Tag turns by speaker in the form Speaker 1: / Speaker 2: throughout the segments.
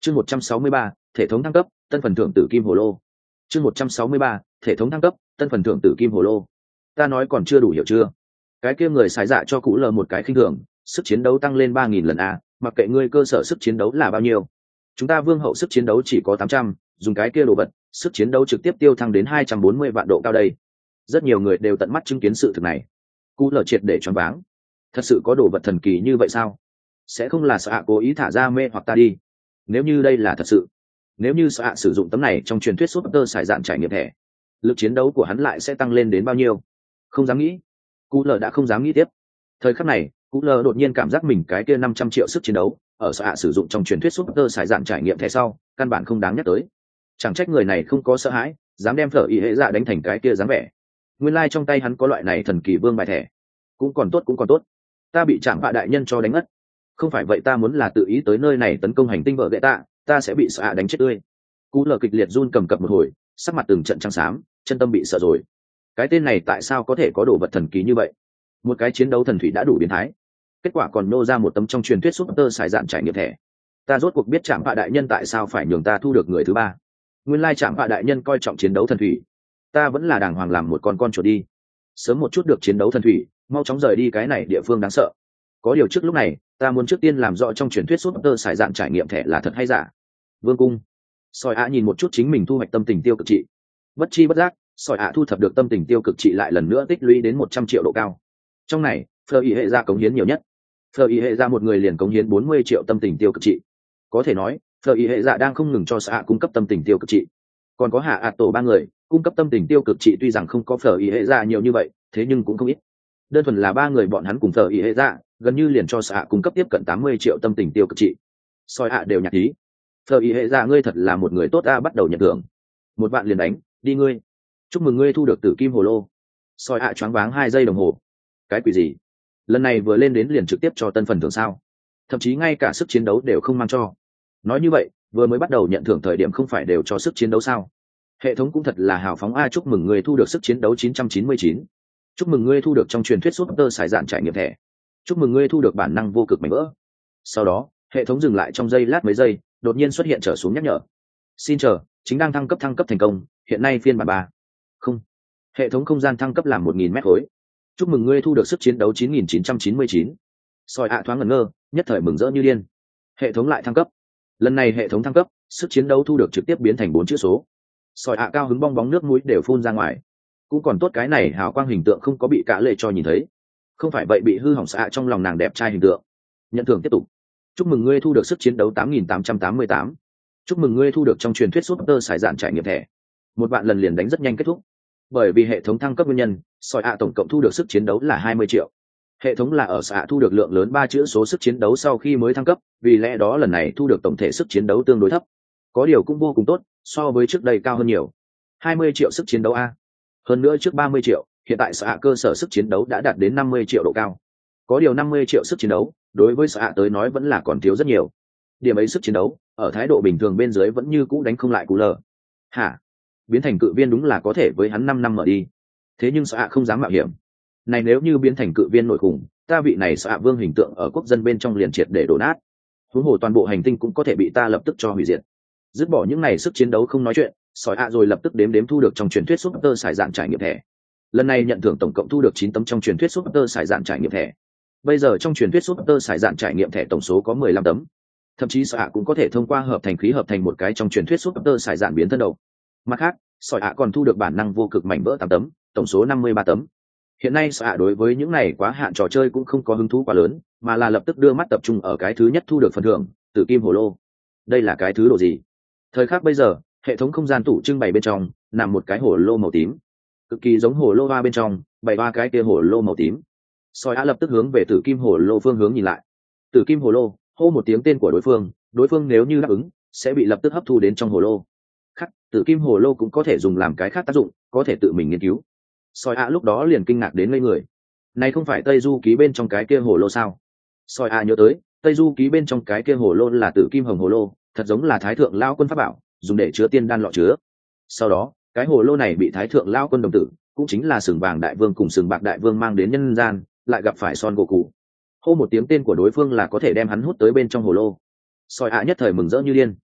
Speaker 1: Chương 163, thể thống thăng cấp, tân phần thưởng tử kim hồ lô. Chương 163, thể thống thăng cấp, tân phần thưởng tử kim hồ lô. Ta nói còn chưa đủ hiểu chưa? Cái kia người xài dạ cho Cú Lờ một cái khinh thường, sức chiến đấu tăng lên 3000 lần a, mặc kệ ngươi cơ sở sức chiến đấu là bao nhiêu. Chúng ta vương hậu sức chiến đấu chỉ có 800, dùng cái kia đồ vật, sức chiến đấu trực tiếp tiêu thăng đến 240 vạn độ cao đây. Rất nhiều người đều tận mắt chứng kiến sự thực này. Cú Lờ triệt để choáng váng. Thật sự có đồ vật thần kỳ như vậy sao? Sẽ không là sợ cố ý thả ra mê hoặc ta đi. Nếu như đây là thật sự, nếu như sợ sử dụng tấm này trong truyền thuyết Super Sải Dạn trải nghiệm thẻ, lực chiến đấu của hắn lại sẽ tăng lên đến bao nhiêu? Không dám nghĩ. Cú Lờ đã không dám nghĩ tiếp. Thời khắc này, Cú Lờ đột nhiên cảm giác mình cái kia 500 triệu sức chiến đấu ở sợ sử dụng trong truyền thuyết Super Sải Dạn trải nghiệm thẻ sau, căn bản không đáng nhắc tới. Chẳng trách người này không có sợ hãi, dám đem Phở Y Hệ Dạ đánh thành cái kia dáng vẻ. Nguyên lai trong tay hắn có loại này thần kỳ vương bài thẻ. Cũng còn tốt. Ta bị Trảm Bạ đại nhân cho đánh ngất. Không phải vậy ta muốn là tự ý tới nơi này tấn công hành tinh vợ gậy ta sẽ bị sợ đánh chết tươi. Cú Lờ kịch liệt run cầm cập một hồi, sắc mặt từng trận trắng xám, chân tâm bị sợ rồi. Cái tên này tại sao có thể có đồ vật thần kỳ như vậy? Một cái chiến đấu thần thủy đã đủ biến thái, kết quả còn nô ra một tấm trong truyền thuyết Super Sải Dạn trải nghiệm thẻ. Ta rốt cuộc biết Trảm Bạ đại nhân tại sao phải nhường ta thu được người thứ ba. Nguyên lai Trảm Bạ đại nhân coi trọng chiến đấu thần thủy, ta vẫn là đàng hoàng làm một con chuột đi. Sớm một chút được chiến đấu thần thủy, mau chóng rời đi cái này địa phương đáng sợ. Có điều trước lúc này, ta muốn trước tiên làm rõ trong truyền thuyết Super Sải Dạn trải nghiệm thẻ là thật hay giả. Vương cung. Sỏi ạ nhìn một chút chính mình thu hoạch tâm tình tiêu cực trị. Bất chi bất giác, sỏi ạ thu thập được tâm tình tiêu cực trị lại lần nữa tích lũy đến 100 triệu độ cao. Trong này, Phở Y Hệ Dạ cống hiến nhiều nhất. Phở Y Hệ Dạ một người liền cống hiến 40 triệu tâm tình tiêu cực trị. Có thể nói, Phở Y Hệ Dạ đang không ngừng cho sỏi ạ cung cấp tâm tình tiêu cực trị. Còn có Hạ ạ tổ ba người, cung cấp tâm tình tiêu cực trị tuy rằng không có Phở Y Hệ Dạ nhiều như vậy, thế nhưng cũng không ít. Đơn thuần là ba người bọn hắn cùng Phở Y Hệ Dạ, gần như liền cho sỏi ạ cung cấp tiếp cận 80 triệu tâm tình tiêu cực trị. Sỏi ạ đều nhạc ý. Phở Y Hệ Dạ ngươi thật là một người tốt a, bắt đầu nhận thưởng. 1 vạn liền đánh, đi ngươi. Chúc mừng ngươi thu được tử kim hồ lô. Sỏi ạ choáng váng 2 giây đồng hồ. Cái quỷ gì? Lần này vừa lên đến liền trực tiếp cho tân phần thưởng sao? Thậm chí ngay cả sức chiến đấu đều không mang cho. Nói như vậy, vừa mới bắt đầu nhận thưởng thời điểm không phải đều cho sức chiến đấu sao? Hệ thống cũng thật là hào phóng a, chúc mừng ngươi thu được sức chiến đấu 999. Chúc mừng ngươi thu được trong truyền thuyết Super Sải Dạn trải nghiệm thẻ. Chúc mừng ngươi thu được bản năng vô cực mảnh vỡ. Sau đó, hệ thống dừng lại trong giây lát mấy giây, đột nhiên xuất hiện trở xuống nhắc nhở. Xin chờ, chính đang thăng cấp thành công, hiện nay phiên bản 3. Không. Hệ thống không gian thăng cấp làm 1000 mét khối. Chúc mừng ngươi thu được sức chiến đấu 9999. Sỏi ạ thoáng ngẩn ngơ, nhất thời mừng rỡ như điên. Hệ thống lại thăng cấp. Lần này hệ thống thăng cấp, sức chiến đấu thu được trực tiếp biến thành 4 chữ số. Sỏi ạ cao hứng bong bóng nước mũi đều phun ra ngoài. Cũng còn tốt cái này hào quang hình tượng không có bị cả lệ cho nhìn thấy. Không phải vậy bị hư hỏng xạ trong lòng nàng đẹp trai hình tượng. Nhận thưởng tiếp tục. Chúc mừng ngươi thu được sức chiến đấu 8888. Chúc mừng ngươi thu được trong truyền thuyết Super Sải Dạn trải nghiệm thẻ. 1 vạn lần liền đánh rất nhanh kết thúc. Bởi vì hệ thống thăng cấp nguyên nhân, sỏi ạ tổng cộng thu được sức chiến đấu là 20 triệu. Hệ thống là ở xạ thu được lượng lớn 3 chữ số sức chiến đấu sau khi mới thăng cấp, vì lẽ đó lần này thu được tổng thể sức chiến đấu tương đối thấp. Có điều cũng vô cùng tốt, so với trước đây cao hơn nhiều. 20 triệu sức chiến đấu a. Hơn nữa trước 30 triệu, hiện tại xạ cơ sở sức chiến đấu đã đạt đến 50 triệu độ cao. Có điều 50 triệu sức chiến đấu, đối với xạ tới nói vẫn là còn thiếu rất nhiều. Điểm ấy sức chiến đấu, ở thái độ bình thường bên dưới vẫn như cũ đánh không lại Cú Lờ. Hả? Biến thành cự viên đúng là có thể với hắn 5 năm mở đi. Thế nhưng xạ không dám mạo hiểm. Này nếu như biến thành cự viên nội khủng, ta vị này xạ vương hình tượng ở quốc dân bên trong liền triệt để đổ nát. Huống hồ toàn bộ hành tinh cũng có thể bị ta lập tức cho hủy diệt. Dứt bỏ những này sức chiến đấu không nói chuyện, sỏi ạ rồi lập tức đếm thu được trong truyền thuyết Super Sải Dạn trải nghiệm thẻ. Lần này nhận thưởng tổng cộng thu được 9 tấm trong truyền thuyết Super Sải Dạn trải nghiệm thẻ. Bây giờ trong truyền thuyết Super Sải Dạn trải nghiệm thẻ tổng số có 15 tấm. Thậm chí sỏi ạ cũng có thể thông qua hợp thành khí hợp thành một cái trong truyền thuyết Super Sải Dạn biến thân đầu. Mặt khác, sỏi ạ còn thu được bản năng vô cực mảnh vỡ 8 tấm, tổng số 53 tấm. Hiện nay sỏi ạ đối với những này quá hạn trò chơi cũng không có hứng thú quá lớn, mà là lập tức đưa mắt tập trung ở cái thứ nhất thu được phần thưởng, tử kim hồ lô. Đây là cái thứ đồ gì? Thời khắc bây giờ, hệ thống không gian tủ trưng bày bên trong nằm một cái hồ lô màu tím, cực kỳ giống hồ lô hoa bên trong bày 3 cái kia hồ lô màu tím. Sỏi ạ lập tức hướng về tử kim hồ lô phương hướng nhìn lại. Tử kim hồ lô, hô một tiếng tên của đối phương nếu như đáp ứng sẽ bị lập tức hấp thu đến trong hồ lô. Khắc, tử kim hồ lô cũng có thể dùng làm cái khác tác dụng, có thể tự mình nghiên cứu. Sỏi ạ lúc đó liền kinh ngạc đến ngây người. Này không phải Tây Du ký bên trong cái kia hồ lô sao? Sỏi ạ nhớ tới, Tây Du ký bên trong cái kia hồ lô là tử kim hồng hồ lô, thật giống là Thái thượng lão quân pháp bảo, dùng để chứa tiên đan lọ chứa. Sau đó, cái hồ lô này bị Thái thượng lão quân đồng tử, cũng chính là Sừng Vàng đại vương cùng Sừng Bạc đại vương mang đến nhân gian, lại gặp phải Son Goku. Hô một tiếng tên của đối phương là có thể đem hắn hút tới bên trong hồ lô. Sỏi ạ nhất thời mừng rỡ như điên.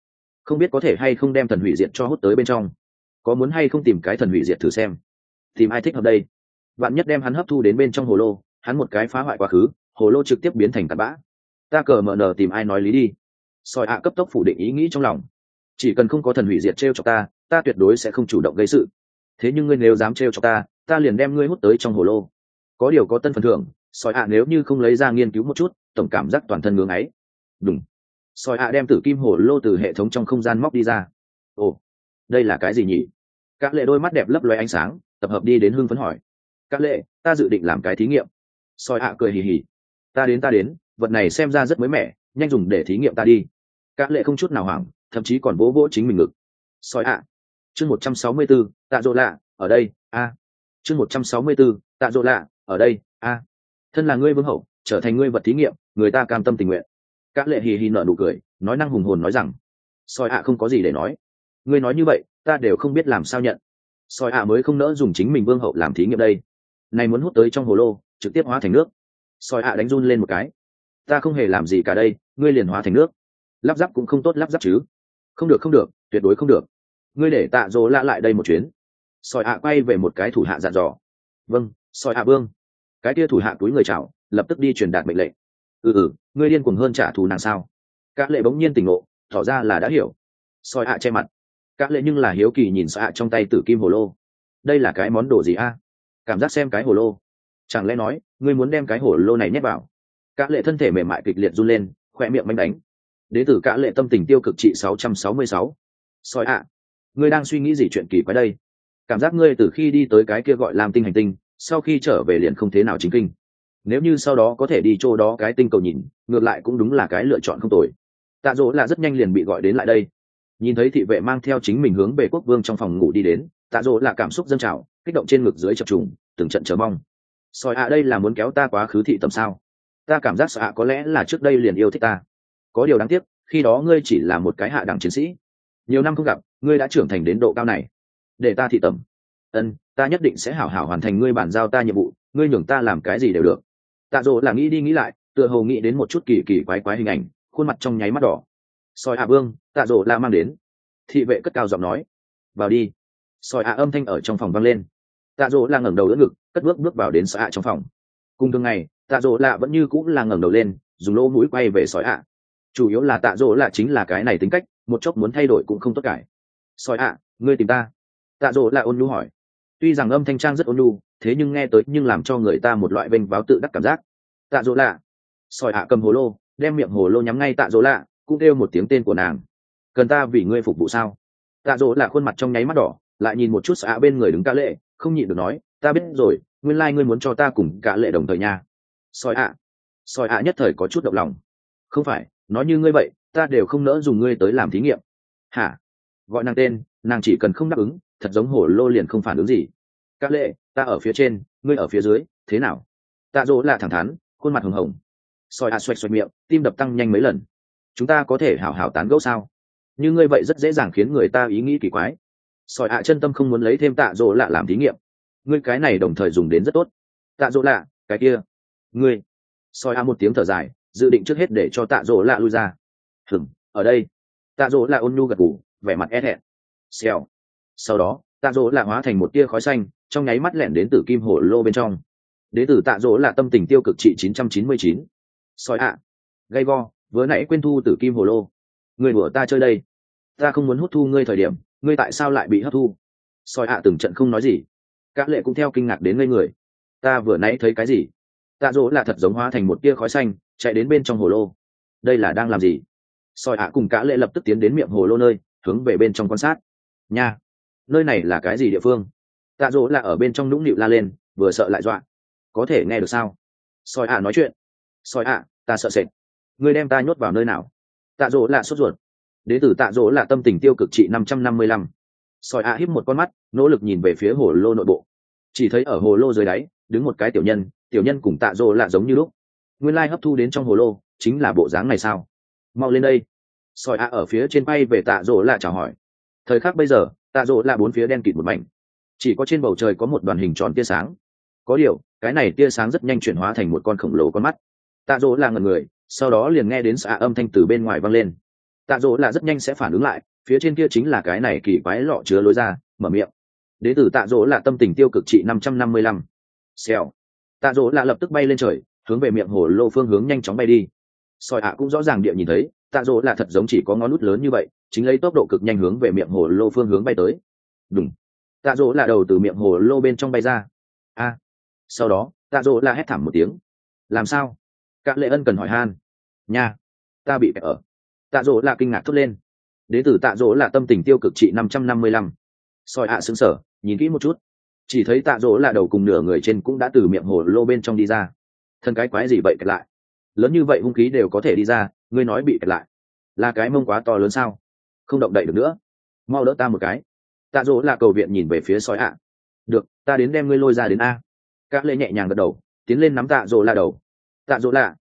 Speaker 1: không biết có thể hay không đem thần hủy diệt cho hút tới bên trong. Có muốn hay không tìm cái thần hủy diệt thử xem, tìm ai thích hợp đây. Bạn nhất đem hắn hấp thu đến bên trong hồ lô, hắn một cái phá hoại quá khứ, hồ lô trực tiếp biến thành tạt bã. Ta cờ mở nở tìm ai nói lý đi. Soi ạ cấp tốc phủ định ý nghĩ trong lòng. Chỉ cần không có thần hủy diệt trêu chọc ta tuyệt đối sẽ không chủ động gây sự. Thế nhưng ngươi nếu dám trêu chọc ta liền đem ngươi hút tới trong hồ lô. Có điều có tân phần thưởng. Soi ạ nếu như không lấy ra nghiên cứu một chút, tổng cảm giác toàn thân ngưỡng ấy. Đúng. Soi ạ đem tử kim hồ lô từ hệ thống trong không gian móc đi ra. Ồ, đây là cái gì nhỉ? Các lệ đôi mắt đẹp lấp loé ánh sáng, tập hợp đi đến hưng phấn hỏi. Các lệ, ta dự định làm cái thí nghiệm. Soi ạ cười hì hì. Ta đến, vật này xem ra rất mới mẻ, nhanh dùng để thí nghiệm ta đi. Các lệ không chút nào hoảng, thậm chí còn vỗ vỗ chính mình ngực. Soi ạ. Chương 164, tạ dỗ lạ, ở đây, a. Chương 164, tạ dỗ lạ, ở đây, a. Thân là ngươi vương hậu, trở thành ngươi vật thí nghiệm, người ta cam tâm tình nguyện. Các lệ hì hì nở nụ cười, nói năng hùng hồn nói rằng. Soi ạ không có gì để nói. Ngươi nói như vậy, ta đều không biết làm sao nhận. Soi ạ mới không nỡ dùng chính mình vương hậu làm thí nghiệm đây. Này muốn hút tới trong hồ lô, trực tiếp hóa thành nước. Soi ạ đánh run lên một cái. Ta không hề làm gì cả đây, ngươi liền hóa thành nước. Lắp ráp cũng không tốt lắp ráp chứ. Không được, tuyệt đối không được. Ngươi để tạ dỗ lạ lại đây một chuyến. Soi ạ quay về một cái thủ hạ dặn dò. Vâng, Soi ạ vương. Cái kia thủ hạ túi người chào, lập tức đi truyền đạt mệnh lệnh. Ngươi điên cuồng hơn trả thù nàng sao? Các lệ bỗng nhiên tỉnh ngộ, tỏ ra là đã hiểu. Soi ạ che mặt. Các lệ nhưng là hiếu kỳ nhìn Soi ạ trong tay tử kim hồ lô. Đây là cái món đồ gì a? Cảm giác xem cái hồ lô. Chẳng lẽ nói ngươi muốn đem cái hồ lô này nhét vào? Các lệ thân thể mềm mại kịch liệt run lên, khoe miệng manh đánh. Đế tử Cả lệ tâm tình tiêu cực trị 666. Soi ạ, ngươi đang suy nghĩ gì chuyện kỳ quái đây? Cảm giác ngươi từ khi đi tới cái kia gọi làm tinh hành tinh, sau khi trở về liền không thế nào chính kinh. Nếu như sau đó có thể đi chỗ đó cái tinh cầu nhìn, ngược lại cũng đúng là cái lựa chọn không tồi. Tạ dỗ là rất nhanh liền bị gọi đến lại đây. Nhìn thấy thị vệ mang theo chính mình hướng về quốc vương trong phòng ngủ đi đến, tạ dỗ là cảm xúc dâng trào, kích động trên ngực dưới chập trùng, từng trận chờ mong. Soi ạ đây là muốn kéo ta quá khứ thị tầm sao? Ta cảm giác Soi ạ có lẽ là trước đây liền yêu thích ta. Có điều đáng tiếc, khi đó ngươi chỉ là một cái hạ đẳng chiến sĩ. Nhiều năm không gặp, ngươi đã trưởng thành đến độ cao này. Để ta thị tầm. Ta nhất định sẽ hảo hảo hoàn thành ngươi bản giao ta nhiệm vụ, ngươi nhường ta làm cái gì đều được. Tạ dỗ là nghĩ đi nghĩ lại, tựa hồ nghĩ đến một chút kỳ kỳ quái quái hình ảnh, khuôn mặt trong nháy mắt đỏ. Soi ạ vương, tạ dỗ là mang đến. Thị vệ cất cao giọng nói. Vào đi. Soi ạ âm thanh ở trong phòng vang lên. Tạ dỗ là ngẩng đầu đỡ ngực, cất bước vào đến Soi ạ trong phòng. Cùng thường ngày, tạ dỗ là vẫn như cũng là ngẩng đầu lên, dùng lỗ mũi quay về Soi ạ. Chủ yếu là tạ dỗ là chính là cái này tính cách, một chốc muốn thay đổi cũng không tốt cải. Soi ạ, ngươi tìm ta? Tạ dỗ là ôn nhu hỏi. Tuy rằng âm thanh trang rất ôn nhu, thế nhưng nghe tới nhưng làm cho người ta một loại vênh váo tự đắc cảm giác. Tạ dỗ lạ. Soi ạ cầm hồ lô, đem miệng hồ lô nhắm ngay tạ dỗ lạ, cũng kêu một tiếng tên của nàng. Cần ta vì ngươi phục vụ sao? Tạ dỗ lạ khuôn mặt trong nháy mắt đỏ, lại nhìn một chút Soi ạ bên người đứng Cả lệ, không nhịn được nói, ta biết rồi, nguyên lai ngươi muốn cho ta cùng Cả lệ đồng thời nha. Soi ạ nhất thời có chút động lòng. Không phải, nói như ngươi vậy, ta đều không nỡ dùng ngươi tới làm thí nghiệm. Hả? Gọi nàng tên, nàng chỉ cần không đáp ứng, thật giống hồ lô liền không phản ứng gì. Các lệ, ta ở phía trên, ngươi ở phía dưới, thế nào? Tạ dỗ là thẳng thắn, khuôn mặt hồng hồng. Soi ạ xoẹt xoẹt miệng, tim đập tăng nhanh mấy lần. Chúng ta có thể hảo hảo tán gẫu sao? Như ngươi vậy rất dễ dàng khiến người ta ý nghĩ kỳ quái. Soi ạ chân tâm không muốn lấy thêm tạ dỗ lạ làm thí nghiệm. Ngươi cái này đồng thời dùng đến rất tốt. Tạ dỗ lạ, cái kia, ngươi. Soi ạ một tiếng thở dài, dự định trước hết để cho tạ dỗ lạ lui ra. Ở đây. Tạ dỗ lạ ôn nhu gật gù, vẻ mặt e thẹn. Xèo. Sau đó, tạ dỗ lạ hóa thành một tia khói xanh, trong nháy mắt lẻn đến tử kim hồ lô bên trong. Đế tử tạ dỗ là tâm tình tiêu cực trị 999. Soi ạ. Gay go, vừa nãy quên thu tử kim hồ lô. Người đùa ta chơi đây. Ta không muốn hút thu ngươi thời điểm, ngươi tại sao lại bị hấp thu? Soi ạ từng trận không nói gì. Các lệ cũng theo kinh ngạc đến ngây người. Ta vừa nãy thấy cái gì? Tạ dỗ là thật giống hóa thành một tia khói xanh, chạy đến bên trong hồ lô. Đây là đang làm gì? Soi ạ cùng Cả lệ lập tức tiến đến miệng hồ lô nơi, hướng về bên trong quan sát. Nha, nơi này là cái gì địa phương? Tạ dỗ là ở bên trong nũng nịu la lên, vừa sợ lại dọa. Có thể nghe được sao? Soi ạ nói chuyện. Soi ạ, ta sợ sệt. Ngươi đem ta nhốt vào nơi nào? Tạ dỗ là sốt ruột. Đế tử tạ dỗ là tâm tình tiêu cực trị 555. Soi ạ híp một con mắt, nỗ lực nhìn về phía hồ lô nội bộ. Chỉ thấy ở hồ lô dưới đáy đứng một cái tiểu nhân cùng tạ dỗ là giống như lúc. Nguyên lai hấp thu đến trong hồ lô chính là bộ dáng này sao? Mau lên đây. Soi ạ ở phía trên bay về tạ dỗ là chào hỏi. Thời khắc bây giờ, tạ dỗ là bốn phía đen kịt một mảnh, chỉ có trên bầu trời có một đoàn hình tròn tia sáng. Có điều, cái này tia sáng rất nhanh chuyển hóa thành một con khổng lồ con mắt. Tạ dỗ là ngẩn người, sau đó liền nghe đến xạ âm thanh từ bên ngoài vang lên. Tạ dỗ là rất nhanh sẽ phản ứng lại, phía trên kia chính là cái này kỳ quái lọ chứa lối ra, mở miệng. Đến từ Tạ Dỗ là tâm tình tiêu cực trị 555. Xèo. Tạ Dỗ là lập tức bay lên trời, hướng về miệng hồ lô phương hướng nhanh chóng bay đi. Sỏi ạ cũng rõ ràng địa nhìn thấy, Tạ Dỗ là thật giống chỉ có ngón nút lớn như vậy, chính lấy tốc độ cực nhanh hướng về miệng hồ lô phương hướng bay tới. Đùng. Tạ Dỗ là đầu từ miệng hồ lô bên trong bay ra. A. Sau đó, Tạ Dỗ là hét thảm một tiếng. Làm sao? Các Lệ Ân cần hỏi han. Nha, ta bị kẹt ở. Tạ Dỗ là kinh ngạc thốt lên. Đến từ Tạ Dỗ là tâm tình tiêu cực trị 555. Sỏi ạ sững sờ, nhìn kỹ một chút, chỉ thấy Tạ Dỗ là đầu cùng nửa người trên cũng đã từ miệng hồ lô bên trong đi ra. Thân cái quái gì vậy kẹt lại? Lớn như vậy hung khí đều có thể đi ra, ngươi nói bị kẹt lại là cái mông quá to lớn sao? Không động đậy được nữa, mau đỡ ta một cái. Tạ Dỗ là cầu viện nhìn về phía sói ạ. Được, ta đến đem ngươi lôi ra đến a. Các Lệ nhẹ nhàng gật đầu, tiến lên nắm Tạ Dỗ là đầu. Tạ Dỗ là,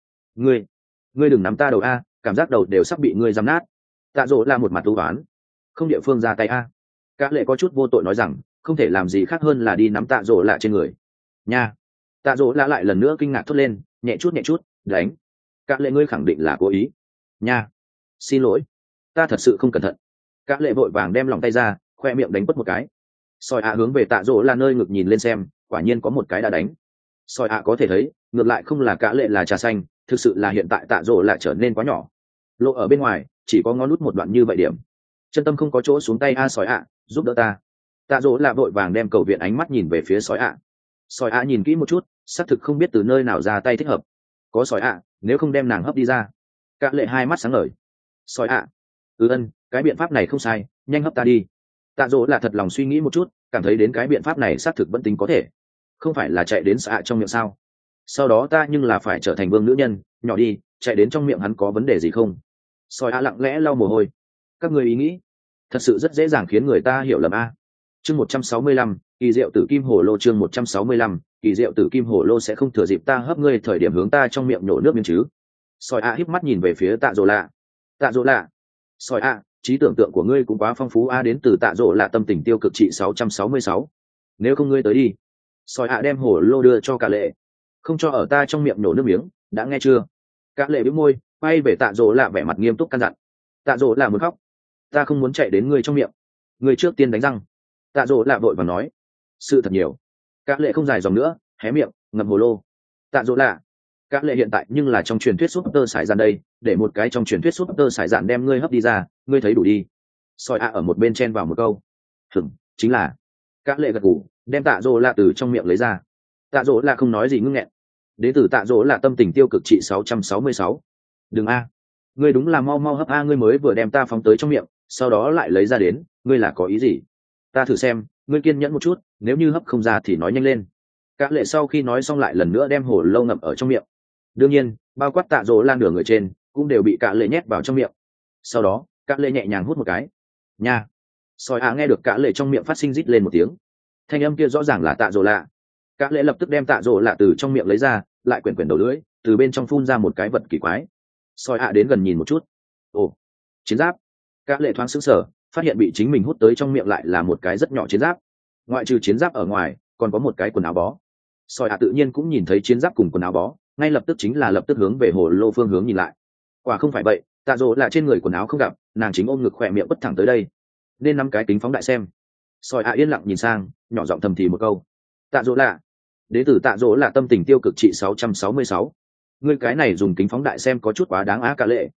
Speaker 1: ngươi đừng nắm ta đầu a, cảm giác đầu đều sắp bị ngươi giam nát. Tạ Dỗ là một mặt u oán, không địa phương ra tay a. Các Lệ có chút vô tội nói rằng, không thể làm gì khác hơn là đi nắm Tạ Dỗ là trên người. Nha. Tạ Dỗ là lại lần nữa kinh ngạc thốt lên, nhẹ chút, đánh. Các Lệ ngươi khẳng định là cố ý. Nha. Xin lỗi, ta thật sự không cẩn thận. Các Lệ vội vàng đem lòng tay ra, khoe miệng đánh quất một cái. Sỏi ạ hướng về Tạ Dỗ là nơi ngực nhìn lên xem, quả nhiên có một cái đã đánh. Sỏi ạ có thể thấy, ngược lại không là Các Lệ là trà xanh, thực sự là hiện tại Tạ Dỗ lại trở nên quá nhỏ. Lộ ở bên ngoài, chỉ có ngón nút một đoạn như vậy điểm. Chân tâm không có chỗ xuống tay a. Sỏi ạ, giúp đỡ ta. Tạ Dỗ là vội vàng đem cầu viện ánh mắt nhìn về phía sỏi ạ. Sỏi ạ nhìn kỹ một chút, xác thực không biết từ nơi nào ra tay thích hợp. Có sỏi ạ, nếu không đem nàng hấp đi ra. Các Lệ hai mắt sáng ngời. Sỏi ạ, ân, cái biện pháp này không sai, nhanh hấp ta đi. Tạ Dỗ là thật lòng suy nghĩ một chút, cảm thấy đến cái biện pháp này xác thực vẫn tính có thể. Không phải là chạy đến xạ trong miệng sao? Sau đó ta nhưng là phải trở thành vương nữ nhân, nhỏ đi, chạy đến trong miệng hắn có vấn đề gì không? Sỏi ạ lặng lẽ lau mồ hôi. Các người ý nghĩ, thật sự rất dễ dàng khiến người ta hiểu lầm a. Chương 165, kỳ diệu tử kim hồ lô. Chương 165, kỳ diệu tử kim hồ lô sẽ không thừa dịp ta hấp ngươi thời điểm hướng ta trong miệng nhổ nước miếng chứ? Sỏi ạ híp mắt nhìn về phía Tạ Dỗ là. Tạ Dỗ là, sỏi ạ, trí tưởng tượng của ngươi cũng quá phong phú a. Đến từ Tạ Dỗ là tâm tình tiêu cực trị 666. Nếu không ngươi tới đi. Sỏi ạ đem hồ lô đưa cho Cả Lệ. Không cho ở ta trong miệng nhổ nước miếng, đã nghe chưa? Cả Lệ bĩu môi, quay về Tạ Dỗ là vẻ mặt nghiêm túc căn dặn. Tạ Dỗ là muốn khóc. Ta không muốn chạy đến ngươi trong miệng. Ngươi trước tiên đánh răng. Tạ Dỗ là vội và nói. Sự thật nhiều. Cả Lệ không dài dòng nữa, hé miệng, ngậm hồ lô. Tạ Dỗ là, Cả Lệ hiện tại nhưng là trong truyền thuyết súp tơ sải dạn đây, để một cái trong truyền thuyết súp tơ sải dạn đem ngươi hấp đi ra, ngươi thấy đủ đi. Sỏi ạ ở một bên chen vào một câu. Chính là. Cả Lệ gật gù, đem Tạ Dỗ là từ trong miệng lấy ra. Tạ Dỗ là không nói gì ngưng nghẹn. Đến từ Tạ Dỗ là tâm tình tiêu cực trị 666. Đừng a, ngươi đúng là mau hấp a. Ngươi mới vừa đem ta phóng tới trong miệng, sau đó lại lấy ra đến, ngươi là có ý gì? Ta thử xem, ngươi kiên nhẫn một chút, nếu như hấp không ra thì nói nhanh lên. Cả Lệ sau khi nói xong lại lần nữa đem hồ lô ngậm ở trong miệng. Đương nhiên, bao quát Tạ Dỗ lan nửa người trên cũng đều bị Cả Lệ nhét vào trong miệng. Sau đó, Cả Lệ nhẹ nhàng hút một cái. Nha. Sỏi ạ nghe được Cả Lệ trong miệng phát sinh rít lên một tiếng. Thanh âm kia rõ ràng là Tạ Dỗ lạ. Cả Lệ lập tức đem Tạ Dỗ lạ từ trong miệng lấy ra, lại quyển đầu lưỡi, từ bên trong phun ra một cái vật kỳ quái. Sỏi ạ đến gần nhìn một chút. Ồ, chiến giáp. Cả Lệ thoáng sững sờ, phát hiện bị chính mình hút tới trong miệng lại là một cái rất nhỏ chiến giáp. Ngoại trừ chiến giáp ở ngoài, còn có một cái quần áo bó. Sỏi ạ tự nhiên cũng nhìn thấy chiến giáp cùng quần áo bó, ngay lập tức chính là lập tức hướng về hồ lô phương hướng nhìn lại. Quả không phải vậy, Tạ Dỗ là trên người quần áo không gặp, nàng chính ôm ngực khỏe miệng bất thẳng tới đây, nên nắm cái kính phóng đại xem. Sỏi ạ yên lặng nhìn sang, nhỏ giọng thầm thì một câu. Tạ Dỗ là, đến từ Tạ Dỗ là tâm tình tiêu cực trị 666. Ngươi cái này dùng kính phóng đại xem có chút quá đáng á. Cả Lệ,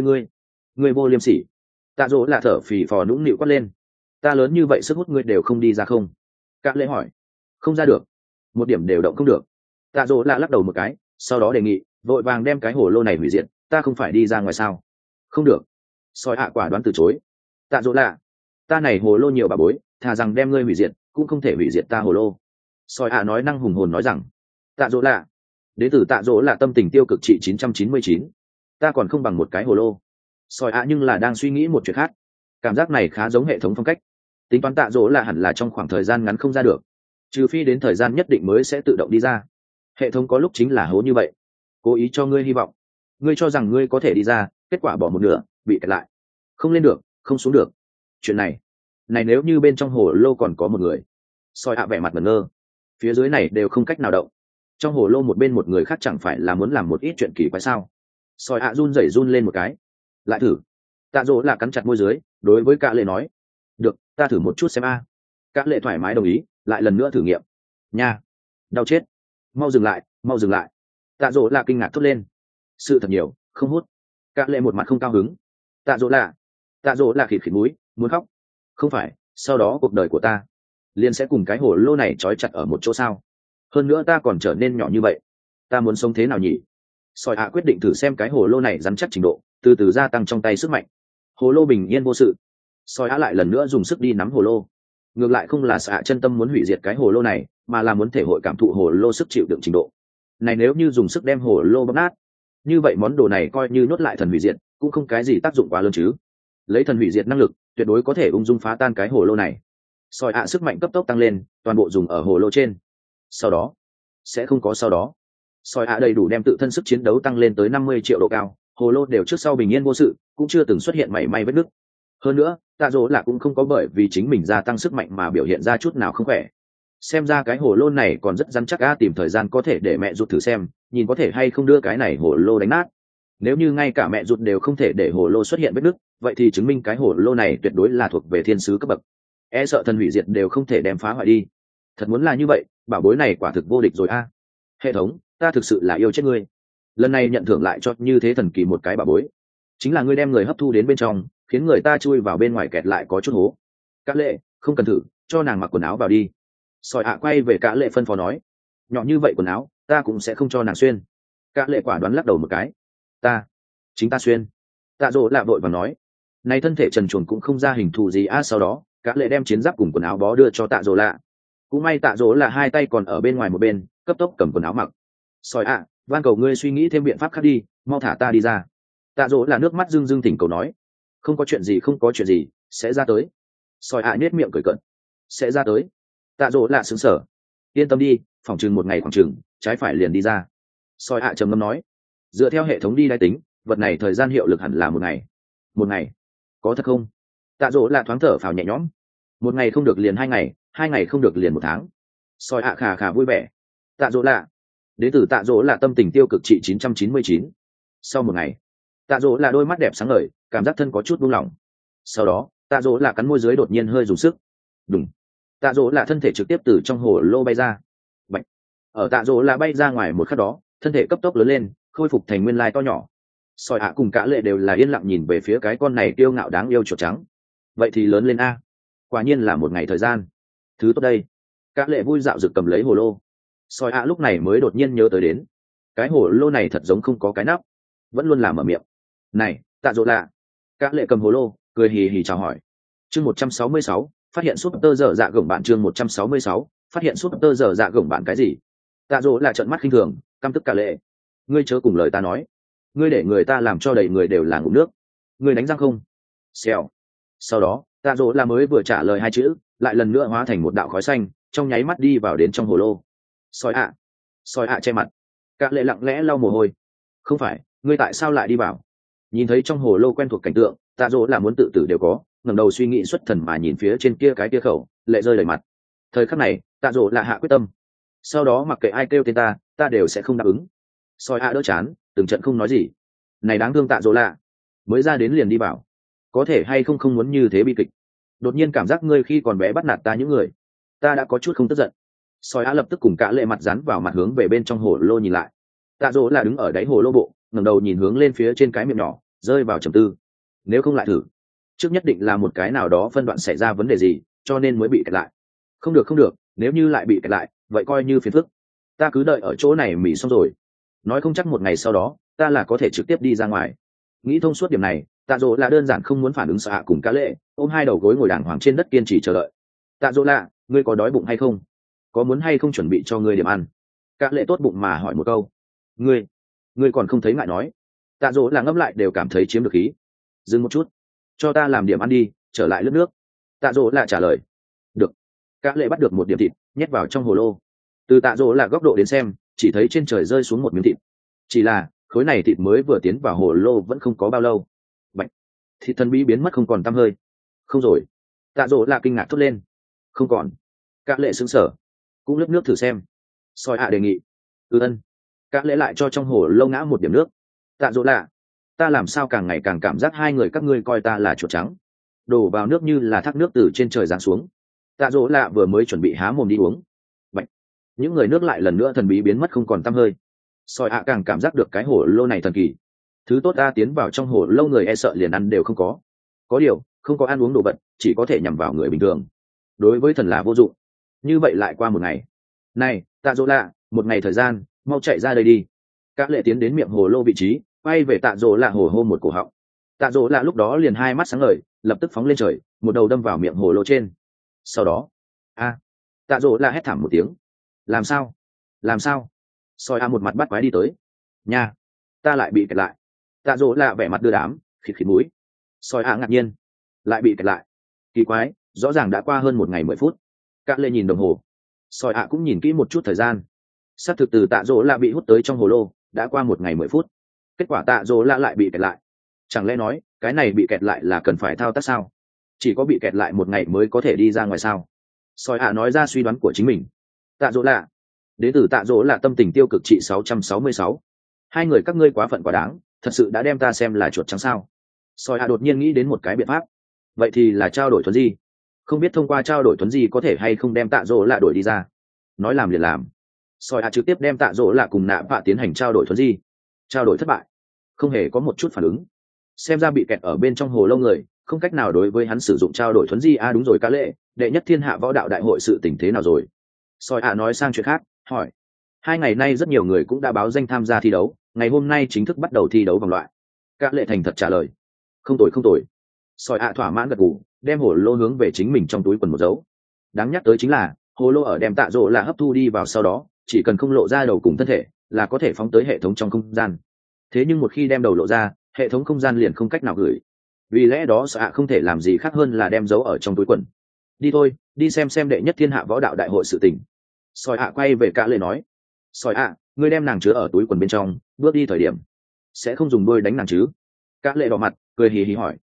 Speaker 1: ngươi vô liêm sỉ. Tạ Dỗ là thở phì phò nũng nịu quát lên. Ta lớn như vậy sức hút ngươi đều không đi ra không? Cả Lệ hỏi. Không ra được, một điểm đều động không được. Tạ Dỗ là lắc đầu một cái, sau đó đề nghị, vội vàng đem cái hồ lô này hủy diệt, ta không phải đi ra ngoài sao? Không được. Sỏi ạ quả đoán từ chối. Tạ Dỗ là, ta này hồ lô nhiều bà bối, thà rằng đem ngươi hủy diệt cũng không thể hủy diệt ta hồ lô. Sỏi ạ nói năng hùng hồn nói rằng. Tạ Dỗ là, đến từ Tạ Dỗ là tâm tình tiêu cực trị 999. Ta còn không bằng một cái hồ lô. Sỏi ạ nhưng là đang suy nghĩ một chuyện khác. Cảm giác này khá giống hệ thống phong cách. Tính toán Tạ Dỗ là hẳn là trong khoảng thời gian ngắn không ra được, trừ phi đến thời gian nhất định mới sẽ tự động đi ra. Hệ thống có lúc chính là hố như vậy, cố ý cho ngươi hy vọng, ngươi cho rằng ngươi có thể đi ra, kết quả bỏ một nửa, bị kẹt lại, không lên được, không xuống được. Chuyện này nếu như bên trong hồ lô còn có một người. Sỏi ạ vẻ mặt ngẩn ngơ, phía dưới này đều không cách nào động, trong hồ lô một bên một người khác chẳng phải là muốn làm một ít chuyện kỳ quái sao? Sỏi ạ run rẩy run lên một cái. Lại thử. Tạ dỗ là cắn chặt môi dưới, đối với cả lệ nói, được, ta thử một chút xem a. Cả lệ thoải mái đồng ý, lại lần nữa thử nghiệm. Nha, đau chết, mau dừng lại, mau dừng lại. Tạ dỗ là kinh ngạc thốt lên, sự thật nhiều, không hút. Cả lệ một mặt không cao hứng. Tạ dỗ là khịt khịt mũi, muốn khóc. Không phải, sau đó cuộc đời của ta liền sẽ cùng cái hồ lô này trói chặt ở một chỗ sao? Hơn nữa ta còn trở nên nhỏ như vậy, ta muốn sống thế nào nhỉ? Sỏi ạ quyết định thử xem cái hồ lô này rắn chắc trình độ, từ từ gia tăng trong tay sức mạnh. Hồ lô bình yên vô sự. Sỏi ạ lại lần nữa dùng sức đi nắm hồ lô. Ngược lại không là xạ chân tâm muốn hủy diệt cái hồ lô này, mà là muốn thể hội cảm thụ hồ lô sức chịu đựng trình độ. Này nếu như dùng sức đem hồ lô bóp nát, như vậy món đồ này coi như nhốt lại thần hủy diệt, cũng không cái gì tác dụng quá lớn chứ. Lấy thần hủy diệt năng lực, tuyệt đối có thể ung dung phá tan cái hồ lô này. Sỏi ạ sức mạnh cấp tốc tăng lên, toàn bộ dùng ở hồ lô trên. Sau đó, sẽ không có sau đó. Sỏi ạ đầy đủ đem tự thân sức chiến đấu tăng lên tới 50 triệu độ cao, hồ lô đều trước sau bình yên vô sự, cũng chưa từng xuất hiện mảy may vết nứt. Hơn nữa, tạ dỗ là cũng không có bởi vì chính mình gia tăng sức mạnh mà biểu hiện ra chút nào không khỏe. Xem ra cái hồ lô này còn rất rắn chắc a, tìm thời gian có thể để mẹ rụt thử xem, nhìn có thể hay không đưa cái này hồ lô đánh nát. Nếu như ngay cả mẹ rụt đều không thể để hồ lô xuất hiện vết nứt, vậy thì chứng minh cái hồ lô này tuyệt đối là thuộc về thiên sứ cấp bậc. E sợ thần hủy diệt đều không thể đem phá hoại đi. Thật muốn là như vậy, bảo bối này quả thực vô địch rồi a. Hệ thống, ta thực sự là yêu chết ngươi. Lần này nhận thưởng lại cho như thế thần kỳ một cái bảo bối, chính là ngươi đem người hấp thu đến bên trong, khiến người ta chui vào bên ngoài kẹt lại có chút hố. Cả lệ, không cần thử, cho nàng mặc quần áo vào đi. Sỏi ạ quay về cả lệ phân phó nói, nhỏ như vậy quần áo ta cũng sẽ không cho nàng xuyên. Cả lệ quả đoán lắc đầu một cái, chính ta xuyên. Tạ dỗ lạ vội và nói, này thân thể trần truồng cũng không ra hình thù gì a. Sau đó cả lệ đem chiến giáp cùng quần áo bó đưa cho tạ dỗ lạ. Cũng may tạ dỗ là hai tay còn ở bên ngoài một bên, cấp tốc cầm quần áo mặc. Sỏi ạ, van cầu ngươi suy nghĩ thêm biện pháp khác đi, mau thả ta đi ra. Tạ dỗ là nước mắt rưng rưng thỉnh cầu nói, không có chuyện gì, không có chuyện gì, sẽ ra tới. Sỏi ạ nhếch miệng cười cợt, sẽ ra tới. Tạ dỗ là sững sờ, yên tâm đi, phòng chừng một ngày khoảng chừng trái phải liền đi ra. Sỏi ạ trầm ngâm nói, dựa theo hệ thống đi đai tính, vật này thời gian hiệu lực hẳn là một ngày. Một ngày? Có thật không? Tạ dỗ là thoáng thở phào nhẹ nhõm. Một ngày không được liền 2 ngày, 2 ngày không được liền 1 tháng. Sỏi ạ khà khà vui vẻ. Tạ dỗ là, đến từ tạ dỗ là tâm tình tiêu cực trị 999. Sau một ngày, tạ dỗ là đôi mắt đẹp sáng ngời, cảm giác thân có chút buông lỏng. Sau đó tạ dỗ là cắn môi dưới đột nhiên hơi dùng sức. Đùng. Tạ dỗ là thân thể trực tiếp từ trong hồ lô bay ra. Bạch. Ở tạ dỗ là bay ra ngoài một khắc đó, thân thể cấp tốc lớn lên, khôi phục thành nguyên lai to nhỏ. Sỏi ạ cùng cả lệ đều là yên lặng nhìn về phía cái con này kiêu ngạo đáng yêu chuột trắng. Vậy thì lớn lên a. Quả nhiên là một ngày thời gian. Thứ tốt đây. Cả lệ vui dạo rực cầm lấy hồ lô. Sỏi ạ lúc này mới đột nhiên nhớ tới đến, cái hồ lô này thật giống không có cái nắp, vẫn luôn làm ở miệng. Này, tạ dỗ lạ. Cả lệ cầm hồ lô, cười hì hì chào hỏi. Chương 166, phát hiện súp tơ dở dạ gồng bạn. Chương 166, phát hiện súp tơ dở dạ gồng bạn cái gì? Tạ dỗ là trợn mắt khinh thường, căm tức cả lệ. Ngươi chớ cùng lời ta nói, ngươi để người ta làm cho đầy người đều là ngụm nước, ngươi đánh răng không? Xèo. Sau đó tạ dỗ là mới vừa trả lời hai chữ, lại lần nữa hóa thành một đạo khói xanh, trong nháy mắt đi vào đến trong hồ lô. Sỏi ạ che mặt. Cả lệ lặng lẽ lau mồ hôi. Không phải, ngươi tại sao lại đi vào? Nhìn thấy trong hồ lô quen thuộc cảnh tượng, tạ dỗ là muốn tự tử đều có, ngẩng đầu suy nghĩ xuất thần mà nhìn phía trên kia cái kia khẩu, lệ rơi đầy mặt. Thời khắc này tạ dỗ là hạ quyết tâm, sau đó mặc kệ ai kêu tên ta đều sẽ không đáp ứng. Sỏi ạ đỡ chán, từng trận không nói gì. Này đáng thương tạ dỗ lạ, mới ra đến liền đi vào, có thể hay không không muốn như thế bi kịch. Đột nhiên cảm giác ngươi khi còn bé bắt nạt ta những người, ta đã có chút không tức giận. Sỏi ạ lập tức cùng cả lệ mặt dán vào mặt hướng về bên trong hồ lô nhìn lại. Tạ dỗ là đứng ở đáy hồ lô bộ, ngẩng đầu nhìn hướng lên phía trên cái miệng nhỏ, rơi vào trầm tư. Nếu không lại thử, trước nhất định là một cái nào đó phân đoạn xảy ra vấn đề gì, cho nên mới bị kẹt lại. Không được, nếu như lại bị kẹt lại, vậy coi như phiền phức. Ta cứ đợi ở chỗ này mỉ xong rồi, nói không chắc một ngày sau đó ta là có thể trực tiếp đi ra ngoài. Nghĩ thông suốt điểm này, tạ dỗ là đơn giản không muốn phản ứng xạ cùng cá lệ, ôm hai đầu gối ngồi đàng hoàng trên đất kiên trì chờ đợi. Tạ dỗ là, ngươi có đói bụng hay không? Có muốn hay không chuẩn bị cho ngươi điểm ăn? Cá lệ tốt bụng mà hỏi một câu. Ngươi còn không thấy ngại nói. Tạ dỗ là ngấp lại đều cảm thấy chiếm được khí. Dừng một chút, cho ta làm điểm ăn đi, trở lại lướt nước. Tạ dỗ là trả lời. Được. Cá lệ bắt được một điểm thịt, nhét vào trong hồ lô. Từ tạ dỗ là góc độ đến xem, chỉ thấy trên trời rơi xuống một miếng thịt. Chỉ là khối này thịt mới vừa tiến vào hồ lô vẫn không có bao lâu, Bạch. Thịt thần bí biến mất không còn tăm hơi. Không rồi. Tạ dỗ là kinh ngạc thốt lên. Không còn. Cả lệ sững sờ, cũng lướt nước thử xem. Sỏi ạ đề nghị. Ân. Cả lệ lại cho trong hồ lô ngã một điểm nước. Tạ dỗ là, ta làm sao càng ngày càng cảm giác hai người các ngươi coi ta là chuột trắng, đổ vào nước như là thác nước từ trên trời giáng xuống. Tạ dỗ lạ vừa mới chuẩn bị há mồm đi uống, Bạch. Những người nước lại lần nữa thần bí biến mất không còn tăm hơi. Sỏi ạ càng cảm giác được cái hồ lô này thần kỳ, thứ tốt ta tiến vào trong hồ lâu người e sợ liền ăn đều không có điều không có ăn uống đồ vật chỉ có thể nhằm vào người bình thường, đối với thần là vô dụng. Như vậy lại qua một ngày. Này tạ dỗ lạ, một ngày thời gian, mau chạy ra đây đi. Các lệ tiến đến miệng hồ lô vị trí, quay về tạ dỗ lạ hồ hô một cổ họng. Tạ dỗ lạ lúc đó liền hai mắt sáng ngời, lập tức phóng lên trời, một đầu đâm vào miệng hồ lô trên. Sau đó tạ dỗ lạ hét thảm một tiếng. Làm sao soi a một mặt bắt quái đi tới. Nha, ta lại bị kẹt lại. Tạ dỗ lạ vẻ mặt đưa đám, khịt khịt mũi. Soi a ngạc nhiên, lại bị kẹt lại, kỳ quái, rõ ràng đã qua hơn một ngày 10 phút. Các lệ nhìn đồng hồ, soi a cũng nhìn kỹ một chút thời gian, xác thực từ tạ dỗ lạ bị hút tới trong hồ lô đã qua một ngày 10 phút. Kết quả tạ dỗ lạ lại bị kẹt lại. Chẳng lẽ nói cái này bị kẹt lại là cần phải thao tác sao? Chỉ có bị kẹt lại một ngày mới có thể đi ra ngoài sao? Soi a nói ra suy đoán của chính mình. Tạ dỗ lạ, đến từ tạ dỗ lạ tâm tình tiêu cực trị 666. Hai người các ngươi quá phận quá đáng, thật sự đã đem ta xem là chuột trắng sao? Soi a đột nhiên nghĩ đến một cái biện pháp. Vậy thì là trao đổi thuấn di. Không biết thông qua trao đổi thuấn di có thể hay không đem tạ dỗ lạ đổi đi ra. Nói làm liền làm. Soi a trực tiếp đem tạ dỗ lạ cùng nạ vạ tiến hành trao đổi thuấn di. Trao đổi thất bại, không hề có một chút phản ứng. Xem ra bị kẹt ở bên trong hồ lâu người không cách nào đối với hắn sử dụng trao đổi thuấn di. Đúng rồi, Cá Lệ, đệ nhất thiên hạ võ đạo đại hội sự tình thế nào rồi? Soi a nói sang chuyện khác, hỏi. 2 ngày nay rất nhiều người cũng đã báo danh tham gia thi đấu, ngày hôm nay chính thức bắt đầu thi đấu vòng loại. Cá Lệ thành thật trả lời. Không tồi. Soi a thỏa mãn gật gù, đem hồ lô hướng về chính mình trong túi quần một dấu. Đáng nhắc tới chính là hồ lô ở đem tạ dỗ là hấp thu đi vào sau đó, chỉ cần không lộ ra đầu cùng thân thể là có thể phóng tới hệ thống trong không gian. Thế nhưng một khi đem đầu lộ ra, hệ thống không gian liền không cách nào gửi. Vì lẽ đó Soi a không thể làm gì khác hơn là đem giấu ở trong túi quần. Đi thôi, đi xem đệ nhất thiên hạ võ đạo đại hội sự tình. Soi a quay về Cá Lệ nói. Soi a, ngươi đem nàng chứa ở túi quần bên trong, bước đi thời điểm sẽ không dùng đôi đánh nàng chứ? Cá Lệ đỏ mặt, cười hì hì hỏi.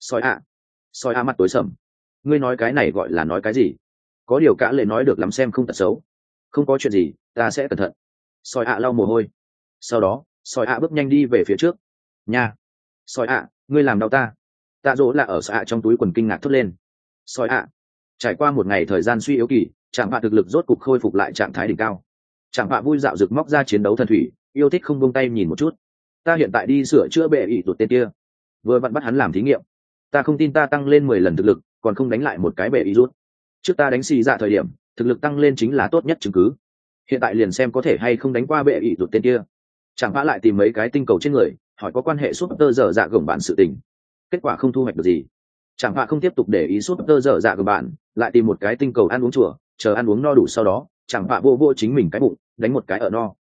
Speaker 1: Soi a mặt tối sầm. Ngươi nói cái này gọi là nói cái gì? Có điều Cá Lệ nói được lắm, xem không tật xấu. Không có chuyện gì, ta sẽ cẩn thận. Soi a lau mồ hôi. Sau đó Soi a bước nhanh đi về phía trước. Nha, Soi a, ngươi làm đau ta. Tạ dỗ là ở Soi a trong túi quần kinh ngạc thốt lên. Soi a, trải qua một ngày thời gian suy yếu kỳ, Trạm Phạ thực lực rốt cục khôi phục lại trạng thái đỉnh cao. Trạm Phạ vui dạo rực móc ra chiến đấu thần thủy, yêu thích không buông tay nhìn một chút. Ta hiện tại đi sửa chữa bệ ỷ tụt tên kia, vừa vặn bắt hắn làm thí nghiệm. Ta không tin ta tăng lên 10 lần thực lực còn không đánh lại một cái bệ ỷ rút. Trước ta đánh xì dạ thời điểm thực lực tăng lên chính là tốt nhất chứng cứ, hiện tại liền xem có thể hay không đánh qua bệ ỷ tụt tên kia. Trạm Phạ lại tìm mấy cái tinh cầu trên người, hỏi có quan hệ súp tơ dở dạ gồng bạn sự tình. Kết quả không thu hoạch được gì. Chẳng hạn không tiếp tục để ý súp tơ dở dạ của bạn, lại tìm một cái tinh cầu ăn uống chùa, chờ ăn uống no đủ sau đó chẳng hạn vô chính mình cái bụng, đánh một cái ở no.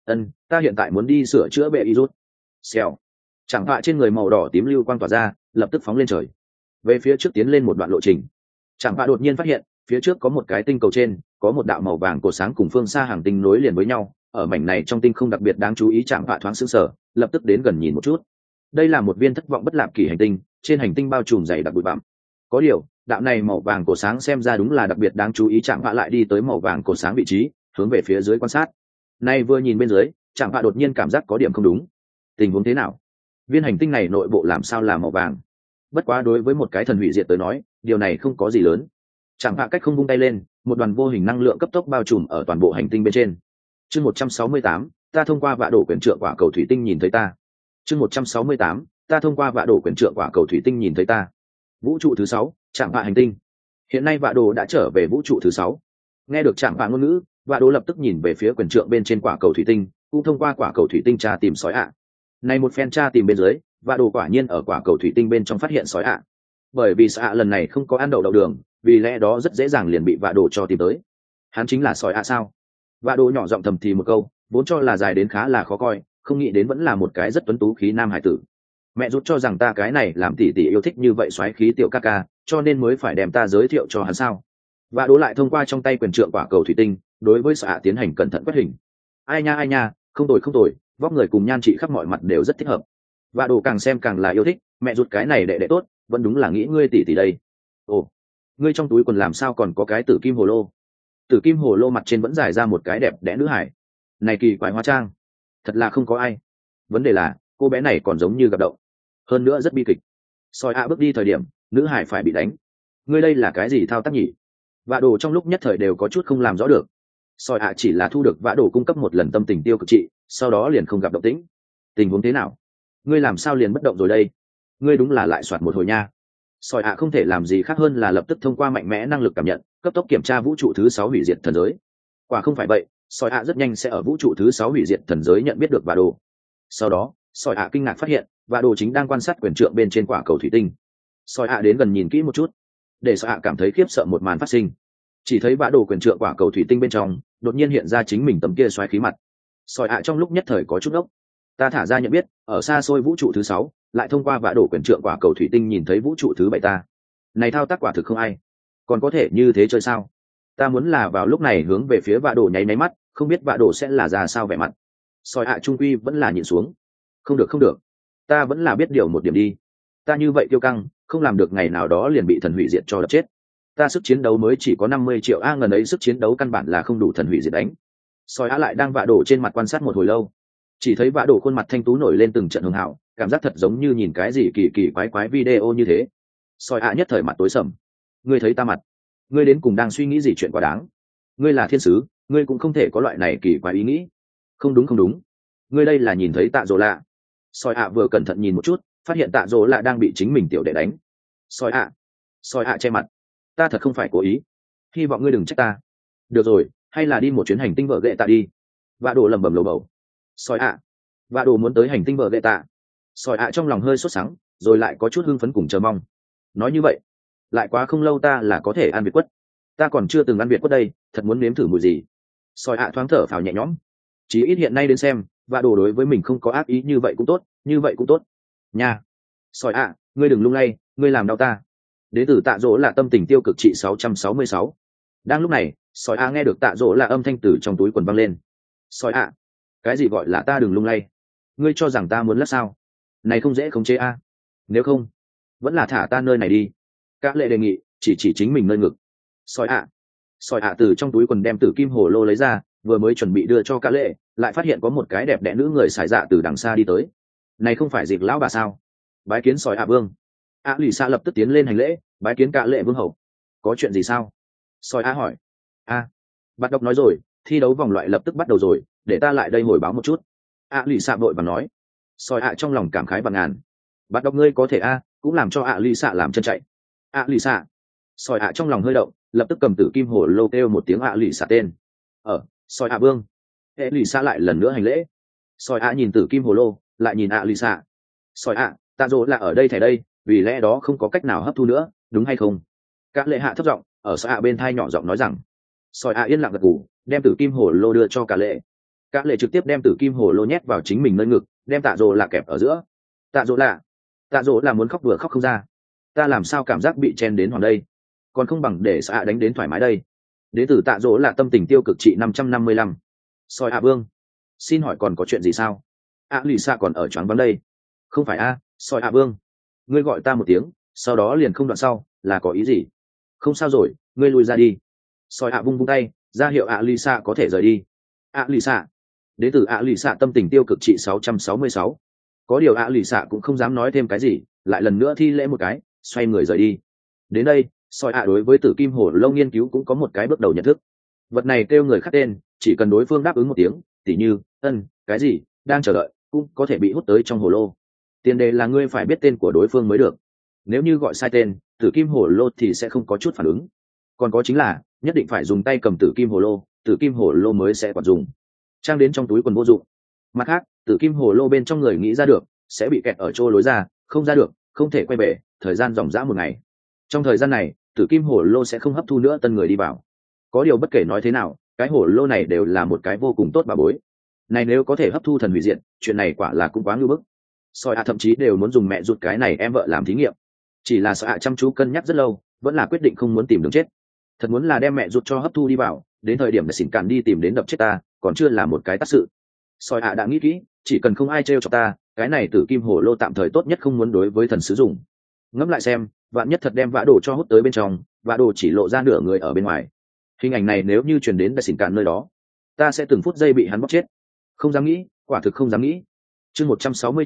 Speaker 1: Ta hiện tại muốn đi sửa chữa bệ y rút. Xèo. Chẳng hạn trên người màu đỏ tím lưu quang tỏa ra, lập tức phóng lên trời, về phía trước tiến lên một đoạn lộ trình. Chẳng hạn đột nhiên phát hiện phía trước có một cái tinh cầu trên có một đạo màu vàng cột sáng cùng phương xa hàng tinh nối liền với nhau. Ở mảnh này trong tinh không đặc biệt đáng chú ý, chẳng hạn thoáng sững sờ, lập tức đến gần nhìn một chút. Đây là một viên thất vọng bất lạp kỳ hành tinh, trên hành tinh bao trùm dày đặc bụi bặm. Có điều đạo này màu vàng cổ sáng xem ra đúng là đặc biệt đáng chú ý. Trạm Phạ lại đi tới màu vàng cổ sáng vị trí, hướng về phía dưới quan sát. Nay vừa nhìn bên dưới, Trạm Phạ đột nhiên cảm giác có điểm không đúng. Tình huống thế nào? Viên hành tinh này nội bộ làm sao là màu vàng? Bất quá đối với một cái thần hủy diệt tới nói, điều này không có gì lớn. Trạm Phạ cách không vung tay lên, một đoàn vô hình năng lượng cấp tốc bao trùm ở toàn bộ hành tinh bên trên. Chương 168, ta thông qua vạ đổ quyền trượng quả cầu thủy tinh nhìn thấy ta. Chương 168, ta thông qua vạ đổ quyền trượng quả cầu thủy tinh nhìn thấy ta. Vũ trụ thứ 6, Trạm Phạ hành tinh. Hiện nay vạ đồ đã trở về vũ trụ thứ 6. Nghe được Trạm Phạ ngôn ngữ, vạ đồ lập tức nhìn về phía quyền trượng bên trên quả cầu thủy tinh, cũng thông qua quả cầu thủy tinh tra tìm sói ạ. Này một phen tra tìm bên dưới, vạ đồ quả nhiên ở quả cầu thủy tinh bên trong phát hiện sói ạ. Bởi vì sói ạ lần này không có ăn đậu đường, vì lẽ đó rất dễ dàng liền bị vạ đồ cho tìm tới. Hắn chính là sói ạ sao? Vạ đồ nhỏ giọng thầm thì một câu, vốn cho là dài đến khá là khó coi, không nghĩ đến vẫn là một cái rất tuấn tú khí nam hải tử. Mẹ rút cho rằng ta cái này làm tỷ tỷ yêu thích như vậy xoáy khí tiểu ca ca, cho nên mới phải đem ta giới thiệu cho hắn sao? Và đố lại thông qua trong tay quyền trượng quả cầu thủy tinh, đối với xạ tiến hành cẩn thận quét hình. Ai nha, không tồi, vóc người cùng nhan trị khắp mọi mặt đều rất thích hợp. Và đồ càng xem càng là yêu thích, mẹ rút cái này đệ tốt, vẫn đúng là nghĩ ngươi tỷ tỷ đây. Ồ, ngươi trong túi quần làm sao còn có cái tử kim hồ lô? Tử kim hồ lô mặt trên vẫn dài ra một cái đẹp đẽ nữ hải. Này kỳ quái hóa trang, thật là không có ai. Vấn đề là cô bé này còn giống như gặp đậu. hơn nữa rất bi kịch. Soi ạ bước đi thời điểm nữ hải phải bị đánh. Ngươi đây là cái gì thao tác nhỉ? Vạ đồ trong lúc nhất thời đều có chút không làm rõ được. Soi ạ chỉ là thu được vã đồ cung cấp một lần tâm tình tiêu cực trị, sau đó liền không gặp động tĩnh. Tình huống thế nào? Ngươi làm sao liền bất động rồi đây? Ngươi đúng là lại soạt một hồi nha. Soi ạ không thể làm gì khác hơn là lập tức thông qua mạnh mẽ năng lực cảm nhận, cấp tốc kiểm tra vũ trụ thứ 6 hủy diệt thần giới. Quả không phải vậy, Soi ạ rất nhanh sẽ ở vũ trụ thứ 6 hủy diệt thần giới nhận biết được vã đồ. Sau đó, Soi ạ kinh ngạc phát hiện, vã đồ chính đang quan sát quyền trượng bên trên quả cầu thủy tinh. Soi ạ đến gần nhìn kỹ một chút, để Soi ạ cảm thấy khiếp sợ một màn phát sinh. Chỉ thấy vã đồ quyền trượng quả cầu thủy tinh bên trong đột nhiên hiện ra chính mình tấm kia xoáy khí mặt. Soi ạ trong lúc nhất thời có chút ốc. Ta thả ra nhận biết ở xa xôi vũ trụ thứ 6, lại thông qua vã đồ quyền trượng quả cầu thủy tinh nhìn thấy vũ trụ thứ 7 ta. Này thao tác quả thực không ai còn có thể như thế chơi sao? Ta muốn là vào lúc này hướng về phía vã đồ nháy máy mắt, không biết vã đồ sẽ là ra sao vẻ mặt. Soi ạ trung quy vẫn là nhịn xuống. Không được không được, ta vẫn là biết điều một điểm đi. Ta như vậy kiêu căng, không làm được ngày nào đó liền bị thần hủy diệt cho đập chết. Ta sức chiến đấu mới chỉ có 50 triệu a, ngần ấy sức chiến đấu căn bản là không đủ thần hủy diệt đánh. Soi á lại đang vạ đổ trên mặt quan sát một hồi lâu, chỉ thấy vạ đổ khuôn mặt thanh tú nổi lên từng trận hường hảo, cảm giác thật giống như nhìn cái gì kỳ kỳ quái quái video như thế. Soi á nhất thời mặt tối sầm. Ngươi thấy ta mặt? Ngươi đến cùng đang suy nghĩ gì chuyện quá đáng? Ngươi là thiên sứ, ngươi cũng không thể có loại này kỳ quái ý nghĩ. Không đúng không đúng, ngươi đây là nhìn thấy Tạ Dỗ Lạ. Soi á vừa cẩn thận nhìn một chút, phát hiện Tạ Dỗ Lạ đang bị chính mình tiểu đệ đánh. Soi á che mặt. Ta thật không phải cố ý, hy vọng ngươi đừng trách ta. Được rồi, hay là đi một chuyến hành tinh vợ ghệ tạ đi. Vạ đồ lẩm bẩm lầu bầu. Soi ạ, vạ đồ muốn tới hành tinh vợ ghệ tạ. Soi ạ trong lòng hơi sốt sắng, rồi lại có chút hưng phấn cùng chờ mong. Nói như vậy, lại quá không lâu ta là có thể ăn việt quất. Ta còn chưa từng ăn việt quất đây, thật muốn nếm thử mùi gì. Soi ạ thoáng thở phào nhẹ nhõm. Chí ít hiện nay đến xem, vạ đồ đối với mình không có ác ý, như vậy cũng tốt, như vậy cũng tốt. Nha. Soi ạ, ngươi đừng lung lay, ngươi làm đau ta. Đế tử Tạ Dỗ là tâm tình tiêu cực trị 666. Đang lúc này, Soi a nghe được Tạ Dỗ là âm thanh từ trong túi quần văng lên. Soi a, cái gì gọi là ta đừng lung lay? Ngươi cho rằng ta muốn lắc sao? Này không dễ khống chế a. Nếu không, vẫn là thả ta nơi này đi. Các lệ đề nghị, chỉ chính mình nơi ngực. Soi a từ trong túi quần đem tử kim hồ lô lấy ra, vừa mới chuẩn bị đưa cho Các lệ, lại phát hiện có một cái đẹp đẽ nữ người xài dạ từ đằng xa đi tới. Này không phải dịp lão bà sao? Bái kiến Soi a vương. Lì Sa lập tức tiến lên hành lễ, bái kiến Cả lệ vương hậu. Có chuyện gì sao? Soi a hỏi. Bạn đọc nói rồi, thi đấu vòng loại lập tức bắt đầu rồi, để ta lại đây hồi báo một chút. Lì Sa vội và nói. Soi a trong lòng cảm khái và ngàn. Bạn đọc ngươi có thể cũng làm cho Lì Sa làm chân chạy. Lì Sa. Soi a trong lòng hơi động, lập tức cầm tử kim hồ lô kêu một tiếng Lì Sa tên. Soi a vương. Lì Sa lại lần nữa hành lễ. Soi a nhìn tử kim hồ lô, lại nhìn Lì Sa. Soi a, Tạ Dỗ là ở đây thẻ đây, vì lẽ đó không có cách nào hấp thu nữa, đúng hay không? Các lệ hạ thấp giọng ở Soi a bên thai nhỏ giọng nói rằng. Soi a yên lặng gật gù, đem tử kim hồ lô đưa cho Cả lệ. Cả lệ trực tiếp đem tử kim hồ lô nhét vào chính mình nơi ngực, đem Tạ Dỗ là kẹp ở giữa. Tạ Dỗ là muốn khóc vừa khóc không ra. Ta làm sao cảm giác bị chen đến hoàng đây, còn không bằng để Soi a đánh đến thoải mái đây. Đế tử Tạ Dỗ là tâm tình tiêu cực trị 555. Soi a vương, xin hỏi còn có chuyện gì sao? Lì Sa còn ở choáng váng đây. Không phải Soi a vương, ngươi gọi ta một tiếng, sau đó liền không đoạn sau, là có ý gì? Không sao rồi, ngươi lui ra đi. Soi a vung tay, ra hiệu Lì Sa có thể rời đi. Lì Sa. Đến từ Lì Sa tâm tình tiêu cực trị 666. Có điều Lì Sa cũng không dám nói thêm cái gì, lại lần nữa thi lễ một cái, xoay người rời đi. Đến đây, Soi a đối với tử kim hồ lô nghiên cứu cũng có một cái bước đầu nhận thức. Vật này kêu người khác tên, chỉ cần đối phương đáp ứng một tiếng, tỉ như cái gì đang chờ đợi, cũng có thể bị hút tới trong hồ lô. Tiền đề là ngươi phải biết tên của đối phương mới được. Nếu như gọi sai tên, tử kim hồ lô thì sẽ không có chút phản ứng. Còn có chính là nhất định phải dùng tay cầm tử kim hồ lô mới sẽ còn dùng. Trang đến trong túi quần vô dụng. Mặt khác, tử kim hồ lô bên trong người nghĩ ra được sẽ bị kẹt ở chỗ lối ra, không ra được, không thể quay về, thời gian dòng dã một ngày. Trong thời gian này, tử kim hồ lô sẽ không hấp thu nữa tân người đi vào. Có điều bất kể nói thế nào, cái hồ lô này đều là một cái vô cùng tốt bà bối. Này nếu có thể hấp thu thần hủy diệt, chuyện này quả là cũng quá ngưu bức. Soi a thậm chí đều muốn dùng mẹ ruột cái này em vợ làm thí nghiệm. Chỉ là Soi a chăm chú cân nhắc rất lâu, vẫn là quyết định không muốn tìm đường chết. Thật muốn là đem mẹ ruột cho hấp thu đi vào, đến thời điểm để xỉn cản đi tìm đến đập chết ta, còn chưa là một cái tác sự. Soi a đã nghĩ kỹ, chỉ cần không ai trêu chọc ta, cái này tử kim hồ lô tạm thời tốt nhất không muốn đối với thần sử dụng. Ngẫm lại xem, vạn nhất thật đem vã đồ cho hút tới bên trong, vã đồ chỉ lộ ra nửa người ở bên ngoài. Hình ảnh này nếu như truyền đến để xỉn cản nơi đó, ta sẽ từng phút giây bị hắn bóc chết. Không dám nghĩ, quả thực không dám nghĩ. Chương 169,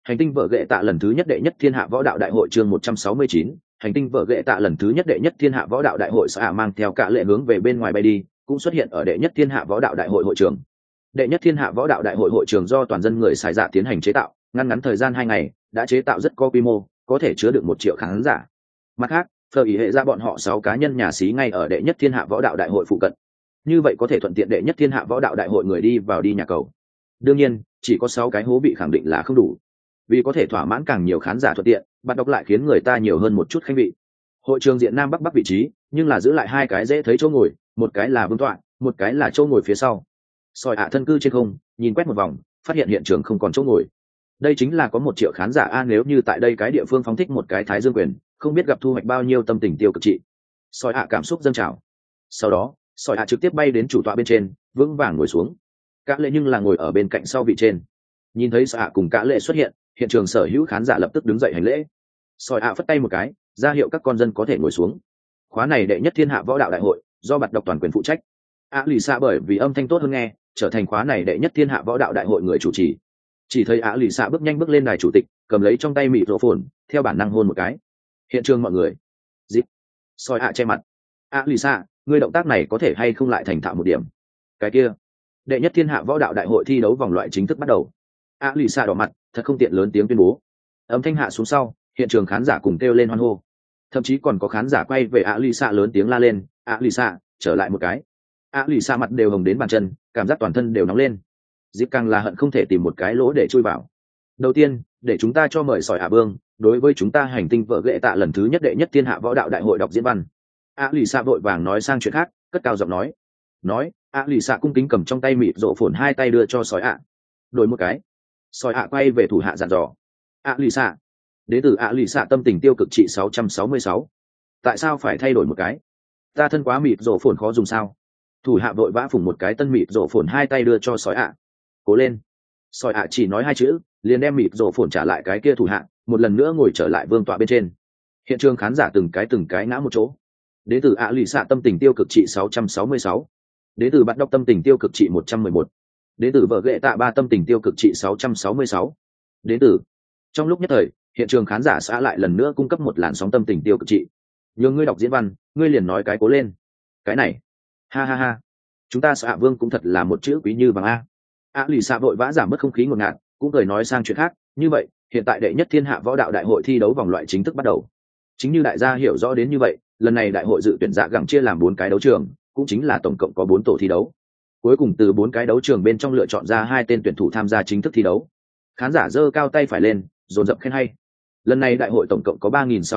Speaker 1: Hành tinh vợ ghệ tạ lần thứ nhất đệ nhất thiên hạ võ đạo đại hội chương 169, hành tinh vợ ghệ tạ lần thứ nhất đệ nhất thiên hạ võ đạo đại hội xã mang theo cả lệ hướng về bên ngoài bay đi, cũng xuất hiện ở đệ nhất thiên hạ võ đạo đại hội hội trường. Đệ nhất thiên hạ võ đạo đại hội hội trường do toàn dân người xài dạ tiến hành chế tạo, ngắn thời gian 2 ngày, đã chế tạo rất có quy mô, có thể chứa được 1 triệu khán giả. Mặt khác, phờ ý hệ ra bọn họ 6 cá nhân nhà xí ngay ở đệ nhất thiên hạ võ đạo đại hội phụ cận. Như vậy có thể thuận tiện đệ nhất thiên hạ võ đạo đại hội người đi vào đi nhà cầu. Đương nhiên, chỉ có 6 cái hố bị khẳng định là không đủ. Vì có thể thỏa mãn càng nhiều khán giả thuận tiện, bạn đọc lại khiến người ta nhiều hơn một chút khanh vị. Hội trường diện nam bắc vị trí, nhưng là giữ lại 2 cái dễ thấy chỗ ngồi, một cái là vương tọa, một cái là chỗ ngồi phía sau. Sỏi ạ thân cư trên không, nhìn quét một vòng, phát hiện hiện trường không còn chỗ ngồi. Đây chính là có 1 triệu khán giả a, nếu như tại đây cái địa phương phóng thích một cái thái dương quyền, không biết gặp thu hoạch bao nhiêu tâm tình tiêu cực trị. Sỏi ạ cảm xúc dâng trào. Sau đó, sỏi ạ trực tiếp bay đến chủ tọa bên trên, vững vàng ngồi xuống. Cả lệ nhưng là ngồi ở bên cạnh sau vị trên. Nhìn thấy sỏi ạ cùng cả lệ xuất hiện, hiện trường sở hữu khán giả lập tức đứng dậy hành lễ. Sỏi ạ phất tay một cái, ra hiệu các con dân có thể ngồi xuống. Khóa này đệ nhất thiên hạ võ đạo đại hội, do bạt độc toàn quyền phụ trách. Lì xạ bởi vì âm thanh tốt hơn nghe, trở thành khóa này đệ nhất thiên hạ võ đạo đại hội người chủ trì. Chỉ thấy lì xạ bước nhanh bước lên đài chủ tịch, cầm lấy trong tay mịt rổ phồn, theo bản năng hôn một cái. Hiện trường mọi người dịp soi che mặt. Lì xạ, ngươi động tác này có thể hay không lại thành thạo một điểm. Cái kia, đệ nhất thiên hạ võ đạo đại hội thi đấu vòng loại chính thức bắt đầu. Lì xạ đỏ mặt, thật không tiện lớn tiếng tuyên bố. Âm thanh hạ xuống sau, hiện trường khán giả cùng kêu lên hoan hô, thậm chí còn có khán giả quay về lì xạ lớn tiếng la lên, lì xạ trở lại một cái. Lì xạ mặt đều hồng đến bàn chân, cảm giác toàn thân đều nóng lên. Dịp càng là hận không thể tìm một cái lỗ để chui vào. Đầu tiên, để chúng ta cho mời sỏi vương đối với chúng ta hành tinh vợ ghệ tạ lần thứ nhất đệ nhất thiên hạ võ đạo đại hội đọc diễn văn. Lì xạ vội vàng nói sang chuyện khác, cất cao giọng nói. Lì xạ cung kính cầm trong tay mịt rộ phồn 2 tay đưa cho sỏi đổi một cái. Sỏi quay về thủ hạ dặn dò. Lì xạ, đến từ lì xạ tâm tình tiêu cực trị 666. Tại sao phải thay đổi một cái? Ta thân quá mịt rộ phồn khó dùng sao? Thủ hạ vội vã phủng một cái tân mịt rộ phồn 2 tay đưa cho sỏi cố lên. Sỏi chỉ nói 2 chữ, liền đem mịt rộ phồn trả lại cái kia thủ hạ, một lần nữa ngồi trở lại vương tọa bên trên. Hiện trường khán giả từng cái ngã một chỗ. Đến từ lì xạ tâm tình tiêu cực trị 666. Đến từ bạn đọc tâm tình tiêu cực trị 111. Đến từ vợ ghệ tạ 3 tâm tình tiêu cực trị 666. Đến từ. Trong lúc nhất thời, hiện trường khán giả xã lại lần nữa cung cấp một làn sóng tâm tình tiêu cực trị. Nhưng ngươi đọc diễn văn, ngươi liền nói cái cố lên. Cái này, ha ha ha, chúng ta xã vương cũng thật là một chữ quý như vàng a. Lì xạ vội vã giảm bớt không khí ngột ngạt, cũng cười nói sang chuyện khác. Như vậy, hiện tại đệ nhất thiên hạ võ đạo đại hội thi đấu vòng loại chính thức bắt đầu. Chính như đại gia hiểu rõ đến như vậy, lần này đại hội dự tuyển dạ gẳng chia làm 4 cái đấu trường, cũng chính là tổng cộng có 4 tổ thi đấu. Cuối cùng từ 4 cái đấu trường bên trong lựa chọn ra 2 tên tuyển thủ tham gia chính thức thi đấu. Khán giả giơ cao tay phải lên, dồn dập khen hay. Lần này đại hội tổng cộng có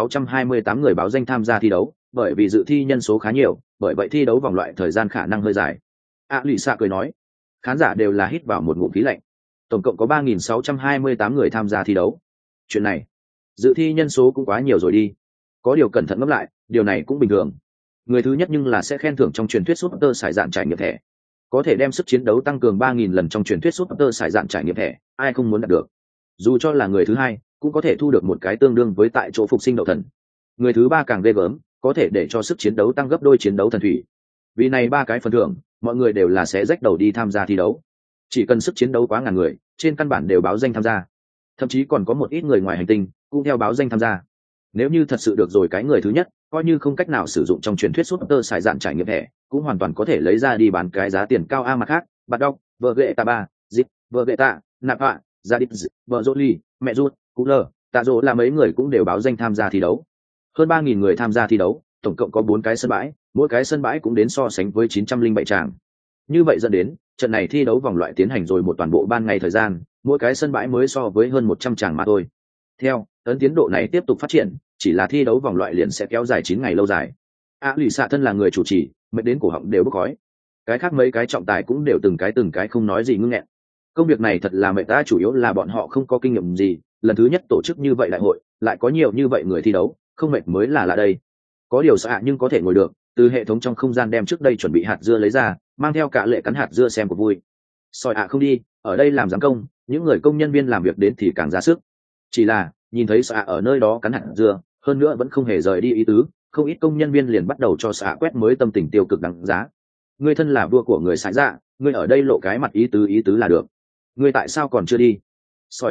Speaker 1: 3.628 người báo danh tham gia thi đấu, bởi vì dự thi nhân số khá nhiều, bởi vậy thi đấu vòng loại thời gian khả năng hơi dài. Lì xạ cười nói. Khán giả đều là hít vào một ngụm khí lạnh. Tổng cộng có 3.628 người tham gia thi đấu. Chuyện này, dự thi nhân số cũng quá nhiều rồi đi. Có điều cẩn thận ngẫm lại, điều này cũng bình thường. Người thứ nhất nhưng là sẽ khen thưởng trong truyền thuyết Super sải dạn trải nghiệm thẻ. Có thể đem sức chiến đấu tăng cường 3.000 lần trong truyền thuyết Super sải dạn trải nghiệm thẻ, ai không muốn đạt được. Dù cho là người thứ hai, cũng có thể thu được một cái tương đương với tại chỗ phục sinh đậu thần. Người thứ ba càng ghê gớm, có thể để cho sức chiến đấu tăng gấp đôi chiến đấu thần thủy. Vì này 3 cái phần thưởng, mọi người đều là sẽ rách đầu đi tham gia thi đấu. Chỉ cần sức chiến đấu quá ngàn người, trên căn bản đều báo danh tham gia. Thậm chí còn có một ít người ngoài hành tinh cũng theo báo danh tham gia. Nếu như thật sự được rồi cái người thứ nhất, coi như không cách nào sử dụng trong truyền thuyết Super sải dạn trải nghiệm thẻ, cũng hoàn toàn có thể lấy ra đi bán cái giá tiền cao mặt khác. Bạn đọc, vợ ghệ tạ 3, Zip, vợ ghệ tạ, Nạp Họa, Gia Đít, vợ Jolie, mẹ Ruột, Cú Lờ, Tạ Dỗ là mấy người cũng đều báo danh tham gia thi đấu. Hơn 3.000 người tham gia thi đấu, tổng cộng có 4 cái sân bãi, mỗi cái sân bãi cũng đến so sánh với 907 tràng. Như vậy dẫn đến, trận này thi đấu vòng loại tiến hành rồi một toàn bộ ban ngày thời gian, mỗi cái sân bãi mới so với hơn 100 tràng mà thôi. Theo ấn tiến độ này tiếp tục phát triển, chỉ là thi đấu vòng loại liền sẽ kéo dài 9 ngày lâu dài. Lì xạ thân là người chủ trì, mệt đến cổ họng đều bốc khói. Cái khác mấy cái trọng tài cũng đều từng cái không nói gì ngưng nghẹn. Công việc này thật là mệt ta, chủ yếu là bọn họ không có kinh nghiệm gì, lần thứ nhất tổ chức như vậy đại hội, lại có nhiều như vậy người thi đấu, không mệt mới là lạ đây. Có điều xạ nhưng có thể ngồi được, từ hệ thống trong không gian đem trước đây chuẩn bị hạt dưa lấy ra, mang theo cả lệ cắn hạt dưa xem cuộc vui. Sỏi không đi, ở đây làm giám công, những người công nhân viên làm việc đến thì càng ra sức. Chỉ là nhìn thấy xạ ở nơi đó cắn hạt dưa, hơn nữa vẫn không hề rời đi ý tứ, không ít công nhân viên liền bắt đầu cho xạ quét mới tâm tình tiêu cực đằng giá. Ngươi thân là vua của người xạ dạ, ngươi ở đây lộ cái mặt ý tứ là được. Ngươi tại sao còn chưa đi? Sỏi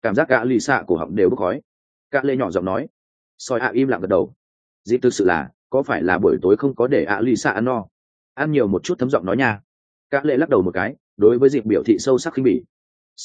Speaker 1: cảm giác cả lì xạ cổ họng đều bốc khói. Cả lệ nhỏ giọng nói. Soi ạ im lặng gật đầu. Dịp thực sự là có phải là buổi tối không có để ạ lì xạ ăn no, ăn nhiều một chút, thấm giọng nói nha. Cả lệ lắc đầu một cái, đối với dịp biểu thị sâu sắc khinh bỉ.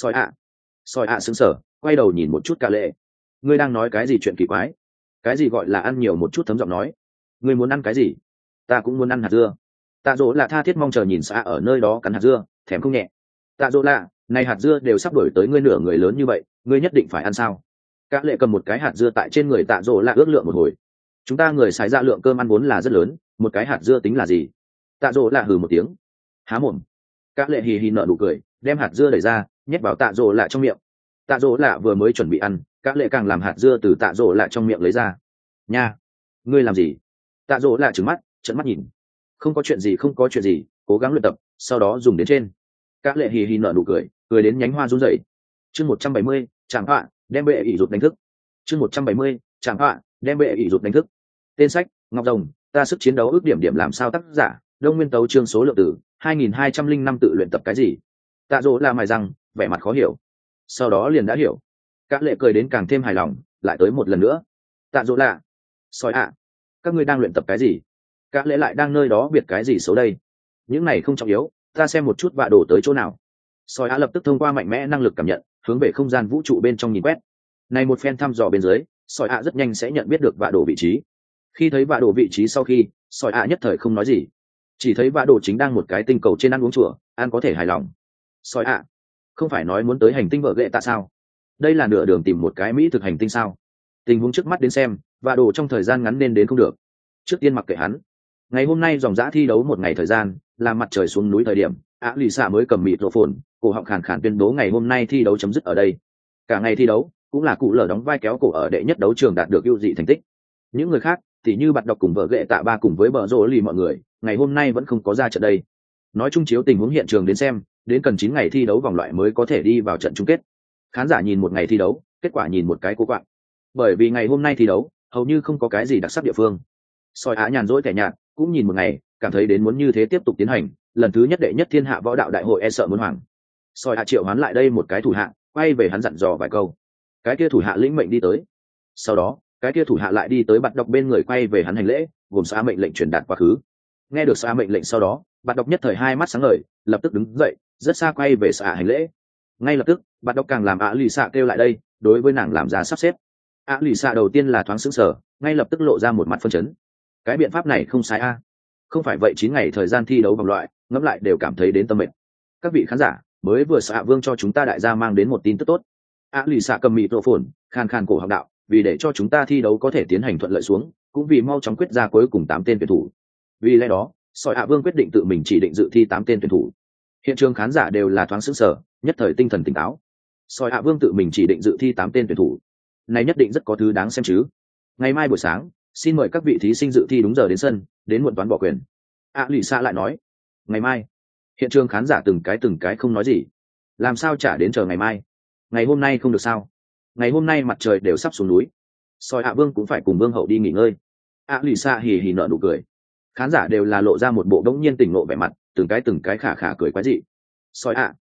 Speaker 1: Soi ạ sững sờ, quay đầu nhìn một chút cả lệ. Ngươi đang nói cái gì chuyện kỳ quái? Cái gì gọi là ăn nhiều một chút, thấm giọng nói. Ngươi muốn ăn cái gì? Ta cũng muốn ăn hạt dưa. Tạ Dỗ là tha thiết mong chờ nhìn xạ ở nơi đó cắn hạt dưa, thèm không nhẹ. Tạ Dỗ là, này hạt dưa đều sắp đổi tới ngươi nửa người lớn như vậy, ngươi nhất định phải ăn sao? Cả lệ cầm một cái hạt dưa tại trên người Tạ Dỗ là ước lượng một hồi. Chúng ta người xài ra lượng cơm ăn vốn là rất lớn, một cái hạt dưa tính là gì? Tạ Dỗ là hừ một tiếng, há mồm. Cả lệ hì hì nở nụ cười, đem hạt dưa đẩy ra, nhét vào Tạ Dỗ là trong miệng. Tạ Dỗ là vừa mới chuẩn bị ăn, Cả lệ càng làm hạt dưa từ Tạ Dỗ là trong miệng lấy ra. Nha, ngươi làm gì? Tạ Dỗ là trừng mắt, trợn mắt nhìn. Không có chuyện gì, không có chuyện gì, cố gắng luyện tập, sau đó dùng đến trên. Các lệ hì hì nở nụ cười, cười đến nhánh hoa run rẩy. Chương 170, Trảm họa, đem bệ ỷ rụt đánh thức. Chương 170, Trảm họa, đem bệ ỷ rụt đánh thức. Tên sách: Ngọc Rồng, ta sức chiến đấu ước điểm điểm làm sao, tác giả: Đông Nguyên Tấu, chương số lượng tử 2205, tự luyện tập cái gì? Tạ Dỗ là mài răng, vẻ mặt khó hiểu. Sau đó liền đã hiểu. Các lệ cười đến càng thêm hài lòng, lại tới một lần nữa. Tạ Dỗ là, soi ạ, các ngươi đang luyện tập cái gì? Các lễ lại đang nơi đó biệt cái gì xấu đây? Những này không trọng yếu, ta xem một chút vạ đổ tới chỗ nào. Soi á lập tức thông qua mạnh mẽ năng lực cảm nhận, hướng về không gian vũ trụ bên trong nhìn quét. Này một phen thăm dò bên dưới, soi á rất nhanh sẽ nhận biết được vạ đổ vị trí. Khi thấy vạ đổ vị trí sau khi, soi á nhất thời không nói gì, chỉ thấy vạ đổ chính đang một cái tinh cầu trên ăn uống chùa, ăn có thể hài lòng. Soi á, không phải nói muốn tới hành tinh vợ ghệ tạ sao? Đây là nửa đường tìm một cái mỹ thực hành tinh sao? Tình huống trước mắt đến xem, vạ đổ trong thời gian ngắn nên đến không được. Trước tiên mặc kệ hắn. Ngày hôm nay dòng dã thi đấu một ngày thời gian, là mặt trời xuống núi thời điểm, lì xạ mới cầm mịt rộ phồn, cổ họng khàn khàn tuyên bố ngày hôm nay thi đấu chấm dứt ở đây. Cả ngày thi đấu cũng là cụ lở đóng vai kéo cổ ở đệ nhất đấu trường đạt được ưu dị thành tích. Những người khác thì như bạn đọc cùng vợ ghệ tạ ba cùng với bờ rộ lì mọi người, ngày hôm nay vẫn không có ra trận đây. Nói chung chiếu tình huống hiện trường đến xem, đến cần 9 ngày thi đấu vòng loại mới có thể đi vào trận chung kết. Khán giả nhìn một ngày thi đấu, kết quả nhìn một cái cố quạng. Bởi vì ngày hôm nay thi đấu hầu như không có cái gì đặc sắc địa phương. Soi á nhàn rỗi tẻ nhạt, cũng nhìn một ngày, cảm thấy đến muốn như thế tiếp tục tiến hành, lần thứ nhất đệ nhất thiên hạ võ đạo đại hội e sợ muốn hoảng. Soi á triệu hoán lại đây một cái thủ hạ, quay về hắn dặn dò vài câu. Cái kia thủ hạ lĩnh mệnh đi tới. Sau đó, cái kia thủ hạ lại đi tới bạn đọc bên người, quay về hắn hành lễ, gồm xóa mệnh lệnh truyền đạt quá khứ. Nghe được xóa mệnh lệnh sau đó, bạn đọc nhất thời hai mắt sáng ngời, lập tức đứng dậy, rất xa quay về xóa hành lễ. Ngay lập tức, bạn đọc càng làm lì xạ kêu lại đây, đối với nàng làm ra sắp xếp. Lì xạ đầu tiên là thoáng sững sờ, ngay lập tức lộ ra một mặt phân chấn. Cái biện pháp này không sai a. Không phải vậy 9 ngày thời gian thi đấu vòng loại, ngẫm lại đều cảm thấy đến tâm mệt. Các vị khán giả, mới vừa xạ vương cho chúng ta đại gia mang đến một tin tức tốt. Lì xạ cầm mịt rộ phồn, khàn khàn cổ học đạo, vì để cho chúng ta thi đấu có thể tiến hành thuận lợi xuống, cũng vì mau chóng quyết ra cuối cùng 8 tên tuyển thủ. Vì lẽ đó, sỏi vương quyết định tự mình chỉ định dự thi 8 tên tuyển thủ. Hiện trường khán giả đều là thoáng sững sờ, nhất thời tinh thần tỉnh táo. Sỏi vương tự mình chỉ định dự thi 8 tên tuyển thủ, này nhất định rất có thứ đáng xem chứ. Ngày mai buổi sáng, xin mời các vị thí sinh dự thi đúng giờ đến sân, đến muộn toán bỏ quyền. Lì xạ lại nói. Ngày mai? Hiện trường khán giả từng cái không nói gì. Làm sao chả đến chờ ngày mai? Ngày hôm nay không được sao? Ngày hôm nay mặt trời đều sắp xuống núi. Soi vương cũng phải cùng vương hậu đi nghỉ ngơi. Lì xạ hì hì nở nụ cười. Khán giả đều là lộ ra một bộ đống nhiên tỉnh ngộ vẻ mặt, từng cái khả khả cười quái dị. Soi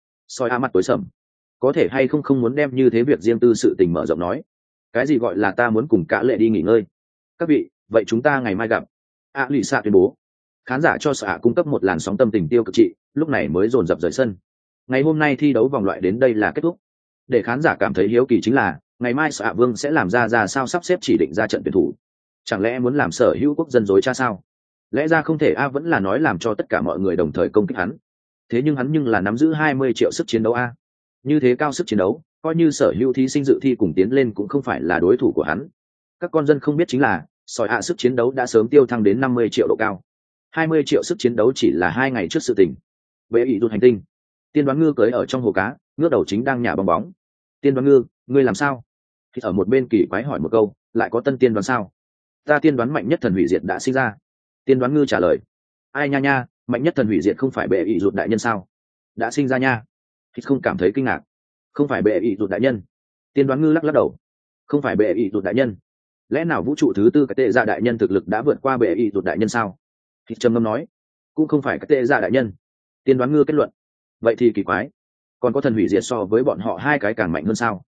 Speaker 1: mặt tối sầm. Có thể hay không muốn đem như thế việc riêng tư sự tình mở rộng nói. Cái gì gọi là ta muốn cùng cả lệ đi nghỉ ngơi? Các vị, vậy chúng ta ngày mai gặp. Lì xạ tuyên bố. Khán giả cho xạ cung cấp một làn sóng tâm tình tiêu cực trị, lúc này mới dồn dập rời sân. Ngày hôm nay thi đấu vòng loại đến đây là kết thúc. Để khán giả cảm thấy hiếu kỳ chính là, ngày mai xạ vương sẽ làm ra sao sắp xếp chỉ định ra trận tuyển thủ. Chẳng lẽ muốn làm sở hữu quốc dân dối cha sao? Lẽ ra không thể vẫn là nói làm cho tất cả mọi người đồng thời công kích hắn. Thế nhưng hắn là nắm giữ 20 triệu sức chiến đấu như thế cao sức chiến đấu, coi như sở hữu thí sinh dự thi cùng tiến lên cũng không phải là đối thủ của hắn. Các con dân không biết chính là, sỏi sức chiến đấu đã sớm tiêu thăng đến 50 triệu độ cao. 20 triệu sức chiến đấu chỉ là 2 ngày trước sự tình. Bệ ỷ rụt hành tinh, Tiên Đoán Ngư cưới ở trong hồ cá, ngước đầu chính đang nhả bong bóng. Tiên Đoán Ngư, ngươi làm sao? Thì ở một bên kỳ quái hỏi một câu, lại có tân tiên đoán sao? Ta tiên đoán mạnh nhất thần hủy diệt đã sinh ra. Tiên Đoán Ngư trả lời. Ai nha, mạnh nhất thần hủy diệt không phải bệ ỷ rụt đại nhân sao? Đã sinh ra nha. Thì không cảm thấy kinh ngạc. Không phải bệ ỷ rụt đại nhân. Tiên Đoán Ngư lắc đầu. Không phải bệ ỷ rụt đại nhân. Lẽ nào vũ trụ thứ tư cái tệ dạ đại nhân thực lực đã vượt qua bệ ỷ rụt đại nhân sao? Thì trầm ngâm nói. Cũng không phải cái tệ dạ đại nhân. Tiên Đoán Ngư kết luận. Vậy thì kỳ quái. Còn có thần hủy diệt so với bọn họ hai cái càng mạnh hơn sao?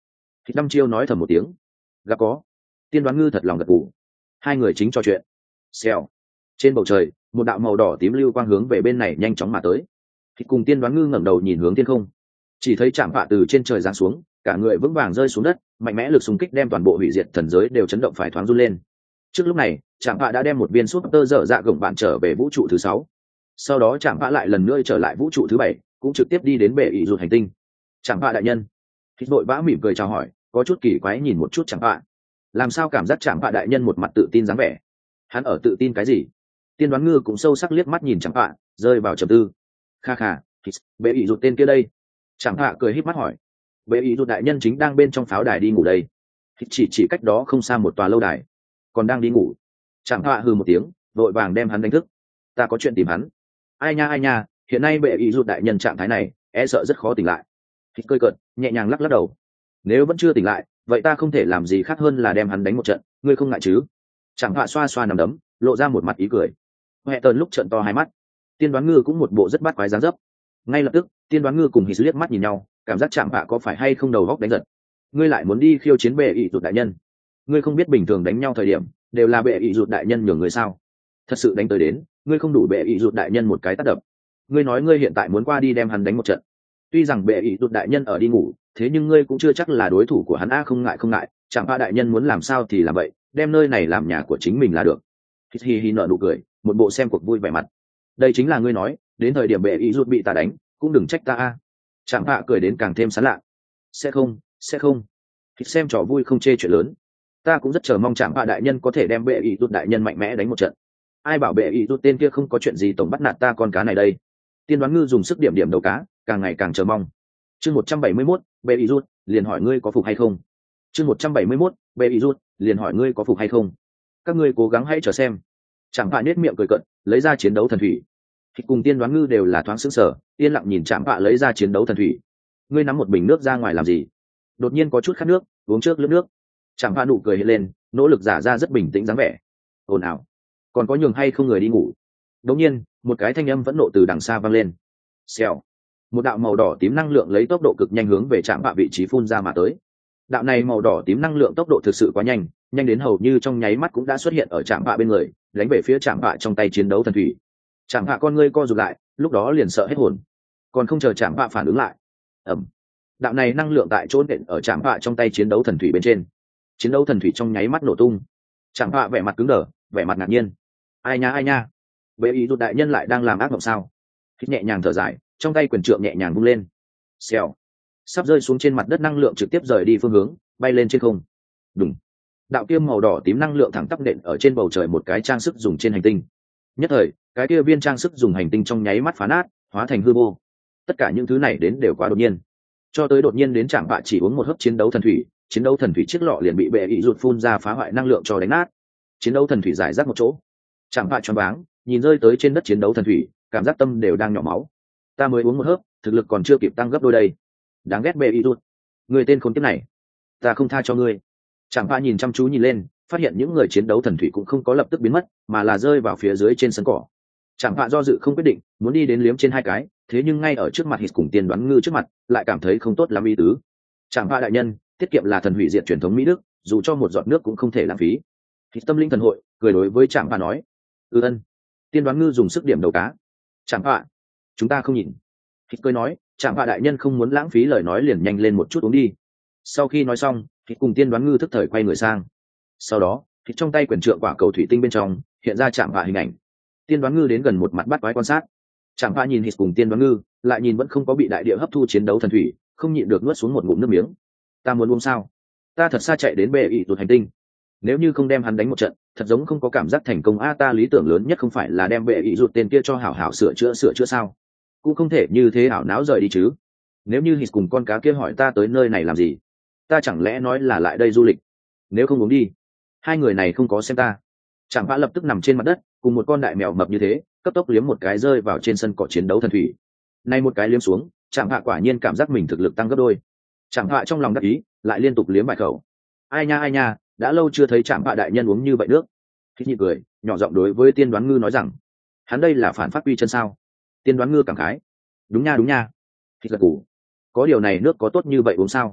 Speaker 1: Thì đăm chiêu nói thầm một tiếng. Gặp có. Tiên Đoán Ngư thật lòng gật gù. Hai người chính trò chuyện. Xèo. Trên bầu trời, một đạo màu đỏ tím lưu quang hướng về bên này nhanh chóng mà tới. Thì cùng Tiên Đoán Ngư ngẩng đầu nhìn hướng thiên không, chỉ thấy Trảm Phạ từ trên trời giáng xuống, cả người vững vàng rơi xuống đất, mạnh mẽ lực xung kích đem toàn bộ hủy diệt thần giới đều chấn động phải thoáng run lên. Trước lúc này, Trảm Phạ đã đem một viên súp tơ dở dạ gồng bạn trở về vũ trụ thứ 6. Sau đó Trảm Phạ lại lần nữa trở lại vũ trụ thứ 7, cũng trực tiếp đi đến bệ ỷ rụt hành tinh. Trảm Phạ đại nhân. Thì vội vã mỉm cười chào hỏi, có chút kỳ quái nhìn một chút Trảm Phạ. Làm sao cảm giác Trảm Phạ đại nhân một mặt tự tin dáng vẻ? Hắn ở tự tin cái gì? Tiên Đoán Ngư cũng sâu sắc liếc mắt nhìn Trảm Phạ, rơi vào trầm tư. Kha kha, bệ ỷ rụt tên kia đây. Trảm Phạ cười híp mắt hỏi. Bệ ỷ rụt đại nhân chính đang bên trong pháo đài đi ngủ đây. Chỉ cách đó không xa một tòa lâu đài, còn đang đi ngủ. Trảm Phạ hừ một tiếng, vội vàng đem hắn đánh thức. Ta có chuyện tìm hắn. Ai nha, hiện nay bệ ỷ rụt đại nhân trạng thái này, e sợ rất khó tỉnh lại. Hít cơi cợt, nhẹ nhàng lắc lắc đầu. Nếu vẫn chưa tỉnh lại, vậy ta không thể làm gì khác hơn là đem hắn đánh một trận, ngươi không ngại chứ? Trảm Phạ xoa xoa nằm đấm, lộ ra một mặt ý cười. Huệ Tần lúc trợn to hai mắt. Tiên Đoán Ngư cũng một bộ rất bát quái dáng dấp. Ngay lập tức, Tiên Đoán Ngư cùng Hít liếc mắt nhìn nhau, cảm giác Trảm Phạ có phải hay không đầu góc đánh giật. Ngươi lại muốn đi khiêu chiến bệ ỷ rụt đại nhân? Ngươi không biết bình thường đánh nhau thời điểm đều là bệ ỷ rụt đại nhân nhường người sao? Thật sự đánh tới đến, ngươi không đủ bệ ỷ rụt đại nhân một cái tát đập. Ngươi nói ngươi hiện tại muốn qua đi đem hắn đánh một trận. Tuy rằng bệ ỷ rụt đại nhân ở đi ngủ, thế nhưng ngươi cũng chưa chắc là đối thủ của hắn. Không ngại, Trảm Phạ đại nhân muốn làm sao thì làm vậy, đem nơi này làm nhà của chính mình là được. Hi hi nở nụ cười, một bộ xem cuộc vui vẻ mặt. Đây chính là ngươi nói, đến thời điểm bệ ỷ rụt bị ta đánh, cũng đừng trách ta. Trảm Phạ cười đến càng thêm sán lạ. Sẽ không. Thì xem trò vui không chê chuyện lớn. Ta cũng rất chờ mong Trảm Phạ đại nhân có thể đem bệ ỷ rụt đại nhân mạnh mẽ đánh một trận. Ai bảo bệ ỷ rụt tên kia không có chuyện gì tổng bắt nạt ta con cá này đây. Tiên Đoán Ngư dùng sức điểm đầu cá, càng ngày càng chờ mong. Chương 171, bệ ỷ rụt, liền hỏi ngươi có phục hay không. Chương 171, bệ ỷ rụt, liền hỏi ngươi có phục hay không. Các ngươi cố gắng hãy chờ xem. Trảm Phạ nhếch miệng cười cợt, lấy ra chiến đấu thần thủy. Thì cùng Tiên Đoán Ngư đều là thoáng sững sờ, yên lặng nhìn Trảm Phạ lấy ra chiến đấu thần thủy. Ngươi nắm một bình nước ra ngoài làm gì? Đột nhiên có chút khát nước, uống trước lướt nước. Trảm Phạ nụ cười hiện lên, nỗ lực giả ra rất bình tĩnh dáng vẻ. Ồn ào, còn có nhường hay không người đi ngủ? Đột nhiên, một cái thanh âm vẫn nộ từ đằng xa vang lên. Xèo, một đạo màu đỏ tím năng lượng lấy tốc độ cực nhanh hướng về Trảm Phạ vị trí phun ra mà tới. Đạo này màu đỏ tím năng lượng tốc độ thực sự quá nhanh, nhanh đến hầu như trong nháy mắt cũng đã xuất hiện ở Trảm Phạ bên người, đánh về phía Trảm Phạ trong tay chiến đấu thần thủy. Trảm Phạ con ngươi co rụt lại, lúc đó liền sợ hết hồn. Còn không chờ Trảm Phạ phản ứng lại, ầm, đạo này năng lượng tại chỗ nện ở Trảm Phạ trong tay chiến đấu thần thủy bên trên. Chiến đấu thần thủy trong nháy mắt nổ tung. Trảm Phạ vẻ mặt cứng đờ, vẻ mặt ngạc nhiên. Ai nha, bệ ỷ rụt đại nhân lại đang làm ác mộng sao? Hít nhẹ nhàng thở dài, trong tay quyền trượng nhẹ nhàng vung lên. Xèo, sắp rơi xuống trên mặt đất năng lượng trực tiếp rời đi phương hướng, bay lên trên không. Đùng, đạo kia màu đỏ tím năng lượng thẳng tắp nện ở trên bầu trời một cái trang sức dùng trên hành tinh. Nhất thời, cái kia viên trang sức dùng hành tinh trong nháy mắt phá nát, hóa thành hư vô. Tất cả những thứ này đến đều quá đột nhiên. Cho tới đột nhiên đến Trảm Phạ chỉ uống một hớp chiến đấu thần thủy, chiến đấu thần thủy chiếc lọ liền bị bệ ỷ rụt phun ra phá hoại năng lượng cho đánh nát. Chiến đấu thần thủy giải rác một chỗ. Trảm Phạ choáng váng, nhìn rơi tới trên đất chiến đấu thần thủy, cảm giác tâm đều đang nhỏ máu. Ta mới uống một hớp, thực lực còn chưa kịp tăng gấp đôi đây. Đáng ghét bệ ỷ rụt, người tên khốn kiếp này, ta không tha cho ngươi. Trảm Phạ nhìn chăm chú nhìn lên, phát hiện những người chiến đấu thần thủy cũng không có lập tức biến mất, mà là rơi vào phía dưới trên sân cỏ. Trảm Phạ do dự không quyết định, muốn đi đến liếm trên hai cái, thế nhưng ngay ở trước mặt Hít cùng Tiên Đoán Ngư trước mặt, lại cảm thấy không tốt lắm ý tứ. Trảm Phạ đại nhân, tiết kiệm là thần hủy diệt truyền thống Mỹ Đức, dù cho một giọt nước cũng không thể lãng phí. Hít tâm linh thần hội, cười đối với Trảm Phạ nói. Ân. Tiên Đoán Ngư dùng sức điểm đầu cá. Trảm Phạ, chúng ta không nhìn. Hít cười nói, Trảm Phạ đại nhân không muốn lãng phí lời nói liền nhanh lên một chút uống đi. Sau khi nói xong, Hít cùng Tiên Đoán Ngư thức thời quay người sang. Sau đó, Hít trong tay quyền trượng quả cầu thủy tinh bên trong hiện ra Trảm Phạ hình ảnh. Tiên Đoán Ngư đến gần một mặt bắt quái quan sát. Trảm Phạ nhìn Hít cùng Tiên Đoán Ngư, lại nhìn vẫn không có bị đại địa hấp thu chiến đấu thần thủy, không nhịn được nuốt xuống một ngụm nước miếng. Ta muốn uống sao? Ta thật xa chạy đến bệ ỷ rụt hành tinh, nếu như không đem hắn đánh một trận, thật giống không có cảm giác thành công. Ta lý tưởng lớn nhất không phải là đem bệ ỷ rụt tên kia cho hảo hảo sửa chữa sao? Cũng không thể như thế ảo não rời đi chứ. Nếu như Hít cùng con cá kia hỏi ta tới nơi này làm gì, ta chẳng lẽ nói là lại đây du lịch? Nếu không uống đi, hai người này không có xem ta. Trảm Phạ lập tức nằm trên mặt đất, cùng một con đại mèo mập như thế, cấp tốc liếm một cái rơi vào trên sân cỏ chiến đấu thần thủy. Nay một cái liếm xuống, Trảm Phạ quả nhiên cảm giác mình thực lực tăng gấp đôi. Trảm Phạ trong lòng đắc ý, lại liên tục liếm vài khẩu. Ai nha, đã lâu chưa thấy Trảm Phạ đại nhân uống như vậy nước. Hít nhị cười, nhỏ giọng đối với Tiên Đoán Ngư nói rằng, hắn đây là phản phát quy chân sao? Tiên Đoán Ngư cảm khái. Đúng nha. Hít gật gù. Có điều này nước có tốt như vậy uống sao?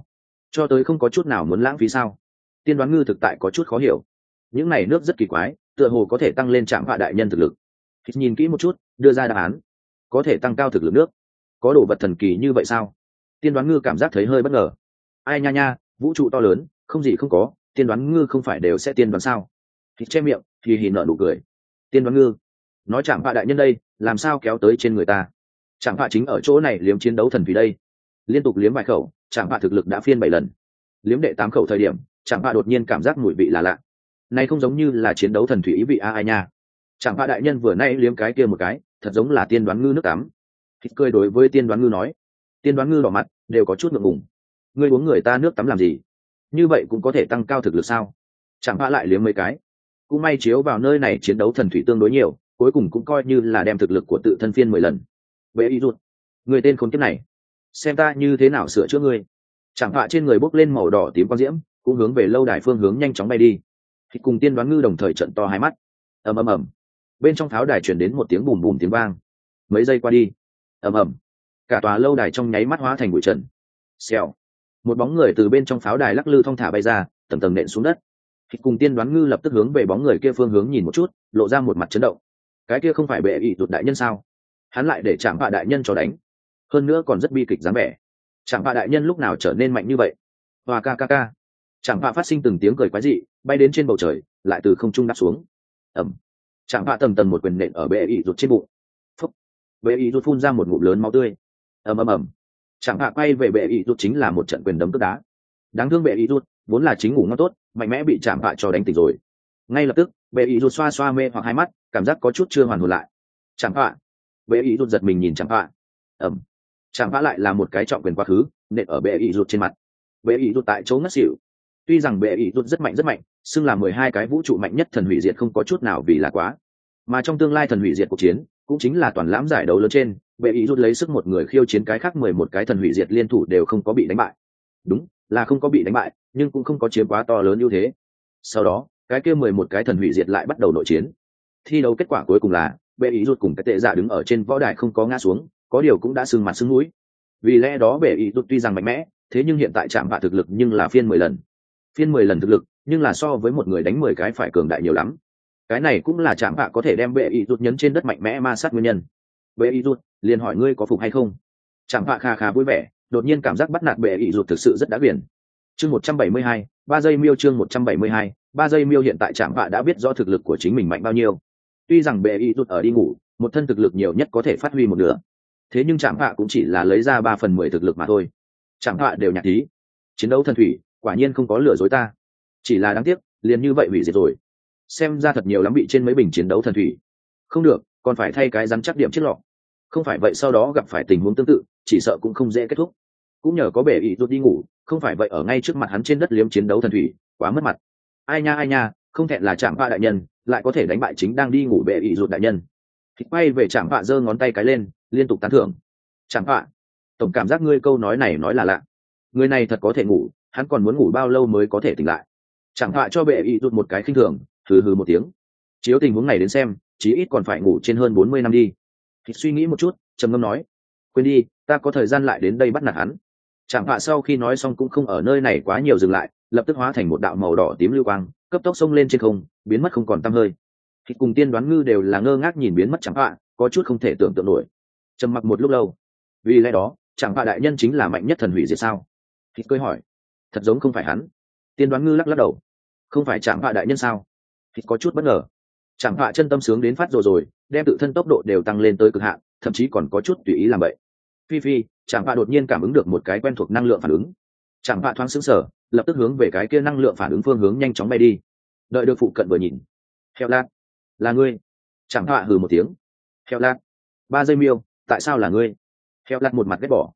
Speaker 1: cho tới không có chút nào muốn lãng phí sao? Tiên đoán ngư thực tại có chút khó hiểu. Những này nước rất kỳ quái, tựa hồ có thể tăng lên trạng vạ đại nhân thực lực. Hít nhìn kỹ một chút, đưa ra đáp án. Có thể tăng cao thực lực nước. Có đồ vật thần kỳ như vậy sao? Tiên đoán ngư cảm giác thấy hơi bất ngờ. Ai nha nha, vũ trụ to lớn, không gì không có, tiên đoán ngư không phải đều sẽ tiên đoán sao? Hít che miệng, thì nở nụ cười. Tiên đoán ngư, nói trạng vạ đại nhân đây, làm sao kéo tới trên người ta? Trạng vạ chính ở chỗ này liếm chiến đấu thần vì đây. Liên tục liếm vài khẩu, trạng vạ thực lực đã phiên 7 lần. Liếm đệ 8 khẩu thời điểm, trạng vạ đột nhiên cảm giác mùi vị là lạ. Này không giống như là chiến đấu thần thủy ý vị ai nha. Trạng vạ đại nhân vừa nay liếm cái kia một cái, thật giống là tiên đoán ngư nước tắm. Hít cười đối với tiên đoán ngư nói. Tiên đoán ngư đỏ mặt, đều có chút ngượng ngùng. Ngươi uống người ta nước tắm làm gì? Như vậy cũng có thể tăng cao thực lực sao? Trạng vạ lại liếm mấy cái. Cũng may chiếu vào nơi này chiến đấu thần thủy tương đối nhiều, cuối cùng cũng coi như là đem thực lực của tự thân phiên 10 lần. Bệ y rụt, người tên khốn kiếp này, xem ta như thế nào sửa chữa ngươi. Trạng vạ trên người bốc lên màu đỏ tím quang diễm, cũng hướng về lâu đài phương hướng nhanh chóng bay đi. Khi cùng tiên đoán ngư đồng thời trận to hai mắt. Ầm ầm ầm, bên trong pháo đài truyền đến một tiếng bùm bùm tiếng vang. Mấy giây qua đi, ầm ầm, cả tòa lâu đài trong nháy mắt hóa thành bụi trần. Xèo, một bóng người từ bên trong pháo đài lắc lư thong thả bay ra, tầng tầng nện xuống đất. Khi cùng tiên đoán ngư lập tức hướng về bóng người kia phương hướng nhìn một chút, lộ ra một mặt chấn động. Cái kia không phải bệ y rụt đại nhân sao? Hắn lại để Trạm Vạ đại nhân cho đánh, hơn nữa còn rất bi kịch dáng vẻ. Trạm Vạ đại nhân lúc nào trở nên mạnh như vậy? Hoa ca ca ca. Trạm Vạ phát sinh từng tiếng cười quái dị, bay đến trên bầu trời, lại từ không trung đáp xuống. Ẩm. Trạm Vạ tầng tầng một quyền nện ở bệ y rụt trên bụng. Phúc. Bệ y rụt phun ra một ngụm lớn máu tươi. Ầm ầm ầm. Trạm Vạ quay về bệ y rụt chính là một trận quyền đấm cước đá. Đáng thương bệ y rụt, vốn là chính ngủ ngon tốt, mạnh mẽ bị Trạm Vạ cho đánh tỉnh rồi. Ngay lập tức, bệ y rụt xoa xoa mê hoặc hai mắt, cảm giác có chút chưa hoàn hồn lại. Trạm Vạ. Bệ y rụt giật mình nhìn Trạm Vạ. Ẩm. Trạm Vạ lại là một cái trọng quyền quá khứ, nện ở bệ y rụt trên mặt. Bệ y rụt tại chỗ ngất xỉu. Tuy rằng bệ y rụt rất mạnh, xưng là 12 cái vũ trụ mạnh nhất thần hủy diệt không có chút nào vì là quá. Mà trong tương lai thần hủy diệt cuộc chiến, cũng chính là toàn lãm giải đấu lớn trên, bệ y rụt lấy sức một người khiêu chiến cái khác 11 cái thần hủy diệt liên thủ đều không có bị đánh bại. Đúng, là không có bị đánh bại, nhưng cũng không có chiếm quá to lớn ưu thế. Sau đó, cái kia 11 cái thần hủy diệt lại bắt đầu nội chiến. Thi đấu kết quả cuối cùng là bệ y rụt cùng cái tệ giả đứng ở trên võ đài không có ngã xuống, có điều cũng đã sưng mặt sưng mũi. Vì lẽ đó bệ y rụt tuy rằng mạnh mẽ, thế nhưng hiện tại Trạm Vạ thực lực nhưng là phiên 10 lần. Phiên 10 lần thực lực, nhưng là so với một người đánh 10 cái phải cường đại nhiều lắm. Cái này cũng là Trạm Vạ có thể đem bệ y rụt nhấn trên đất mạnh mẽ ma sát nguyên nhân. Bệ y rụt, liền hỏi ngươi có phục hay không? Trạm Vạ kha khà vui vẻ, đột nhiên cảm giác bắt nạt bệ y rụt thực sự rất đã biển. Chương 172, 3 giây miêu chương 172, 3 giây miêu hiện tại Trạm Vạ đã biết rõ thực lực của chính mình mạnh bao nhiêu. Tuy rằng bệ y rụt ở đi ngủ, một thân thực lực nhiều nhất có thể phát huy một nửa. Thế nhưng Trạm Vạ cũng chỉ là lấy ra 3/10 thực lực mà thôi. Trạm Vạ đều nhạt tí. Chiến đấu thần thủy, quả nhiên không có lừa dối ta. Chỉ là đáng tiếc, liền như vậy hủy diệt rồi. Xem ra thật nhiều lắm bị trên mấy bình chiến đấu thần thủy. Không được, còn phải thay cái rắn chắc điểm chiếc lọ. Không phải vậy sau đó gặp phải tình huống tương tự, chỉ sợ cũng không dễ kết thúc. Cũng nhờ có bệ y rụt đi ngủ, không phải vậy ở ngay trước mặt hắn trên đất liếm chiến đấu thần thủy, quá mất mặt. Ai nha, không thẹn là Trạm Vạ đại nhân, lại có thể đánh bại chính đang đi ngủ bệ y rụt đại nhân. Thì quay về Trạm Vạ giơ ngón tay cái lên, liên tục tán thưởng. Trạm Vạ, tổng cảm giác ngươi câu nói này nói là lạ. Người này thật có thể ngủ, hắn còn muốn ngủ bao lâu mới có thể tỉnh lại? Trạm Vạ cho bệ y rụt một cái khinh thường, hừ hừ một tiếng. Chiếu tình huống này đến xem, chí ít còn phải ngủ trên hơn 40 năm đi. Thì suy nghĩ một chút, trầm ngâm nói, quên đi, ta có thời gian lại đến đây bắt nạt hắn. Trạm Vạ sau khi nói xong cũng không ở nơi này quá nhiều dừng lại, lập tức hóa thành một đạo màu đỏ tím lưu quang, cấp tốc xông lên trên không, biến mất không còn tăm hơi. Thì cùng tiên đoán ngư đều là ngơ ngác nhìn biến mất Trạm Vạ, có chút không thể tưởng tượng nổi. Trầm mặc một lúc lâu, vì lẽ đó, Trạm Vạ đại nhân chính là mạnh nhất thần hủy diệt sao? Thì cười hỏi, thật giống không phải hắn. Tiên đoán ngư lắc lắc đầu, không phải Trạm Vạ đại nhân sao? Thì có chút bất ngờ. Trạm Vạ chân tâm sướng đến phát rồi, đem tự thân tốc độ đều tăng lên tới cực hạn, thậm chí còn có chút tùy ý làm vậy. Phi, Trạm Vạ đột nhiên cảm ứng được một cái quen thuộc năng lượng phản ứng. Trạm Vạ thoáng sững sờ, lập tức hướng về cái kia năng lượng phản ứng phương hướng nhanh chóng bay đi. Đợi được phụ cận vừa nhìn, Heo Lạt, là ngươi? Trạm Vạ hừ một tiếng. Heo Lạt, 3 giây miêu, tại sao là ngươi? Heo Lạt một mặt ghét bỏ.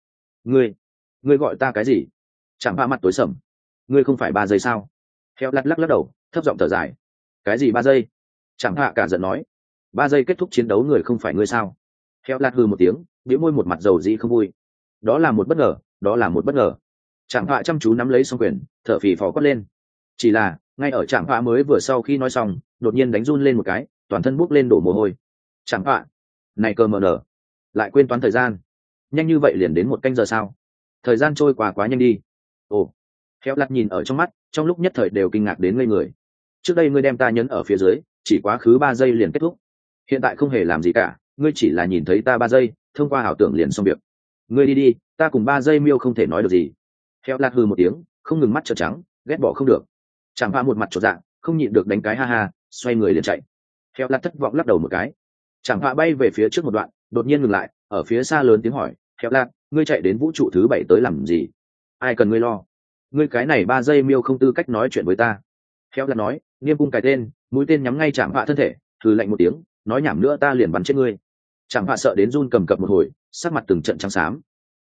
Speaker 1: Ngươi gọi ta cái gì? Trạm Vạ mặt tối sầm. Ngươi không phải 3 giây sao? Heo Lạt lắc đầu, thấp giọng thở dài. Cái gì 3 giây? Trạm Vạ cả giận nói. 3 giây kết thúc chiến đấu người không phải ngươi sao? Heo Lạt hừ một tiếng, bĩu môi một mặt dầu dĩ không vui. Đó là một bất ngờ. Trạm Vạ chăm chú nắm lấy song quyền, thở phì phò quát lên. Chỉ là ngay ở Trạm Vạ mới vừa sau khi nói xong, đột nhiên đánh run lên một cái, toàn thân bốc lên đổ mồ hôi. Trạm Vạ, này cơ mờ nở, lại quên toán thời gian, nhanh như vậy liền đến 1 canh giờ sao? Thời gian trôi qua quá nhanh đi. Ồ, Khéo lặt nhìn ở trong mắt, trong lúc nhất thời đều kinh ngạc đến ngây người. Trước đây ngươi đem ta nhấn ở phía dưới, chỉ quá khứ 3 giây liền kết thúc. Hiện tại không hề làm gì cả, ngươi chỉ là nhìn thấy ta 3 giây, thông qua ảo tưởng liền xong việc. Ngươi đi đi, ta cùng 3 giây miêu không thể nói được gì. Khéo lặt hừ một tiếng, không ngừng mắt trợn trắng, ghét bỏ không được. Chẳng qua một mặt chột dạ, không nhịn được đánh cái ha ha, xoay người liền chạy. Khéo lặt thất vọng lắc đầu một cái. Chẳng qua bay về phía trước một đoạn, đột nhiên ngừng lại, ở phía xa lớn tiếng hỏi, khéo lặt, ngươi chạy đến vũ trụ thứ 7 tới làm gì? Ai cần ngươi lo? Ngươi cái này 3 giây miêu không tư cách nói chuyện với ta. Khéo lặt nói, nghiêm cung cài tên, mũi tên nhắm ngay Chẳng qua thân thể, thử lạnh một tiếng, nói nhảm nữa ta liền bắn chết ngươi. Chẳng qua sợ đến run cầm cập một hồi, sắc mặt từng trận trắng xám.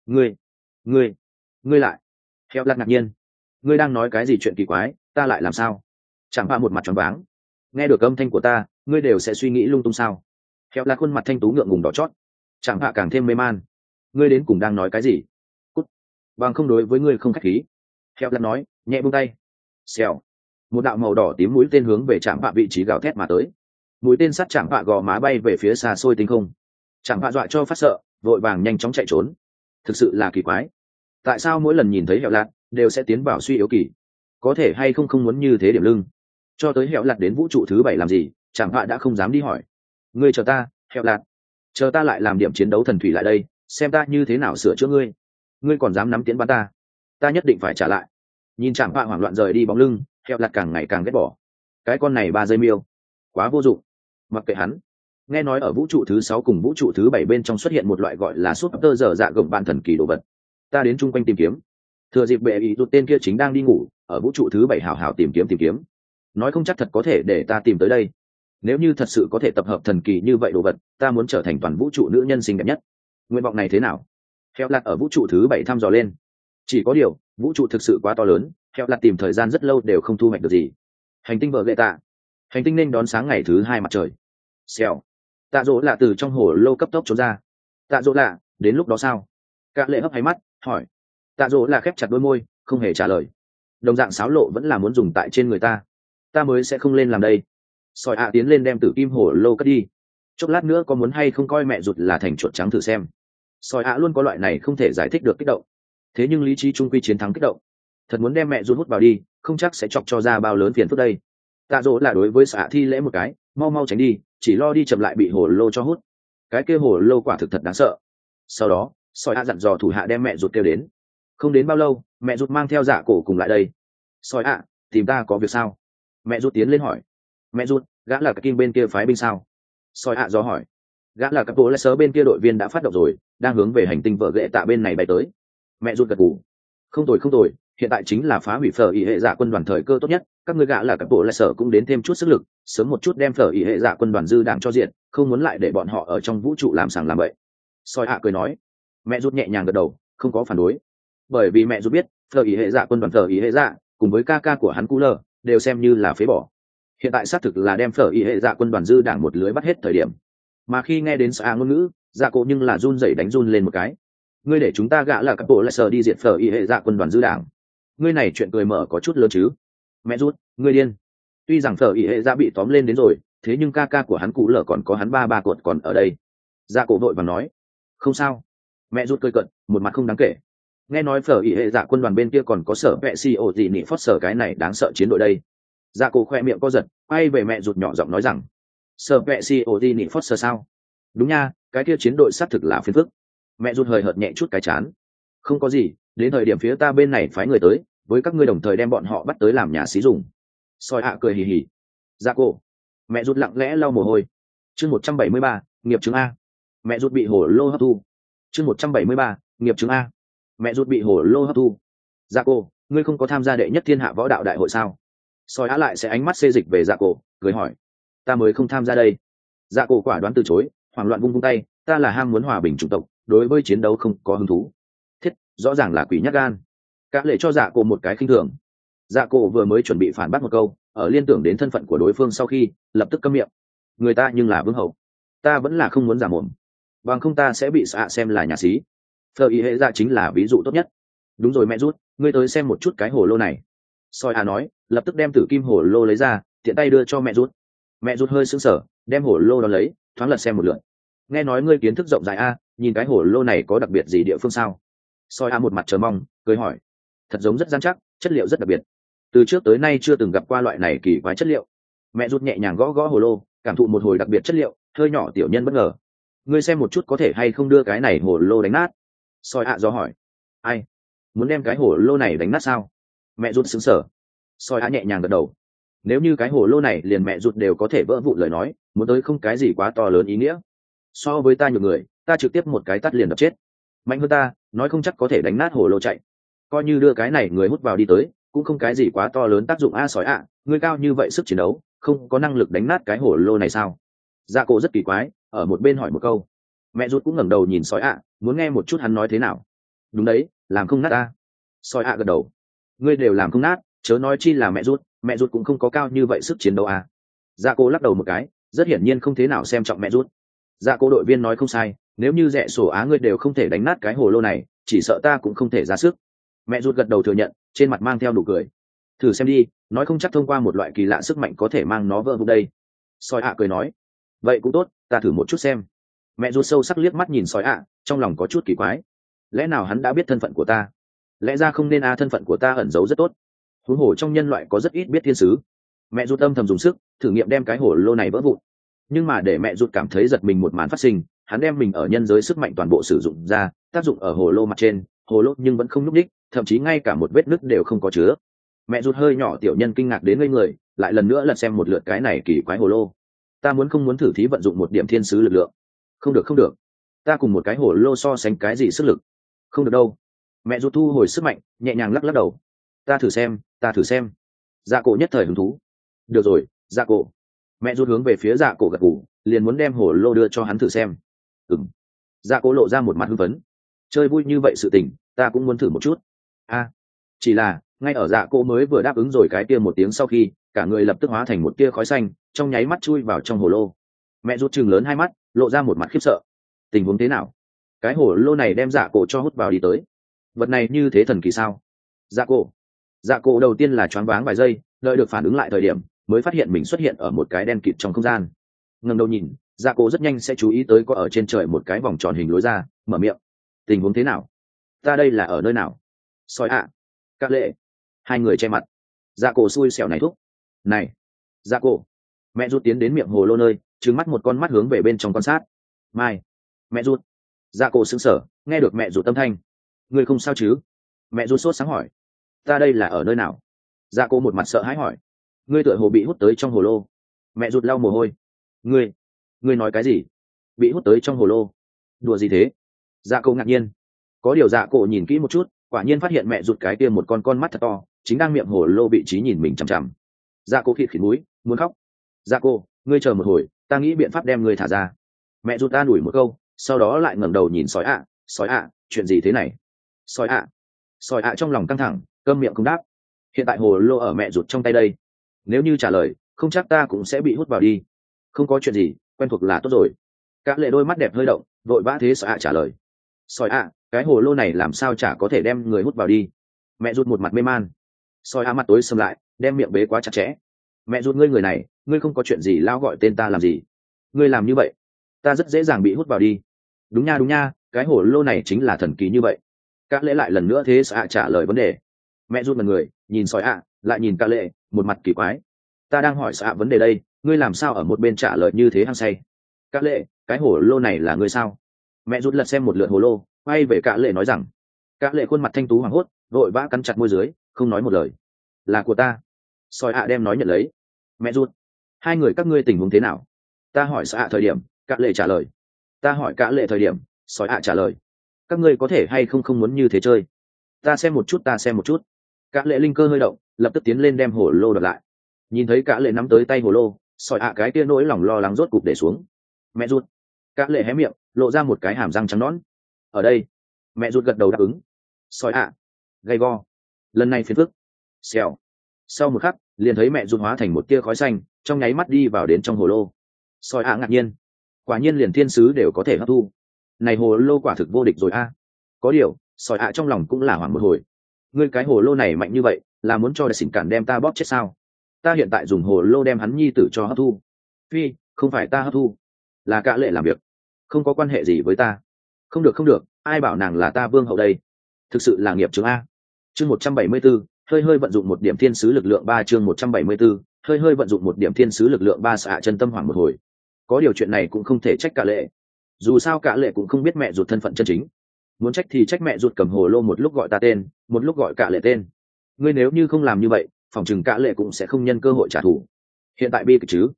Speaker 1: Ngươi lại? Khéo lặt ngạc nhiên, ngươi đang nói cái gì chuyện kỳ quái, ta lại làm sao? Chẳng qua một mặt tròn váng. Nghe được âm thanh của ta, ngươi đều sẽ suy nghĩ lung tung sao? Khéo lặt khuôn mặt thanh tú ngượng ngùng đỏ chót. Chẳng qua càng thêm mê man. Ngươi đến cùng đang nói cái gì? Cút. Bằng không đối với ngươi không khách khí. Khéo lặt nói, nhẹ buông tay. Xèo. Một đạo màu đỏ tím mũi tên hướng về Chẳng qua vị trí gào thét mà tới. Mũi tên sắt Chẳng qua gò má bay về phía xa xôi tinh không. Chẳng qua dọa cho phát sợ, vội vàng nhanh chóng chạy trốn. Thực sự là kỳ quái. Tại sao mỗi lần nhìn thấy Hẹo Lạt đều sẽ tiến vào suy yếu kỳ? Có thể hay không muốn như thế điểm lưng? Cho tới Hẹo Lạt đến vũ trụ thứ 7 làm gì, Chẳng qua đã không dám đi hỏi. Ngươi chờ ta, Hẹo Lạt. Chờ ta lại làm điểm chiến đấu thần thủy lại đây, xem ta như thế nào sửa chữa ngươi. Ngươi còn dám nắm tiến bắn ta? Ta nhất định phải trả lại. Nhìn Chẳng qua hoảng loạn rời đi bóng lưng, Hẹo Lạt càng ngày càng ghét bỏ. Cái con này 3 giây miêu, quá vô dụng. Mặc kệ hắn. Nghe nói ở vũ trụ thứ 6 cùng vũ trụ thứ 7 bên trong xuất hiện một loại gọi là super dở dạ gồng bạn thần kỳ đồ vật. Ta đến chung quanh tìm kiếm. Thừa dịp bệ ý rụt tên kia chính đang đi ngủ, ở vũ trụ thứ 7 hào hào tìm kiếm. Nói không chắc thật có thể để ta tìm tới đây. Nếu như thật sự có thể tập hợp thần kỳ như vậy đồ vật, ta muốn trở thành toàn vũ trụ nữ nhân xinh đẹp nhất. Nguyện vọng này thế nào? Hẹo Lạt ở vũ trụ thứ 7 thăm dò lên. Chỉ có điều, vũ trụ thực sự quá to lớn, Hẹo Lạt tìm thời gian rất lâu đều không thu hoạch được gì. Hành tinh vợ lệ tạ. Hành tinh nên đón sáng ngày thứ 2 mặt trời. Xèo. Tạ Dỗ Lạ từ trong hồ lô cấp tốc trốn ra. Tạ Dỗ Lạ, đến lúc đó sao? Cả lệ hấp hay mắt, hỏi. Tạ Dỗ Lạ khép chặt đôi môi, không hề trả lời. Đồng dạng xáo lộ vẫn là muốn dùng tại trên người ta. Ta mới sẽ không lên làm đây. Sỏi ạ tiến lên đem tử kim hồ lô cất đi. Chốc lát nữa có muốn hay không coi mẹ ruột là thành chuột trắng thử xem. Sỏi ạ luôn có loại này không thể giải thích được kích động. Thế nhưng lý trí trung quy chiến thắng kích động. Thật muốn đem mẹ ruột hút vào đi, không chắc sẽ chọc cho ra bao lớn phiền phức đây. Tạ Dỗ là đối với xạ thi lễ một cái, mau tránh đi, chỉ lo đi chậm lại bị hồ lô cho hút. Cái kia hồ lô quả thực thật đáng sợ. Sau đó sỏi ạ dặn dò thủ hạ đem mẹ ruột kêu đến. Không đến bao lâu mẹ ruột mang theo Dạ Cổ cùng lại đây. Sỏi ạ, tìm ta có việc sao? Mẹ ruột tiến lên hỏi. Mẹ ruột, gã là cái kim bên kia phái binh sao? Sỏi ạ do hỏi. Gã là các bộ lẽ sớ bên kia đội viên đã phát động rồi, đang hướng về hành tinh vợ ghệ tạ bên này bay tới. Mẹ ruột gật gù. Không tồi, hiện tại chính là phá hủy phở ý hệ dạ quân đoàn thời cơ tốt nhất, các ngươi gã là các bộ lẽ sở cũng đến thêm chút sức lực, sớm một chút đem phở ý hệ dạ quân đoàn dư đảng cho diện, không muốn lại để bọn họ ở trong vũ trụ làm sàng làm bậy. Soi ạ cười nói. Mẹ rút nhẹ nhàng gật đầu, không có phản đối, bởi vì mẹ rút biết phở ý hệ dạ quân đoàn phở ý hệ dạ cùng với ca ca của hắn cú lờ đều xem như là phế bỏ. Hiện tại xác thực là đem phở ý hệ dạ quân đoàn dư đảng một lưới bắt hết thời điểm. Mà khi nghe đến xã ngôn ngữ, Dạ Cổ nhưng là run rẩy đánh run lên một cái. Ngươi để chúng ta gã là các bộ lại sở đi diệt phở ý hệ dạ quân đoàn dư đảng. Ngươi này chuyện cười mở có chút lớn chứ? Mẹ rút, ngươi điên. Tuy rằng phở ý hệ dạ bị tóm lên đến rồi, thế nhưng ca ca của hắn cũ lở còn có hắn ba cột còn ở đây. Dạ Cổ vội vàng nói. Không sao. Mẹ rút cười cận, một mặt không đáng kể. Nghe nói phở ý hệ dạ quân đoàn bên kia còn có sở vệ si ổ gì nị phót sở cái này đáng sợ chiến đội đây. Dạ Cổ khoe miệng co giật, quay về mẹ rút nhỏ giọng nói rằng. Sở vệ si ổ gì nị phót sở sao? Đúng nha, cái kia chiến đội xác thực là phiền phức. Mẹ rút hơi hợt nhẹ chút cái chán. Không có gì, đến thời điểm phía ta bên này phái người tới, với các ngươi đồng thời đem bọn họ bắt tới làm nhà xí dùng. Soi ạ cười hì hì. Dạ Cổ. Mẹ rút lặng lẽ lau mồ hôi. Chương 173, nghiệp chứng A. Mẹ rút bị hổ lô hấp thu. Chương 173, nghiệp chứng A. Mẹ rút bị hổ lô hấp thu. Dạ Cổ, ngươi không có tham gia đệ nhất thiên hạ võ đạo đại hội sao? Soi ạ lại sẽ ánh mắt xê dịch về Dạ Cổ, cười hỏi. Ta mới không tham gia đây. Dạ Cổ quả đoán từ chối, hoảng loạn vung tay, ta là ham muốn hòa bình chủng tộc, đối với chiến đấu không có hứng thú. Thiết, rõ ràng là quỷ nhát gan. Cả lệ cho Dạ Cổ một cái khinh thường. Dạ Cổ vừa mới chuẩn bị phản bác một câu, ở liên tưởng đến thân phận của đối phương sau khi, lập tức câm miệng. Người ta nhưng là vương hậu, ta vẫn là không muốn giả mồm, bằng không ta sẽ bị xạ xem là nhà xí. Phở ý hệ dạ chính là ví dụ tốt nhất. Đúng rồi mẹ rút, ngươi tới xem một chút cái hồ lô này. Soi à nói, lập tức đem tử kim hồ lô lấy ra, tiện tay đưa cho mẹ rút. Mẹ rút hơi sững sờ, đem hồ lô đó lấy, thoáng lật xem một lượt. Nghe nói ngươi kiến thức rộng rãi a, nhìn cái hồ lô này có đặc biệt gì địa phương sao? Soi a một mặt chờ mong, cười hỏi. Thật giống rất gian chắc, chất liệu rất đặc biệt, từ trước tới nay chưa từng gặp qua loại này kỳ quái chất liệu. Mẹ rút nhẹ nhàng gõ gõ hồ lô, cảm thụ một hồi đặc biệt chất liệu, hơi nhỏ tiểu nhân bất ngờ. Ngươi xem một chút có thể hay không đưa cái này hồ lô đánh nát? Soi ạ do hỏi. Ai? Muốn đem cái hồ lô này đánh nát sao? Mẹ rút sững sờ. Soi ạ nhẹ nhàng gật đầu. Nếu như cái hồ lô này liền mẹ rút đều có thể vỡ vụn lời nói, muốn tới không cái gì quá to lớn ý nghĩa. So với ta nhiều người, ta trực tiếp một cái tắt liền đập chết. Mạnh hơn ta, nói không chắc có thể đánh nát hồ lô chạy. Coi như đưa cái này người hút vào đi tới, cũng không cái gì quá to lớn tác dụng. Sói ạ, ngươi cao như vậy sức chiến đấu, không có năng lực đánh nát cái hồ lô này sao? Dạ cổ rất kỳ quái, ở một bên hỏi một câu. Mẹ rút cũng ngẩng đầu nhìn sói ạ, muốn nghe một chút hắn nói thế nào. Đúng đấy, làm không nát ta. Sói ạ gật đầu. Ngươi đều làm không nát, chớ nói chi là mẹ rút cũng không có cao như vậy sức chiến đấu à. Dạ cổ lắc đầu một cái, rất hiển nhiên không thế nào xem trọng mẹ rút. Dạ cổ đội viên nói không sai, nếu như rẻ sổ á ngươi đều không thể đánh nát cái hồ lô này, chỉ sợ ta cũng không thể ra sức. Mẹ rút gật đầu thừa nhận, trên mặt mang theo nụ cười. Thử xem đi, nói không chắc thông qua một loại kỳ lạ sức mạnh có thể mang nó vỡ vụn đây. Sói ạ cười nói. Vậy cũng tốt, ta thử một chút xem. Mẹ rút sâu sắc liếc mắt nhìn sói ạ, trong lòng có chút kỳ quái. Lẽ nào hắn đã biết thân phận của ta? Lẽ ra không nên thân phận của ta ẩn giấu rất tốt. Huống hồ trong nhân loại có rất ít biết thiên sứ. Mẹ rút âm thầm dùng sức thử nghiệm đem cái hồ lô này vỡ vụn, nhưng mà để mẹ rút cảm thấy giật mình một màn phát sinh. Hắn đem mình ở nhân giới sức mạnh toàn bộ sử dụng ra, tác dụng ở hồ lô mặt trên, hồ lô nhưng vẫn không nhúc nhích, thậm chí ngay cả một vết nứt đều không có chứa. Mẹ rút hơi nhỏ tiểu nhân kinh ngạc đến ngây người, lại lần nữa lật xem một lượt cái này kỳ quái hồ lô. Ta không muốn thử thí vận dụng một điểm thiên sứ lực lượng. Không được, ta cùng một cái hồ lô so sánh cái gì sức lực? Không được đâu. Mẹ rút thu hồi sức mạnh, nhẹ nhàng lắc lắc đầu. Ta thử xem. Dạ cổ nhất thời hứng thú. Được rồi, dạ cổ. Mẹ rút hướng về phía dạ cổ gật gù, liền muốn đem hồ lô đưa cho hắn thử xem. Dạ cổ lộ ra một mặt hưng phấn. Chơi vui như vậy sự tình, ta cũng muốn thử một chút. Chỉ là ngay ở dạ cổ mới vừa đáp ứng rồi cái kia một tiếng sau khi, cả người lập tức hóa thành một tia khói xanh, trong nháy mắt chui vào trong hồ lô. Mẹ rút chừng lớn hai mắt, lộ ra một mặt khiếp sợ. Tình huống thế nào? Cái hồ lô này đem dạ cổ cho hút vào đi tới. Vật này như thế thần kỳ sao? Dạ cổ đầu tiên là choáng váng vài giây, đợi được phản ứng lại thời điểm, mới phát hiện mình xuất hiện ở một cái đen kịt trong không gian. Ngẩng đầu nhìn, dạ cổ rất nhanh sẽ chú ý tới có ở trên trời một cái vòng tròn hình lối ra, mở miệng. Tình huống thế nào? Ta đây là ở nơi nào? Sói ạ. Các lệ. Hai người che mặt. Dạ cổ xui xẻo này thúc. Này. Dạ cổ. Mẹ rút tiến đến miệng hồ lô nơi, trừng mắt một con mắt hướng về bên trong quan sát. Mai. Mẹ rút. Dạ cổ sững sờ, nghe được mẹ rút âm thanh. Người không sao chứ? Mẹ rút sốt sáng hỏi. Ta đây là ở nơi nào? Dạ cổ một mặt sợ hãi hỏi. Ngươi tựa hồ bị hút tới trong hồ lô. Mẹ rút lau mồ hôi. Ngươi nói cái gì? Bị hút tới trong hồ lô? Đùa gì thế? Dạ cổ ngạc nhiên. Có điều dạ cổ nhìn kỹ một chút, quả nhiên phát hiện mẹ rút cái kia một con mắt thật to, chính đang miệng hồ lô vị trí nhìn mình chằm chằm. Dạ cổ khịt khịt mũi, muốn khóc. Dạ cổ, ngươi chờ một hồi, ta nghĩ biện pháp đem ngươi thả ra. Mẹ rút ta đuổi một câu, sau đó lại ngẩng đầu nhìn sói ạ, chuyện gì thế này? Sói ạ trong lòng căng thẳng, câm miệng không đáp. Hiện tại hồ lô ở mẹ rút trong tay đây, nếu như trả lời không chắc ta cũng sẽ bị hút vào đi. Không có chuyện gì, quen thuộc là tốt rồi. Các lệ đôi mắt đẹp hơi động, vội vã thế sói ạ trả lời. Sói ạ, cái hồ lô này làm sao chả có thể đem người hút vào đi? Mẹ rút một mặt mê man. Sói ạ mặt tối sầm lại, đem miệng bế quá chặt chẽ. Mẹ rút, ngươi người này, ngươi không có chuyện gì lao gọi tên ta làm gì? Ngươi làm như vậy ta rất dễ dàng bị hút vào đi. Đúng nha, cái hồ lô này chính là thần kỳ như vậy. Các lễ lại lần nữa thế sói ạ trả lời vấn đề. Mẹ rút một người nhìn sói ạ, lại nhìn các lễ, một mặt kỳ quái. Ta đang hỏi sói ạ vấn đề đây, ngươi làm sao ở một bên trả lời như thế hăng say? Các lễ, cái hồ lô này là ngươi sao? Mẹ rút lật xem một lượt hồ lô, quay về các lễ nói rằng. Các lễ khuôn mặt thanh tú hoảng hốt, vội vã cắn chặt môi dưới, không nói một lời. Là của ta. Sói ạ đem nói nhận lấy. Mẹ rút, hai người các ngươi tình huống thế nào? Ta hỏi sói ạ thời điểm, các lễ trả lời. Ta hỏi cả lệ thời điểm, sói ạ trả lời. Các ngươi có thể hay không muốn như thế chơi? Ta xem một chút. Cả lệ linh cơ hơi động, lập tức tiến lên đem hồ lô đập lại. Nhìn thấy cả lệ nắm tới tay hồ lô, sói ạ cái kia nỗi lòng lo lắng rốt cục để xuống. Mẹ rút. Cả lệ hé miệng, lộ ra một cái hàm răng trắng nõn. Ở đây. Mẹ rút gật đầu đáp ứng. Sói ạ. Gay go. Lần này phiền phức. Xèo. Sau một khắc, liền thấy mẹ rút hóa thành một tia khói xanh, trong nháy mắt đi vào đến trong hồ lô. Sói ạ ngạc nhiên. Quả nhiên liền thiên sứ đều có thể hấp thu. Này hồ lô quả thực vô địch rồi a. Có điều sói ạ trong lòng cũng là hoảng một hồi. Ngươi cái hồ lô này mạnh như vậy, là muốn cho đại xỉn cản đem ta bóp chết sao? Ta hiện tại dùng hồ lô đem hắn nhi tử cho hấp thu. Phi, không phải ta hấp thu, là cả lệ làm việc, không có quan hệ gì với ta. Không được, ai bảo nàng là ta vương hậu đây? Thực sự là nghiệp chướng a. Chương 174, hơi hơi vận dụng một điểm thiên sứ lực lượng 3 chương 174, hơi hơi vận dụng một điểm thiên sứ lực lượng 3 xạ chân tâm hoảng một hồi. Có điều chuyện này cũng không thể trách cả lệ. Dù sao cả lệ cũng không biết mẹ ruột thân phận chân chính. Muốn trách thì trách mẹ ruột cầm hồ lô một lúc gọi ta tên, một lúc gọi cả lệ tên. Ngươi nếu như không làm như vậy, phòng chừng cả lệ cũng sẽ không nhân cơ hội trả thù. Hiện tại bi kịch chứ?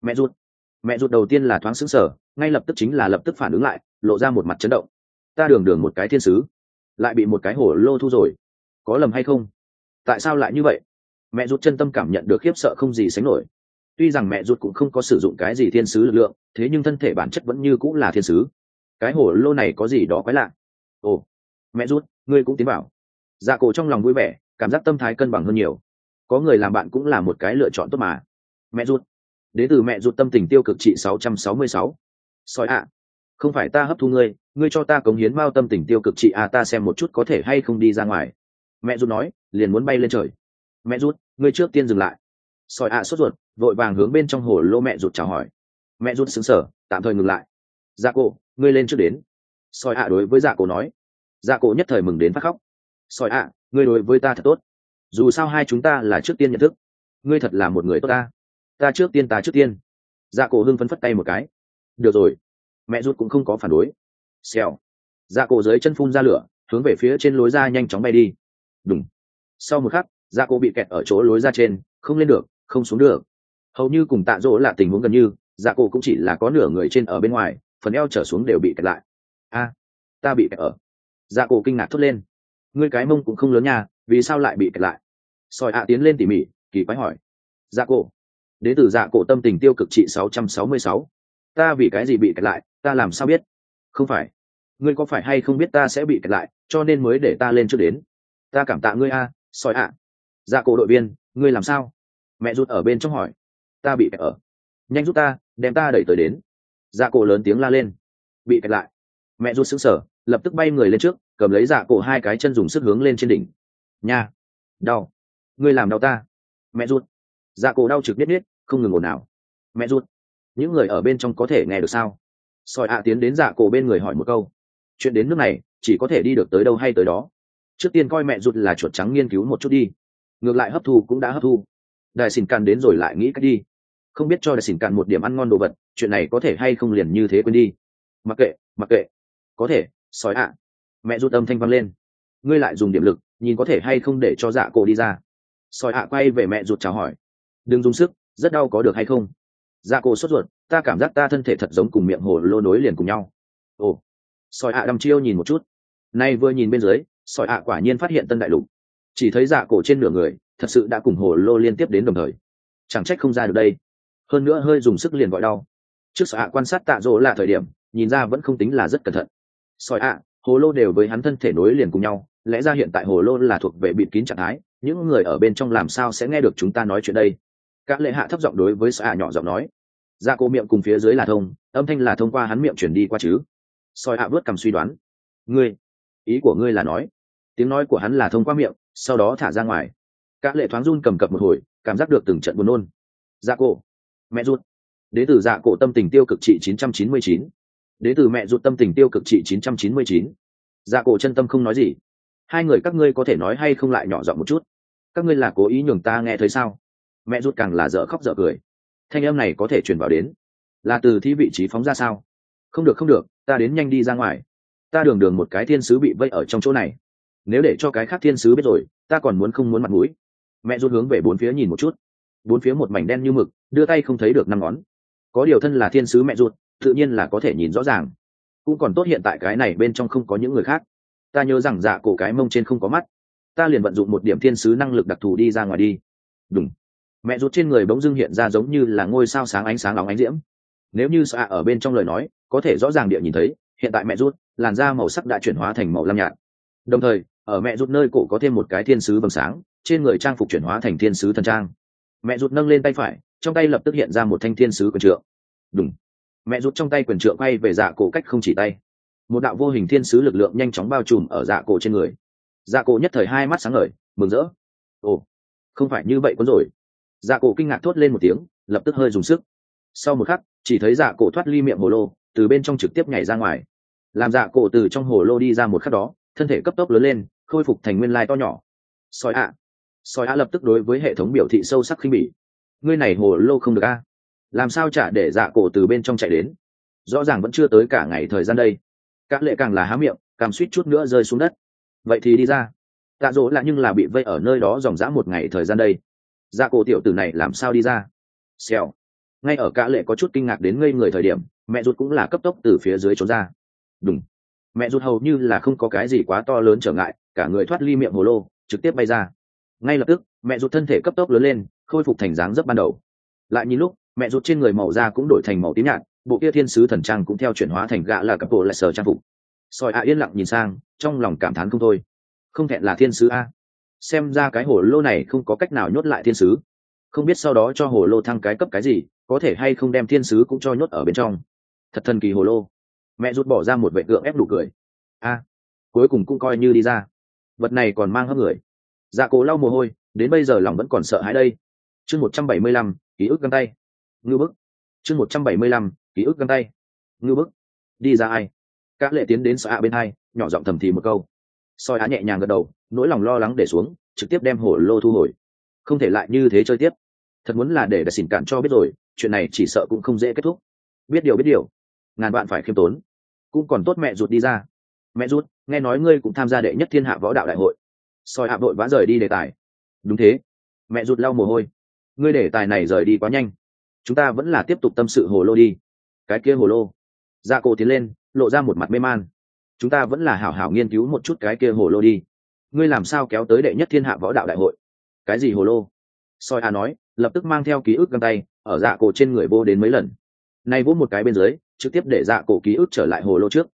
Speaker 1: Mẹ ruột đầu tiên là thoáng sững sờ, ngay lập tức chính là lập tức phản ứng lại, lộ ra một mặt chấn động. Ta đường đường một cái thiên sứ, lại bị một cái hồ lô thu rồi, có lầm hay không? Tại sao lại như vậy? Mẹ ruột chân tâm cảm nhận được khiếp sợ không gì sánh nổi. Tuy rằng mẹ ruột cũng không có sử dụng cái gì thiên sứ lực lượng, thế nhưng thân thể bản chất vẫn như cũng là thiên sứ. Cái hồ lô này có gì đó quái lạ. Ồ, mẹ ruột, ngươi cũng tiến vào. Dạ cổ trong lòng vui vẻ, cảm giác tâm thái cân bằng hơn nhiều. Có người làm bạn cũng là một cái lựa chọn tốt mà. Mẹ ruột. Đến từ mẹ ruột tâm tình tiêu cực trị 666. Sói ạ, không phải ta hấp thu ngươi, ngươi cho ta cống hiến mao tâm tình tiêu cực trị à, ta xem một chút có thể hay không đi ra ngoài. Mẹ ruột nói, liền muốn bay lên trời. Mẹ ruột, ngươi trước tiên dừng lại. Sói ạ sốt ruột, vội vàng hướng bên trong hồ lô mẹ ruột chào hỏi. Mẹ ruột sững sờ, tạm thời ngừng lại. Dạ cổ, ngươi lên trước đến. Sói ạ đối với dạ cổ nói. Dạ cổ nhất thời mừng đến phát khóc. Sói ạ, ngươi đối với ta thật tốt. Dù sao hai chúng ta là trước tiên nhận thức. Ngươi thật là một người tốt ta. Ta trước tiên. Dạ cổ hưng phấn phất tay một cái. Được rồi. Mẹ ruột cũng không có phản đối. Xèo. Dạ cổ dưới chân phun ra lửa, hướng về phía trên lối ra nhanh chóng bay đi. Đùng. Sau một khắc, dạ cổ bị kẹt ở chỗ lối ra trên, không lên được, không xuống được. Hầu như cùng Tạ Dỗ là tình huống gần như, dạ cổ cũng chỉ là có nửa người trên ở bên ngoài, phần eo trở xuống đều bị kẹt lại. A, ta bị kẹt ở. Dạ cổ kinh ngạc thốt lên. Ngươi cái mông cũng không lớn nha, vì sao lại bị kẹt lại? Sỏi ạ tiến lên tỉ mỉ, kỳ quái hỏi. Dạ cổ. Đến từ dạ cổ tâm tình tiêu cực trị 666. Ta vì cái gì bị kẹt lại, ta làm sao biết? Không phải. Ngươi có phải hay không biết ta sẽ bị kẹt lại, cho nên mới để ta lên trước đến? Ta cảm tạ ngươi a, sỏi ạ. Dạ cổ đội viên, ngươi làm sao? Mẹ rút ở bên trong hỏi. Ta bị kẹt ở. Nhanh giúp ta, đem ta đẩy tới đến. Dạ cổ lớn tiếng la lên. Bị kẹt lại. Mẹ rút sững sờ, lập tức bay người lên trước, cầm lấy dạ cổ hai cái chân dùng sức hướng lên trên đỉnh. Nha, đau. Ngươi làm đau ta. Mẹ rút. Dạ cổ đau trực biết, không ngừng ồn ào. Mẹ rút. Những người ở bên trong có thể nghe được sao? Sỏi ạ tiến đến dạ cổ bên người hỏi một câu. Chuyện đến nước này, chỉ có thể đi được tới đâu hay tới đó. Trước tiên coi mẹ rút là chuột trắng nghiên cứu một chút đi. Ngược lại hấp thu cũng đã hấp thu. Đại xỉn càn đến rồi lại nghĩ cách đi. Không biết cho đại xỉn càn một điểm ăn ngon đồ vật, chuyện này có thể hay không liền như thế quên đi. Mặc kệ. Có thể, sói ạ. Mẹ rút âm thanh vang lên. Ngươi lại dùng điểm lực, nhìn có thể hay không để cho dạ cổ đi ra. Sói ạ quay về mẹ rút chào hỏi. Đừng dùng sức, rất đau có được hay không? Dạ cổ sốt ruột, ta cảm giác ta thân thể thật giống cùng miệng hồ lô nối liền cùng nhau. Ồ. Sói ạ đăm chiêu nhìn một chút. Nay vừa nhìn bên dưới, sói ạ quả nhiên phát hiện tân đại lục. Chỉ thấy dạ cổ trên nửa người, thật sự đã cùng hồ lô liên tiếp đến đồng thời. Chẳng trách không ra được đây. Hơn nữa hơi dùng sức liền gọi đau. Trước sói ạ quan sát Tạ Dỗ là thời điểm, nhìn ra vẫn không tính là rất cẩn thận. Sói ạ, hồ lô đều với hắn thân thể nối liền cùng nhau, lẽ ra hiện tại hồ lô là thuộc về bịt kín trạng thái, những người ở bên trong làm sao sẽ nghe được chúng ta nói chuyện đây? Các lệ hạ thấp giọng đối với sói ạ nhỏ giọng nói. Dạ cổ miệng cùng phía dưới là thông, âm thanh là thông qua hắn miệng chuyển đi qua chứ. Sói ạ vớt cầm suy đoán. Ngươi, ý của ngươi là nói? Tiếng nói của hắn là thông qua miệng, sau đó thả ra ngoài. Các lệ thoáng run cầm cập một hồi, cảm giác được từng trận buồn nôn. Dạ cổ, mẹ rút. Đến từ dạ cổ tâm tình tiêu cực trị 999. Đến từ mẹ rút tâm tình tiêu cực trị 999. Dạ cổ chân tâm không nói gì. Hai người các ngươi có thể nói hay không lại nhỏ giọng một chút? Các ngươi là cố ý nhường ta nghe thấy sao? Mẹ rút càng là dở khóc dở cười. Thanh âm này có thể truyền vào đến. Là từ thi vị trí phóng ra sao? Không được, ta đến nhanh đi ra ngoài. Ta đường đường một cái thiên sứ bị vây ở trong chỗ này. Nếu để cho cái khác thiên sứ biết rồi, ta còn muốn không muốn mặt mũi. Mẹ rút hướng về bốn phía nhìn một chút. Bốn phía một mảnh đen như mực, đưa tay không thấy được năm ngón. Có điều thân là thiên sứ mẹ ruột, tự nhiên là có thể nhìn rõ ràng. Cũng còn tốt hiện tại cái này bên trong không có những người khác. Ta nhớ rằng dạ cổ cái mông trên không có mắt, ta liền vận dụng một điểm thiên sứ năng lực đặc thù đi ra ngoài đi. Đúng. Mẹ ruột trên người bỗng dưng hiện ra giống như là ngôi sao sáng ánh sáng lóng ánh diễm. Nếu như xạ ở bên trong lời nói, có thể rõ ràng địa nhìn thấy, hiện tại mẹ ruột, làn da màu sắc đã chuyển hóa thành màu lam nhạt. Đồng thời, ở mẹ ruột nơi cổ có thêm một cái thiên sứ vầng sáng, trên người trang phục chuyển hóa thành thiên sứ thần trang. Mẹ ruột nâng lên tay phải, trong tay lập tức hiện ra một thanh thiên sứ quyền trượng. Đúng. Mẹ rút trong tay quyền trượng quay về dạ cổ cách không chỉ tay. Một đạo vô hình thiên sứ lực lượng nhanh chóng bao trùm ở dạ cổ trên người. Dạ cổ nhất thời hai mắt sáng ngời, mừng rỡ. Ồ, không phải như vậy cuốn rồi. Dạ cổ kinh ngạc thốt lên một tiếng, lập tức hơi dùng sức. Sau một khắc, chỉ thấy dạ cổ thoát ly miệng hồ lô, từ bên trong trực tiếp nhảy ra ngoài. Làm dạ cổ từ trong hồ lô đi ra một khắc đó, thân thể cấp tốc lớn lên, khôi phục thành nguyên lai to nhỏ. Sói ạ. Soi a lập tức đối với hệ thống biểu thị sâu sắc khinh bỉ. Ngươi này hồ lô không được a, làm sao trả để dạ cổ từ bên trong chạy đến, rõ ràng vẫn chưa tới cả ngày thời gian đây. Các lệ càng là há miệng, càng suýt chút nữa rơi xuống đất. Vậy thì đi ra. Tạ dỗ là nhưng là bị vây ở nơi đó dòng dã một ngày thời gian đây. Dạ cổ tiểu tử này làm sao đi ra? Xèo. Ngay ở cả lệ có chút kinh ngạc đến ngây người thời điểm, mẹ ruột cũng là cấp tốc từ phía dưới trốn ra. Đúng. Mẹ ruột hầu như là không có cái gì quá to lớn trở ngại, cả người thoát ly miệng hồ lô, trực tiếp bay ra. Ngay lập tức, mẹ ruột thân thể cấp tốc lớn lên, khôi phục thành dáng dấp ban đầu. Lại nhìn lúc, mẹ ruột trên người màu da cũng đổi thành màu tím nhạt, bộ kia thiên sứ thần trang cũng theo chuyển hóa thành gã là cặp bộ lại sờ trang phục. Soi a yên lặng nhìn sang, trong lòng cảm thán không thôi. Không thẹn là thiên sứ a, xem ra cái hồ lô này không có cách nào nhốt lại thiên sứ. Không biết sau đó cho hồ lô thăng cái cấp cái gì, có thể hay không đem thiên sứ cũng cho nhốt ở bên trong. Thật thần kỳ hồ lô. Mẹ rút bỏ ra một vệ gượng ép đủ cười. A, cuối cùng cũng coi như đi ra. Vật này còn mang hấp người. Dạ cổ lau mồ hôi, đến bây giờ lòng vẫn còn sợ hãi đây. Chương 175, ký ức găng tay. Ngư bức. Chương 175, ký ức găng tay. Ngư bức. Đi ra ai? Các lệ tiến đến Soi bên hai, nhỏ giọng thầm thì một câu. Soi á nhẹ nhàng gật đầu, nỗi lòng lo lắng để xuống, trực tiếp đem hồ lô thu hồi. Không thể lại như thế chơi tiếp. Thật muốn là để xỉn cạn cho biết rồi, chuyện này chỉ sợ cũng không dễ kết thúc. Biết điều, ngàn bạn phải khiêm tốn. Cũng còn tốt mẹ rụt đi ra. Mẹ rụt, nghe nói ngươi cũng tham gia đệ nhất thiên hạ võ đạo đại hội. Soi hạ vội vã rời đi đề tài. Đúng thế. Mẹ rụt lau mồ hôi. Ngươi đề tài này rời đi quá nhanh. Chúng ta vẫn là tiếp tục tâm sự hồ lô đi. Cái kia hồ lô. Dạ cổ tiến lên, lộ ra một mặt mê man. Chúng ta vẫn là hảo hảo nghiên cứu một chút cái kia hồ lô đi. Ngươi làm sao kéo tới đệ nhất thiên hạ võ đạo đại hội? Cái gì hồ lô? Soi a nói, lập tức mang theo ký ức găng tay ở dạ cổ trên người vô đến mấy lần. Nay vô một cái bên dưới, trực tiếp để dạ cổ ký ức trở lại hồ lô trước.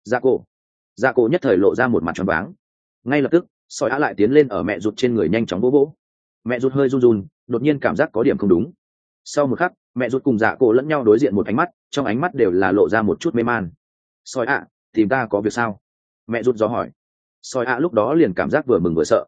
Speaker 1: Dạ cổ nhất thời lộ ra một mặt tròn váng. Ngay lập tức, Soi a lại tiến lên ở mẹ rụt trên người nhanh chóng vỗ. Mẹ rụt hơi run run, đột nhiên cảm giác có điểm không đúng. Sau một khắc, mẹ rụt cùng dạ cổ lẫn nhau đối diện một ánh mắt, trong ánh mắt đều là lộ ra một chút mê man. Soi a, tìm ta có việc sao? Mẹ rụt gió hỏi. Soi a lúc đó liền cảm giác vừa mừng vừa sợ.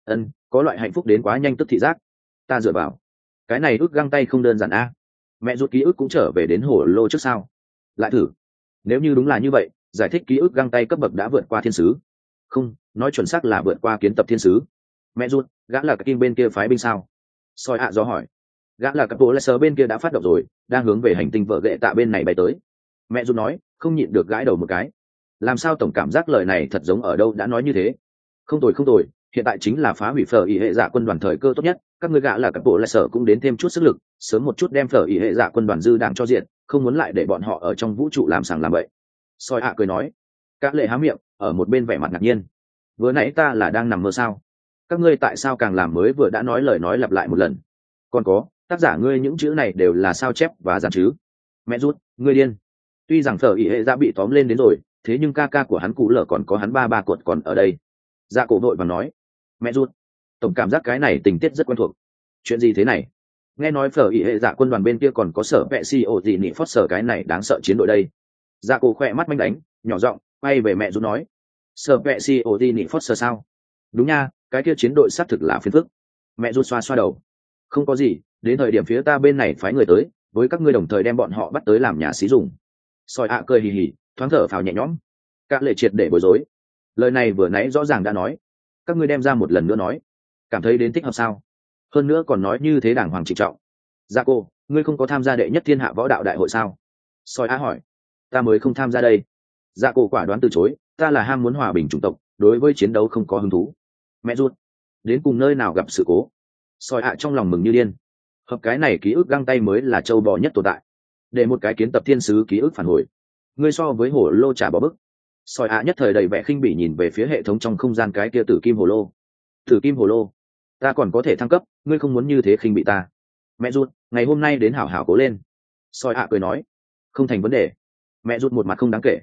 Speaker 1: Có loại hạnh phúc đến quá nhanh tức thị giác. Ta dựa vào cái này ức găng tay không đơn giản a. Mẹ rút ký ức cũng trở về đến hồ lô trước sao? Lại thử. Nếu như đúng là như vậy, giải thích ký ức găng tay cấp bậc đã vượt qua thiên sứ. Không, nói chuẩn xác là vượt qua kiến tập thiên sứ. Mẹ rút, gã là cái kim bên kia phái binh sao? Soi ạ do hỏi. Gã là cặp bộ lê sơ bên kia đã phát động rồi, đang hướng về hành tinh vợ ghệ tạ bên này bay tới. Mẹ rút nói, không nhịn được gãi đầu một cái. Làm sao tổng cảm giác lời này thật giống ở đâu đã nói như thế? Không tồi, hiện tại chính là phá hủy phở ý hệ dạ quân đoàn thời cơ tốt nhất, các ngươi gã là các bộ lại sở cũng đến thêm chút sức lực, sớm một chút đem phở ý hệ dạ quân đoàn dư đảng cho diện, không muốn lại để bọn họ ở trong vũ trụ làm sàng làm bậy. Soi ạ cười nói. Các lệ há miệng, ở một bên vẻ mặt ngạc nhiên. Vừa nãy ta là đang nằm mơ sao? Các ngươi tại sao càng làm mới vừa đã nói lời nói lặp lại một lần? Còn có, tác giả ngươi những chữ này đều là sao chép và giản chứ? Mẹ rút, ngươi điên. Tuy rằng phở ý hệ dạ bị tóm lên đến rồi, thế nhưng ca của hắn cụ lở còn có hắn ba cuột còn ở đây. Dạ cổ đội và nói. Mẹ rút, tổng cảm giác cái này tình tiết rất quen thuộc. Chuyện gì thế này? Nghe nói phở ý hệ dạ quân đoàn bên kia còn có sở vệ si ổ gì nị phót sở cái này đáng sợ chiến đội đây. Dạ cổ khỏe mắt manh đánh, nhỏ giọng quay về mẹ rút nói. Sở vệ si ổ gì nị phót sở sao? Đúng nha, cái kia chiến đội xác thực là phiền phức. Mẹ rút xoa xoa đầu. Không có gì, đến thời điểm phía ta bên này phái người tới, với các ngươi đồng thời đem bọn họ bắt tới làm nhà xí dùng. Soi ạ cười hì hì, thoáng thở phào nhẹ nhõm. Các lệ triệt để bối rối. Lời này vừa nãy rõ ràng đã nói, các ngươi đem ra một lần nữa nói, cảm thấy đến thích hợp sao? Hơn nữa còn nói như thế đàng hoàng trịnh trọng. Dạ cô, ngươi không có tham gia đệ nhất thiên hạ võ đạo đại hội sao? Soi á hỏi. Ta mới không tham gia đây. Dạ cô quả đoán từ chối, ta là ham muốn hòa bình chủng tộc, đối với chiến đấu không có hứng thú. Mẹ ruột, đến cùng nơi nào gặp sự cố? Soi ạ trong lòng mừng như điên. Hợp cái này ký ức găng tay mới là châu bò nhất tồn tại. Để một cái kiến tập thiên sứ ký ức phản hồi, ngươi so với hổ lô trả bỏ bức. Soi ạ nhất thời đầy vẻ khinh bỉ nhìn về phía hệ thống trong không gian cái kia tử kim hồ lô. Tử kim hồ lô, ta còn có thể thăng cấp, ngươi không muốn như thế khinh bị ta. Mẹ ruột, ngày hôm nay đến hảo hảo cố lên. Soi ạ cười nói. Không thành vấn đề. Mẹ ruột một mặt không đáng kể.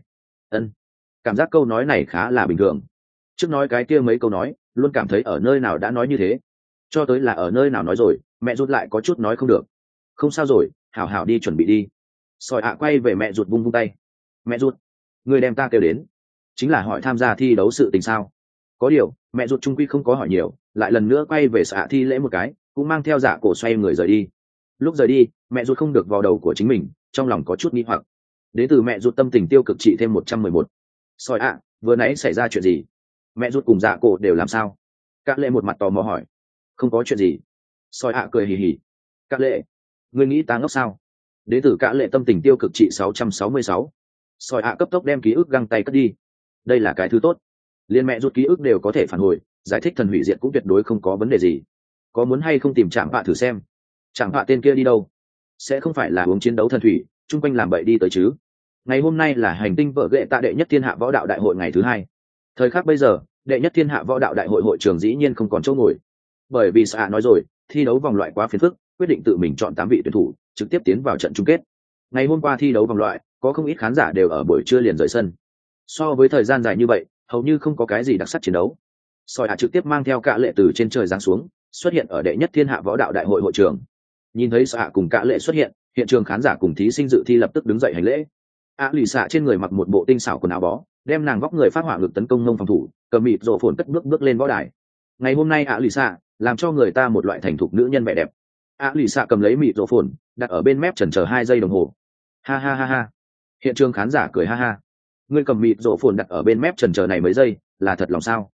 Speaker 1: Cảm giác câu nói này khá là bình thường. Trước nói cái kia mấy câu nói, luôn cảm thấy ở nơi nào đã nói như thế. Cho tới là ở nơi nào nói rồi, mẹ ruột lại có chút nói không được. Không sao rồi, hảo hảo đi chuẩn bị đi. Soi ạ quay về mẹ ruột vung vung tay. Mẹ ruột, ngươi đem ta kêu đến chính là hỏi tham gia thi đấu sự tình sao? Có điều mẹ ruột trung quy không có hỏi nhiều, lại lần nữa quay về xạ thi lễ một cái, cũng mang theo Dạ cổ xoay người rời đi. Lúc rời đi, mẹ ruột không được vào đầu của chính mình, trong lòng có chút nghi hoặc. Đến từ mẹ ruột tâm tình tiêu cực trị thêm 111. Soi ạ, vừa nãy xảy ra chuyện gì? Mẹ ruột cùng Dạ cổ đều làm sao? Các lệ một mặt tò mò hỏi. Không có chuyện gì. Soi ạ cười hì hì. Cả lệ, ngươi nghĩ ta ngốc sao? Đế tử Cả lệ tâm tình tiêu cực trị 666. Soi ạ cấp tốc đem ký ức găng tay cất đi. Đây là cái thứ tốt. Liên mẹ rút ký ức đều có thể phản hồi, giải thích thần hủy diệt cũng tuyệt đối không có vấn đề gì. Có muốn hay không tìm Trạm Vạ thử xem? Trạm Vạ tên kia đi đâu? Sẽ không phải là uống chiến đấu thần thủy, chung quanh làm bậy đi tới chứ? Ngày hôm nay là hành tinh vợ ghệ tạ đệ nhất thiên hạ võ đạo đại hội ngày thứ 2. Thời khắc bây giờ, đệ nhất thiên hạ võ đạo đại hội hội trường dĩ nhiên không còn chỗ ngồi. Bởi vì Sa nói rồi, thi đấu vòng loại quá phiền phức, quyết định tự mình chọn 8 vị tuyển thủ, trực tiếp tiến vào trận chung kết. Ngày hôm qua thi đấu vòng loại, có không ít khán giả đều ở buổi trưa liền rời sân. So với thời gian dài như vậy, hầu như không có cái gì đặc sắc chiến đấu. Soi ạ trực tiếp mang theo Cả lệ từ trên trời giáng xuống, xuất hiện ở đệ nhất thiên hạ võ đạo đại hội hội trường. Nhìn thấy Soi ạ cùng Cả lệ xuất hiện, hiện trường khán giả cùng thí sinh dự thi lập tức đứng dậy hành lễ. Lì xạ trên người mặc một bộ tinh xảo quần áo bó, đem nàng vóc người phát hỏa ngực tấn công ngông phòng thủ, cầm mịt rộ phồn cất bước lên võ đài. Ngày hôm nay lì xạ làm cho người ta một loại thành thục nữ nhân vẻ đẹp. Lì xạ cầm lấy mịt rộ phồn, đặt ở bên mép chần chờ 2 giây đồng hồ. Ha ha ha ha. Hiện trường khán giả cười ha ha. Ngươi cầm mịt rộ phồn đặt ở bên mép chần chờ này mấy giây, là thật lòng sao?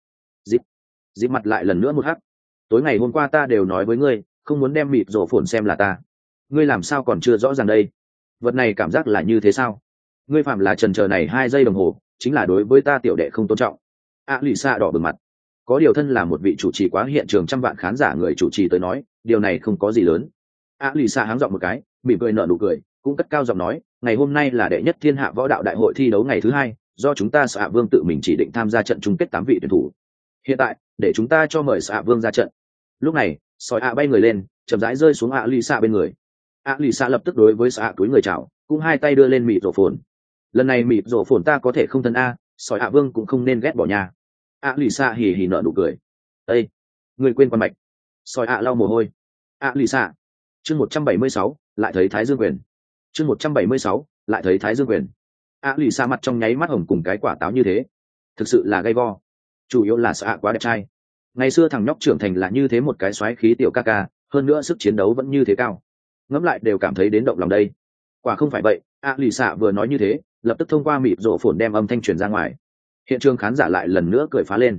Speaker 1: Dịp mặt lại lần nữa một hắc. Tối ngày hôm qua ta đều nói với ngươi, không muốn đem mịt rộ phồn xem là ta. Ngươi làm sao còn chưa rõ ràng đây? Vật này cảm giác là như thế sao? Ngươi phạm là chần chờ này 2 giây đồng hồ, chính là đối với ta tiểu đệ không tôn trọng. Lì xạ đỏ bừng mặt. Có điều thân là một vị chủ trì quá hiện trường trăm vạn khán giả người chủ trì tới nói, điều này không có gì lớn. Lì xạ háng giọng một cái, mỉm cười nở nụ cười, cũng cất cao giọng nói, ngày hôm nay là đệ nhất thiên hạ võ đạo đại hội thi đấu ngày thứ 2, do chúng ta Xạ Vương tự mình chỉ định tham gia trận chung kết 8 vị tuyển thủ. Hiện tại, để chúng ta cho mời Xạ Vương ra trận. Lúc này, sói bay người lên, chậm rãi rơi xuống lì xạ bên người. Lì xạ lập tức đối với Xạ túi người chào, cũng 2 tay đưa lên mịt rổ phồn. Lần này mịt rổ phồn ta có thể không thân sói Vương cũng không nên ghét bỏ nhà. Lì xạ hì hì nở nụ cười. Ê, người quên quan mạch. Sói lau mồ hôi. Lì xạ. Chương 176, lại thấy Thái Dương quyền. Chương 176, lại thấy Thái Dương quyền. Lì xạ mặt trong nháy mắt hồng cùng cái quả táo như thế, thực sự là gay go. Chủ yếu là Xạ quá đẹp trai. Ngày xưa thằng nhóc trưởng thành là như thế một cái xoáy khí tiểu ca ca, hơn nữa sức chiến đấu vẫn như thế cao. Ngẫm lại đều cảm thấy đến động lòng đây. Quả không phải vậy, lì xạ vừa nói như thế, lập tức thông qua mịt rổ phồn đem âm thanh truyền ra ngoài. Hiện trường khán giả lại lần nữa cười phá lên.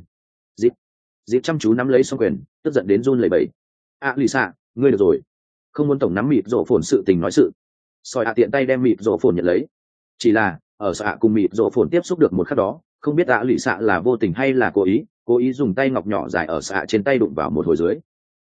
Speaker 1: Dịp chăm chú nắm lấy xong quyền, tức giận đến run lẩy bẩy. Lì xạ, ngươi được rồi. Không muốn tổng nắm mịt rổ phồn sự tình nói sự. Soi tiện tay đem mịt rổ phồn nhận lấy. Chỉ là ở Xạ cùng mịt rổ phồn tiếp xúc được một khắc đó, không biết lì xạ là vô tình hay là cố ý dùng tay ngọc nhỏ dài ở Xạ trên tay đụng vào một hồi dưới.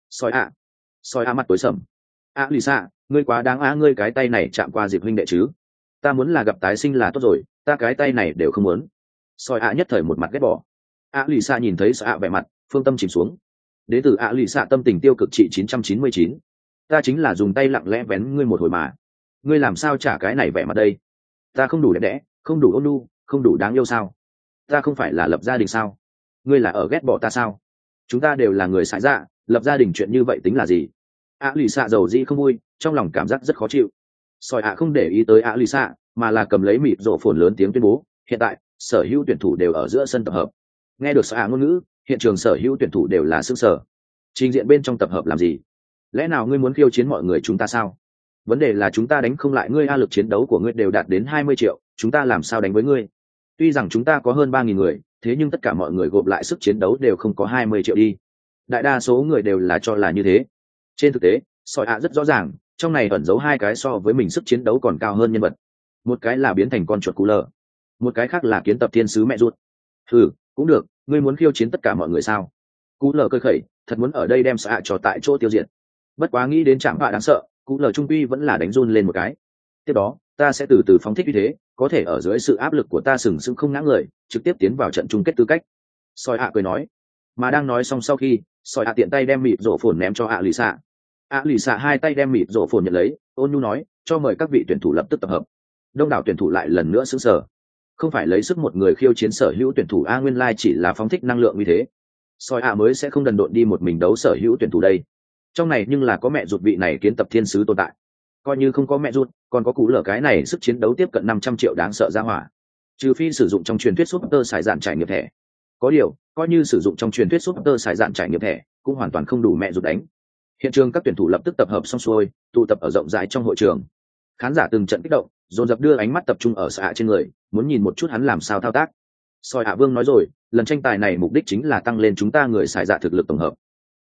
Speaker 1: Soi mặt tối sầm. Lì xạ, ngươi quá đáng ngươi cái tay này chạm qua Dịp huynh đệ chứ? Ta muốn là gặp tái sinh là tốt rồi, ta cái tay này đều không muốn. Soi nhất thời một mặt ghét bỏ. Lì xạ nhìn thấy Xạ vẻ mặt, phương tâm chìm xuống. Đến từ lì xạ tâm tình tiêu cực trị 999. Ta chính là dùng tay lặng lẽ vén ngươi một hồi mà. Ngươi làm sao trả cái này vẻ mặt đây? Ta không đủ đẹp đẽ, không đủ ôn nhu, không đủ đáng yêu sao? Ta không phải là lập gia đình sao? Ngươi là ở ghét bỏ ta sao? Chúng ta đều là người xài dạ, lập gia đình chuyện như vậy tính là gì? Lì xạ dầu dĩ không vui, trong lòng cảm giác rất khó chịu. Soi không để ý tới lì xạ, mà là cầm lấy mịt rổ phồn lớn tiếng tuyên bố, hiện tại sở hữu tuyển thủ đều ở giữa sân tập hợp. Nghe được Soi ngôn ngữ, hiện trường sở hữu tuyển thủ đều là sững sờ. Trình diện bên trong tập hợp làm gì? Lẽ nào ngươi muốn khiêu chiến mọi người chúng ta sao? Vấn đề là chúng ta đánh không lại ngươi, lực chiến đấu của ngươi đều đạt đến 20 triệu, chúng ta làm sao đánh với ngươi? Tuy rằng chúng ta có hơn 3.000 người, thế nhưng tất cả mọi người gộp lại sức chiến đấu đều không có 20 triệu đi. Đại đa số người đều là cho là như thế. Trên thực tế, Soi rất rõ ràng, trong này ẩn giấu 2 cái so với mình sức chiến đấu còn cao hơn nhân vật. Một cái là biến thành con chuột cú lờ, một cái khác là kiến tập thiên sứ mẹ ruột. Cũng được, ngươi muốn khiêu chiến tất cả mọi người sao? Cú lờ cười khẩy, thật muốn ở đây đem Soi cho tại chỗ tiêu diệt. Bất quá nghĩ đến Trạm Vạ đáng sợ, Cú lờ trung quy vẫn là đánh run lên một cái. Tiếp đó, ta sẽ từ từ phóng thích như thế, có thể ở dưới sự áp lực của ta sừng sững không ngã người, trực tiếp tiến vào trận chung kết tư cách. Soi cười nói. Mà đang nói xong sau khi, Soi tiện tay đem mịt rổ phồn ném cho lì xạ. Lì xạ 2 tay đem mịt rổ phồn nhận lấy, ôn nhu nói, cho mời các vị tuyển thủ lập tức tập hợp. Đông đảo tuyển thủ lại lần nữa sững sờ. Không phải lấy sức một người khiêu chiến sở hữu tuyển thủ nguyên lai chỉ là phóng thích năng lượng như thế. Soi mới sẽ không đần độn đi một mình đấu sở hữu tuyển thủ đây. Trong này nhưng là có mẹ ruột vị này kiến tập thiên sứ tồn tại. Coi như không có mẹ ruột, còn có Cú lở cái này sức chiến đấu tiếp cận 500 triệu đáng sợ ra hỏa. Trừ phi sử dụng trong truyền thuyết Super xài dạn trải nghiệm thẻ. Có điều, coi như sử dụng trong truyền thuyết Super xài dạn trải nghiệm thẻ, cũng hoàn toàn không đủ mẹ ruột đánh. Hiện trường các tuyển thủ lập tức tập hợp xong xuôi, tụ tập ở rộng rãi trong hội trường. Khán giả từng trận kích động, dồn dập đưa ánh mắt tập trung ở Xạ trên người, muốn nhìn một chút hắn làm sao thao tác. Soi Vương nói rồi, lần tranh tài này mục đích chính là tăng lên chúng ta người xài dạ thực lực tổng hợp.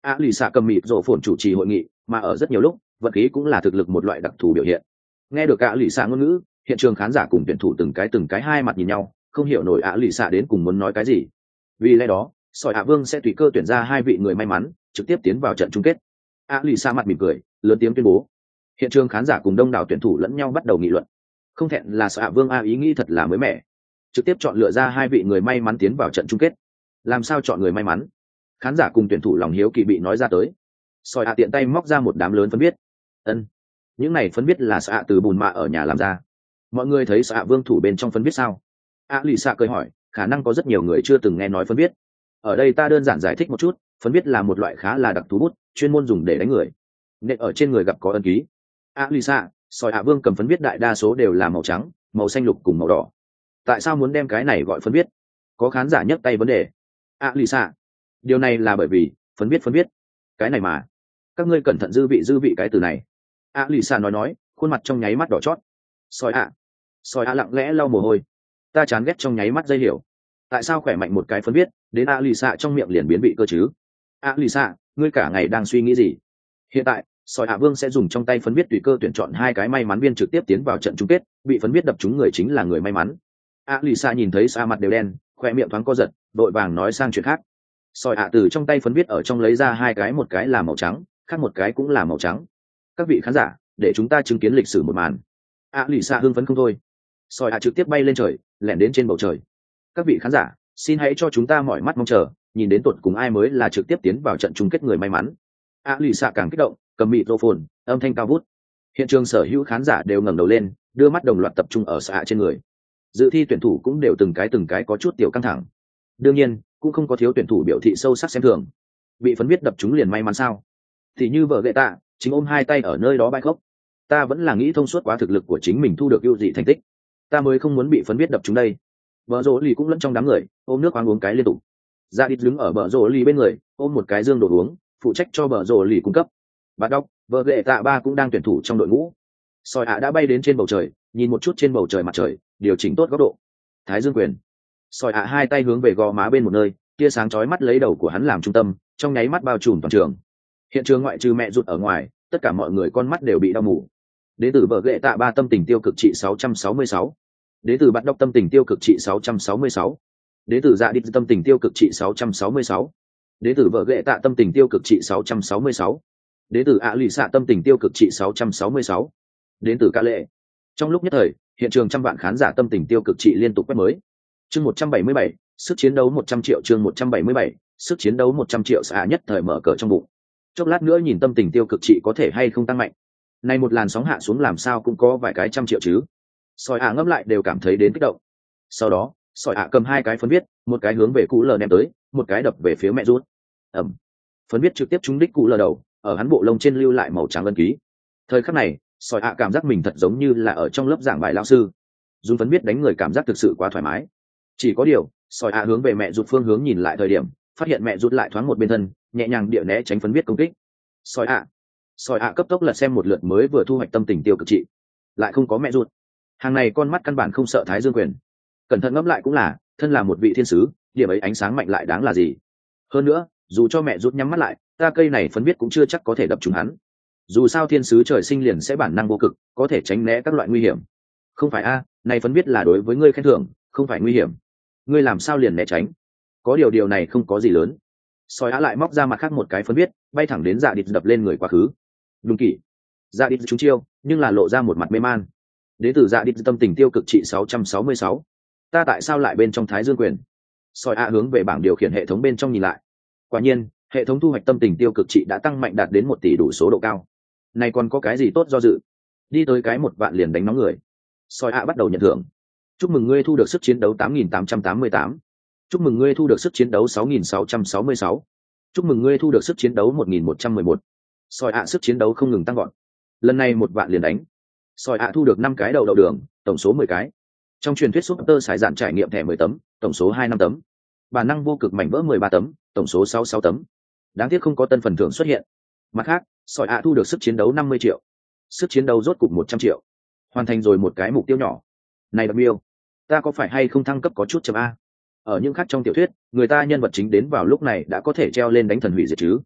Speaker 1: lì xạ cầm mịt rổ phồn chủ trì hội nghị, mà ở rất nhiều lúc vật khí cũng là thực lực một loại đặc thù biểu hiện. Nghe được lì xạ ngôn ngữ, hiện trường khán giả cùng tuyển thủ từng cái hai mặt nhìn nhau, không hiểu nổi lì xạ đến cùng muốn nói cái gì. Vì lẽ đó sỏi vương sẽ tùy cơ tuyển ra hai vị người may mắn trực tiếp tiến vào trận chung kết. lì xạ mặt mỉm cười lớn tiếng tuyên bố. Hiện trường khán giả cùng đông đảo tuyển thủ lẫn nhau bắt đầu nghị luận. Không thẹn là sỏi vương ý nghĩ thật là mới mẻ, trực tiếp chọn lựa ra hai vị người may mắn tiến vào trận chung kết. Làm sao chọn người may mắn? Khán giả cùng tuyển thủ lòng hiếu kỳ bị nói ra tới. Sỏi tiện tay móc ra một đám lớn phấn viết. Những này phấn viết là sỏi từ bùn mạ ở nhà làm ra. Mọi người thấy sỏi vương thủ bên trong phấn viết sao? lì xạ cười hỏi. Khả năng có rất nhiều người chưa từng nghe nói phấn viết. Ở đây ta đơn giản giải thích một chút. Phấn viết là một loại khá là đặc thú bút, chuyên môn dùng để đánh người, nên ở trên người gặp có ấn ký. lì xạ, sỏi vương cầm phấn viết đại đa số đều là màu trắng, màu xanh lục cùng màu đỏ. Tại sao muốn đem cái này gọi phấn viết? Có khán giả nhấc tay vấn đề. lì xạ, điều này là bởi vì phấn viết cái này mà các ngươi cẩn thận dư vị cái từ này. lì xạ nói khuôn mặt trong nháy mắt đỏ chót. Sỏi lặng lẽ lau mồ hôi. Ta chán ghét trong nháy mắt dây hiểu. Tại sao khỏe mạnh một cái phấn viết đến lì xạ trong miệng liền biến vị cơ chứ? lì xạ, ngươi cả ngày đang suy nghĩ gì? Hiện tại sỏi vương sẽ dùng trong tay phấn viết tùy cơ tuyển chọn hai cái may mắn viên trực tiếp tiến vào trận chung kết, bị phấn viết đập trúng người chính là người may mắn. lì xạ nhìn thấy mặt đều đen, khoe miệng thoáng co giật, đội vàng nói sang chuyện khác. Sỏi từ trong tay phấn viết ở trong lấy ra hai cái, một cái là màu trắng, khác một cái cũng là màu trắng. Các vị khán giả, để chúng ta chứng kiến lịch sử một màn. lì xạ hưng phấn không thôi. Sỏi trực tiếp bay lên trời, lẻn đến trên bầu trời. Các vị khán giả, xin hãy cho chúng ta mỏi mắt mong chờ, nhìn đến tụt cùng ai mới là trực tiếp tiến vào trận chung kết người may mắn. lì xạ càng kích động, cầm microphone, âm thanh cao vút. Hiện trường sở hữu khán giả đều ngẩng đầu lên, đưa mắt đồng loạt tập trung ở xạ trên người. Dự thi tuyển thủ cũng đều từng cái có chút tiểu căng thẳng. Đương nhiên cũng không có thiếu tuyển thủ biểu thị sâu sắc xem thường. Bị phấn viết đập trúng liền may mắn sao? Thì như vợ gệ tạ chính ôm hai tay ở nơi đó bay khóc. Ta vẫn là nghĩ thông suốt quá thực lực của chính mình thu được ưu dị thành tích, ta mới không muốn bị phấn viết đập trúng đây. Vợ rỗ lì cũng lẫn trong đám người, ôm nước khoáng uống cái liên tục. Ra đi đứng ở vợ rỗ lì bên người, ôm một cái dương đồ uống, phụ trách cho vợ rỗ lì cung cấp. Bắt đọc, vợ gệ tạ ba cũng đang tuyển thủ trong đội ngũ. Sỏi đã bay đến trên bầu trời, nhìn một chút trên bầu trời mặt trời, điều chỉnh tốt góc độ. Thái dương quyền. Sỏi hai tay hướng về gò má bên một nơi, tia sáng chói mắt lấy đầu của hắn làm trung tâm, trong nháy mắt bao trùm toàn trường. Hiện trường ngoại trừ mẹ rụt ở ngoài, tất cả mọi người con mắt đều bị đau mù. Đến từ vợ gệ tạ ba tâm tình tiêu cực trị 666. Đến từ bắt đọc tâm tình tiêu cực trị 666. Đến từ dạ đi tâm tình tiêu cực trị 666. Đến từ vợ gệ tạ tâm tình tiêu cực trị 666. Đến từ lì xạ tâm tình tiêu cực trị 666. Đến từ ca lệ. Trong lúc nhất thời, hiện trường trăm vạn khán giả tâm tình tiêu cực trị liên tục quét mới. Chương 177, sức chiến đấu 100 triệu. Chương 177, sức chiến đấu 100 triệu. Xạ nhất thời mở cờ trong bụng. Chốc lát nữa nhìn tâm tình tiêu cực trị có thể hay không tăng mạnh. Này một làn sóng hạ xuống làm sao cũng có vài cái trăm triệu chứ. Sỏi ngâm lại đều cảm thấy đến kích động. Sau đó sỏi cầm hai cái phấn viết, một cái hướng về cụ lờ ném tới, một cái đập về phía mẹ rút. Phấn viết trực tiếp trúng đích cụ lờ đầu, ở hắn bộ lông trên lưu lại màu trắng ấn ký. Thời khắc này sỏi cảm giác mình thật giống như là ở trong lớp giảng bài lao sư, dùng phấn viết đánh người cảm giác thực sự quá thoải mái. Chỉ có điều sỏi hướng về mẹ rút phương hướng nhìn lại thời điểm, phát hiện mẹ rút lại thoáng một bên thân, nhẹ nhàng địa né tránh phấn viết công kích. Sỏi cấp tốc lật xem một lượt mới vừa thu hoạch tâm tình tiêu cực trị, lại không có mẹ rút. Hàng này con mắt căn bản không sợ thái dương quyền. Cẩn thận ngẫm lại cũng là, thân là một vị thiên sứ, điểm ấy ánh sáng mạnh lại đáng là gì? Hơn nữa dù cho mẹ rút nhắm mắt lại, ta cây này phấn viết cũng chưa chắc có thể đập trúng hắn. Dù sao thiên sứ trời sinh liền sẽ bản năng vô cực, có thể tránh né các loại nguy hiểm. Không phải này phấn viết là đối với ngươi khen thưởng, không phải nguy hiểm. Ngươi làm sao liền né tránh? Có điều này không có gì lớn. Sỏi lại móc ra mặt khác một cái phấn viết, bay thẳng đến dạ địch đập lên người quá khứ. Đúng kỷ. Dạ địch trúng chiêu, nhưng là lộ ra một mặt mê man. Đến từ dạ địch tâm tình tiêu cực trị 666. Ta tại sao lại bên trong thái dương quyền? Sỏi hướng về bảng điều khiển hệ thống bên trong nhìn lại. Quả nhiên hệ thống thu hoạch tâm tình tiêu cực trị đã tăng mạnh đạt đến 1 tỷ đủ số độ cao. Này còn có cái gì tốt do dự? Đi tới cái 1 vạn liền đánh nóng người. Sỏi bắt đầu nhận thưởng. Chúc mừng ngươi thu được sức chiến đấu 8888. Chúc mừng ngươi thu được sức chiến đấu 6666. Chúc mừng ngươi thu được sức chiến đấu 1111. Sỏi sức chiến đấu không ngừng tăng gọn. Lần này 1 vạn liền đánh. Sỏi thu được 5 cái đậu đường, tổng số 10 cái. Trong truyền thuyết Super Sải Dạn trải nghiệm thẻ 10 tấm, tổng số 25 tấm. Bản năng vô cực mảnh vỡ 13 tấm, tổng số 66 tấm. Đáng tiếc không có tân phần thưởng xuất hiện. Mặt khác, Sỏi thu được sức chiến đấu 50 triệu. Sức chiến đấu rốt cục 100 triệu. Hoàn thành rồi một cái mục tiêu nhỏ. Này đặc miêu, ta có phải hay không thăng cấp có chút chấm a? Ở những khác trong tiểu thuyết, người ta nhân vật chính đến vào lúc này đã có thể treo lên đánh thần hủy diệt chứ.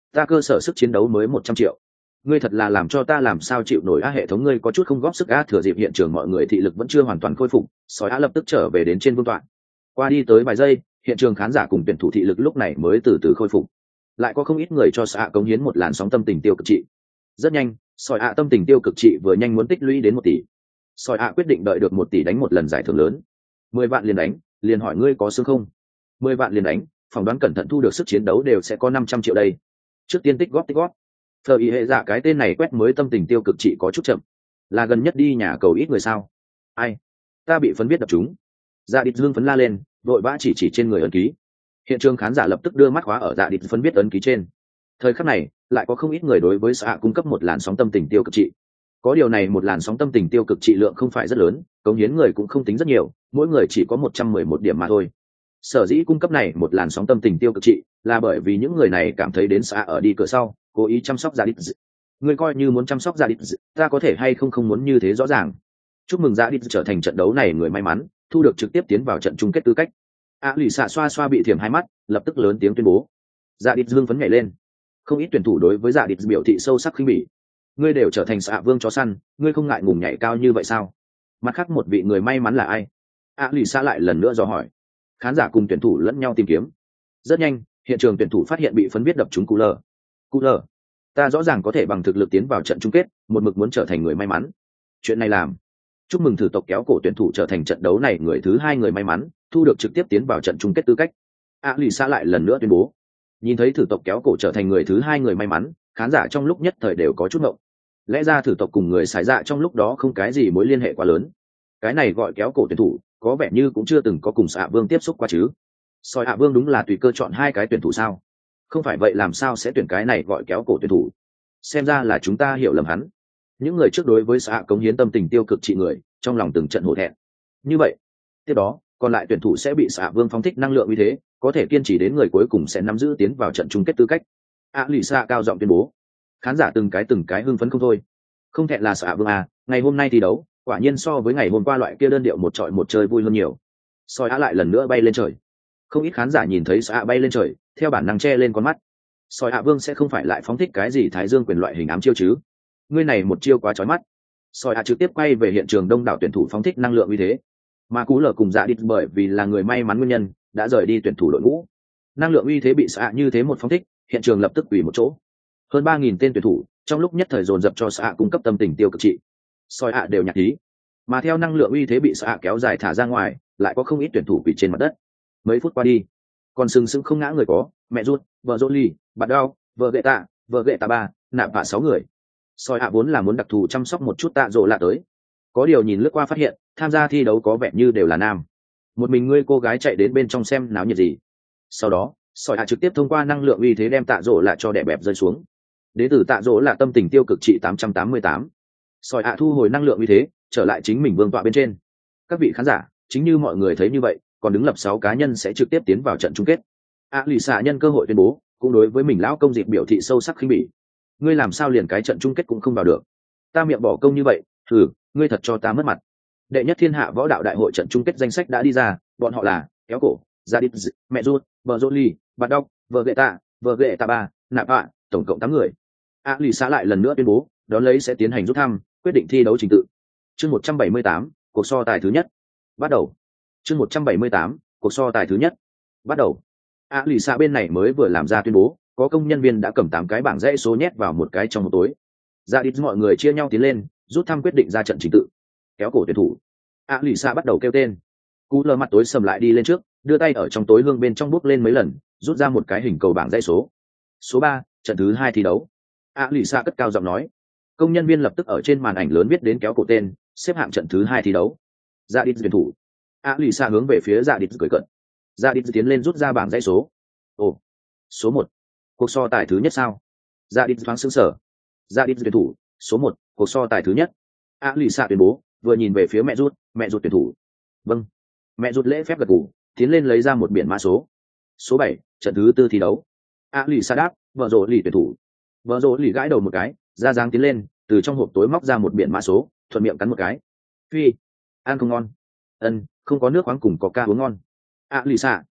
Speaker 1: ta cơ sở sức chiến đấu mới 100 triệu. Ngươi thật là làm cho ta làm sao chịu nổi a. Hệ thống ngươi có chút không góp sức a. Thừa dịp hiện trường mọi người thị lực vẫn chưa hoàn toàn khôi phục, sói a lập tức trở về đến trên vương tọa. Qua đi tới vài giây, hiện trường khán giả cùng tuyển thủ thị lực lúc này mới từ từ khôi phục. Lại có không ít người cho sói a cống hiến một làn sóng tâm tình tiêu cực trị. Rất nhanh, sói a tâm tình tiêu cực trị vừa nhanh muốn tích lũy đến 1 tỷ. Sói a quyết định đợi được 1 tỷ đánh một lần giải thưởng lớn. 10 vạn liền đánh, liền hỏi ngươi có xương không? 10 vạn liền đánh, phỏng đoán cẩn thận thu được sức chiến đấu đều sẽ có 500 triệu đây. Trước tiên tích góp tích góp. Thờ ý hệ dạ cái tên này quét mới tâm tình tiêu cực trị có chút chậm. Là gần nhất đi nhà cầu ít người sao? Ai? Ta bị phấn biết đập chúng. Dạ địch dương phấn la lên, vội vã chỉ trên người ấn ký. Hiện trường khán giả lập tức đưa mắt khóa ở dạ địch phấn biết ấn ký trên. Thời khắc này, lại có không ít người đối với xã cung cấp một làn sóng tâm tình tiêu cực trị. Có điều này một làn sóng tâm tình tiêu cực trị lượng không phải rất lớn, cống hiến người cũng không tính rất nhiều, mỗi người chỉ có 111 điểm mà thôi. Sở dĩ cung cấp này một làn sóng tâm tình tiêu cực trị là bởi vì những người này cảm thấy đến xã ở đi cửa sau, cố ý chăm sóc gia địch. Người coi như muốn chăm sóc gia địch, ta có thể hay không muốn như thế rõ ràng. Chúc mừng gia địch trở thành trận đấu này người may mắn, thu được trực tiếp tiến vào trận chung kết tư cách. Lì xạ xoa xoa bị thiểm hai mắt, lập tức lớn tiếng tuyên bố. Gia địch dương phấn nhảy lên. Không ít tuyển thủ đối với gia địch biểu thị sâu sắc khinh bỉ. Ngươi đều trở thành xạ vương chó săn, ngươi không ngại ngùng nhảy cao như vậy sao? Mặt khác một vị người may mắn là ai? Lì xạ lại lần nữa dò hỏi. Khán giả cùng tuyển thủ lẫn nhau tìm kiếm. Rất nhanh, hiện trường tuyển thủ phát hiện bị phấn biết đập trúng cú lờ. Cú lờ, ta rõ ràng có thể bằng thực lực tiến vào trận chung kết, một mực muốn trở thành người may mắn. Chuyện này làm. Chúc mừng thử tộc kéo cổ tuyển thủ trở thành trận đấu này người thứ 2 người may mắn, thu được trực tiếp tiến vào trận chung kết tư cách. Lì xạ lại lần nữa tuyên bố. Nhìn thấy thử tộc kéo cổ trở thành người thứ 2 người may mắn, khán giả trong lúc nhất thời đều có chút ngộng. Lẽ ra thử tộc cùng người xài dạ trong lúc đó không cái gì mối liên hệ quá lớn. Cái này gọi kéo cổ tuyển thủ, có vẻ như cũng chưa từng có cùng xạ vương tiếp xúc qua chứ. Soi hạ vương đúng là tùy cơ chọn 2 cái tuyển thủ sao? Không phải vậy làm sao sẽ tuyển cái này gọi kéo cổ tuyển thủ? Xem ra là chúng ta hiểu lầm hắn. Những người trước đối với xạ cống hiến tâm tình tiêu cực trị người, trong lòng từng trận hổ thẹn. Như vậy, tiếp đó, còn lại tuyển thủ sẽ bị xạ vương phóng thích năng lượng như thế, có thể kiên trì đến người cuối cùng sẽ nắm giữ tiến vào trận chung kết tư cách. Lì xạ cao giọng tuyên bố. Khán giả từng cái hưng phấn không thôi. Không thẹn là xạ vương à, ngày hôm nay thi đấu, quả nhiên so với ngày hôm qua loại kia đơn điệu một trọi một chơi vui hơn nhiều. Soi lại lần nữa bay lên trời. Không ít khán giả nhìn thấy Soi bay lên trời, theo bản năng che lên con mắt. Soi vương sẽ không phải lại phóng thích cái gì thái dương quyền loại hình ám chiêu chứ? Ngươi này một chiêu quá chói mắt. Soi trực tiếp quay về hiện trường đông đảo tuyển thủ phóng thích năng lượng như thế. Mà Cú Lở cùng Dạ Địch bởi vì là người may mắn nguyên nhân, đã rời đi tuyển thủ đội ngũ. Năng lượng uy thế bị Soi như thế một phóng thích, hiện trường lập tức quỳ một chỗ. Hơn 3000 tên tuyển thủ, trong lúc nhất thời dồn dập cho Soi cung cấp tâm tình tiêu cực trị. Soi đều nhạc ý. Mà theo năng lượng uy thế bị Soi kéo dài thả ra ngoài, lại có không ít tuyển thủ quỳ trên mặt đất. Mấy phút qua đi, còn sừng sững không ngã người có mẹ rút, vợ dỗ ly, bạn đau, vợ gệ tạ 3, nạp vạ 6 người. Soi vốn là muốn đặc thù chăm sóc một chút tạ rộ lạ tới. Có điều nhìn lướt qua phát hiện, tham gia thi đấu có vẻ như đều là nam. Một mình ngươi cô gái chạy đến bên trong xem náo nhiệt gì. Sau đó, Soi trực tiếp thông qua năng lượng uy thế đem tạ rộ lạ cho đè bẹp rơi xuống. Đế tử tạ rỗ là tâm tình tiêu cực trị 888. Soi thu hồi năng lượng uy thế, trở lại chính mình vương tọa bên trên. Các vị khán giả, chính như mọi người thấy như vậy, còn đứng lập 6 cá nhân sẽ trực tiếp tiến vào trận chung kết. Lì xạ nhân cơ hội tuyên bố, cũng đối với mình lão công dịp biểu thị sâu sắc khinh bỉ. Ngươi làm sao liền cái trận chung kết cũng không vào được? Ta miệng bỏ công như vậy, ngươi thật cho ta mất mặt. Đệ nhất thiên hạ võ đạo đại hội trận chung kết danh sách đã đi ra, bọn họ là kéo cổ, gia đít, mẹ rút, vợ dỗ ly, bạn đọc, vợ gệ tạ 3, nạp ạ, tổng cộng 8 người. Lì xạ lại lần nữa tuyên bố, đón lấy sẽ tiến hành rút thăm, quyết định thi đấu trình tự. Chương 178, cuộc so tài thứ nhất. Bắt đầu. Chương 178, cuộc so tài thứ nhất. Bắt đầu. Lì xạ bên này mới vừa làm ra tuyên bố, có công nhân viên đã cầm 8 cái bảng dãy số nhét vào một cái trong một tối. Ra đít mọi người chia nhau tiến lên, rút thăm quyết định ra trận trình tự. Kéo cổ tuyển thủ. Lì xạ bắt đầu kêu tên. Cú lơ mặt tối sầm lại đi lên trước, đưa tay ở trong tối hương bên trong bút lên mấy lần, rút ra một cái hình cầu bảng dãy số. Số 3, trận thứ 2 thi đấu. Lì xạ cất cao giọng nói. Công nhân viên lập tức ở trên màn ảnh lớn viết đến kéo cổ tên, xếp hạng trận thứ 2 thi đấu. Ra đít tuyển thủ. Lì xạ hướng về phía Dạ đít cười cận. Dạ đít tiến lên rút ra bảng dãy số. Ồ, số 1. Cuộc so tài thứ nhất sao? Dạ đít thoáng sững sờ. Dạ đít tuyển thủ, số 1, cuộc so tài thứ nhất. Lì xạ tuyên bố, vừa nhìn về phía mẹ rút tuyển thủ. Vâng. Mẹ rút lễ phép gật gù, tiến lên lấy ra một biển mã số. Số 7, trận thứ 4 thi đấu. Lì xạ đáp, vợ rồ lì tuyển thủ. Vợ rồ lì gãi đầu một cái, ra dáng tiến lên, từ trong hộp tối móc ra một biển mã số, thuận miệng cắn một cái. Phi, ăn không ngon. Không có nước khoáng cùng có ca uống ngon. Lì xạ.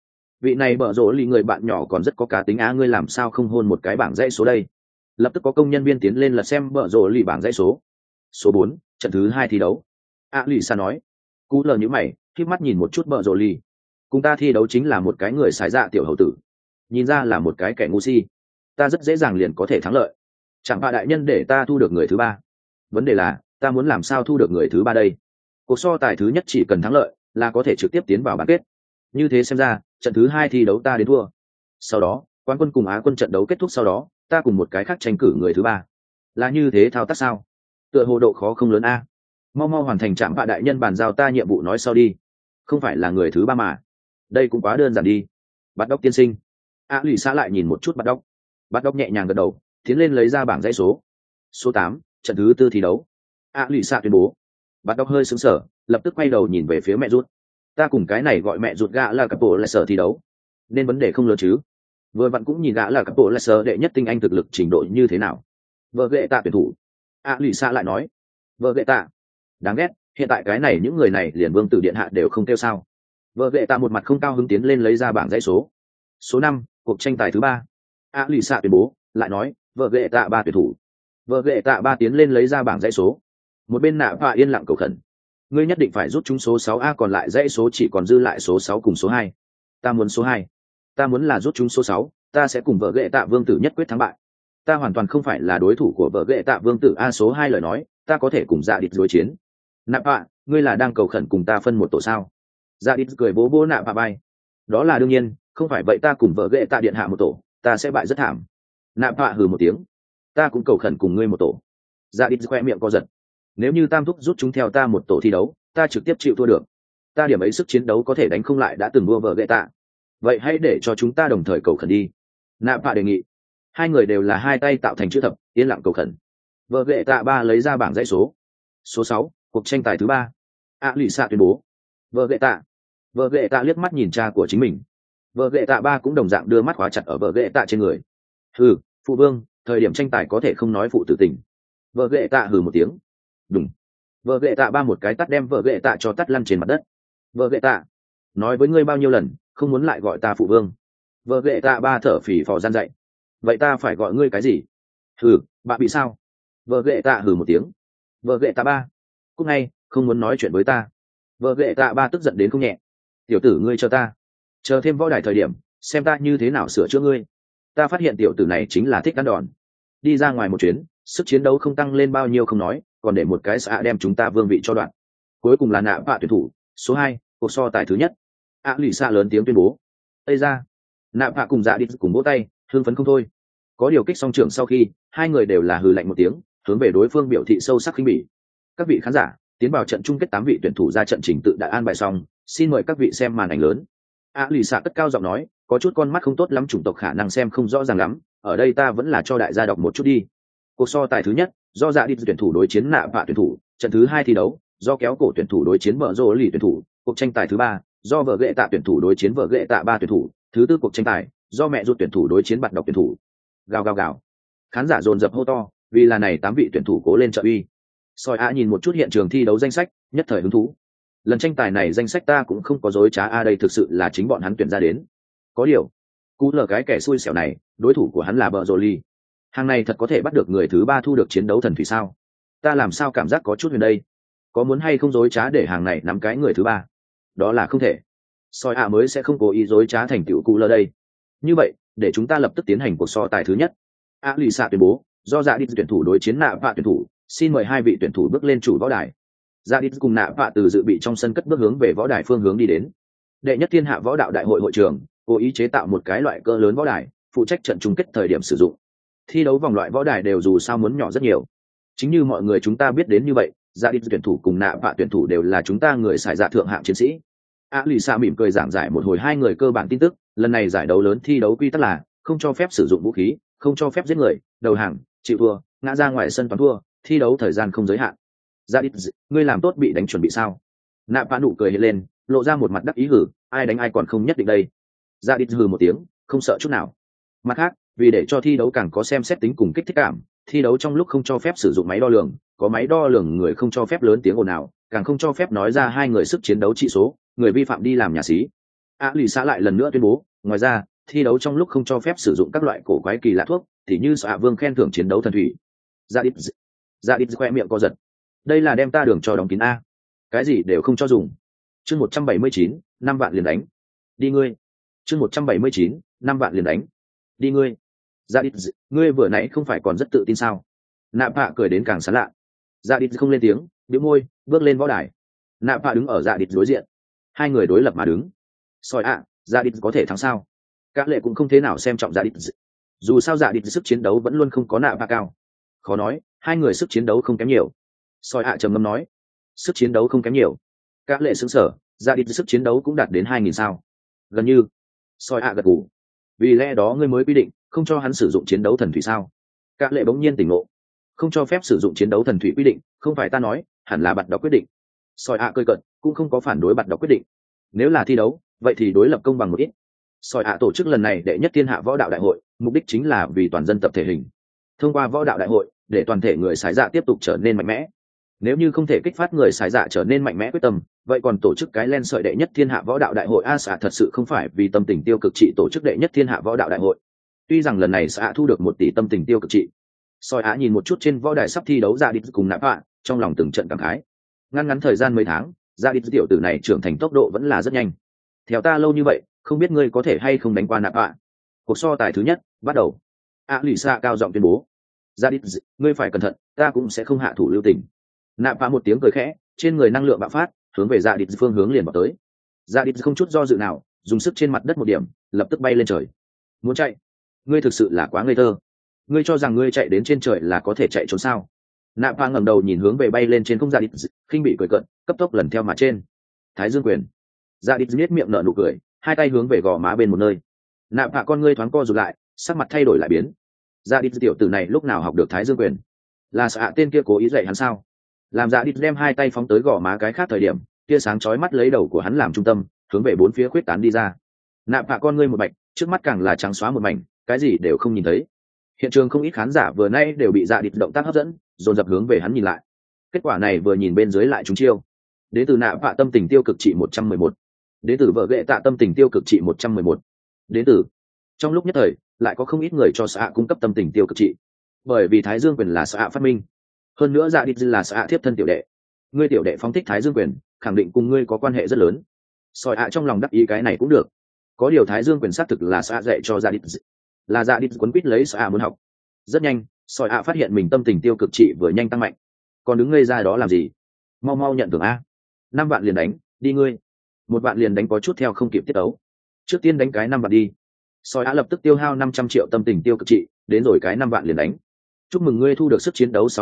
Speaker 1: vị này bở rộ lì người bạn nhỏ còn rất có cá tính á, ngươi làm sao không hôn một cái bảng dãy số đây? Lập tức có công nhân viên tiến lên lật xem bở rộ lì bảng dãy số. Số 4, trận thứ 2 thi đấu. Lì sa nói. Cú lờ nhíu mày, khép mắt nhìn một chút bở rộ lì. Cùng ta thi đấu chính là một cái người xài dạ tiểu hầu tử, nhìn ra là một cái kẻ ngu si. Ta rất dễ dàng liền có thể thắng lợi. Chẳng怕đại nhân để ta thu được người thứ 3. Vấn đề là ta muốn làm sao thu được người thứ 3 đây? Cuộc so tài thứ nhất chỉ cần thắng lợi là có thể trực tiếp tiến vào bán kết. Như thế xem ra trận thứ 2 thi đấu ta đến thua. Sau đó quán quân cùng á quân trận đấu kết thúc sau đó ta cùng một cái khác tranh cử người thứ 3. Là như thế thao tác sao? Tựa hồ độ khó không lớn a. Mau mau hoàn thành trạm bạ đại nhân bàn giao ta nhiệm vụ nói sau đi. Không phải là người thứ 3 mà. Đây cũng quá đơn giản đi. Bắt đốc tiên sinh. Lì xã lại nhìn một chút bắt đốc. Bắt đốc nhẹ nhàng gật đầu, tiến lên lấy ra bảng dãy số. Số 8, trận thứ 4 thi đấu. Lì xã tuyên bố. Bắt đốc hơi sững sờ, lập tức quay đầu nhìn về phía mẹ rút. Ta cùng cái này gọi mẹ rút gã là cặp bộ lại sở thi đấu, nên vấn đề không lớn chứ? Vừa vặn cũng nhìn gã là cặp bộ lại sở đệ nhất tinh anh thực lực trình độ như thế nào. Vợ ghệ tạ tuyển thủ. Lì xã lại nói. Vợ ghệ tạ. Đáng ghét, hiện tại cái này những người này liền vương tử điện hạ đều không kêu sao? Vợ ghệ tạ một mặt không cao hứng tiến lên lấy ra bảng dãy số. Số 5, cuộc tranh tài thứ 3. Lì xã tuyên bố, lại nói, vợ ghệ tạ 3 tuyển thủ. Vợ ghệ tạ 3 tiến lên lấy ra bảng dãy số. Một bên nạ và yên lặng cầu khẩn. Ngươi nhất định phải rút chúng số 6A, còn lại dãy số chỉ còn dư lại số 6 cùng số 2. Ta muốn số 2. Ta muốn là rút chúng số 6, ta sẽ cùng vợ ghệ tạ vương tử nhất quyết thắng bại. Ta hoàn toàn không phải là đối thủ của vợ ghệ tạ vương tử A. Số 2 lời nói, ta có thể cùng dạ địch đối chiến. Nạp ạ, ngươi là đang cầu khẩn cùng ta phân một tổ sao? Dạ địch cười bố bố nạp ạ bay. Đó là đương nhiên, không phải vậy ta cùng vợ ghệ tạ điện hạ một tổ, ta sẽ bại rất thảm. Nạp ạ hừ một tiếng. Ta cũng cầu khẩn cùng ngươi một tổ. Dạ địch khoe miệng co giật. Nếu như tam thúc rút chúng theo ta một tổ thi đấu, ta trực tiếp chịu thua được. Ta điểm ấy sức chiến đấu có thể đánh không lại đã từng đua vợ ghệ tạ. Vậy hãy để cho chúng ta đồng thời cầu khẩn đi. Nạp ạ đề nghị. Hai người đều là hai tay tạo thành chữ thập, yên lặng cầu khẩn. Vợ ghệ tạ 3 lấy ra bảng dãy số. Số 6, cuộc tranh tài thứ 3. Lì xạ tuyên bố. Vợ ghệ tạ. Vợ ghệ tạ liếc mắt nhìn cha của chính mình. Vợ ghệ tạ 3 cũng đồng dạng đưa mắt khóa chặt ở vợ ghệ tạ trên người. Hừ, phụ vương, thời điểm tranh tài có thể không nói phụ tử tình. Vợ ghệ tạ hừ một tiếng. Đúng. Vợ ghệ tạ 3 một cái tắt đem vợ ghệ tạ cho tắt lăn trên mặt đất. Vợ ghệ tạ, nói với ngươi bao nhiêu lần, không muốn lại gọi ta phụ vương. Vợ ghệ tạ 3 thở phì phò gian dậy. Vậy ta phải gọi ngươi cái gì? Hừ, bạn bị sao? Vợ ghệ tạ hừ một tiếng. Vợ ghệ tạ 3, cúc ngay, không muốn nói chuyện với ta. Vợ ghệ tạ 3 tức giận đến không nhẹ. Tiểu tử ngươi chờ ta, chờ thêm võ đài thời điểm, xem ta như thế nào sửa chữa ngươi. Ta phát hiện tiểu tử này chính là thích ăn đòn. Đi ra ngoài một chuyến, sức chiến đấu không tăng lên bao nhiêu không nói, còn để một cái xã đem chúng ta vương vị cho đoạn. Cuối cùng là nạ vạ tuyển thủ số 2, cuộc so tài thứ nhất. Lì xạ lớn tiếng tuyên bố. Tây ra. Nạ vạ cùng dạ đi cùng vỗ tay, hưng phấn không thôi. Có điều kích song trưởng sau khi, hai người đều là hừ lạnh một tiếng, hướng về đối phương biểu thị sâu sắc khinh bỉ. Các vị khán giả, tiến vào trận chung kết 8 vị tuyển thủ ra trận trình tự đã an bài xong, xin mời các vị xem màn ảnh lớn. Lì xạ cất cao giọng nói, có chút con mắt không tốt lắm, chủng tộc khả năng xem không rõ ràng lắm, ở đây ta vẫn là cho đại gia đọc một chút đi. Cuộc so tài thứ nhất, do dạ đi tuyển thủ đối chiến nạ vạ tuyển thủ, trận thứ 2 thi đấu, do kéo cổ tuyển thủ đối chiến vợ rô lì tuyển thủ, cuộc tranh tài thứ 3, do vợ ghệ tạ tuyển thủ đối chiến vợ ghệ tạ 3 tuyển thủ, thứ tư cuộc tranh tài, do mẹ ruột tuyển thủ đối chiến bạn đọc tuyển thủ. Gào gào gào. Khán giả dồn dập hô to, vì là này 8 vị tuyển thủ cố lên trợ uy. Soi nhìn một chút hiện trường thi đấu danh sách, nhất thời hứng thú. Lần tranh tài này danh sách ta cũng không có dối trá, đây thực sự là chính bọn hắn tuyển ra đến. Có điều, cú lờ cái kẻ xui xẻo này, đối thủ của hắn là bờ rồ ly. Hàng này thật có thể bắt được người thứ 3 thu được chiến đấu thần thủy sao? Ta làm sao cảm giác có chút huyền đây? Có muốn hay không dối trá để hàng này nắm cái người thứ 3? Đó là không thể. Soi mới sẽ không cố ý dối trá thành tựu cú lờ đây. Như vậy, để chúng ta lập tức tiến hành cuộc so tài thứ nhất. Lì xạ tuyên bố, do dạ đi tuyển thủ đối chiến nạ vạ tuyển thủ, xin mời hai vị tuyển thủ bước lên chủ võ đài. Dạ đi cùng nạ vạ từ dự bị trong sân cất bước hướng về võ đài phương hướng đi đến. Đệ nhất thiên hạ võ đạo đại hội hội trường cố ý chế tạo một cái loại cỡ lớn võ đài, phụ trách trận chung kết thời điểm sử dụng. Thi đấu vòng loại võ đài đều dù sao muốn nhỏ rất nhiều. Chính như mọi người chúng ta biết đến như vậy, dạ đi tuyển thủ cùng nạ vạ tuyển thủ đều là chúng ta người xài dạ thượng hạng chiến sĩ. Lì xạ mỉm cười giảng giải một hồi hai người cơ bản tin tức. Lần này giải đấu lớn thi đấu quy tắc là không cho phép sử dụng vũ khí, không cho phép giết người, đầu hàng, chịu thua, ngã ra ngoài sân toàn thua, thi đấu thời gian không giới hạn. Dạ đi, ngươi làm tốt bị đánh chuẩn bị sao? Nạ vạ nụ cười hiện lên, lộ ra một mặt đắc ý hử, ai đánh ai còn không nhất định đây. Dạ đi hừ một tiếng, không sợ chút nào. Mặt khác, vì để cho thi đấu càng có xem xét tính cùng kích thích cảm, thi đấu trong lúc không cho phép sử dụng máy đo lường, có máy đo lường người không cho phép lớn tiếng ồn ào, càng không cho phép nói ra hai người sức chiến đấu trị số, người vi phạm đi làm nhà xí. Lì xạ lại lần nữa tuyên bố, Ngoài ra thi đấu trong lúc không cho phép sử dụng các loại cổ quái kỳ lạ thuốc, thì như xạ vương khen thưởng chiến đấu thần thủy. Dạ đít khoe miệng co giật. Đây là đem ta đường cho đóng kín a, cái gì đều không cho dùng. Chương 179, 5 vạn liền đánh. Đi ngươi. Chương 179, 5 vạn liền đánh. Đi ngươi. Dạ đít, ngươi vừa nãy không phải còn rất tự tin sao? Nạp Hạ cười đến càng sán lạ. Dạ đít không lên tiếng, bĩu môi, bước lên võ đài. Nạp Hạ đứng ở dạ đít đối diện, hai người đối lập mà đứng. Soi ạ, dạ đít có thể thắng sao? Các lệ cũng không thế nào xem trọng dạ đít. Dù sao dạ đít sức chiến đấu vẫn luôn không có Nạp Hạ cao. Khó nói, hai người sức chiến đấu không kém nhiều. Soi ạ trầm ngâm nói, sức chiến đấu không kém nhiều. Các lệ sững sờ, dạ đít sức chiến đấu cũng đạt đến 2000 sao? Gần như. Soi ạ gật gù. Vì lẽ đó ngươi mới quy định không cho hắn sử dụng chiến đấu thần thủy sao? Các lệ bỗng nhiên tỉnh ngộ. Không cho phép sử dụng chiến đấu thần thủy quy định, không phải ta nói, hẳn là bạn đọc quyết định. Soi ạ cười cợt, cũng không có phản đối bạn đọc quyết định. Nếu là thi đấu, vậy thì đối lập công bằng một ít. Soi ạ tổ chức lần này đệ nhất thiên hạ võ đạo đại hội, mục đích chính là vì toàn dân tập thể hình. Thông qua võ đạo đại hội, để toàn thể người sái dạ tiếp tục trở nên mạnh mẽ. Nếu như không thể kích phát người sái dạ trở nên mạnh mẽ quyết tâm, vậy còn tổ chức cái len sợi đệ nhất thiên hạ võ đạo đại hội a xạ thật sự không phải vì tâm tình tiêu cực trị tổ chức đệ nhất thiên hạ võ đạo đại hội. Tuy rằng lần này xạ thu được 1 tỷ tâm tình tiêu cực trị. Soi á nhìn một chút trên võ đài sắp thi đấu ra đi cùng Nạp Hạ, trong lòng từng trận cảm khái. Ngắn thời gian mấy tháng, ra đi tiểu tử này trưởng thành tốc độ vẫn là rất nhanh. Theo ta lâu như vậy, không biết ngươi có thể hay không đánh qua Nạp Hạ. Cuộc so tài thứ nhất bắt đầu. Lì xạ cao giọng tuyên bố. Ra đi, ngươi phải cẩn thận, ta cũng sẽ không hạ thủ lưu tình. Nạp Hạ một tiếng cười khẽ, trên người năng lượng bạo phát, hướng về Ra đi phương hướng liền vào tới. Ra đi không chút do dự nào, dùng sức trên mặt đất một điểm, lập tức bay lên trời. Muốn chạy? Ngươi thực sự là quá ngây thơ. Ngươi cho rằng ngươi chạy đến trên trời là có thể chạy trốn sao? Nạp Hạ ngẩng đầu nhìn hướng về bay lên trên không. Dạ đít khinh bị cười cợt, cấp tốc lần theo mà trên. Thái Dương quyền. Dạ đít nhếch miệng nở nụ cười, hai tay hướng về gò má bên một nơi. Nạp Hạ con ngươi thoáng co rụt lại, sắc mặt thay đổi lại biến. Dạ đít tiểu tử này lúc nào học được Thái Dương quyền? Là xạ tên kia cố ý dạy hắn sao? Làm Dạ đít đem hai tay phóng tới gò má cái khác thời điểm, tia sáng chói mắt lấy đầu của hắn làm trung tâm, hướng về bốn phía khuyết tán đi ra. Nạp Hạ con ngươi một bạch, trước mắt càng là trắng xóa một mảnh, cái gì đều không nhìn thấy. Hiện trường không ít khán giả vừa nay đều bị Dạ đít động tác hấp dẫn, dồn dập hướng về hắn nhìn lại. Kết quả này vừa nhìn bên dưới lại trúng chiêu. Đến từ Nạp Hạ tâm tình tiêu cực trị 111. Đến từ vợ ghệ tạ tâm tình tiêu cực trị 111. Đến từ. Trong lúc nhất thời, lại có không ít người cho xã cung cấp tâm tình tiêu cực trị. Bởi vì Thái Dương quyền là xã phát minh. Hơn nữa Dạ đít là xã thiếp thân tiểu đệ. Ngươi tiểu đệ phóng thích Thái Dương quyền, khẳng định cùng ngươi có quan hệ rất lớn. Soi ạ trong lòng đắc ý cái này cũng được. Có điều Thái Dương quyền xác thực là xã dạy cho Dạ đít, là Dạ đít quấn quýt lấy xã muốn học. Rất nhanh, Soi ạ phát hiện mình tâm tình tiêu cực trị vừa nhanh tăng mạnh. Còn đứng ngây ra đó làm gì? Mau mau nhận thưởng a. 5 vạn liền đánh, đi ngươi. 1 vạn liền đánh có chút theo không kịp tiết ấu. Trước tiên đánh cái 5 vạn đi. Soi ạ lập tức tiêu hao 500 triệu tâm tình tiêu cực trị, đến rồi cái 5 vạn liền đánh. Chúc mừng ngươi thu được sức chiến đấu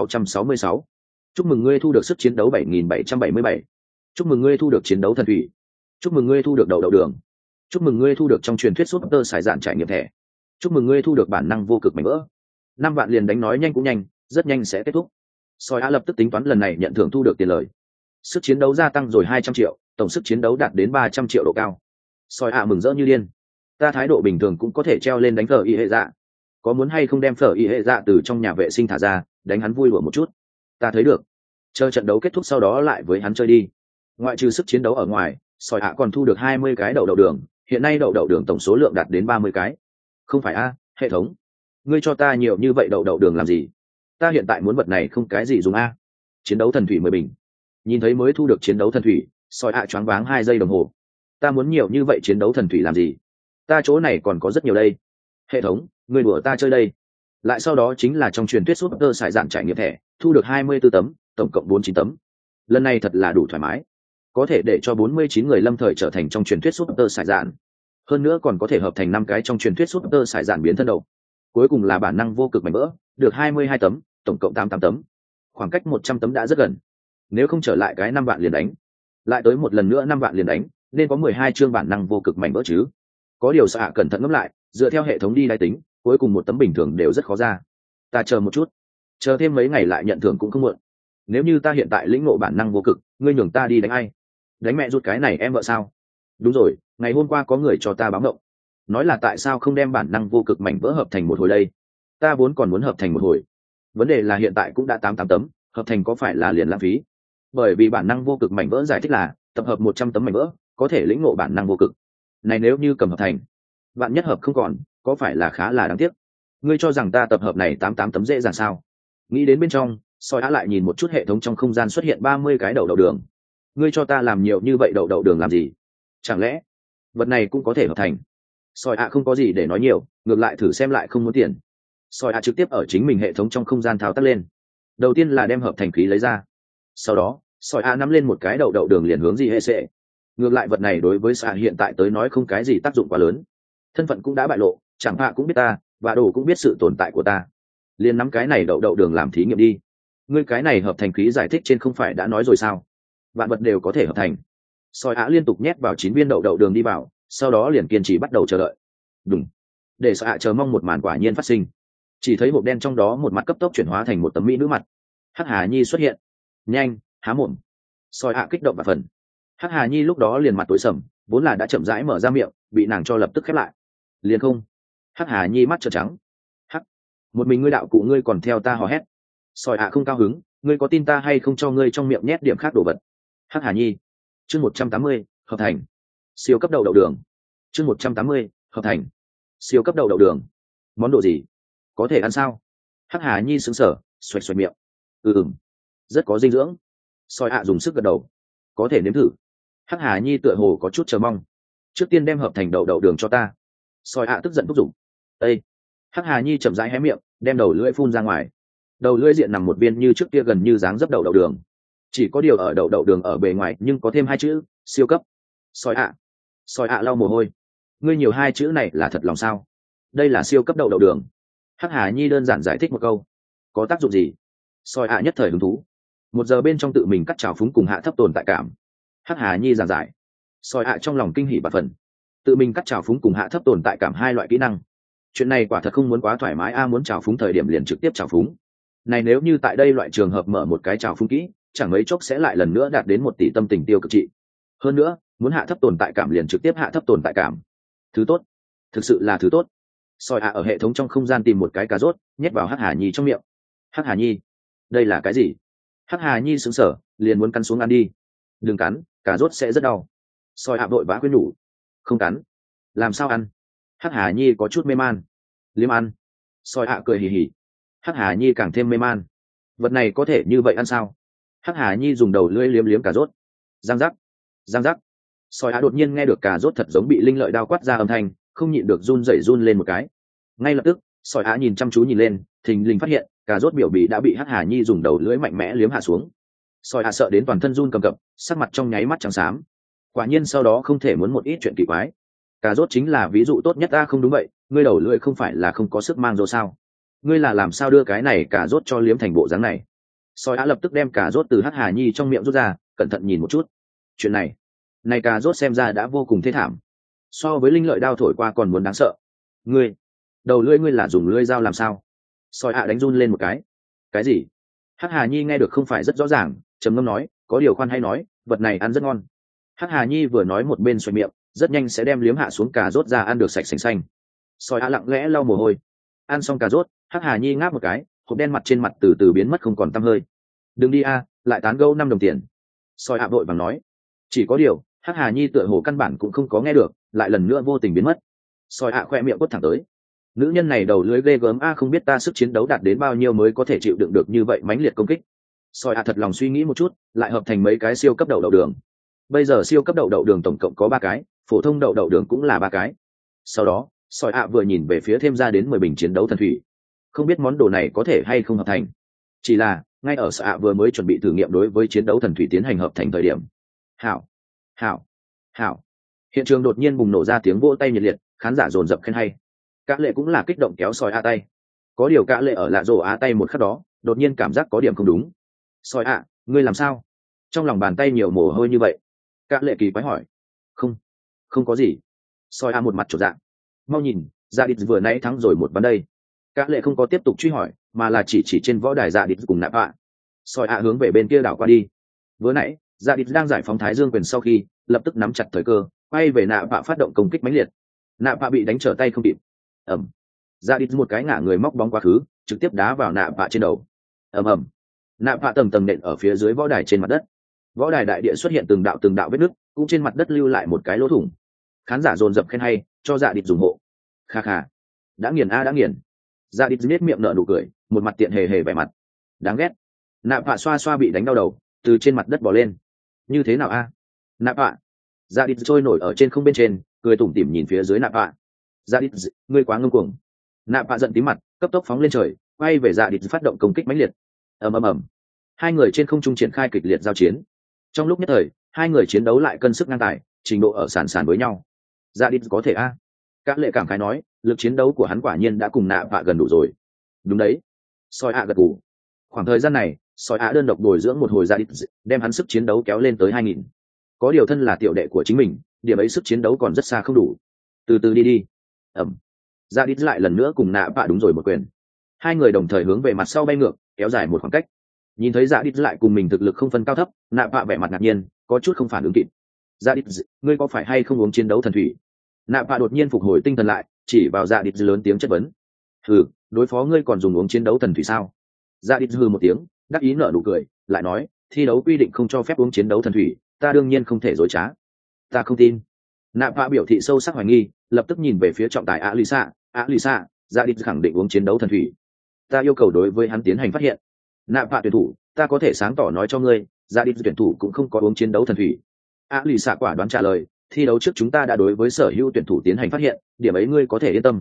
Speaker 1: 6666. Chúc mừng ngươi thu được sức chiến đấu 7777. Chúc mừng ngươi thu được chiến đấu thần thủy. Chúc mừng ngươi thu được đậu đường. Chúc mừng ngươi thu được trong truyền thuyết Super sải dạn trải nghiệm thẻ. Chúc mừng ngươi thu được bản năng vô cực mảnh vỡ. 5 vạn liền đánh nói nhanh cũng nhanh, rất nhanh sẽ kết thúc. Soi A lập tức tính toán lần này nhận thưởng thu được tiền lời. Sức chiến đấu gia tăng rồi 200 triệu, tổng sức chiến đấu đạt đến 300 triệu độ cao. Soi A mừng rỡ như điên. Ta thái độ bình thường cũng có thể treo lên đánh phở y hệ dạ. Có muốn hay không đem phở y hệ dạ từ trong nhà vệ sinh thả ra, đánh hắn vui đùa một chút? Ta thấy được. Chờ trận đấu kết thúc sau đó lại với hắn chơi đi. Ngoại trừ sức chiến đấu ở ngoài, Soi A còn thu được 20 cái đậu đường, hiện nay đậu đường tổng số lượng đạt đến 30 cái. Không phải a, hệ thống. Ngươi cho ta nhiều như vậy đậu đường làm gì? Ta hiện tại muốn vật này không cái gì dùng a. Chiến đấu thần thủy 10 bình. Nhìn thấy mới thu được chiến đấu thần thủy, Soi A choáng váng 2 giây đồng hồ. Ta muốn nhiều như vậy chiến đấu thần thủy làm gì? Ta chỗ này còn có rất nhiều đây. Hệ thống, ngươi đùa ta chơi đây. Lại sau đó chính là trong truyền thuyết Super sải dạn trải nghiệm thẻ, thu được 24 tấm, tổng cộng 49 tấm. Lần này thật là đủ thoải mái. Có thể để cho 49 người lâm thời trở thành trong truyền thuyết Super sải dạn. Hơn nữa còn có thể hợp thành 5 cái trong truyền thuyết Super sải dạn biến thân đầu. Cuối cùng là bản năng vô cực mảnh vỡ, được 22 tấm, tổng cộng 88 tấm. Khoảng cách 100 tấm đã rất gần. Nếu không trở lại cái 5 vạn liền đánh, lại tới một lần nữa 5 vạn liền đánh, nên có 12 chương bản năng vô cực mảnh vỡ chứ. Có điều xạ cẩn thận ngẫm lại, dựa theo hệ thống đi đáy tính, cuối cùng một tấm bình thường đều rất khó ra. Ta chờ một chút, chờ thêm mấy ngày lại nhận thưởng cũng không muộn. Nếu như ta hiện tại lĩnh ngộ bản năng vô cực, ngươi nhường ta đi đánh ai? Đánh mẹ ruột cái này em vợ sao? Đúng rồi, ngày hôm qua có người cho ta báo động, nói là tại sao không đem bản năng vô cực mảnh vỡ hợp thành một hồi đây? Ta vốn còn muốn hợp thành một hồi. Vấn đề là hiện tại cũng đã 88 tấm, hợp thành có phải là liền lãng phí? Bởi vì bản năng vô cực mảnh vỡ giải thích là tập hợp 100 tấm mảnh vỡ, có thể lĩnh ngộ bản năng vô cực. Này nếu như cầm hợp thành, vạn nhất hợp không còn có phải là khá là đáng tiếc. Ngươi cho rằng ta tập hợp này 88 tấm dễ dàng sao? Nghĩ đến bên trong, soi á lại nhìn một chút hệ thống trong không gian xuất hiện 30 cái đậu đường. Ngươi cho ta làm nhiều như vậy đậu đường làm gì? Chẳng lẽ vật này cũng có thể hợp thành? Soi á không có gì để nói nhiều, ngược lại thử xem lại không muốn tiền. Soi á trực tiếp ở chính mình hệ thống trong không gian thao tác lên. Đầu tiên là đem hợp thành khí lấy ra, sau đó soi á nắm lên một cái đậu đường liền hướng gì hệ sẽ. Ngược lại vật này đối với xã hiện tại tới nói không cái gì tác dụng quá lớn, thân phận cũng đã bại lộ, chẳng hạ cũng biết ta và đồ cũng biết sự tồn tại của ta, liền nắm cái này đậu đường làm thí nghiệm đi. Ngươi cái này hợp thành khí giải thích trên không phải đã nói rồi sao, vạn vật đều có thể hợp thành. Soi á liên tục nhét vào 9 viên đậu đường đi vào, sau đó liền kiên trì bắt đầu chờ đợi. Đúng, để soi á chờ mong một màn quả nhiên phát sinh. Chỉ thấy hộp đen trong đó một mặt cấp tốc chuyển hóa thành một tấm mỹ nữ mặt. Hắc Hà Nhi xuất hiện. Nhanh, há mồm. Soi á kích động và phần. Hắc Hà Nhi lúc đó liền mặt tối sầm, vốn là đã chậm rãi mở ra miệng, bị nàng cho lập tức khép lại. Liền không. Hắc Hà Nhi mắt trợn trắng. Hắc, một mình ngươi đạo cụ ngươi còn theo ta hò hét. Soi á không cao hứng, ngươi có tin ta hay không cho ngươi trong miệng nhét điểm khác đồ vật. Hắc Hà Nhi. Chương 180, hợp thành. Siêu cấp đậu đường. Chương 180, hợp thành. Siêu cấp đậu đường. Món đồ gì? Có thể ăn sao? Hắc Hà Nhi sững sờ, xoẹt xoẹt miệng. Rất có dinh dưỡng. Soi ạ dùng sức gật đầu. Có thể nếm thử. Hắc Hà Nhi tựa hồ có chút chờ mong. Trước tiên đem hợp thành đậu đường cho ta. Soi ạ tức giận thúc giục. Ê! Hắc Hà Nhi chậm rãi hé miệng, đem đầu lưỡi phun ra ngoài. Đầu lưỡi diện nằm một viên như trước kia gần như dáng dấp đậu đường. Chỉ có điều ở đậu đường ở bề ngoài nhưng có thêm 2 chữ siêu cấp. Soi ạ lau mồ hôi. Ngươi nhiều 2 chữ này là thật lòng sao? Đây là siêu cấp đậu đường. Hắc Hà Nhi đơn giản giải thích một câu. Có tác dụng gì? Soi ạ nhất thời hứng thú. 1 giờ bên trong tự mình cắt trào phúng cùng hạ thấp tồn tại cảm. Hắc Hà Nhi giảng giải. Soi ạ trong lòng kinh hỉ bạt phần. Tự mình cắt trào phúng cùng hạ thấp tồn tại cảm 2 loại kỹ năng. Chuyện này quả thật không muốn quá thoải mái, muốn trào phúng thời điểm liền trực tiếp trào phúng. Này nếu như tại đây loại trường hợp mở một cái trào phúng kỹ, chẳng mấy chốc sẽ lại lần nữa đạt đến 1 tỷ tâm tình tiêu cực trị. Hơn nữa, muốn hạ thấp tồn tại cảm liền trực tiếp hạ thấp tồn tại cảm. Thứ tốt, thực sự là thứ tốt. Soi ạ ở hệ thống trong không gian tìm một cái cà rốt, nhét vào Hắc Hà Nhi trong miệng. Hắc Hà Nhi, đây là cái gì? Hắc Hà Nhi sững sờ, liền muốn cắn xuống ăn đi. Đừng cắn, cà rốt sẽ rất đau. Soi ạ vội vã khuyên nhủ. Không cắn. Làm sao ăn? Hắc Hà Nhi có chút mê man. Liếm ăn. Soi ạ cười hì hì. Hắc Hà Nhi càng thêm mê man. Vật này có thể như vậy ăn sao? Hắc Hà Nhi dùng đầu lưỡi liếm cà rốt. Răng rắc, răng rắc. Soi ạ đột nhiên nghe được cà rốt thật giống bị linh lợi đao quát ra âm thanh, không nhịn được run lên một cái. Ngay lập tức soi á nhìn chăm chú nhìn lên, thình lình phát hiện cà rốt biểu bì đã bị Hắc Hà Nhi dùng đầu lưỡi mạnh mẽ liếm hạ xuống. Soi á sợ đến toàn thân run cầm cập, sắc mặt trong nháy mắt trắng xám. Quả nhiên sau đó không thể muốn một ít chuyện kỳ quái. Cà rốt chính là ví dụ tốt nhất. Không đúng vậy, ngươi đầu lưỡi không phải là không có sức mang rồi sao? Ngươi là làm sao đưa cái này cà rốt cho liếm thành bộ dáng này? Soi á lập tức đem cà rốt từ Hắc Hà Nhi trong miệng rút ra, cẩn thận nhìn một chút. Chuyện này cà rốt xem ra đã vô cùng thê thảm, so với linh lợi đao thổi qua còn muốn đáng sợ. Ngươi đầu lưỡi ngươi là dùng lưỡi dao làm sao? Soi ạ đánh run lên một cái. Cái gì? Hắc Hà Nhi nghe được không phải rất rõ ràng, trầm ngâm nói, có điều khoan hay nói, vật này ăn rất ngon. Hắc Hà Nhi vừa nói một bên xoay miệng, rất nhanh sẽ đem liếm hạ xuống cà rốt ra ăn được sạch sành xanh. Soi ạ lặng lẽ lau mồ hôi. Ăn xong cà rốt, Hắc Hà Nhi ngáp một cái, hộp đen mặt trên mặt từ từ biến mất không còn tăm hơi. Đừng đi lại tán gẫu 5 đồng tiền. Soi ạ vội vàng nói. Chỉ có điều Hắc Hà Nhi tựa hồ căn bản cũng không có nghe được, lại lần nữa vô tình biến mất. Soi ạ khoe miệng quất thẳng tới. Nữ nhân này đầu lưỡi ghê gớm, không biết ta sức chiến đấu đạt đến bao nhiêu mới có thể chịu đựng được như vậy mãnh liệt công kích. Soi ạ thật lòng suy nghĩ một chút, lại hợp thành mấy cái siêu cấp đậu đường. Bây giờ siêu cấp đậu đường tổng cộng có 3 cái, phổ thông đậu đường cũng là 3 cái. Sau đó Soi ạ vừa nhìn về phía thêm ra đến 10 bình chiến đấu thần thủy, không biết món đồ này có thể hay không hợp thành. Chỉ là ngay ở Soi ạ vừa mới chuẩn bị thử nghiệm đối với chiến đấu thần thủy tiến hành hợp thành thời điểm, hảo hiện trường đột nhiên bùng nổ ra tiếng vỗ tay nhiệt liệt, khán giả dồn dập khen hay. Cả lệ cũng là kích động kéo Soi ạ tay. Có điều cả lệ ở lạ rổ á tay một khắc đó đột nhiên cảm giác có điểm không đúng. Soi ạ, ngươi làm sao? Trong lòng bàn tay nhiều mồ hôi như vậy. Cả lệ kỳ quái hỏi. Không có gì. Soi ạ một mặt chột dạ. Mau nhìn, Dạ Địch vừa nãy thắng rồi một ván đây. Cả lệ không có tiếp tục truy hỏi, mà là chỉ trên võ đài Dạ Địch cùng Nạp ạ. Soi ạ hướng về bên kia đảo qua đi. Vừa nãy Dạ Địch đang giải phóng Thái Dương quyền sau khi lập tức nắm chặt thời cơ, quay về Nạp ạ phát động công kích mãnh liệt. Nạp ạ bị đánh trở tay không kịp. Ầm. Dạ Địch một cái ngã người móc bóng quá khứ, trực tiếp đá vào Nạp ạ trên đầu. Ầm. Nạp ạ tầng tầng nện ở phía dưới võ đài trên mặt đất. Võ đài đại địa xuất hiện từng đạo vết nứt, cũng trên mặt đất lưu lại một cái lỗ thủng. Khán giả dồn dập khen hay, cho Dạ Địch dùng hộ. kha kha, đã nghiền a đã nghiền. Dạ đít nết miệng nở nụ cười, một mặt tiện hề hề vẻ mặt đáng ghét. Nạp Vạ xoa xoa bị đánh đau đầu, từ trên mặt đất bò lên. Như thế nào a? Nạp Vạ. Dạ đít trôi nổi ở trên không bên trên, cười tủm tỉm nhìn phía dưới Nạp Vạ. Dạ đít, ngươi quá ngông cuồng. Nạp Vạ giận tím mặt, cấp tốc phóng lên trời, quay về Dạ đít phát động công kích mãnh liệt. ầm ầm ầm, hai người trên không trung triển khai kịch liệt giao chiến. Trong lúc nhất thời, hai người chiến đấu lại cân sức ngang tài, trình độ ở sàn sàn với nhau. Dạ đít có thể a? Các lệ cảm khái nói, lực chiến đấu của hắn quả nhiên đã cùng Nạp Vạ gần đủ rồi. Đúng đấy. Soi ạ gật gù. Khoảng thời gian này, soi ạ đơn độc bồi dưỡng một hồi Dạ đít, đem hắn sức chiến đấu kéo lên tới 2000. Có điều thân là tiểu đệ của chính mình, điểm ấy sức chiến đấu còn rất xa không đủ. Từ từ đi đi. ầm. Dạ đít lại lần nữa cùng Nạp Vạ đúng rồi một quyền. Hai người đồng thời hướng về mặt sau bay ngược, kéo dài một khoảng cách. Nhìn thấy Dạ đít lại cùng mình thực lực không phân cao thấp, Nạp Vạ vẻ mặt ngạc nhiên, có chút không phản ứng kịp. Dạ đít, ngươi có phải hay không uống chiến đấu thần thủy? Nạp Vạ đột nhiên phục hồi tinh thần lại, chỉ vào Dạ đít lớn tiếng chất vấn. Hừ, đối phó ngươi còn dùng uống chiến đấu thần thủy sao? Dạ đít hừ một tiếng, đắc ý nở nụ cười, lại nói, thi đấu quy định không cho phép uống chiến đấu thần thủy, ta đương nhiên không thể dối trá. Ta không tin. Nạp Vạ biểu thị sâu sắc hoài nghi, lập tức nhìn về phía trọng tài Alisa, Dạ đít khẳng định uống chiến đấu thần thủy. Ta yêu cầu đối với hắn tiến hành phát hiện. Nạp Vạ tuyển thủ, ta có thể sáng tỏ nói cho ngươi, Dạ đít tuyển thủ cũng không có uống chiến đấu thần thủy. Alisa quả đoán trả lời, thi đấu trước chúng ta đã đối với sở hữu tuyển thủ tiến hành phát hiện, điểm ấy ngươi có thể yên tâm.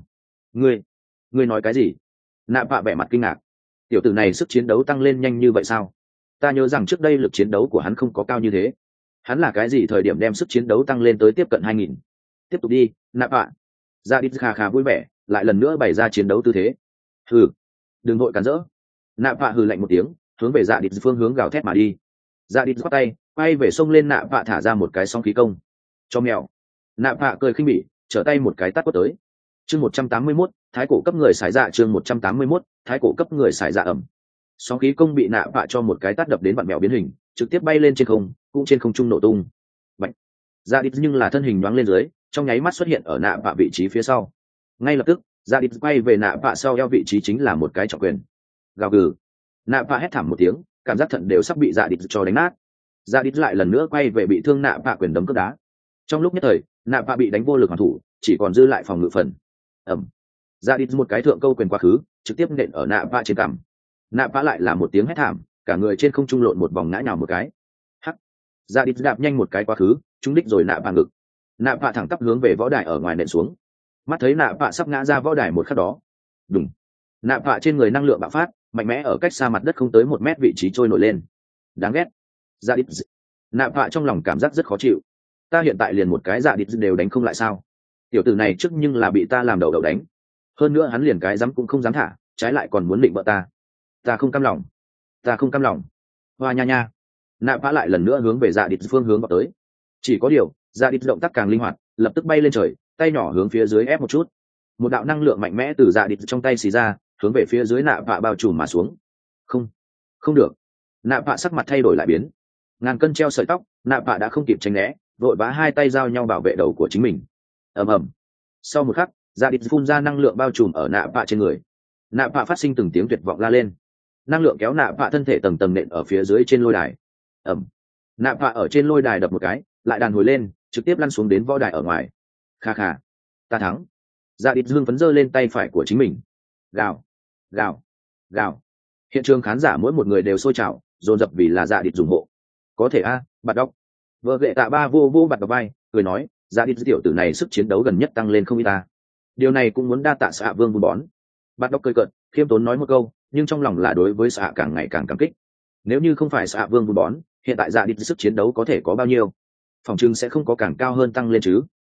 Speaker 1: Ngươi nói cái gì? Nạp Vạ vẻ mặt kinh ngạc. Tiểu tử này sức chiến đấu tăng lên nhanh như vậy sao? Ta nhớ rằng trước đây lực chiến đấu của hắn không có cao như thế. Hắn là cái gì thời điểm đem sức chiến đấu tăng lên tới tiếp cận 2000? Tiếp tục đi, Nạp Vạ. Dạ đít khà khà vui vẻ, lại lần nữa bày ra chiến đấu tư thế. Hừ, đừng vội cản rỡ. Nạp Vạ hừ lạnh một tiếng, hướng về Dạ đít phương hướng gào thét mà đi. Dạ đít khoát tay, quay về sông lên Nạp Vạ thả ra một cái sóng khí công. Cho mèo. Nạp Vạ cười khinh bỉ, trở tay một cái tát quất tới. Chương 181, thái cổ cấp người xài dạ. Chương 181, thái cổ cấp người xài dạ ẩm. Sóng khí công bị Nạp Vạ cho một cái tát đập đến vặn mèo biến hình, trực tiếp bay lên trên không, cũng trên không trung nổ tung. Bạch. Dạ đít nhưng là thân hình nhoáng lên dưới, trong nháy mắt xuất hiện ở Nạp Vạ vị trí phía sau. Ngay lập tức, Dạ đít quay về Nạp Vạ sau eo vị trí chính là một cái trọng quyền. Gào gừ. Nạp Vạ hét thảm một tiếng, cảm giác thận đều sắp bị Dạ đít cho đánh nát. Dạ đít lại lần nữa quay về bị thương Nạp Vạ quyền đấm cước đá. Trong lúc nhất thời, Nạp Vạ bị đánh vô lực hoàn thủ, chỉ còn dư lại phòng ngự phần. ẩm. Dạ đít một cái thượng câu quyền quá khứ, trực tiếp nện ở Nạp Vạ trên cằm. Nạp Vạ lại là một tiếng hét thảm, cả người trên không trung lộn một vòng ngã nhào một cái. Hắc. Dạ đít đạp nhanh một cái quá khứ, trúng đích rồi Nạp Vạ ngực. Nạp Vạ thẳng tắp hướng về võ đài ở ngoài nện xuống. Mắt thấy Nạp Vạ sắp ngã ra võ đài một khắc đó, đùng. Nạp Vạ trên người năng lượng bạo phát, mạnh mẽ ở cách xa mặt đất không tới 1 mét vị trí trôi nổi lên. Đáng ghét. Dạ đít. Nạp Vạ trong lòng cảm giác rất khó chịu. Ta hiện tại liền một cái Dạ đít đều đánh không lại sao? Tiểu tử này trước nhưng là bị ta làm đầu đánh. Hơn nữa hắn liền cái dám cũng không dám thả, trái lại còn muốn định vợ ta. Ta không cam lòng. Ta không cam lòng. Hoa nha nha. Nạp Vạ lại lần nữa hướng về Dạ đít phương hướng vào tới. Chỉ có điều, Dạ đít động tác càng linh hoạt, lập tức bay lên trời, tay nhỏ hướng phía dưới ép một chút. Một đạo năng lượng mạnh mẽ từ Dạ đít trong tay xì ra, hướng về phía dưới Nạp Vạ bao trùm mà xuống. Không được. Nạp Vạ sắc mặt thay đổi lại biến. Ngàn cân treo sợi tóc, Nạp Vạ đã không kịp tránh né, vội vã hai tay giao nhau bảo vệ đầu của chính mình. ầm ầm. Sau một khắc, Dạ đít phun ra năng lượng bao trùm ở Nạp Vạ trên người. Nạp Vạ phát sinh từng tiếng tuyệt vọng la lên. Năng lượng kéo Nạp Vạ thân thể tầng tầng nện ở phía dưới trên lôi đài. ầm. Nạp Vạ ở trên lôi đài đập một cái, lại đàn hồi lên, trực tiếp lăn xuống đến võ đài ở ngoài. Kha kha, ta thắng. Dạ đít hưng phấn giơ lên tay phải của chính mình. Gào, gào, gào. Hiện trường khán giả mỗi một người đều sôi trào, dồn dập vì là Dạ đít ủng hộ. Có thể a, Bạt Đốc. Vợ ghệ tạ ba vô Bạt Đốc vai, cười nói, Dạ đít tiểu tử này sức chiến đấu gần nhất tăng lên không ít ta. Điều này cũng muốn đa tạ Xạ Vương vun bón. Bạt Đốc cười cợt, khiêm tốn nói một câu, nhưng trong lòng là đối với Xạ càng ngày càng cảm kích. Nếu như không phải Xạ Vương vun bón, hiện tại Dạ đít sức chiến đấu có thể có bao nhiêu? Phòng trưng sẽ không có càng cao hơn tăng lên chứ.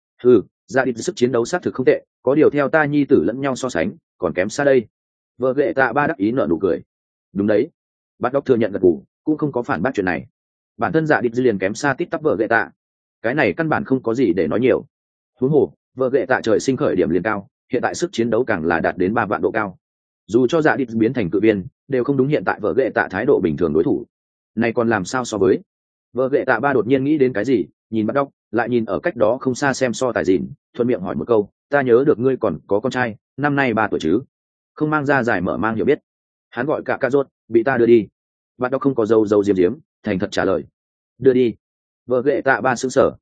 Speaker 1: Dạ đít sức chiến đấu xác thực không tệ, có điều theo ta nhi tử lẫn nhau so sánh, còn kém xa đây. Vợ ghệ tạ ba đắc ý nở nụ cười. Đúng đấy. Bạt Đốc thừa nhận gật gù, cũng không có phản bác chuyện này. Bản thân Dạ đít liền kém xa tít tắp vợ ghệ tạ. Cái này căn bản không có gì để nói nhiều. Huống hồ, vợ ghệ tạ trời sinh khởi điểm liền cao, hiện tại sức chiến đấu càng là đạt đến 3 vạn độ cao. Dù cho Dạ đít biến thành cự viên, đều không đúng hiện tại vợ ghệ tạ thái độ bình thường đối thủ. Này còn làm sao so với? Vợ ghệ tạ ba đột nhiên nghĩ đến cái gì, nhìn Bạt Đốc, lại nhìn ở cách đó không xa xem so tài dịn, thuận miệng hỏi một câu, ta nhớ được ngươi còn có con trai, năm nay 3 tuổi chứ? Không mang ra giải mở mang hiểu biết. Hắn gọi cả rốt, bị ta đưa đi. Bạt Đốc không có dâu diếm, thành thật trả lời. Đưa đi. Vợ ghệ tạ ba sững sờ.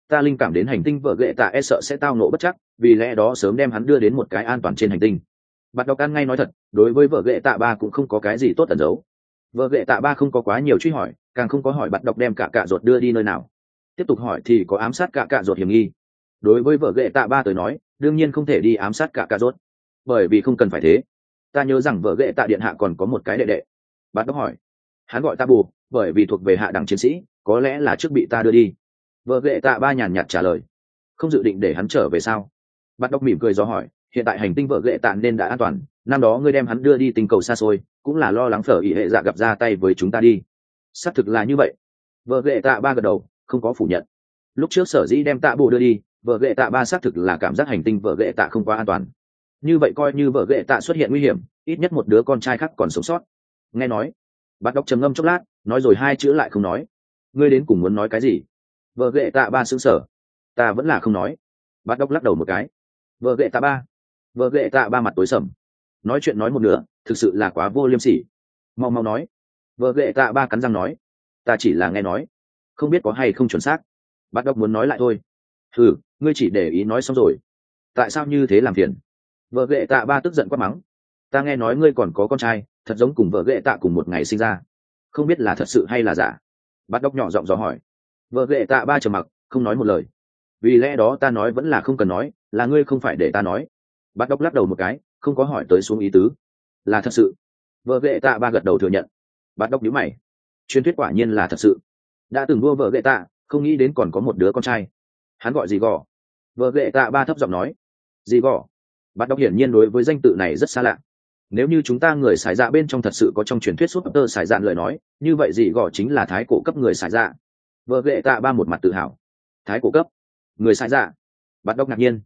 Speaker 1: ta linh cảm đến hành tinh vợ ghệ tạ e sợ sẽ tao nộ bất chắc, vì lẽ đó sớm đem hắn đưa đến một cái an toàn trên hành tinh. Bắt đọc ăn ngay nói thật, đối với vợ ghệ tạ ba cũng không có cái gì tốt tẩn giấu. Vợ ghệ tạ ba không có quá nhiều truy hỏi, càng không có hỏi bắt đọc đem cả ruột đưa đi nơi nào. Tiếp tục hỏi thì có ám sát cả ruột hiểm nghi. Đối với vợ ghệ tạ ba tới nói, đương nhiên không thể đi ám sát cả ruột, bởi vì không cần phải thế. Ta nhớ rằng vợ ghệ tạ điện hạ còn có một cái đệ đệ. Bắt đọc hỏi. Hắn gọi ta bù, bởi vì thuộc về hạ đẳng chiến sĩ, có lẽ là trước bị ta đưa đi. Vợ ghệ tạ ba nhàn nhạt trả lời. Không dự định để hắn trở về sao? Bắt đọc mỉm cười do hỏi. Hiện tại hành tinh vợ ghệ tạ nên đã an toàn, năm đó ngươi đem hắn đưa đi tinh cầu xa xôi, cũng là lo lắng phở ỉ hệ dạ gặp ra tay với chúng ta đi. Xác thực là như vậy. Vợ ghệ tạ ba gật đầu, không có phủ nhận. Lúc trước sở dĩ đem tạ bù đưa đi, vợ ghệ tạ ba xác thực là cảm giác hành tinh vợ ghệ tạ không quá an toàn. Như vậy coi như vợ ghệ tạ xuất hiện nguy hiểm, ít nhất một đứa con trai khác còn sống sót. Nghe nói. Bắt đọc trầm ngâm chốc lát, nói rồi hai chữ lại không nói. Ngươi đến cùng muốn nói cái gì? Vợ ghệ tạ ba sững sờ. Ta vẫn là không nói. Bắt đọc lắc đầu một cái. Vợ ghệ tạ ba. Vợ ghệ tạ ba mặt tối sầm. Nói chuyện nói một nửa, thực sự là quá vô liêm sỉ. Mau mau nói. Vợ ghệ tạ ba cắn răng nói. Ta chỉ là nghe nói, không biết có hay không chuẩn xác. Bắt đọc muốn nói lại thôi. Ngươi chỉ để ý nói xong rồi. Tại sao như thế làm phiền? Vợ ghệ tạ ba tức giận quát mắng. Ta nghe nói ngươi còn có con trai, thật giống cùng vợ ghệ tạ cùng một ngày sinh ra, không biết là thật sự hay là giả. Bắt đọc nhỏ giọng dò hỏi. Vợ ghệ tạ ba trầm mặc, không nói một lời. Vì lẽ đó ta nói vẫn là không cần nói, là ngươi không phải để ta nói. Bắt đọc lắc đầu một cái, không có hỏi tới xuống ý tứ. Là thật sự. Vợ ghệ tạ ba gật đầu thừa nhận. Bắt đọc nhíu mày. Truyền thuyết quả nhiên là thật sự. Đã từng đua vợ ghệ tạ, không nghĩ đến còn có một đứa con trai. Hắn gọi gì gò? Vợ ghệ tạ ba thấp giọng nói. Gì gò? Bắt đọc hiển nhiên đối với danh tự này rất xa lạ. Nếu như chúng ta người xài dạ bên trong thật sự có trong truyền thuyết súp tơ xài dạn lời nói, như vậy gì gò chính là thái cổ cấp người xài dạ. Vợ ghệ tạ ba một mặt tự hào. Thái cổ cấp người xài dạ? Bắt đọc ngạc nhiên.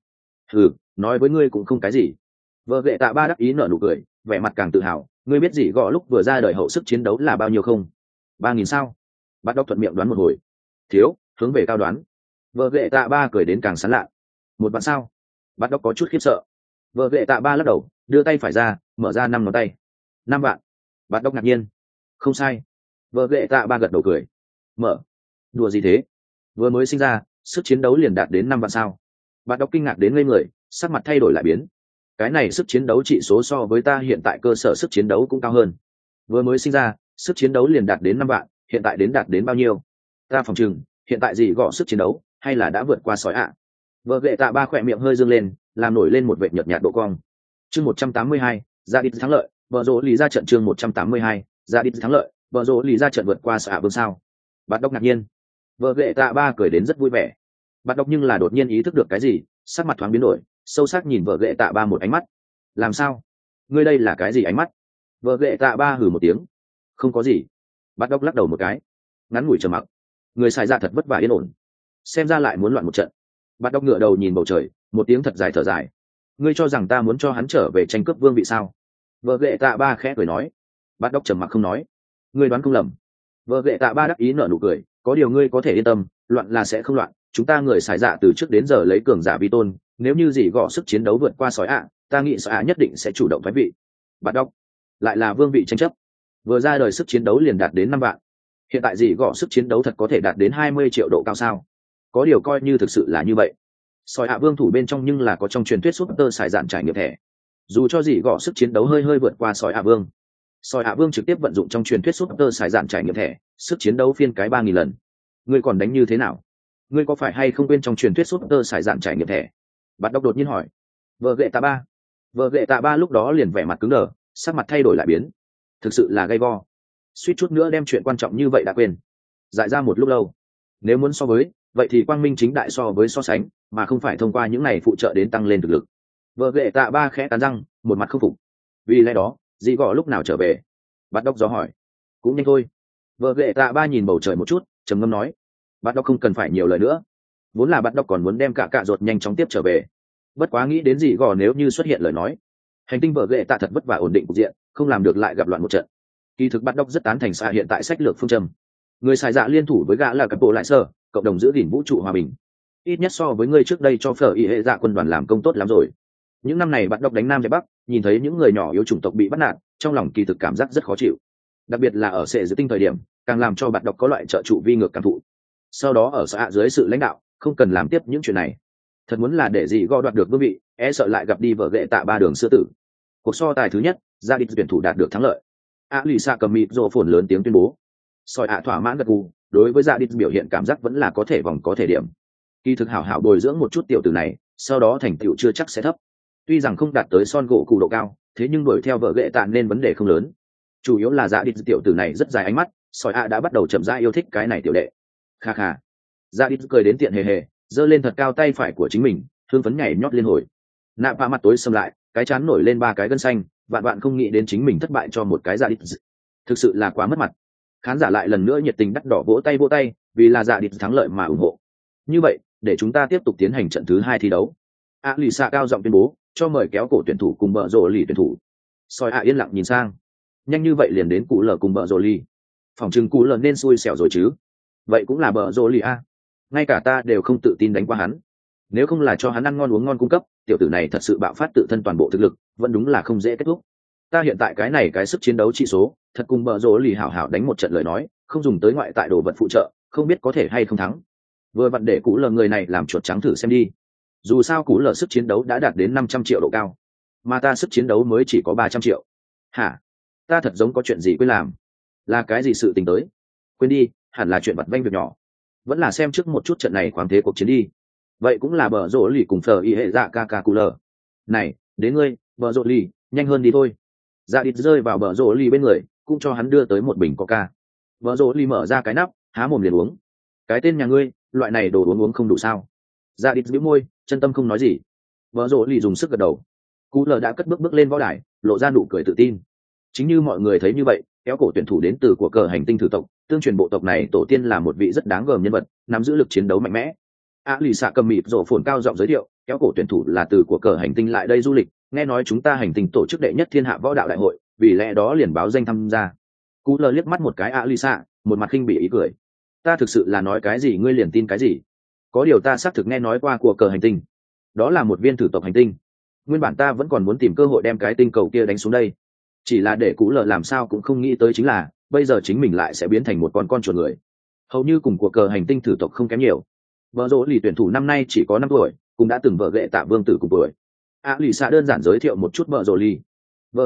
Speaker 1: Nói với ngươi cũng không cái gì. Vợ ghệ tạ ba đắc ý nở nụ cười, vẻ mặt càng tự hào. Ngươi biết gì gò lúc vừa ra đời hậu sức chiến đấu là bao nhiêu không? 3.000 sao? Bắt đọc thuận miệng đoán một hồi. Thiếu, hướng về cao đoán. Vợ ghệ tạ ba cười đến càng sán lạ. 1 vạn sao? Bắt đọc có chút khiếp sợ. Vợ ghệ tạ ba lắc đầu, đưa tay phải ra, mở ra 5 ngón tay. 5 vạn. Bắt đọc ngạc nhiên. Không sai. Vợ ghệ tạ ba gật đầu cười. Mở. Đùa gì thế? Vừa mới sinh ra, sức chiến đấu liền đạt đến 5 vạn sao? Bắt đọc kinh ngạc đến ngây người, sắc mặt thay đổi lại biến. Cái này sức chiến đấu trị số so với ta hiện tại cơ sở sức chiến đấu cũng cao hơn. Vừa mới sinh ra, sức chiến đấu liền đạt đến 5 vạn, hiện tại đạt đến bao nhiêu? Ta phòng chừng, hiện tại gì gõ sức chiến đấu, hay là đã vượt qua sói ạ? Vợ ghệ tạ ba khỏe miệng hơi dương lên, làm nổi lên một vệt nhợt nhạt độ cong. Chương 182, ra đi thắng lợi, vợ rỗ lì ra trận. Chương 182, ra đi thắng lợi, vợ rỗ lì ra trận vượt qua xạ vương sao? Bắt đọc ngạc nhiên. Vợ ghệ tạ ba cười đến rất vui vẻ. Bắt đọc nhưng là đột nhiên ý thức được cái gì, sắc mặt thoáng biến đổi, sâu sắc nhìn vợ ghệ tạ ba một ánh mắt. Làm sao? Ngươi đây là cái gì ánh mắt? Vợ ghệ tạ ba hừ một tiếng. Không có gì. Bắt đọc lắc đầu một cái. Ngắn ngủi trầm mặc. Người xài dạ thật vất vả yên ổn, xem ra lại muốn loạn một trận. Bắt đọc ngựa đầu nhìn bầu trời, một tiếng thật dài thở dài. Ngươi cho rằng ta muốn cho hắn trở về tranh cướp vương vị sao? Vợ ghệ tạ ba khẽ cười nói. Bắt đọc trầm mặc không nói. Ngươi đoán không lầm. Vợ ghệ tạ ba đắc ý nở nụ cười. Có điều ngươi có thể yên tâm, loạn là sẽ không loạn. Chúng ta người xài dạ từ trước đến giờ lấy cường giả vi tôn. Nếu như gì gõ sức chiến đấu vượt qua sói ạ, ta nghĩ sói ạ nhất định sẽ chủ động thoái vị. Bắt đọc. Lại là vương vị tranh chấp. Vừa ra đời sức chiến đấu liền đạt đến 5 vạn. Hiện tại gì gõ sức chiến đấu thật có thể đạt đến 20 triệu độ cao sao? Có điều coi như thực sự là như vậy. Sói ạ vương thủ bên trong nhưng là có trong truyền thuyết súp tơ xài dạn trải nghiệm thẻ. Dù cho gì gõ sức chiến đấu hơi vượt qua sói ạ vương, sói ạ vương trực tiếp vận dụng trong truyền thuyết súp tơ xài dạn trải nghiệm thẻ, sức chiến đấu phiên cái 3.000 lần. Ngươi còn đánh như thế nào? Ngươi có phải hay không quên trong truyền thuyết súp tơ xài dạn trải nghiệm thẻ? Bắt đọc đột nhiên hỏi. Vợ ghệ tạ ba lúc đó liền vẻ mặt cứng đờ, sắc mặt thay đổi lại biến. Thực sự là gay go, suýt chút nữa đem chuyện quan trọng như vậy đã quên. Dại ra một lúc lâu. Nếu muốn so với, vậy thì quang minh chính đại so với so sánh, mà không phải thông qua những này phụ trợ đến tăng lên thực lực. Vợ ghệ tạ ba khẽ cắn răng, một mặt không phục. Vì lẽ đó, dì gõ lúc nào trở về? Bắt đốc gió hỏi. Cũng nhanh thôi. Vợ ghệ tạ ba nhìn bầu trời một chút, trầm ngâm nói. Bắt đốc không cần phải nhiều lời nữa. Vốn là bắt đốc còn muốn đem cả ruột nhanh chóng tiếp trở về. Bất quá nghĩ đến dì gõ nếu như xuất hiện lời nói, hành tinh vợ ghệ tạ thật vất vả ổn định cục diện, không làm được lại gặp loạn một trận. Kỳ thực bắt đốc rất tán thành xạ hiện tại sách lược phương châm. Người xài dạ liên thủ với gã là cặp bộ lại sơ, cộng đồng giữ gìn vũ trụ hòa bình. Ít nhất so với ngươi trước đây cho phở y hệ dạ quân đoàn làm công tốt lắm rồi. Những năm này bắt đốc đánh nam giải bắc, nhìn thấy những người nhỏ yếu chủng tộc bị bắt nạt, trong lòng kỳ thực cảm giác rất khó chịu. Đặc biệt là ở sệ giữ tinh thời điểm, càng làm cho bạn đọc có loại trợ trụ vi ngược cảm thụ. Sau đó ở xã dưới sự lãnh đạo, không cần làm tiếp những chuyện này. Thật muốn là để gì gò đoạt được vương vị, sợ lại gặp đi vợ ghệ tạ ba đường xưa tử. Cuộc so tài thứ nhất, gia đình tuyển thủ đạt được thắng lợi. Lì xạ cầm mịt rộ phồn lớn tiếng tuyên bố. Soi thỏa mãn gật gù, đối với gia đình biểu hiện cảm giác vẫn là có thể vòng có thể điểm. Kỳ thực hảo hảo bồi dưỡng một chút tiểu tử này, sau đó thành tựu chưa chắc sẽ thấp. Tuy rằng không đạt tới son gỗ cụ độ cao, thế nhưng đuổi theo vợ ghệ tạ nên vấn đề không lớn. Chủ yếu là gia đình tiểu tử này rất dài ánh mắt, soi đã bắt đầu chậm rãi yêu thích cái này tiểu đệ. Kha kha. Gia đình cười đến tiện hề hề, giơ lên thật cao tay phải của chính mình, hương phấn nhảy nhót liên hồi. Nạ Pha mặt tối sầm lại, cái chán nổi lên ba cái gân xanh, vạn vạn không nghĩ đến chính mình thất bại cho một cái Gia đình. Thực sự là quá mất mặt. Khán giả lại lần nữa nhiệt tình đắt đỏ vỗ tay, vì là Gia đình thắng lợi mà ủng hộ. Như vậy, để chúng ta tiếp tục tiến hành trận thứ 2 thi đấu. Lì xạ cao giọng tuyên bố, cho mời kéo cổ tuyển thủ cùng bờ rồ lì tuyển thủ. Soi yên lặng nhìn sang. Nhanh như vậy liền đến cụ lờ cùng bờ rồ lì. Phòng trừng cụ lờ nên xui xẻo rồi chứ. Vậy cũng là bờ rồ lì a. Ngay cả ta đều không tự tin đánh qua hắn. Nếu không là cho hắn ăn ngon uống ngon cung cấp, tiểu tử này thật sự bạo phát tự thân toàn bộ thực lực, vẫn đúng là không dễ kết thúc. Ta hiện tại cái sức chiến đấu trị số, thật cùng bờ rồ lì hảo hảo đánh một trận lời nói, không dùng tới ngoại tại đồ vật phụ trợ, không biết có thể hay không thắng. Vừa vặn để cú lờ người này làm chuột trắng thử xem đi. Dù sao cú lờ sức chiến đấu đã đạt đến 500 triệu độ cao, mà ta sức chiến đấu mới chỉ có 300 triệu. Hả? Ta thật giống có chuyện gì quên làm. Là cái gì sự tình tới? Quên đi, hẳn là chuyện vặt vanh việc nhỏ. Vẫn là xem trước một chút trận này khoáng thế cuộc chiến đi. Vậy cũng là bờ rồ lì cùng phờ y hệ dạ ca cú lờ. Này, đến ngươi, bờ rồ lì, nhanh hơn đi thôi. Dạ đít rơi vào bờ rồ lì bên người, cũng cho hắn đưa tới một bình coca. Bờ rồ lì mở ra cái nắp, há mồm liền uống. Cái tên nhà ngươi, loại này đồ uống không đủ sao? Dạ đít bĩu môi, chân tâm không nói gì. Bờ rồ lì dùng sức gật đầu. Cú lờ đã cất bước lên võ đài, lộ ra nụ cười tự tin. Chính như mọi người thấy như vậy, kéo cổ tuyển thủ đến từ của cờ hành tinh thử tộc, tương truyền bộ tộc này tổ tiên là một vị rất đáng gờm nhân vật, nắm giữ lực chiến đấu mạnh mẽ. Lì xạ cầm mịt rộ phồn cao giọng giới thiệu, kéo cổ tuyển thủ là từ của cờ hành tinh lại đây du lịch, nghe nói chúng ta hành tinh tổ chức đệ nhất thiên hạ võ đạo đại hội, vì lẽ đó liền báo danh tham gia. Cú lờ liếc mắt một cái Lì xạ, một mặt khinh bỉ ý cười. Ta thực sự là nói cái gì ngươi liền tin cái gì? Có điều ta xác thực nghe nói qua của cờ hành tinh, đó là một viên thử tộc hành tinh. Nguyên bản ta vẫn còn muốn tìm cơ hội đem cái tinh cầu kia đánh xuống đây, chỉ là để Cú lờ làm sao cũng không nghĩ tới chính là bây giờ chính mình lại sẽ biến thành một con chuột người, hầu như cùng của cờ hành tinh thử tộc không kém nhiều. Vợ rỗ lì tuyển thủ năm nay chỉ có 5 tuổi, cũng đã từng vợ ghệ tạ vương tử cùng tuổi. Lì xạ đơn giản giới thiệu một chút vợ rỗ lì. Vợ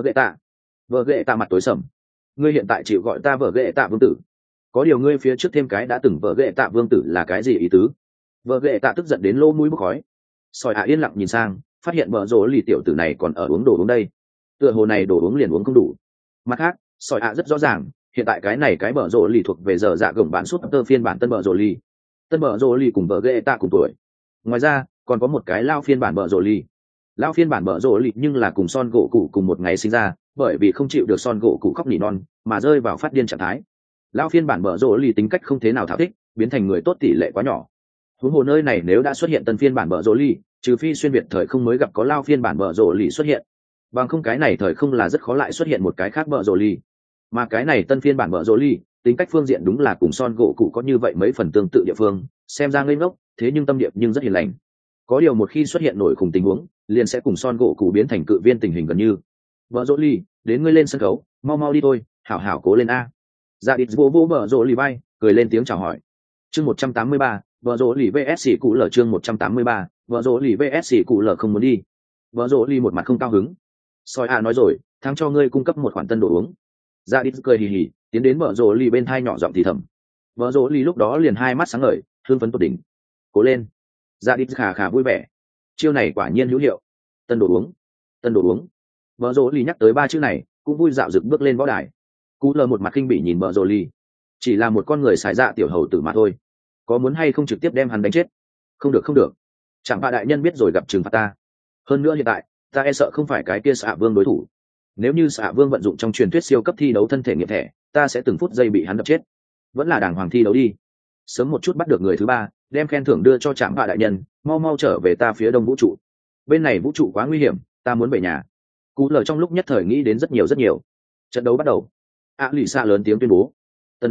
Speaker 1: ghệ tạ mặt tối sầm. Ngươi hiện tại chịu gọi ta vợ ghệ tạ vương tử, có điều ngươi phía trước thêm cái đã từng vợ ghệ tạ vương tử là cái gì ý tứ? Vợ ghệ tạ tức giận đến lỗ mũi bốc khói. Soi yên lặng nhìn sang, phát hiện vợ rỗ lì tiểu tử này còn ở uống đồ uống đây. Tựa hồ này đồ uống liền uống không đủ. Mặt khác, Soi rất rõ ràng, hiện tại cái bờ rỗ lì thuộc về giờ dạ gồng bản suất tơ phiên bản tân bờ rỗ lì. Tân bờ rồ lì cùng vợ ghệ tạ cùng tuổi. Ngoài ra còn có một cái lao phiên bản bờ rồ lì. Lao phiên bản bờ rồ lì nhưng là cùng son gỗ cụ cùng một ngày sinh ra, bởi vì không chịu được son gỗ cụ khóc nỉ non mà rơi vào phát điên trạng thái. Lao phiên bản bờ rồ lì tính cách không thế nào thảo thích, biến thành người tốt tỷ lệ quá nhỏ. Huống hồ nơi này nếu đã xuất hiện tân phiên bản bờ rồ lì, trừ phi xuyên việt thời không mới gặp có lao phiên bản bờ rồ lì xuất hiện, bằng không cái này thời không là rất khó lại xuất hiện một cái khác bờ rồ lì. Mà cái này tân phiên bản bờ rồ lì tính cách phương diện đúng là cùng son gỗ cụ có như vậy mấy phần tương tự địa phương, xem ra ngây ngốc thế nhưng tâm điệp nhưng rất hiền lành. Có điều một khi xuất hiện nổi khủng tình huống, liền sẽ cùng son gỗ cụ biến thành cự viên tình hình gần như. Vợ rỗ ly, đến ngươi lên sân khấu, mau đi thôi, hảo hảo cố lên a. Dạ đít vô vợ rỗ ly bay, cười lên tiếng chào hỏi. Chương 183, vợ rỗ ly vs cụ lở. Chương 183, vợ rỗ ly vs cụ lở không muốn đi. Vợ rỗ ly một mặt không cao hứng. Soi nói rồi, thắng cho ngươi cung cấp một khoản tân đồ uống. Dạ đít cười hì hì, tiến đến vợ rỗ ly bên thai nhỏ giọng thì thầm. Vợ rỗ ly lúc đó liền hai mắt sáng ngời, hưng phấn tột đỉnh. Cố lên. Dạ đít khà vui vẻ. Chiêu này quả nhiên hữu hiệu. Tân đồ uống. Vợ rỗ ly nhắc tới 3 chữ này, cũng vui dạo rực bước lên võ đài. Cú lờ một mặt khinh bỉ nhìn vợ rỗ ly. Chỉ là một con người xài dạ tiểu hầu tử mà thôi, có muốn hay không trực tiếp đem hắn đánh chết? Không được. Chẳng怕đại nhân biết rồi gặp trừng phạt ta. Hơn nữa hiện tại ta e sợ không phải cái kia Xạ Vương đối thủ. Nếu như Xạ Vương vận dụng trong truyền thuyết siêu cấp thi đấu thân thể nghiệm thẻ, ta sẽ từng phút giây bị hắn đập chết. Vẫn là đàng hoàng thi đấu đi, sớm một chút bắt được người thứ 3, đem khen thưởng đưa cho Trạm Bạ đại nhân, mau trở về ta phía đông vũ trụ. Bên này vũ trụ quá nguy hiểm, ta muốn về nhà. Cú lờ trong lúc nhất thời nghĩ đến rất nhiều. Trận đấu bắt đầu. Lì xạ lớn tiếng tuyên bố. Tân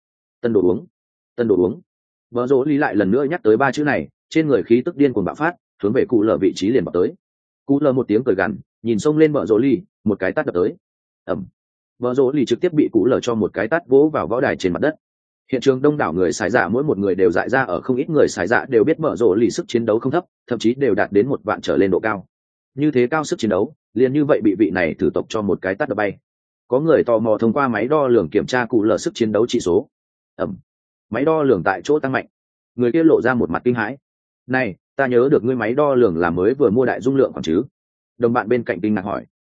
Speaker 1: đồ uống. Vợ rỗ lý lại lần nữa nhắc tới 3 chữ này, trên người khí tức điên cuồng bạo phát, hướng về cụ lờ vị trí liền vào tới. Cụ lờ một tiếng cười gằn, nhìn xông lên vợ rỗ lý, một cái tát đập tới. Ầm. Vợ rỗ lý trực tiếp bị cụ lờ cho một cái tát vỗ vào võ đài trên mặt đất. Hiện trường đông đảo người xài dạ mỗi một người đều dại ra, ở không ít người xài dạ đều biết bờ rộ lì sức chiến đấu không thấp, thậm chí đều đạt đến 1 vạn trở lên độ cao. Như thế cao sức chiến đấu, liền như vậy bị vị này thử tộc cho một cái tát đập bay. Có người tò mò thông qua máy đo lường kiểm tra cụ lờ sức chiến đấu trị số. Máy đo lường tại chỗ tăng mạnh. Người kia lộ ra một mặt kinh hãi. Này, ta nhớ được ngươi máy đo lường là mới vừa mua đại dung lượng còn chứ? Đồng bạn bên cạnh kinh ngạc hỏi.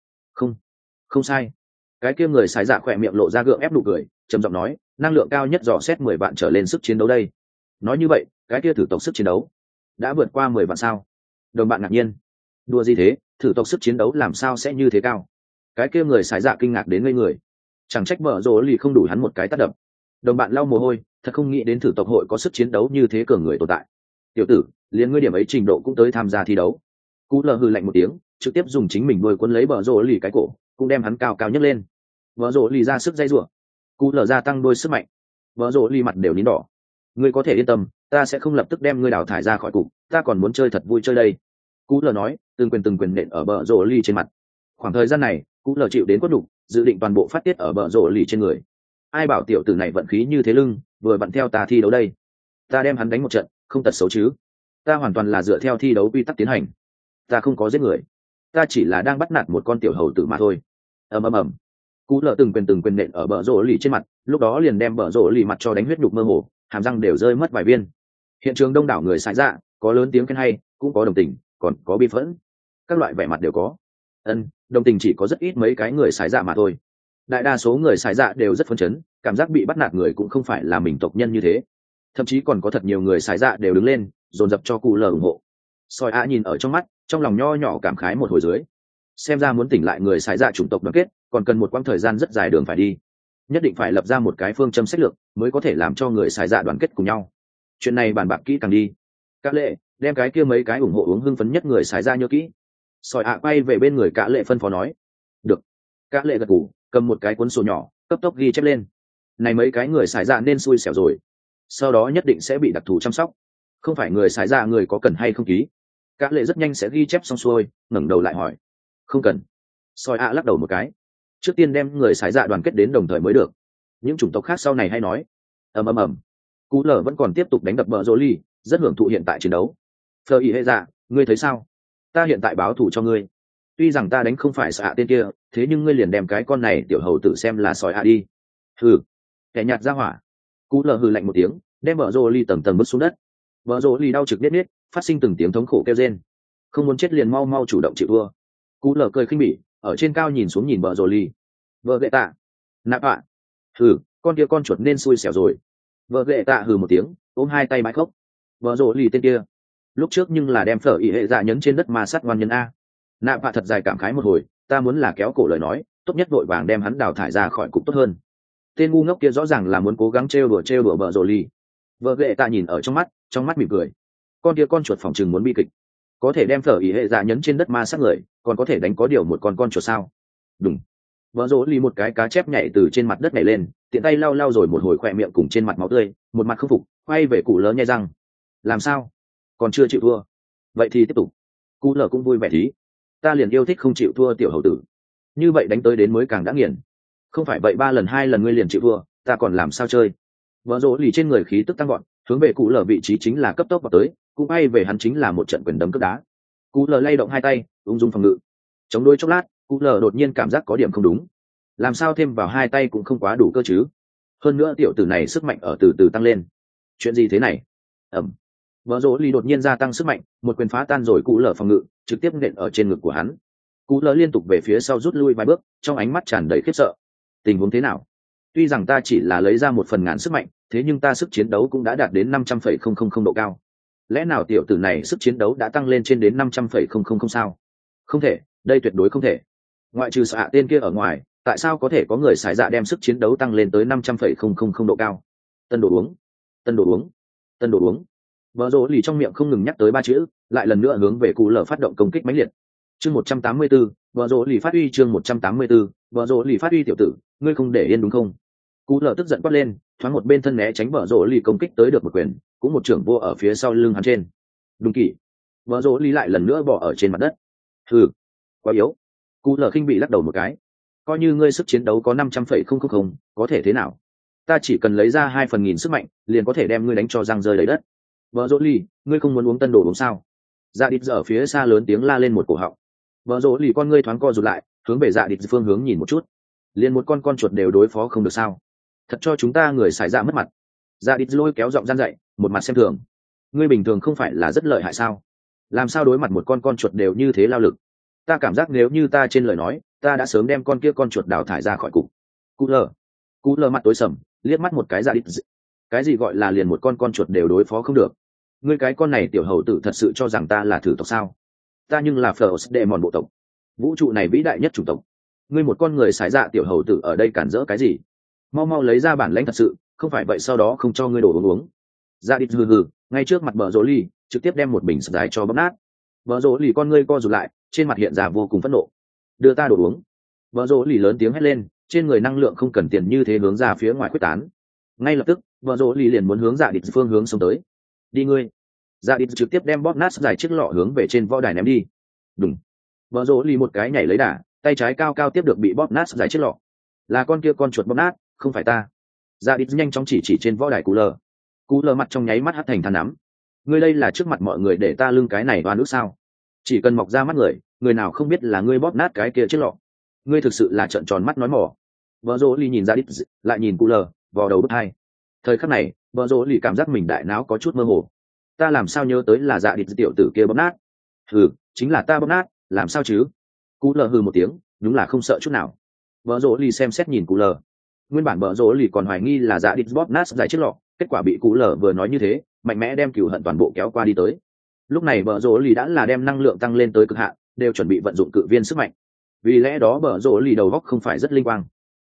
Speaker 1: Không sai. Cái kia người xài dạ khỏe miệng lộ ra gượng ép nụ cười, trầm giọng nói, năng lượng cao nhất dò xét 10 vạn trở lên sức chiến đấu đây. Nói như vậy, cái kia thử tộc sức chiến đấu đã vượt qua 10 vạn sao? Đồng bạn ngạc nhiên. Đùa gì thế, thử tộc sức chiến đấu làm sao sẽ như thế cao? Cái kia người xài dạ kinh ngạc đến ngây người. Chẳng trách bờ rồ lì không đủ hắn một cái tát đập. Đồng bạn lau mồ hôi, thật không nghĩ đến thử tộc hội có sức chiến đấu như thế cường người tồn tại. Tiểu tử, liền ngươi điểm ấy trình độ cũng tới tham gia thi đấu. Cú lờ hừ lạnh một tiếng, trực tiếp dùng chính mình đuôi cuốn lấy bờ rồ lì cái cổ, cũng đem hắn cao cao nhấc lên. Bờ rồ lì ra sức dây rủa. Cú lờ gia tăng đôi sức mạnh. Bờ rồ lì mặt đều nín đỏ. Ngươi có thể yên tâm, ta sẽ không lập tức đem ngươi đào thải ra khỏi cục, ta còn muốn chơi thật vui chơi đây. Cú lờ nói, từng quyền nện ở bờ rồ lì trên mặt. Khoảng thời gian này, Cú lờ chịu đến quất đục, dự định toàn bộ phát tiết ở bờ rồ lì trên người. Ai bảo tiểu tử này vận khí như thế lưng, vừa bận theo ta thi đấu đây. Ta đem hắn đánh một trận, không tật xấu chứ? Ta hoàn toàn là dựa theo thi đấu quy tắc tiến hành. Ta không có giết người, ta chỉ là đang bắt nạt một con tiểu hầu tử mà thôi. ầm. Cú lờ từng quyền nện ở bờ rồ lì trên mặt, lúc đó liền đem bờ rồ lì mặt cho đánh huyết nhục mơ hồ, hàm răng đều rơi mất vài viên. Hiện trường đông đảo người xài dạ, có lớn tiếng khen hay, cũng có đồng tình, còn có bi phẫn, các loại vẻ mặt đều có. Đồng tình chỉ có rất ít mấy cái người xài dạ mà thôi. Đại đa số người xài dạ đều rất phấn chấn, cảm giác bị bắt nạt người cũng không phải là mình tộc nhân như thế. Thậm chí còn có thật nhiều người xài dạ đều đứng lên, dồn dập cho cụ lờ ủng hộ. Soi ạ nhìn ở trong mắt, trong lòng nho nhỏ cảm khái một hồi dưới. Xem ra muốn tỉnh lại người xài dạ chủng tộc đoàn kết, còn cần một quãng thời gian rất dài đường phải đi. Nhất định phải lập ra một cái phương châm sách lược, mới có thể làm cho người xài dạ đoàn kết cùng nhau. Chuyện này bàn bạc kỹ càng đi. Cả lệ, đem cái kia mấy cái ủng hộ uống hưng phấn nhất người xài dạ nhớ kỹ. Soi ạ quay về bên người cả lệ phân phó nói. Được. Cả lệ gật gù, cầm một cái cuốn sổ nhỏ, cấp tốc ghi chép lên. Này mấy cái người xài dạ nên xui xẻo rồi, sau đó nhất định sẽ bị đặc thù chăm sóc. Không phải người xài dạ người có cần hay không ký. Cả lệ rất nhanh sẽ ghi chép xong xuôi, ngẩng đầu lại hỏi. Không cần. Soi ạ lắc đầu một cái. Trước tiên đem người xài dạ đoàn kết đến đồng thời mới được. Những chủng tộc khác sau này hay nói. ầm. Cú lở vẫn còn tiếp tục đánh đập bờ rồ ly, rất hưởng thụ hiện tại chiến đấu. Phờ ý hệ dạ, ngươi thấy sao? Ta hiện tại báo thù cho ngươi. Tuy rằng ta đánh không phải xạ tên kia, thế nhưng ngươi liền đem cái con này tiểu hầu tử xem là sỏi đi. Hừ, kẻ nhạt ra hỏa. Cú lở hừ lạnh một tiếng, đem bờ rồ ly tầng bước xuống đất. Bờ rồ ly đau trực biết, phát sinh từng tiếng thống khổ kêu rên. Không muốn chết liền mau chủ động chịu thua. Cú lở cười khinh bỉ, ở trên cao nhìn xuống nhìn bờ rồ ly. Vợ gệ tạ, nạp ạ. Hừ, con kia con chuột nên xui xẻo rồi. Vợ gệ tạ hừ một tiếng, ôm hai tay bãi khóc. Vợ rồ lì tên kia lúc trước nhưng là đem phở ý hệ dạ nhấn trên đất ma sát ngoan nhân a. Nạp ạ thật dài cảm khái một hồi, ta muốn là kéo cổ lời nói, tốt nhất vội vàng đem hắn đào thải ra khỏi cục tốt hơn. Tên ngu ngốc kia rõ ràng là muốn cố gắng trêu đùa vợ rồ lì. Vợ gệ tạ nhìn ở trong mắt mỉm cười. Con kia con chuột phòng chừng muốn bi kịch, có thể đem phở ý hệ dạ nhấn trên đất ma sát người, còn có thể đánh có điều một con chuột sao? Đúng. Vợ rỗ lì một cái cá chép nhảy từ trên mặt đất nhảy lên, tiện tay lau rồi một hồi khỏe miệng cùng trên mặt máu tươi, một mặt không phục, quay về cụ lỡ nhai răng. Làm sao? Còn chưa chịu thua? Vậy thì tiếp tục. Cụ lỡ cũng vui vẻ thí. Ta liền yêu thích không chịu thua tiểu hầu tử. Như vậy đánh tới đến mới càng đã nghiền. Không phải vậy 3 lần 2 lần ngươi liền chịu thua, ta còn làm sao chơi? Vợ rỗ lì trên người khí tức tăng gọn, hướng về cụ lỡ vị trí chính là cấp tốc vào tới, cũng bay về hắn chính là một trận quyền đấm cước đá. Cụ lỡ lay động hai tay, ung dung phòng ngự. Chống đôi chốc lát, cụ lờ đột nhiên cảm giác có điểm không đúng. Làm sao thêm vào hai tay cũng không quá đủ cơ chứ? Hơn nữa tiểu tử này sức mạnh ở từ từ tăng lên. Chuyện gì thế này? Vợ rỗ ly đột nhiên gia tăng sức mạnh, một quyền phá tan rồi cụ lờ phòng ngự, trực tiếp nện ở trên ngực của hắn. Cụ lờ liên tục về phía sau rút lui vài bước, trong ánh mắt tràn đầy khiếp sợ. Tình huống thế nào? Tuy rằng ta chỉ là lấy ra 1/1000 sức mạnh, thế nhưng ta sức chiến đấu cũng đã đạt đến 500,000 độ cao. Lẽ nào tiểu tử này sức chiến đấu đã tăng lên trên đến 500,000 sao? Không thể, đây tuyệt đối không thể. Ngoại trừ xạ tên kia ở ngoài, tại sao có thể có người xài dạ đem sức chiến đấu tăng lên tới 500,000 độ cao? Tân đồ uống. Vợ rỗ lì trong miệng không ngừng nhắc tới 3 chữ, lại lần nữa hướng về cụ lở phát động công kích mãnh liệt. Chương 184, vợ rỗ lì phát uy. Chương 184, vợ rỗ lì phát uy. Tiểu tử, ngươi không để yên đúng không? Cụ lở tức giận quát lên, thoáng một bên thân né tránh vợ rỗ lì công kích tới được một quyền, cũng một trưởng vô ở phía sau lưng hắn trên. Đúng kỷ. Vợ rỗ lì lại lần nữa bỏ ở trên mặt đất. Hừ, quá yếu. Cụ lở khinh bị lắc đầu một cái. Coi như ngươi sức chiến đấu có 500,000, có thể thế nào? ta chỉ cần lấy ra 2/1000 sức mạnh liền có thể đem ngươi đánh cho răng rơi đầy đất. Vợ rỗ lì, ngươi không muốn uống tân đồ uống sao? Dạ đít ở phía xa lớn tiếng la lên một cổ họng. Vợ rỗ lì con ngươi thoáng co rụt lại, hướng về dạ đít phương hướng nhìn một chút. Liền một con chuột đều đối phó không được sao? Thật cho chúng ta người xài dạ mất mặt. Dạ đít lôi kéo giọng gian dậy, một mặt xem thường. Ngươi bình thường không phải là rất lợi hại sao? Làm sao đối mặt một con chuột đều như thế lao lực? Ta cảm giác nếu như ta trên lời nói, ta đã sớm đem con chuột đào thải ra khỏi cục. Cú lờ mặt tối sầm, liếc mắt một cái dạ đít. Cái gì gọi là liền một con chuột đều đối phó không được? Ngươi cái con này tiểu hầu tử thật sự cho rằng ta là thử tộc sao? Ta nhưng là First Demon bộ tộc, vũ trụ này vĩ đại nhất chủng tộc. Ngươi một con người xài dạ tiểu hầu tử ở đây cản rỡ cái gì? Mau mau lấy ra bản lãnh thật sự, không phải vậy sau đó không cho ngươi đổ uống. Dạ đít hừ hừ, ngay trước mặt bờ rỗ ly, trực tiếp đem một bình sải cho bóp nát. Bờ rỗ ly con ngươi co rụt lại, trên mặt hiện ra vô cùng phẫn nộ. Đưa ta đổ uống. Bờ rỗ ly lớn tiếng hét lên, trên người năng lượng không cần tiền như thế hướng ra phía ngoài quyết tán. Ngay lập tức, bờ rỗ ly liền muốn hướng dạ đít phương hướng xông tới. Đi ngươi. Dạ đít trực tiếp đem bóp nát giải chiếc lọ hướng về trên võ đài ném đi. Đùng. Bờ rỗ ly một cái nhảy lấy đà, tay trái cao cao tiếp được bị bóp nát giải chiếc lọ. Là con kia con chuột bóp nát, không phải ta. Dạ đít nhanh chóng chỉ trên võ đài Cú lờ mặt trong nháy mắt hắt thành than nắm. Ngươi đây là trước mặt mọi người để ta lưng cái này oan ức sao? Chỉ cần mọc ra mắt người nào không biết là ngươi bóp nát cái kia chiếc lọ. Ngươi thực sự là trợn tròn mắt nói mỏ. Bờ rỗ ly nhìn ra đít, lại nhìn Cú lờ, vò đầu bứt tai. Thời khắc này, bờ rỗ ly cảm giác mình đại não có chút mơ hồ. Ta làm sao nhớ tới là dạ đít tiểu tử kia bóp nát? Hừ, chính là ta bóp nát, làm sao chứ? Cú lờ hừ một tiếng, đúng là không sợ chút nào. Bờ rỗ ly xem xét nhìn Cú lờ. Nguyên bản bờ rỗ ly còn hoài nghi là dạ đít bóp nát giải chiếc lọ, kết quả bị Cú lờ vừa nói như thế, mạnh mẽ đem cừu hận toàn bộ kéo qua đi tới. Lúc này bờ rỗ ly đã là đem năng lượng tăng lên tới cực hạn, đều chuẩn bị vận dụng cự viên sức mạnh. Vì lẽ đó bờ rỗ ly đầu góc không phải rất linh quang.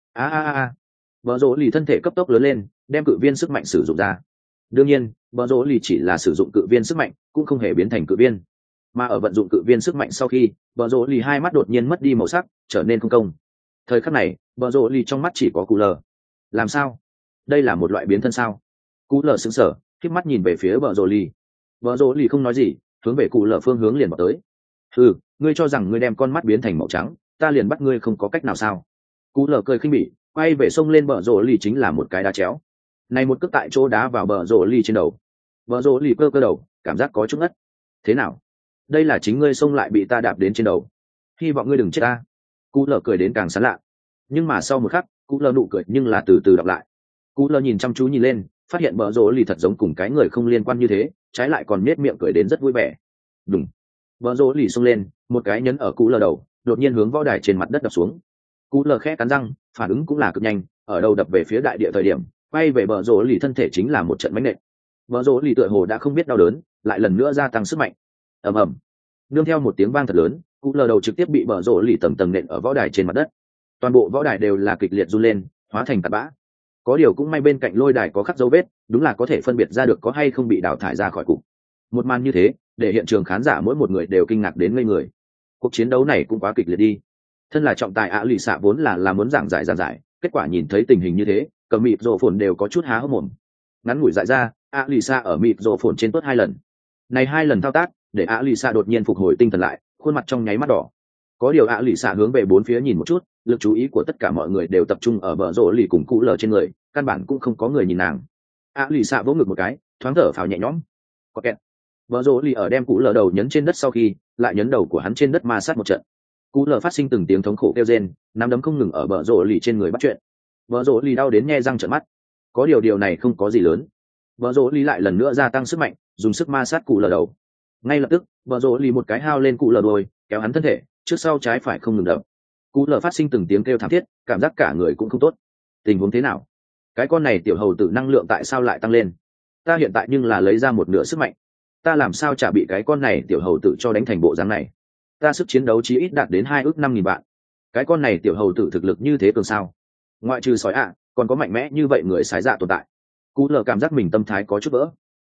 Speaker 1: Bờ rỗ ly thân thể cấp tốc lớn lên, đem cự viên sức mạnh sử dụng ra. Đương nhiên, bờ rỗ ly chỉ là sử dụng cự viên sức mạnh, cũng không hề biến thành cự viên. Mà ở vận dụng cự viên sức mạnh sau khi, bờ rỗ ly hai mắt đột nhiên mất đi màu sắc, trở nên không công. Thời khắc này, bờ rỗ ly trong mắt chỉ có Cú lờ. Làm sao? Đây là một loại biến thân sao? Cú lờ sững sờ, khép mắt nhìn về phía bờ rỗ ly. Bờ rỗ ly không nói gì, hướng về Cú lờ phương hướng liền vào tới. Ngươi cho rằng ngươi đem con mắt biến thành màu trắng, ta liền bắt ngươi không có cách nào sao? Cú lờ cười khinh bỉ, quay về sông lên bờ rỗ ly chính là một cái đá chéo. Này một cước tại chỗ đá vào bờ rỗ ly trên đầu. Bờ rỗ ly cơ đầu, cảm giác có chút ngất. Thế nào? Đây là chính ngươi xông lại bị ta đạp đến trên đầu. Hy vọng ngươi đừng chết ta. Cú lờ cười đến càng sán lạ. Nhưng mà sau một khắc, Cú lờ nụ cười nhưng là từ từ đọc lại. Cú lờ nhìn chăm chú nhìn lên, phát hiện bờ rỗ ly thật giống cùng cái người không liên quan như thế, trái lại còn nhếch miệng cười đến rất vui vẻ. Đùng. Bờ rỗ ly xông lên, một cái nhấn ở Cú lờ đầu, đột nhiên hướng võ đài trên mặt đất đập xuống. Cú lờ khẽ cắn răng, phản ứng cũng là cực nhanh, ở đầu đập về phía đại địa thời điểm, quay về bờ rỗ ly thân thể chính là một trận mãnh nện. Bờ rỗ ly tựa hồ đã không biết đau đớn, lại lần nữa gia tăng sức mạnh. Ầm ầm. Nương theo một tiếng vang thật lớn, Cú lờ đầu trực tiếp bị bờ rỗ ly tầng tầng nện ở võ đài trên mặt đất. Toàn bộ võ đài đều là kịch liệt run lên, hóa thành tạt bã. Có điều cũng may bên cạnh lôi đài có khắc dấu vết, đúng là có thể phân biệt ra được có hay không bị đào thải ra khỏi cục. Một màn như thế, để hiện trường khán giả mỗi một người đều kinh ngạc đến ngây người. Cuộc chiến đấu này cũng quá kịch liệt đi. Thân là trọng tài lì xạ vốn là muốn giảng giải, kết quả nhìn thấy tình hình như thế, cầm mịt rổ phồn đều có chút há hốc mồm. Ngắn ngủi dại ra, lì xạ ở mịt rổ phồn trên tốt 2 lần. Này 2 lần thao tác, để lì xạ đột nhiên phục hồi tinh thần lại, khuôn mặt trong nháy mắt đỏ. Có điều lì xạ hướng về bốn phía nhìn một chút, lực chú ý của tất cả mọi người đều tập trung ở bờ rỗ lì cùng Cú lờ trên người, căn bản cũng không có người nhìn nàng. Lì xạ vỗ ngực một cái, thoáng thở phào nhẹ nhõm. Có kẹt. Bờ rỗ lì ở đem Cú lờ đầu nhấn trên đất sau khi, lại nhấn đầu của hắn trên đất ma sát một trận. Cú lờ phát sinh từng tiếng thống khổ kêu rên, nắm đấm không ngừng ở bờ rỗ lì trên người bắt chuyện. Bờ rỗ lì đau đến nhe răng trợn mắt. Có điều này không có gì lớn. Bờ rỗ lì lại lần nữa gia tăng sức mạnh, dùng sức ma sát Cú lờ đầu. Ngay lập tức, bờ rỗ lì một cái hao lên Cú lờ đôi, kéo hắn thân thể, trước sau trái phải không ngừng đập. Cú lờ phát sinh từng tiếng kêu thảm thiết, cảm giác cả người cũng không tốt. Tình huống thế nào? Cái con này tiểu hầu tử năng lượng tại sao lại tăng lên? Ta hiện tại nhưng là lấy ra một nửa sức mạnh, ta làm sao chả bị cái con này tiểu hầu tử cho đánh thành bộ dáng này? Ta sức chiến đấu chí ít đạt đến 2.500.000 vạn. Cái con này tiểu hầu tử thực lực như thế cường sao? Ngoại trừ sói còn có mạnh mẽ như vậy người sái dạ tồn tại. Cú lờ cảm giác mình tâm thái có chút vỡ.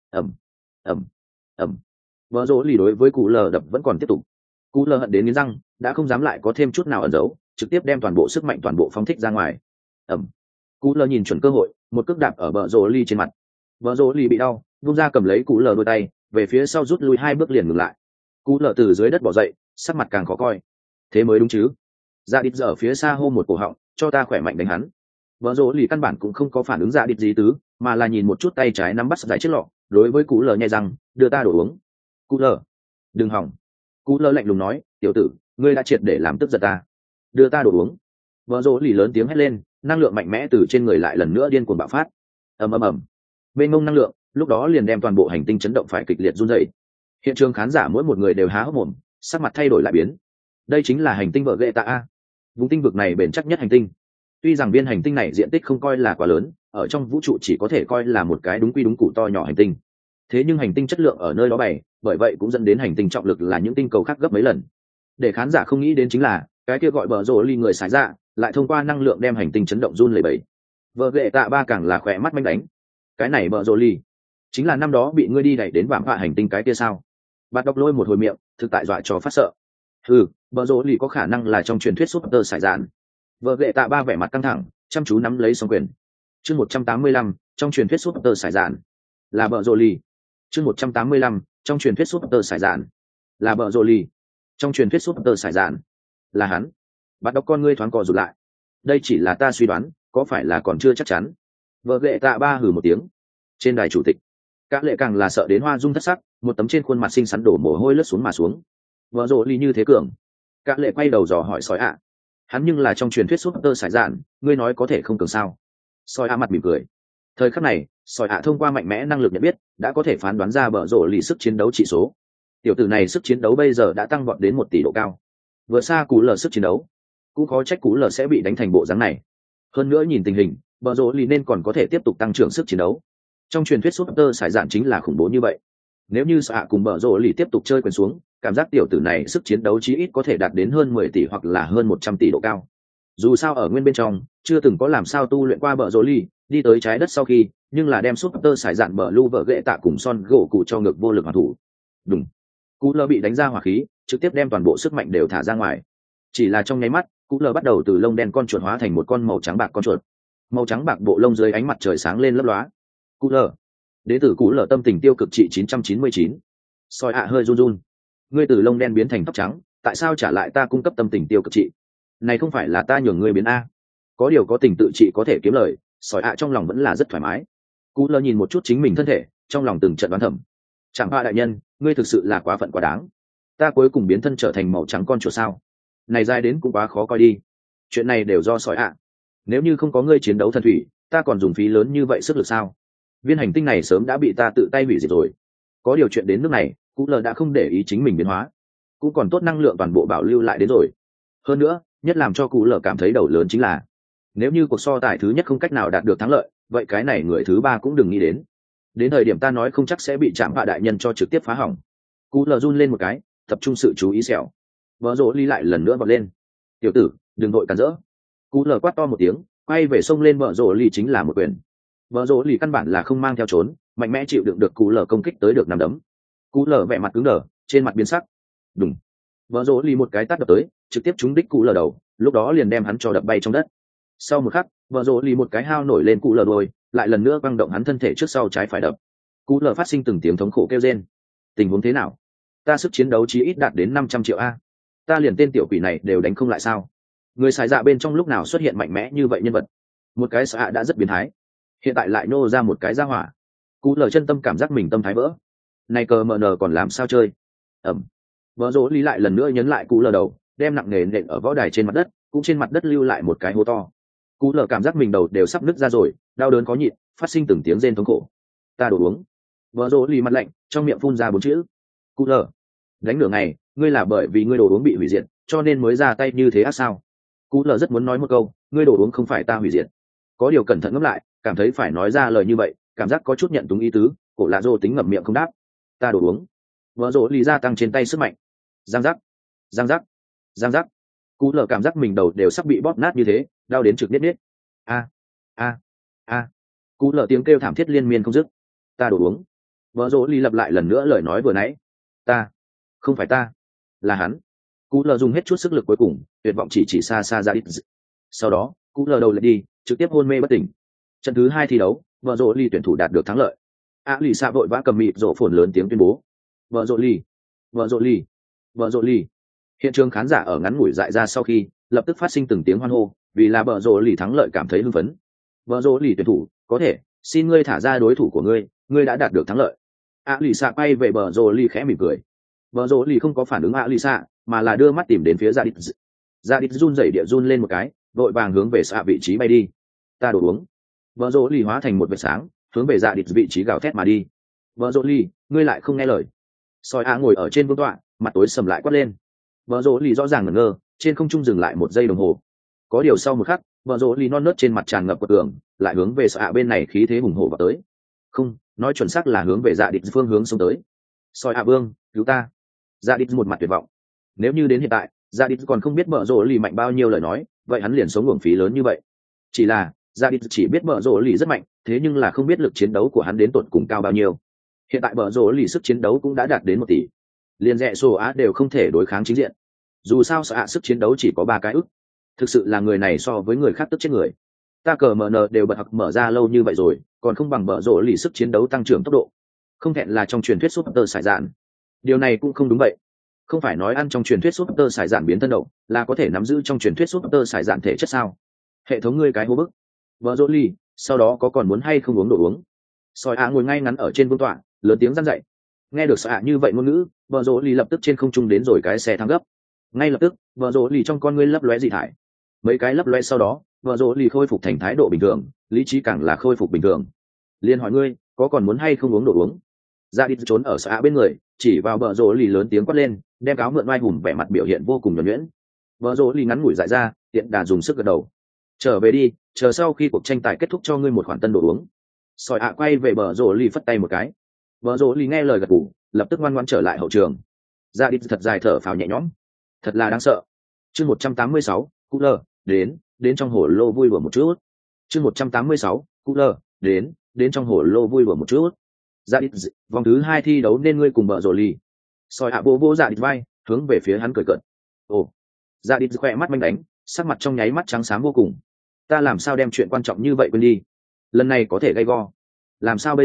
Speaker 1: ầm. Vợ rỗ lì đối với Cú lờ đập vẫn còn tiếp tục. Cú lờ hận đến nghiến răng, đã không dám lại có thêm chút nào ẩn giấu, trực tiếp đem toàn bộ sức mạnh toàn bộ phóng thích ra ngoài. Cú lờ nhìn chuẩn cơ hội, một cước đạp ở vợ rỗ lì trên mặt. Vợ rỗ lì bị đau, vung ra cầm lấy Cú lờ đôi tay, về phía sau rút lui 2 bước liền ngừng lại. Cú lờ từ dưới đất bò dậy, sắc mặt càng khó coi. Thế mới đúng chứ? Dạ đít giờ ở phía xa hô một cổ họng, cho ta khỏe mạnh đánh hắn. Vợ rỗ lì căn bản cũng không có phản ứng dạ địch gì tứ, mà là nhìn một chút tay trái nắm bắt giải chiếc lọ, đối với cú lờ nhai răng, đưa ta đổ uống. Cú lờ, đừng hỏng. Cú lờ lạnh lùng nói, tiểu tử, ngươi đã triệt để làm tức giận ta, đưa ta đổ uống. Vợ rỗ lì lớn tiếng hét lên, năng lượng mạnh mẽ từ trên người lại lần nữa điên cuồng bạo phát. Ầm ầm ầm, bên ngông năng lượng, lúc đó liền đem toàn bộ hành tinh chấn động phải kịch liệt run rẩy. Hiện trường khán giả mỗi một người đều há hốc mồm, sắc mặt thay đổi lại biến. Đây chính là hành tinh vợ ghệ tạ a, vùng tinh vực này bền chắc nhất hành tinh. Tuy rằng viên hành tinh này diện tích không coi là quá lớn, ở trong vũ trụ chỉ có thể coi là một cái đúng quy đúng cụ to nhỏ hành tinh, thế nhưng hành tinh chất lượng ở nơi đó bày, bởi vậy cũng dẫn đến hành tinh trọng lực là những tinh cầu khác gấp mấy lần. Để khán giả không nghĩ đến chính là cái kia gọi bờ rồ ly người xài ra lại thông qua năng lượng đem hành tinh chấn động run lẩy bẩy. Vợ ghệ tạ ba càng là khỏe mắt manh đánh. Cái này bờ rồ ly chính là năm đó bị ngươi đi đẩy đến vạm vạ hành tinh cái kia sao? Bạn đọc lôi một hồi miệng, thực tại dọa cho phát sợ. Bờ rồ ly có khả năng là trong truyền thuyết súp tơ sải dạn. Vợ ghệ tạ ba vẻ mặt căng thẳng, chăm chú nắm lấy song quyền. Chương 185, trong truyền thuyết súp tơ sải dạn là bờ rồ ly. Chương 185, trong truyền thuyết súp tơ sải dạn là bờ rồ ly. Trong truyền thuyết súp tơ sải dạn là hắn. Bạn đọc con ngươi thoáng cò rụt lại. Đây chỉ là ta suy đoán, có phải là còn chưa chắc chắn. Vợ ghệ tạ ba hừ một tiếng. Trên đài chủ tịch, các lệ càng là sợ đến hoa rung thất sắc, một tấm trên khuôn mặt xinh xắn đổ mồ hôi lướt xuống mà xuống. Vợ rồ ly như thế cường. Các lệ quay đầu dò hỏi sói ạ. Hắn nhưng là trong truyền thuyết súp tơ sải dạn, ngươi nói có thể không cường sao? Sói ạ mặt mỉm cười. Thời khắc này, sói ạ thông qua mạnh mẽ năng lực nhận biết, đã có thể phán đoán ra bờ rồ ly sức chiến đấu chỉ số. Tiểu tử này sức chiến đấu bây giờ đã tăng vọt đến 1 tỷ độ cao, vừa xa cú lờ sức chiến đấu, cũng khó trách cú lờ sẽ bị đánh thành bộ dáng này. Hơn nữa nhìn tình hình, bờ rồ ly nên còn có thể tiếp tục tăng trưởng sức chiến đấu. Trong truyền thuyết súp tơ sải dạn chính là khủng bố như vậy. Nếu như xạ cùng bờ rồ ly tiếp tục chơi quyền xuống, cảm giác tiểu tử này sức chiến đấu chí ít có thể đạt đến hơn 10 tỷ hoặc là hơn 100 tỷ độ cao. Dù sao ở nguyên bên trong chưa từng có làm sao tu luyện qua bờ rồ ly, đi tới trái đất sau khi, nhưng là đem súp tơ sải dạn bờ lu vợ ghệ tạ cùng son gỗ cụ cho ngược vô lực hoàn thủ. Đúng, cú lơ bị đánh ra hỏa khí, trực tiếp đem toàn bộ sức mạnh đều thả ra ngoài. Chỉ là trong nháy mắt, cú lơ bắt đầu từ lông đen con chuột hóa thành một con màu trắng bạc con chuột. Màu trắng bạc bộ lông dưới ánh mặt trời sáng lên lấp lóa. Cú lơ, đến từ cú lơ tâm tình tiêu cực trị 999. Soi ạ hơi run run. Ngươi từ lông đen biến thành tóc trắng, tại sao trả lại ta cung cấp tâm tình tiêu cực trị? Này không phải là ta nhường ngươi biến a? Có điều có tình tự trị có thể kiếm lời, soi ạ trong lòng vẫn là rất thoải mái. Cú lơ nhìn một chút chính mình thân thể, trong lòng từng trận đoán thầm. Chẳng qua đại nhân, ngươi thực sự là quá phận quá đáng. Ta cuối cùng biến thân trở thành màu trắng con chuột sao? Này dài đến cũng quá khó coi đi. Chuyện này đều do sói ạ. Nếu như không có ngươi chiến đấu thần thủy, ta còn dùng phí lớn như vậy sức lực sao? Viên hành tinh này sớm đã bị ta tự tay hủy diệt rồi. Có điều chuyện đến nước này, Cú lờ đã không để ý chính mình biến hóa, cũng còn tốt năng lượng toàn bộ bảo lưu lại đến rồi. Hơn nữa, nhất làm cho Cú lờ cảm thấy đầu lớn chính là, nếu như cuộc so tài thứ nhất không cách nào đạt được thắng lợi, vậy cái này người thứ ba cũng đừng nghĩ đến. Đến thời điểm ta nói không chắc sẽ bị Trạm Vạ đại nhân cho trực tiếp phá hỏng. Cú lờ run lên một cái, tập trung sự chú ý xẻo. Vợ rỗ ly lại lần nữa vọt lên. Tiểu tử, đừng vội cản rỡ. Cú lờ quát to một tiếng, quay về sông lên vợ rỗ ly chính là một quyền. Vợ rỗ ly căn bản là không mang theo trốn, mạnh mẽ chịu đựng được cú lờ công kích tới được nằm đấm. Cú lờ vẻ mặt cứng đờ, trên mặt biến sắc. Đùng. Vợ rỗ ly một cái tát đập tới, trực tiếp trúng đích cú lờ đầu, lúc đó liền đem hắn cho đập bay trong đất. Sau một khắc, vợ rỗ ly một cái hao nổi lên cú lờ đôi, lại lần nữa quăng động hắn thân thể trước sau trái phải đập. Cú lờ phát sinh từng tiếng thống khổ kêu rên. Tình huống thế nào? Ta sức chiến đấu chí ít đạt đến 500 triệu a. Ta liền tên tiểu quỷ này đều đánh không lại sao? Người xài dạ bên trong lúc nào xuất hiện mạnh mẽ như vậy nhân vật? Một cái xạ đã rất biến thái, hiện tại lại nô ra một cái ra hỏa. Cú lờ chân tâm cảm giác mình tâm thái vỡ. Này cờ mờ nờ còn làm sao chơi? Ẩm. Vợ rỗ lý lại lần nữa nhấn lại cú lờ đầu, đem nặng nề nện ở võ đài trên mặt đất, cũng trên mặt đất lưu lại một cái hố to. Cú lờ cảm giác mình đầu đều sắp nứt ra rồi, đau đớn khó nhịn, phát sinh từng tiếng rên thống khổ. Ta đổ uống. Vợ rỗ lý mặt lạnh, trong miệng phun ra 4 chữ. Cú lờ, đánh nửa ngày, ngươi là bởi vì ngươi đồ uống bị hủy diệt, cho nên mới ra tay như thế ác sao? Cú lờ rất muốn nói một câu, ngươi đồ uống không phải ta hủy diệt. Có điều cẩn thận ngẫm lại, cảm thấy phải nói ra lời như vậy, cảm giác có chút nhận túng ý tứ, cổ lạ rô tính ngậm miệng không đáp. Ta đồ uống. Vợ rỗ lý gia tăng trên tay sức mạnh. Giang giác, giang giác, giang giác. Cú lờ cảm giác mình đầu đều sắp bị bóp nát như thế, đau đến trực biết biết. A, a, a. Cú lờ tiếng kêu thảm thiết liên miên không dứt. Ta đồ uống. Vợ rỗ lý lặp lại lần nữa lời nói vừa nãy. Ta, không phải ta, là hắn. Cú lờ dùng hết chút sức lực cuối cùng, tuyệt vọng chỉ xa xa ra ít. Sau đó, cú lờ đầu lại đi, trực tiếp hôn mê bất tỉnh. Trận thứ 2 thi đấu, vợ rỗ ly tuyển thủ đạt được thắng lợi. Lì xạ vội vã cầm mịt rộ phồn lớn tiếng tuyên bố. Vợ rỗ ly, vợ rỗ ly, vợ rỗ ly. Hiện trường khán giả ở ngắn ngủi dại ra sau khi, lập tức phát sinh từng tiếng hoan hô, vì là vợ rỗ ly thắng lợi cảm thấy hưng phấn. vợ rỗ lì tuyển thủ có thể xin ngươi thả ra đối thủ của ngươi, ngươi đã đạt được thắng lợi. A lì xạ quay về bờ rỗ lì khẽ mỉm cười. Bờ rỗ lì không có phản ứng A lì xạ, mà là đưa mắt tìm đến phía Dạ Đít. Dạ Đít run rẩy địa run lên một cái, vội vàng hướng về xạ vị trí bay đi. Ta đổ uống. Bờ rỗ lì hóa thành một vệt sáng, hướng về Dạ Đít vị trí gào thét mà đi. Bờ rỗ lì, ngươi lại không nghe lời. Soi A ngồi ở trên vương tọa, mặt tối sầm lại quát lên. Bờ rỗ lì rõ ràng ngẩn ngơ, trên không trung dừng lại một giây đồng hồ. Có điều sau một khắc, bờ rỗ lì non nớt trên mặt tràn ngập của tường, lại hướng về xạ bên này khí thế hùng hổ vào tới. Không, nói chuẩn xác là hướng về Dạ Đít phương hướng xông tới. Soi A vương, cứu ta. Dạ Đít một mặt tuyệt vọng. Nếu như đến hiện tại, Dạ Đít còn không biết bờ rỗ lì mạnh bao nhiêu lời nói, vậy hắn liền sống uổng phí lớn như vậy. Chỉ là Dạ Đít chỉ biết bờ rỗ lì rất mạnh, thế nhưng là không biết lực chiến đấu của hắn đến tột cùng cao bao nhiêu. Hiện tại bờ rỗ lì sức chiến đấu cũng đã đạt đến 1 tỷ, liền rẽ sổ á đều không thể đối kháng chính diện. Dù sao xạ sức chiến đấu chỉ có 3 cái ức, thực sự là người này so với người khác tức chết người. Ta cờ mờ nờ đều bật học mở ra lâu như vậy rồi, còn không bằng bờ rỗ lì sức chiến đấu tăng trưởng tốc độ. Không thẹn là trong truyền thuyết súp tơ sải dạn. Điều này cũng không đúng vậy. Không phải nói ăn trong truyền thuyết súp tơ sải dạn biến thân đậu là có thể nắm giữ trong truyền thuyết súp tơ sải dạn thể chất sao? Hệ thống ngươi cái hố bức. Bờ rỗ lì, sau đó có còn muốn hay không uống đồ uống? Soi á ngồi ngay ngắn ở trên vương tọa, lớn tiếng răn dậy. Nghe được xạ như vậy ngôn ngữ, bờ rỗ lì lập tức trên không trung đến rồi cái xe thăng gấp. Ngay lập tức, bờ rỗ lì trong con ngươi lấp lóe dị thải. Mấy cái lấp lóe sau đó, bờ rỗ lì khôi phục thành thái độ bình thường, lý trí càng là khôi phục bình thường. Liên hỏi ngươi, có còn muốn hay không uống đồ uống? Ra đi trốn ở xạ bên người, chỉ vào bờ rỗ lì lớn tiếng quát lên, đem cáo mượn oai hùng vẻ mặt biểu hiện vô cùng nhuần nhuyễn. Bờ rỗ lì ngắn ngủi dại ra, tiện đà dùng sức gật đầu. Trở về đi, chờ sau khi cuộc tranh tài kết thúc cho ngươi một khoản tân đồ uống. Sỏi ạ quay về bờ rỗ lì phất tay một cái. Bờ rỗ lì nghe lời gật gù, lập tức ngoan ngoãn trở lại hậu trường. Ra đi thật dài thở phào nhẹ nhõm, thật là đáng sợ. Chương 186, Cú lơ, đến trong hồ lô vui đùa một chút. Chương 186, Cú lơ, đến trong hồ lô vui đùa một chút. Ra đi, vòng thứ 2 thi đấu nên ngươi cùng bờ rỗ lì. Sỏi ạ vô Dạ đi vai, hướng về phía hắn cười cợt. Ồ. Ra đi khỏe mắt manh đánh, sắc mặt trong nháy mắt trắng xám vô cùng. Ta làm sao đem chuyện quan trọng như vậy quên đi? Lần này có thể gay go. Làm sao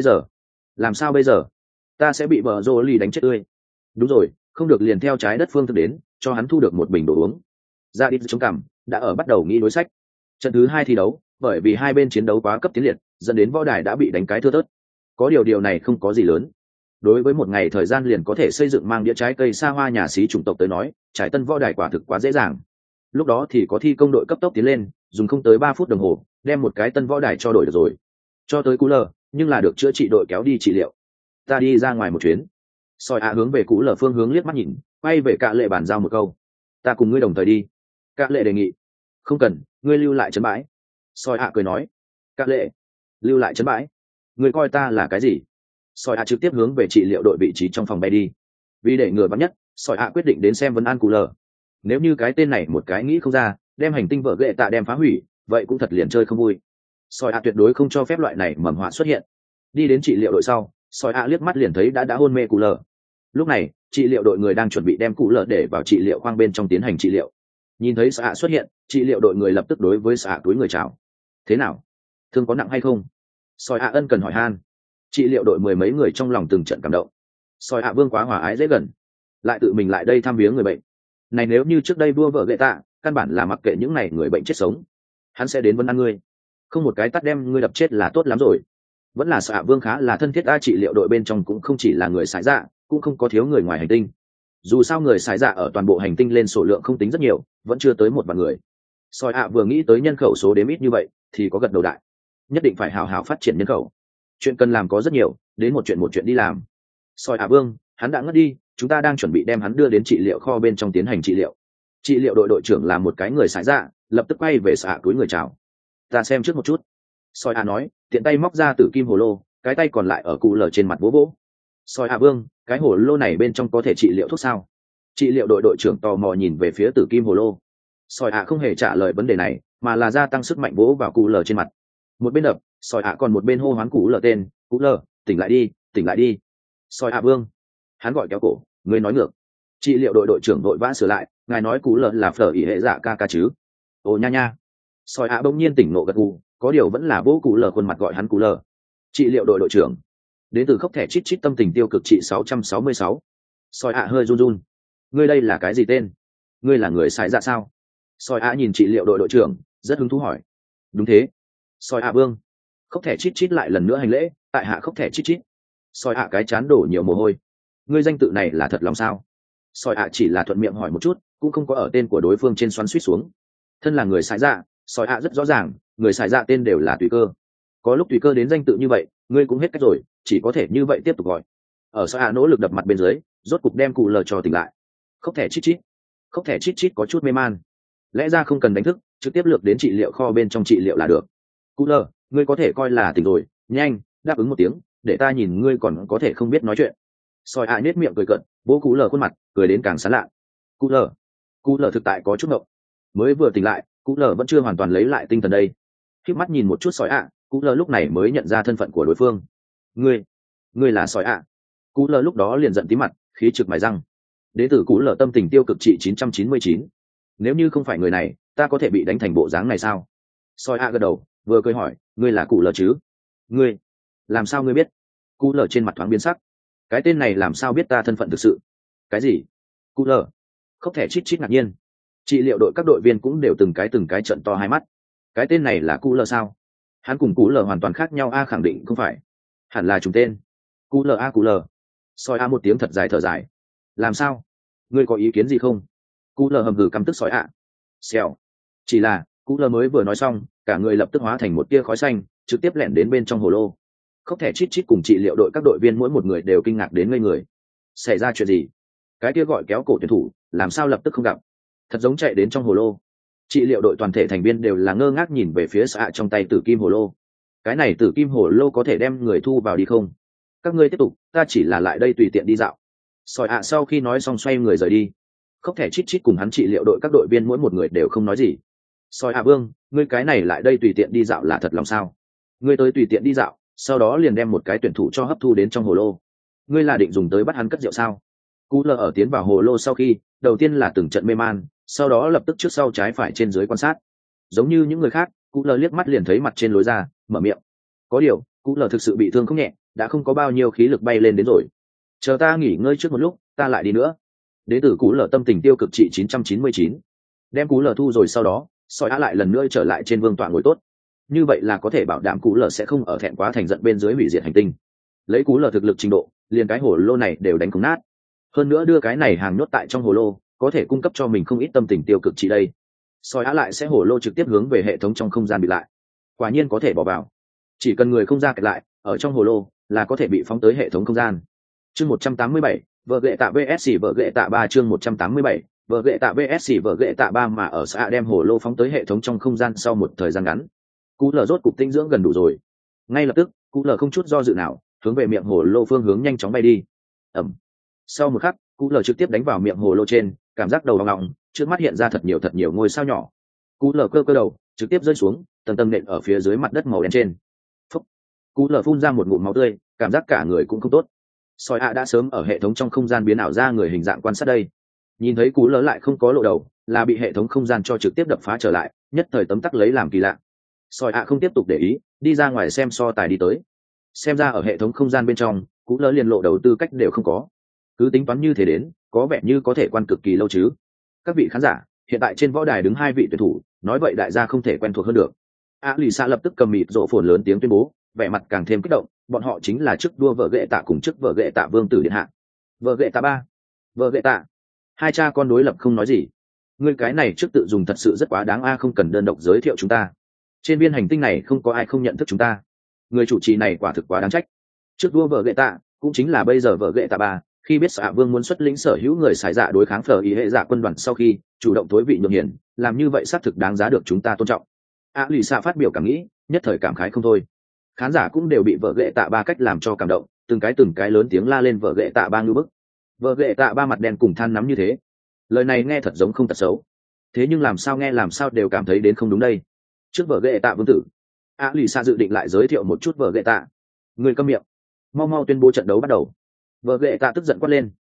Speaker 1: bây giờ? Ta sẽ bị bờ rô lì đánh chết tươi. Đúng rồi, không được liền theo trái đất phương thức đến, cho hắn thu được một bình đồ uống. Ra đi chống cằm, đã ở bắt đầu nghĩ đối sách. Trận thứ 2 thi đấu, bởi vì hai bên chiến đấu quá cấp tiến liệt, dẫn đến võ đài đã bị đánh cái thưa thớt. Có điều này không có gì lớn. Đối với một ngày thời gian liền có thể xây dựng mang đĩa trái cây xa hoa nhà xí chủng tộc tới nói, trải tân võ đài quả thực quá dễ dàng. Lúc đó thì có thi công đội cấp tốc tiến lên, dùng không tới 3 phút đồng hồ, đem một cái tân võ đài cho đổi được rồi. Cho tới Cú lờ, nhưng là được chữa trị đội kéo đi trị liệu. Ta đi ra ngoài một chuyến. Soi ạ hướng về Cú lờ phương hướng liếc mắt nhìn, quay về Cạ Lệ bàn giao một câu. Ta cùng ngươi đồng thời đi. Cạ Lệ đề nghị. Không cần, ngươi lưu lại trấn bãi. Soi ạ cười nói. Cạ Lệ, lưu lại trấn bãi. Ngươi coi ta là cái gì? Soi ạ trực tiếp hướng về trị liệu đội vị trí trong phòng bay đi. Vì để ngừa vắn nhất, Soi ạ quyết định đến xem vấn an Cú lờ. Nếu như cái tên này một cái nghĩ không ra, đem hành tinh vợ ghệ tạ đem phá hủy, vậy cũng thật liền chơi không vui. Soi ạ tuyệt đối không cho phép loại này mầm họa xuất hiện. Đi đến trị liệu đội sau, Soi ạ liếc mắt liền thấy đã hôn mê Cú lờ. Lúc này, trị liệu đội người đang chuẩn bị đem Cú lờ để vào trị liệu khoang bên trong tiến hành trị liệu. Nhìn thấy Soi ạ xuất hiện, trị liệu đội người lập tức đối với Soi ạ túi người chào. Thế nào? Thương có nặng hay không? Soi ạ ân cần hỏi han. Trị liệu đội 10 mấy người trong lòng từng trận cảm động. Soi ạ vương quá hòa ái dễ gần, lại tự mình lại đây thăm viếng người bệnh. Này nếu như trước đây vua vợ ghệ tạ, căn bản là mặc kệ những này người bệnh chết sống, hắn sẽ đến vấn an ngươi, không một cái tắt đem ngươi đập chết là tốt lắm rồi. Vẫn là xạ vương khá là thân thiết. Trị liệu đội bên trong cũng không chỉ là người xài dạ, cũng không có thiếu người ngoài hành tinh. Dù sao người xài dạ ở toàn bộ hành tinh lên số lượng không tính rất nhiều, vẫn chưa tới 1 vạn người. Soi ạ vừa nghĩ tới nhân khẩu số đếm ít như vậy thì có gật đầu đại, nhất định phải hào hào phát triển nhân khẩu. Chuyện cần làm có rất nhiều, đến một chuyện đi làm. Soi ạ vương, hắn đã ngất đi, chúng ta đang chuẩn bị đem hắn đưa đến trị liệu kho bên trong tiến hành trị liệu. Trị liệu đội đội trưởng là một cái người xài dạ, lập tức quay về xạ túi người chào. Ta xem trước một chút. Soi ạ nói, tiện tay móc ra tử kim hồ lô, cái tay còn lại ở Cú lờ trên mặt vỗ. Soi ạ vương, cái hồ lô này bên trong có thể trị liệu thuốc sao? Trị liệu đội đội trưởng tò mò nhìn về phía tử kim hồ lô. Soi ạ không hề trả lời vấn đề này, mà là gia tăng sức mạnh vỗ vào Cú lờ trên mặt. Một bên đập, Soi ạ còn một bên hô hoán Cú lờ tên. Cú lờ, tỉnh lại đi. Soi ạ vương. Hắn gọi kéo cổ, ngươi nói ngược. Trị liệu đội đội trưởng đội vã sửa lại, ngài nói Cú lờ là phở ỉ hệ dạ ca chứ? Ồ nha. Soi ạ bỗng nhiên tỉnh nộ gật gù, có điều vẫn là vỗ Cú lờ khuôn mặt gọi hắn Cú lờ. Trị liệu đội đội trưởng. Đến từ khốc thẻ chít tâm tình tiêu cực trị 666. Soi ạ hơi run. Ngươi đây là cái gì tên? Ngươi là người xài dạ sao? Soi ạ nhìn trị liệu đội đội trưởng, rất hứng thú hỏi. Đúng thế. Soi ạ vương. Khóc thẻ chít chít lại lần nữa hành lễ, tại hạ khóc thẻ chít chít. Soi ạ cái chán đổ nhiều mồ hôi. Ngươi danh tự này là thật lòng sao? Soi ạ chỉ là thuận miệng hỏi một chút, cũng không có ở tên của đối phương trên xoắn suýt xuống. Thân là người xài dạ, soi ạ rất rõ ràng, người xài dạ tên đều là tùy cơ. Có lúc tùy cơ đến danh tự như vậy, ngươi cũng hết cách rồi, chỉ có thể như vậy tiếp tục gọi. Ở soi ạ nỗ lực đập mặt bên dưới, rốt cục đem cụ lờ cho tỉnh lại. Khóc thẻ chít chít. Khóc thẻ chít chít có chút mê man. Lẽ ra không cần đánh thức, trực tiếp lược đến trị liệu kho bên trong trị liệu là được. Cụ lờ, ngươi có thể coi là tỉnh rồi, nhanh đáp ứng một tiếng, để ta nhìn ngươi còn có thể không biết nói chuyện. Soi ạ nết miệng cười cợt, bố cụ lờ khuôn mặt cười đến càng sán lạ. Cụ lờ thực tại có chút ngộng, mới vừa tỉnh lại, cụ lờ vẫn chưa hoàn toàn lấy lại tinh thần đây. Khi mắt nhìn một chút soi ạ, cụ lờ lúc này mới nhận ra thân phận của đối phương. Ngươi là soi ạ. Cụ lờ lúc đó liền giận tí mặt, khí trực mài răng. Đế tử cụ lờ tâm tình tiêu cực trị 999. Nếu như không phải người này, ta có thể bị đánh thành bộ dáng này sao? Soi ạ gật đầu, vừa cười hỏi, ngươi là cụ lờ chứ? Ngươi làm sao ngươi biết? Cụ lờ trên mặt thoáng biến sắc. Cái tên này làm sao biết ta thân phận thực sự? Cái gì? Cụ lờ. Khóc thẻ chít chít ngạc nhiên. Trị liệu đội các đội viên cũng đều từng cái trận to hai mắt. Cái tên này là cụ lờ sao? Hắn cùng cụ lờ hoàn toàn khác nhau a, khẳng định không phải. Hẳn là trùng tên. Cụ lờ a cụ lờ. Soi a một tiếng thật dài thở dài. Làm sao? Ngươi có ý kiến gì không? Cụ lờ hầm hừ căm tức soi a. Xèo. Chỉ là cụ lờ mới vừa nói xong, cả người lập tức hóa thành một tia khói xanh, trực tiếp lẻn đến bên trong hồ lô. Khóc thẻ chít chít cùng trị liệu đội các đội viên mỗi một người đều kinh ngạc đến ngây người. Xảy ra chuyện gì? Cái kia gọi kéo cổ tuyển thủ làm sao lập tức không gặp? Thật giống chạy đến trong hồ lô. Trị liệu đội toàn thể thành viên đều là ngơ ngác nhìn về phía xạ trong tay tử kim hồ lô. Cái này tử kim hồ lô có thể đem người thu vào đi không? Các ngươi tiếp tục, ta chỉ là lại đây tùy tiện đi dạo. Sỏi ạ sau khi nói xong xoay người rời đi. Khóc thẻ chít chít cùng hắn trị liệu đội các đội viên mỗi một người đều không nói gì. Sỏi ạ vương, ngươi cái này lại đây tùy tiện đi dạo là thật lòng sao? Ngươi tới tùy tiện đi dạo, sau đó liền đem một cái tuyển thủ cho hấp thu đến trong hồ lô. Ngươi là định dùng tới bắt hắn cất rượu sao? Cú lờ ở tiến vào hồ lô sau khi, đầu tiên là từng trận mê man, sau đó lập tức trước sau trái phải trên dưới quan sát. Giống như những người khác, Cú lờ liếc mắt liền thấy mặt trên lối ra, mở miệng. Có điều, Cú lờ thực sự bị thương không nhẹ, đã không có bao nhiêu khí lực bay lên đến rồi. Chờ ta nghỉ ngơi trước một lúc, ta lại đi nữa. Đế tử Cú lờ tâm tình tiêu cực trị 999. Đem Cú lờ thu rồi sau đó, soi á lại lần nữa trở lại trên vương tọa ngồi tốt. Như vậy là có thể bảo đảm Cú lờ sẽ không ở thẹn quá thành giận bên dưới hủy diệt hành tinh. Lấy Cú lờ thực lực trình độ, liền cái hồ lô này đều đánh không nát. Hơn nữa đưa cái này hàng nhốt tại trong hồ lô, có thể cung cấp cho mình không ít tâm tình tiêu cực chỉ đây. Soi á lại sẽ hồ lô trực tiếp hướng về hệ thống trong không gian bị lại. Quả nhiên có thể bỏ vào. Chỉ cần người không ra kẹt lại, ở trong hồ lô là có thể bị phóng tới hệ thống không gian. Chương 187, vợ ghệ tạ VS vợ ghệ tạ 3 chương 187, vợ ghệ tạ VS vợ ghệ tạ 3 mà ở xã đem hồ lô phóng tới hệ thống trong không gian sau một thời gian ngắn. Cú lờ rốt cục tinh dưỡng gần đủ rồi. Ngay lập tức, Cú lờ không chút do dự nào, hướng về miệng hồ lô phương hướng nhanh chóng bay đi. Ầm. Sau một khắc, Cú lờ trực tiếp đánh vào miệng hồ lô trên, cảm giác đầu vòng lòng, trước mắt hiện ra thật nhiều ngôi sao nhỏ. Cú lờ cơ đầu, trực tiếp rơi xuống, tầng tầng nện ở phía dưới mặt đất màu đen trên. Phúc. Cú lờ phun ra một ngụm máu tươi, cảm giác cả người cũng không tốt. Soi ạ đã sớm ở hệ thống trong không gian biến ảo ra người hình dạng quan sát đây. Nhìn thấy Cú lờ lại không có lộ đầu, là bị hệ thống không gian cho trực tiếp đập phá trở lại, nhất thời tấm tắc lấy làm kỳ lạ. Soi ạ không tiếp tục để ý, đi ra ngoài xem so tài đi tới. Xem ra ở hệ thống không gian bên trong, Cú lờ liền lộ đầu tư cách đều không có. Cứ tính toán như thế đến, có vẻ như có thể quan cực kỳ lâu chứ. Các vị khán giả, hiện tại trên võ đài đứng hai vị tuyển thủ, nói vậy đại gia không thể quen thuộc hơn được. Lì Sa lập tức cầm mịt rộ phồn lớn tiếng tuyên bố, vẻ mặt càng thêm kích động, bọn họ chính là chức đua vợ ghệ tạ cùng chức vợ ghệ tạ vương tử điện hạ. Vợ ghệ tạ 3, vợ ghệ tạ. Hai cha con đối lập không nói gì. Ngươi cái này trước tự dùng thật sự rất quá đáng không cần đơn độc giới thiệu chúng ta. Trên viên hành tinh này không có ai không nhận thức chúng ta. Người chủ trì này quả thực quá đáng trách. Trước đua vợ ghệ tạ, cũng chính là bây giờ vợ ghệ tạ 3, khi biết xạ vương muốn xuất lĩnh sở hữu người xài dạ đối kháng phở ý hệ dạ quân đoàn sau khi chủ động tối vị nhường hiển, làm như vậy xác thực đáng giá được chúng ta tôn trọng. Lì Sa phát biểu cảm nghĩ, nhất thời cảm khái không thôi. Khán giả cũng đều bị vợ ghệ tạ 3 cách làm cho cảm động, từng cái lớn tiếng la lên vợ ghệ tạ 3 ngưu bức. Vợ ghệ tạ 3 mặt đen cùng than nắm như thế. Lời này nghe thật giống không tật xấu, thế nhưng làm sao đều cảm thấy đến không đúng đây. Trước vợ ghệ tạ vương tử, Lì Sa dự định lại giới thiệu một chút vợ ghệ tạ. Người câm miệng, mau tuyên bố trận đấu bắt đầu. Vợ ghệ tạ tức giận quát lên.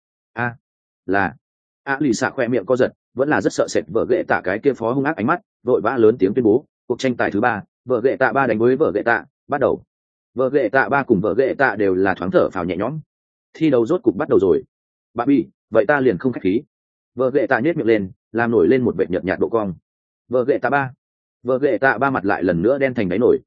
Speaker 1: Lì Sa khoe miệng co giật, vẫn là rất sợ sệt vợ ghệ tạ cái kia phó hung ác ánh mắt, vội vã lớn tiếng tuyên bố cuộc tranh tài thứ 3, vợ ghệ tạ 3 đánh với vợ ghệ tạ, bắt đầu. Vợ ghệ tạ 3 cùng vợ ghệ tạ đều là thoáng thở phào nhẹ nhõm. Thi đấu rốt cục bắt đầu rồi. Bà bi, vậy ta liền không khách khí. Vợ ghệ tạ nhếch miệng lên, làm nổi lên một vệt nhợt nhạt độ cong. Vợ ghệ tạ 3 mặt lại lần nữa đen thành đáy nổi.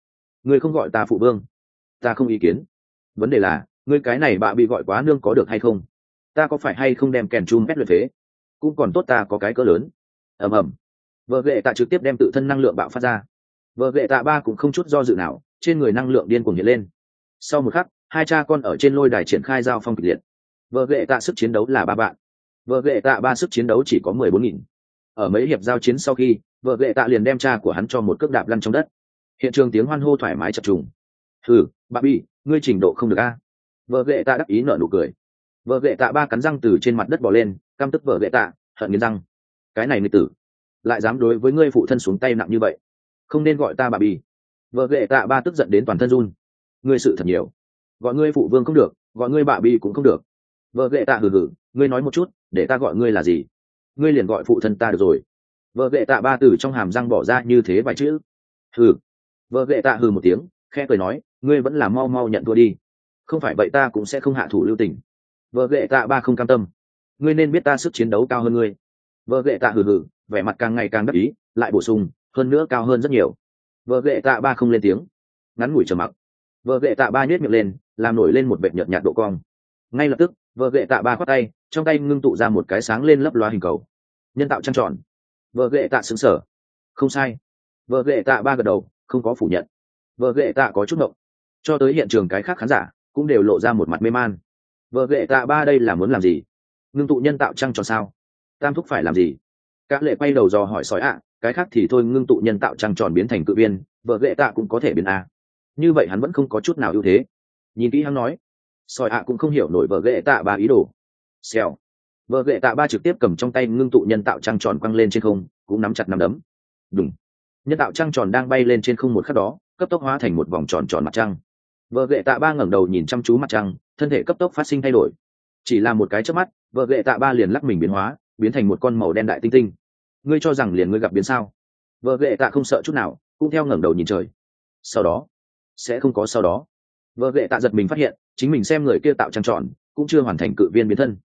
Speaker 1: ngươi không gọi ta phụ vương, ta không ý kiến. Vấn đề là ngươi cái này bạ bị gọi quá nương có được hay không? Ta có phải hay không đem kèn chum pét luyện phế? Cũng còn tốt ta có cái cỡ lớn. Ầm ầm. Vợ ghệ tạ trực tiếp đem tự thân năng lượng bạo phát ra. Vợ ghệ tạ ba cũng không chút do dự nào, trên người năng lượng điên cuồng hiện lên. Sau một khắc, hai cha con ở trên lôi đài triển khai giao phong kịch liệt. Vợ ghệ tạ sức chiến đấu là 3 vạn, vợ ghệ tạ ba sức chiến đấu chỉ có 14.000. Ở mấy hiệp giao chiến sau khi, vợ ghệ tạ liền đem cha của hắn cho một cước đạp lăn trong đất. Hiện trường tiếng hoan hô thoải mái chập trùng. Hừ, bà bi, ngươi trình độ không được a. Vợ ghệ tạ đắc ý nở nụ cười. Vợ ghệ tạ ba cắn răng từ trên mặt đất bò lên, căm tức vợ ghệ tạ, hận nghiến răng. Cái này nghịch tử, lại dám đối với ngươi phụ thân xuống tay nặng như vậy, không nên gọi ta bà bi. Vợ ghệ tạ ba tức giận đến toàn thân run. Ngươi sự thật nhiều, gọi ngươi phụ vương không được, gọi ngươi bà bi cũng không được. Vợ ghệ tạ hừ hừ, ngươi nói một chút, để ta gọi ngươi là gì? Ngươi liền gọi phụ thân ta được rồi. Vợ ghệ tạ ba từ trong hàm răng bỏ ra như thế vài chữ. Hừ. Vợ ghệ tạ hừ một tiếng, khẽ cười nói, ngươi vẫn là mau mau nhận thua đi, không phải vậy ta cũng sẽ không hạ thủ lưu tình. Vợ ghệ tạ ba không cam tâm, ngươi nên biết ta sức chiến đấu cao hơn ngươi. Vợ ghệ tạ hừ hừ, vẻ mặt càng ngày càng đắc ý, lại bổ sung, hơn nữa cao hơn rất nhiều. Vợ ghệ tạ ba không lên tiếng, ngắn ngủi trầm mặc. Vợ ghệ tạ ba nhếch miệng lên, làm nổi lên một vệt nhợt nhạt độ cong. Ngay lập tức, vợ ghệ tạ ba khoát tay, trong tay ngưng tụ ra một cái sáng lên lấp loa hình cầu, nhân tạo trăng tròn. Vợ ghệ tạ sững sờ, không sai. Vợ ghệ tạ ba gật đầu, không có phủ nhận. Vợ ghệ tạ có chút ngộng, cho tới hiện trường cái khác khán giả cũng đều lộ ra một mặt mê man. Vợ ghệ tạ ba đây là muốn làm gì? Ngưng tụ nhân tạo trăng tròn sao? Tam thúc phải làm gì? Các lệ quay đầu dò hỏi sói ạ, cái khác thì thôi, ngưng tụ nhân tạo trăng tròn biến thành cự viên, vợ ghệ tạ cũng có thể biến a. Như vậy hắn vẫn không có chút nào ưu thế. Nhìn kỹ hắn nói, sói ạ cũng không hiểu nổi vợ ghệ tạ ba ý đồ. Xèo. Vợ ghệ tạ ba trực tiếp cầm trong tay ngưng tụ nhân tạo trăng tròn quăng lên trên không, cũng nắm chặt nắm đấm. Đùng. Nhân tạo trăng tròn đang bay lên trên không một khắc đó, cấp tốc hóa thành một vòng tròn tròn mặt trăng. Vợ ghệ tạ ba ngẩng đầu nhìn chăm chú mặt trăng, thân thể cấp tốc phát sinh thay đổi. Chỉ là một cái chớp mắt, vợ ghệ tạ ba liền lắc mình biến hóa, biến thành một con màu đen đại tinh tinh. Ngươi cho rằng liền ngươi gặp biến sao? Vợ ghệ tạ không sợ chút nào, cũng theo ngẩng đầu nhìn trời. Sau đó, sẽ không có sau đó. Vợ ghệ tạ giật mình phát hiện, chính mình xem người kia tạo trăng tròn, cũng chưa hoàn thành cự viên biến thân.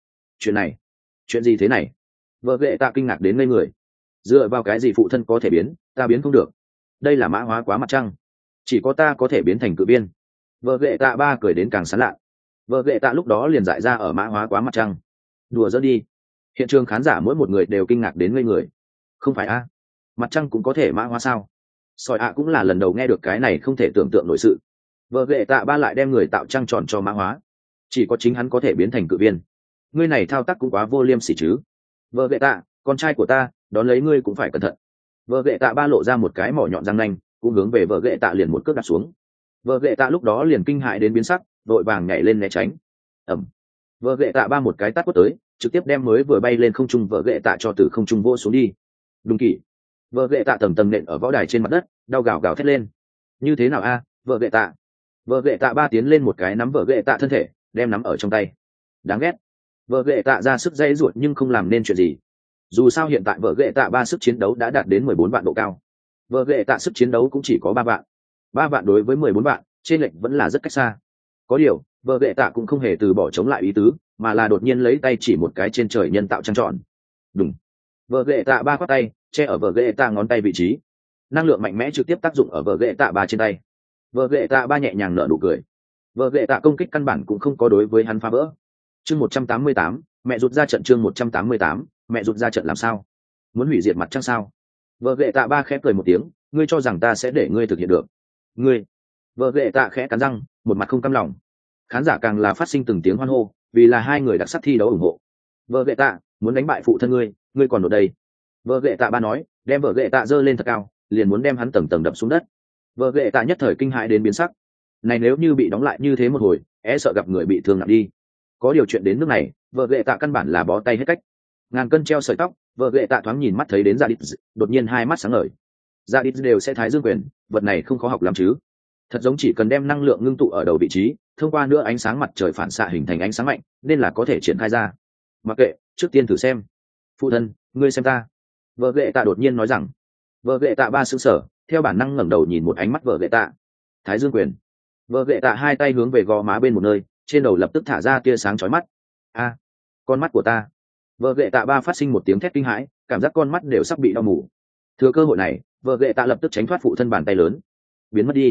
Speaker 1: Chuyện gì thế này? Vợ ghệ tạ kinh ngạc đến ngây người. Dựa vào cái gì phụ thân có thể biến, ta biến không được? Đây là mã hóa quá mặt trăng, chỉ có ta có thể biến thành cự viên. Vợ ghệ tạ ba cười đến càng sán lạ. Vợ ghệ tạ lúc đó liền dại ra ở mã hóa quá mặt trăng. Đùa giỡn đi. Hiện trường khán giả mỗi một người đều kinh ngạc đến ngây người. Không phải a? Mặt trăng cũng có thể mã hóa sao? Sỏi ạ cũng là lần đầu nghe được cái này không thể tưởng tượng nổi sự. Vợ ghệ tạ ba lại đem người tạo trăng tròn cho mã hóa, chỉ có chính hắn có thể biến thành cự viên. Ngươi này thao tác cũng quá vô liêm sỉ chứ. Vợ ghệ tạ, con trai của ta, đón lấy ngươi cũng phải cẩn thận. Vợ ghệ tạ ba lộ ra một cái mỏ nhọn răng nanh, cũng hướng về vợ ghệ tạ liền một cước đạp xuống. Vợ ghệ tạ lúc đó liền kinh hại đến biến sắc, vội vàng nhảy lên né tránh. Ẩm. Vợ ghệ tạ ba một cái tát quất tới, trực tiếp đem mới vừa bay lên không trung vợ ghệ tạ cho từ không trung vô xuống đi. Đúng kỷ. Vợ ghệ tạ tầm tầm nện ở võ đài trên mặt đất, đau gào gào thét lên. Như thế nào a, vợ ghệ tạ? Vợ ghệ tạ ba tiến lên một cái nắm vợ ghệ tạ thân thể, đem nắm ở trong tay. Đáng ghét. Vợ ghệ tạ ra sức dây ruột nhưng không làm nên chuyện gì. Dù sao hiện tại vợ ghệ tạ ba sức chiến đấu đã đạt đến 14 vạn độ cao. Vợ ghệ tạ sức chiến đấu cũng chỉ có 3 vạn. 3 vạn đối với 14 vạn, trên lệch vẫn là rất cách xa. Có điều, vợ ghệ tạ cũng không hề từ bỏ chống lại ý tứ, mà là đột nhiên lấy tay chỉ một cái trên trời nhân tạo trăng tròn. Đúng. Vợ ghệ tạ ba khoát tay, che ở vợ ghệ tạ ngón tay vị trí. Năng lượng mạnh mẽ trực tiếp tác dụng ở vợ ghệ tạ ba trên tay. Vợ ghệ tạ ba nhẹ nhàng nở nụ cười. Vợ ghệ tạ công kích căn bản cũng không có đối với hắn phá vỡ. Chương 188, mẹ rụt ra trận. Chương 188, mẹ rụt ra trận làm sao? Muốn hủy diệt mặt trăng sao? Vợ ghệ tạ ba khẽ cười một tiếng, ngươi cho rằng ta sẽ để ngươi thực hiện được? Ngươi. Vợ ghệ tạ khẽ cắn răng, một mặt không cam lòng. Khán giả càng là phát sinh từng tiếng hoan hô, vì là hai người đặc sắc thi đấu ủng hộ. Vợ ghệ tạ, muốn đánh bại phụ thân ngươi, ngươi còn ở đây. Vợ ghệ tạ ba nói, đem vợ ghệ tạ giơ lên thật cao, liền muốn đem hắn tầng tầng đập xuống đất. Vợ ghệ tạ nhất thời kinh hãi đến biến sắc. Này nếu như bị đóng lại như thế một hồi, sợ gặp người bị thương nặng đi. Có điều chuyện đến nước này, vợ ghệ tạ căn bản là bó tay hết cách. Ngàn cân treo sợi tóc, vợ ghệ tạ thoáng nhìn mắt thấy đến Raditz, đột nhiên hai mắt sáng ngời. Raditz đều sẽ thái dương quyền, vật này không khó học lắm chứ? Thật giống chỉ cần đem năng lượng ngưng tụ ở đầu vị trí, thông qua nữa ánh sáng mặt trời phản xạ hình thành ánh sáng mạnh, nên là có thể triển khai ra. Mặc kệ, trước tiên thử xem. Phụ thân, ngươi xem ta. Vợ ghệ tạ đột nhiên nói rằng. Vợ ghệ tạ ba sững sờ, theo bản năng ngẩng đầu nhìn một ánh mắt vợ ghệ tạ. Thái dương quyền. Vợ ghệ tạ hai tay hướng về gò má bên một nơi, trên đầu lập tức thả ra tia sáng chói mắt. A, con mắt của ta. Vợ ghệ tạ ba phát sinh một tiếng thét kinh hãi, cảm giác con mắt đều sắp bị đau mù. Thừa cơ hội này, vợ ghệ tạ lập tức tránh thoát phụ thân bàn tay lớn. Biến mất đi.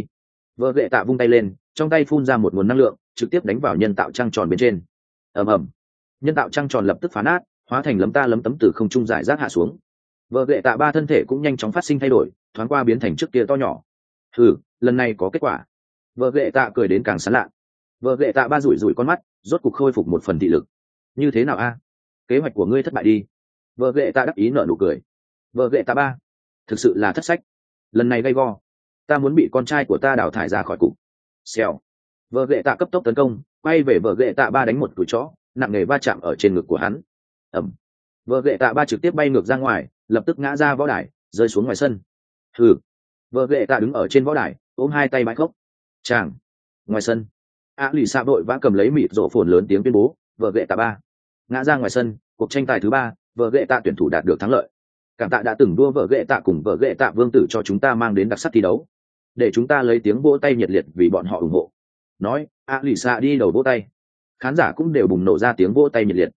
Speaker 1: Vợ ghệ tạ vung tay lên, trong tay phun ra một nguồn năng lượng trực tiếp đánh vào nhân tạo trăng tròn bên trên. Ầm ầm, nhân tạo trăng tròn lập tức phá nát, hóa thành lấm ta lấm tấm từ không trung giải rác hạ xuống. Vợ ghệ tạ ba thân thể cũng nhanh chóng phát sinh thay đổi, thoáng qua biến thành trước kia to nhỏ. Lần này có kết quả. Vợ ghệ tạ cười đến càng sán lạ. Vợ ghệ tạ ba rủi rủi con mắt, rốt cục khôi phục một phần thị lực. Như thế nào a? Kế hoạch của ngươi thất bại đi. Vợ ghệ tạ đắc ý nở nụ cười. Vợ ghệ tạ ba, thực sự là thất sách. Lần này gay go, ta muốn bị con trai của ta đào thải ra khỏi cục. Xèo. Vợ ghệ tạ cấp tốc tấn công, quay về vợ ghệ tạ ba đánh một cú chó, nặng nề va chạm ở trên ngực của hắn. Ẩm. Vợ ghệ tạ ba trực tiếp bay ngược ra ngoài, lập tức ngã ra võ đài, rơi xuống ngoài sân. Vợ ghệ tạ đứng ở trên võ đài, ôm hai tay bãi khốc. Chàng. Ngoài sân, lì xạ đội vã cầm lấy mịt rộ phồn lớn tiếng tuyên bố, vợ ghệ tạ ba ngã ra ngoài sân, cuộc tranh tài thứ ba, vợ ghệ tạ tuyển thủ đạt được thắng lợi. Cảm tạ đã từng đua vợ ghệ tạ cùng vợ ghệ tạ vương tử cho chúng ta mang đến đặc sắc thi đấu, để chúng ta lấy tiếng vỗ tay nhiệt liệt vì bọn họ ủng hộ. Nói, lì xạ đi đầu vỗ tay, khán giả cũng đều bùng nổ ra tiếng vỗ tay nhiệt liệt.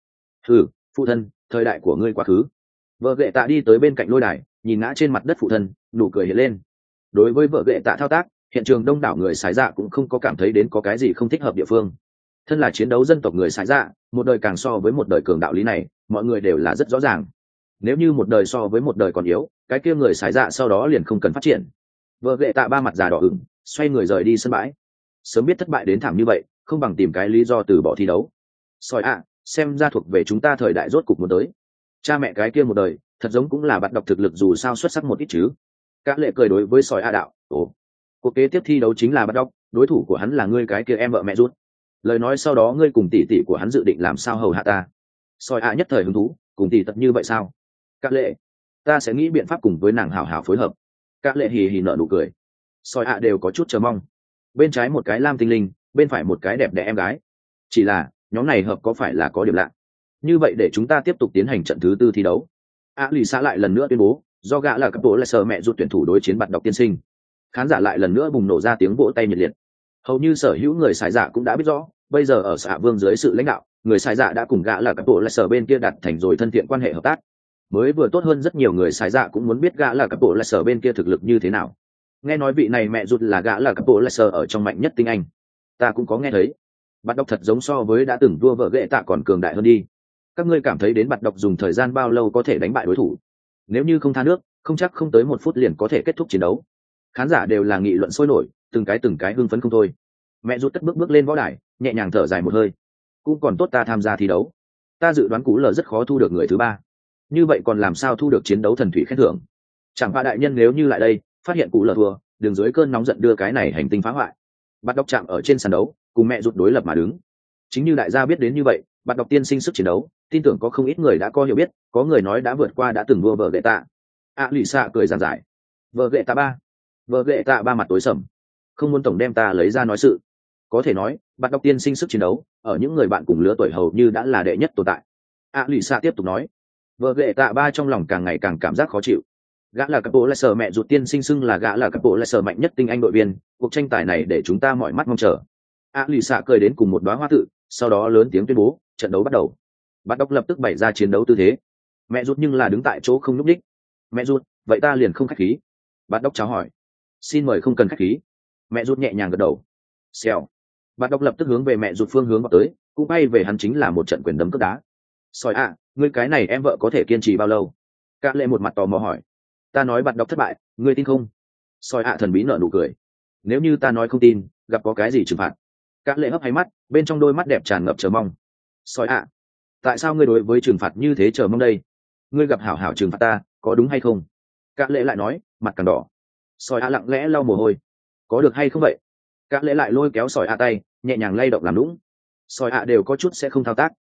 Speaker 1: Phụ thân, thời đại của ngươi quá khứ. Vợ ghệ tạ đi tới bên cạnh lôi đài, nhìn ngã trên mặt đất phụ thân, nụ cười hiện lên. Đối với vợ ghệ tạ thao tác, hiện trường đông đảo người sái dạ cũng không có cảm thấy đến có cái gì không thích hợp địa phương. Thân là chiến đấu dân tộc người sái dạ, một đời càng so với một đời cường, đạo lý này mọi người đều là rất rõ ràng. Nếu như một đời so với một đời còn yếu, cái kia người sái dạ sau đó liền không cần phát triển. Vợ ghệ tạ ba mặt già đỏ ửng, xoay người rời đi sân bãi. Sớm biết thất bại đến thảm như vậy, không bằng tìm cái lý do từ bỏ thi đấu. Sỏi xem ra thuộc về chúng ta thời đại rốt cục muốn tới. Cha mẹ cái kia một đời thật giống cũng là bạn đọc thực lực dù sao xuất sắc một ít chứ. Các lệ cười đối với sỏi đạo. Cuộc kế tiếp thi đấu chính là bắt đọc, đối thủ của hắn là ngươi cái kia em vợ mẹ rút. Lời nói sau đó ngươi cùng tỷ tỷ của hắn dự định làm sao hầu hạ ta. Sỏi nhất thời hứng thú, cùng tỷ tật như vậy sao? Các lệ, ta sẽ nghĩ biện pháp cùng với nàng hảo hảo phối hợp. Các lệ hì hì nở nụ cười. Sỏi đều có chút chờ mong. Bên trái một cái lam tinh linh, bên phải một cái đẹp đẽ em gái. Chỉ là nhóm này hợp có phải là có điểm lạ. Như vậy để chúng ta tiếp tục tiến hành trận thứ tư thi đấu. Lì xã lại lần nữa tuyên bố, do gã là cấp bộ lại sờ mẹ rút tuyển thủ đối chiến bạn đọc tiên sinh. Khán giả lại lần nữa bùng nổ ra tiếng vỗ tay nhiệt liệt. Hầu như sở hữu người xài giả cũng đã biết rõ, bây giờ ở xã vương dưới sự lãnh đạo, người xài giả đã cùng gã là cấp bộ lại sờ bên kia đặt thành rồi thân thiện quan hệ hợp tác. Mới vừa tốt hơn rất nhiều người xài giả cũng muốn biết gã là cấp bộ lại sờ bên kia thực lực như thế nào. Nghe nói vị này mẹ rút là gã là cấp bộ lại sờ ở trong mạnh nhất tinh anh. Ta cũng có nghe thấy. Bạn đọc thật giống so với đã từng đua vợ ghệ tạ còn cường đại hơn đi. Các ngươi cảm thấy đến bạn đọc dùng thời gian bao lâu có thể đánh bại đối thủ? Nếu như không tha nước, không chắc không tới 1 phút liền có thể kết thúc chiến đấu. Khán giả đều là nghị luận sôi nổi, từng cái hưng phấn không thôi. Mẹ rút tất bước lên võ đài, nhẹ nhàng thở dài một hơi. Cũng còn tốt ta tham gia thi đấu. Ta dự đoán Cú Lờ rất khó thu được người thứ ba. Như vậy còn làm sao thu được chiến đấu thần thủy khen thưởng? Chẳng qua đại nhân nếu như lại đây, phát hiện Cú Lờ thua, đường dưới cơn nóng giận đưa cái này hành tinh phá hoại. Bạn đọc chạm ở trên sàn đấu, cùng mẹ rút đối lập mà đứng. Chính như đại gia biết đến như vậy, bạn đọc tiên sinh sức chiến đấu, tin tưởng có không ít người đã có hiểu biết, có người nói đã vượt qua đã từng đua vợ ghệ tạ. Lì xạ cười giàn giải. Vợ ghệ tạ ba. Vợ ghệ tạ ba mặt tối sầm, không muốn tổng đem ta lấy ra nói sự. Có thể nói, bạn đọc tiên sinh sức chiến đấu, ở những người bạn cùng lứa tuổi hầu như đã là đệ nhất tồn tại. Lì xạ tiếp tục nói. Vợ ghệ tạ ba trong lòng càng ngày càng cảm giác khó chịu. Gã là cấp bộ lại sở mẹ ruột tiên sinh xưng là gã là cấp bộ lại sở mạnh nhất tinh anh đội viên, cuộc tranh tài này để chúng ta mỏi mắt mong chờ. Lì xạ cười đến cùng một đóa hoa tự, sau đó lớn tiếng tuyên bố, trận đấu bắt đầu. Bạn đọc lập tức bày ra chiến đấu tư thế. Mẹ ruột nhưng là đứng tại chỗ không nhúc nhích. Mẹ ruột, vậy ta liền không khách khí. Bạn đọc chào hỏi. Xin mời không cần khách khí. Mẹ ruột nhẹ nhàng gật đầu. Xèo. Bạn đọc lập tức hướng về mẹ ruột phương hướng vào tới, cũng bay về hắn chính là một trận quyền đấm cước đá. Sỏi ngươi cái này em vợ có thể kiên trì bao lâu? Cả lệ một mặt tò mò hỏi. Ta nói bạn đọc thất bại, ngươi tin không? Sỏi thần bí nở nụ cười. Nếu như ta nói không tin, gặp có cái gì trừng phạt? Cả lệ hấp hay mắt, bên trong đôi mắt đẹp tràn ngập chờ mong. Sỏi tại sao ngươi đối với trừng phạt như thế chờ mong đây? Ngươi gặp hảo hảo trừng phạt ta, có đúng hay không? Cả lệ lại nói, mặt càng đỏ. Sỏi lặng lẽ lau mồ hôi. Có được hay không vậy? Cả lệ lại lôi kéo sỏi tay, nhẹ nhàng lay động làm lũng. Sỏi đều có chút sẽ không thao tác.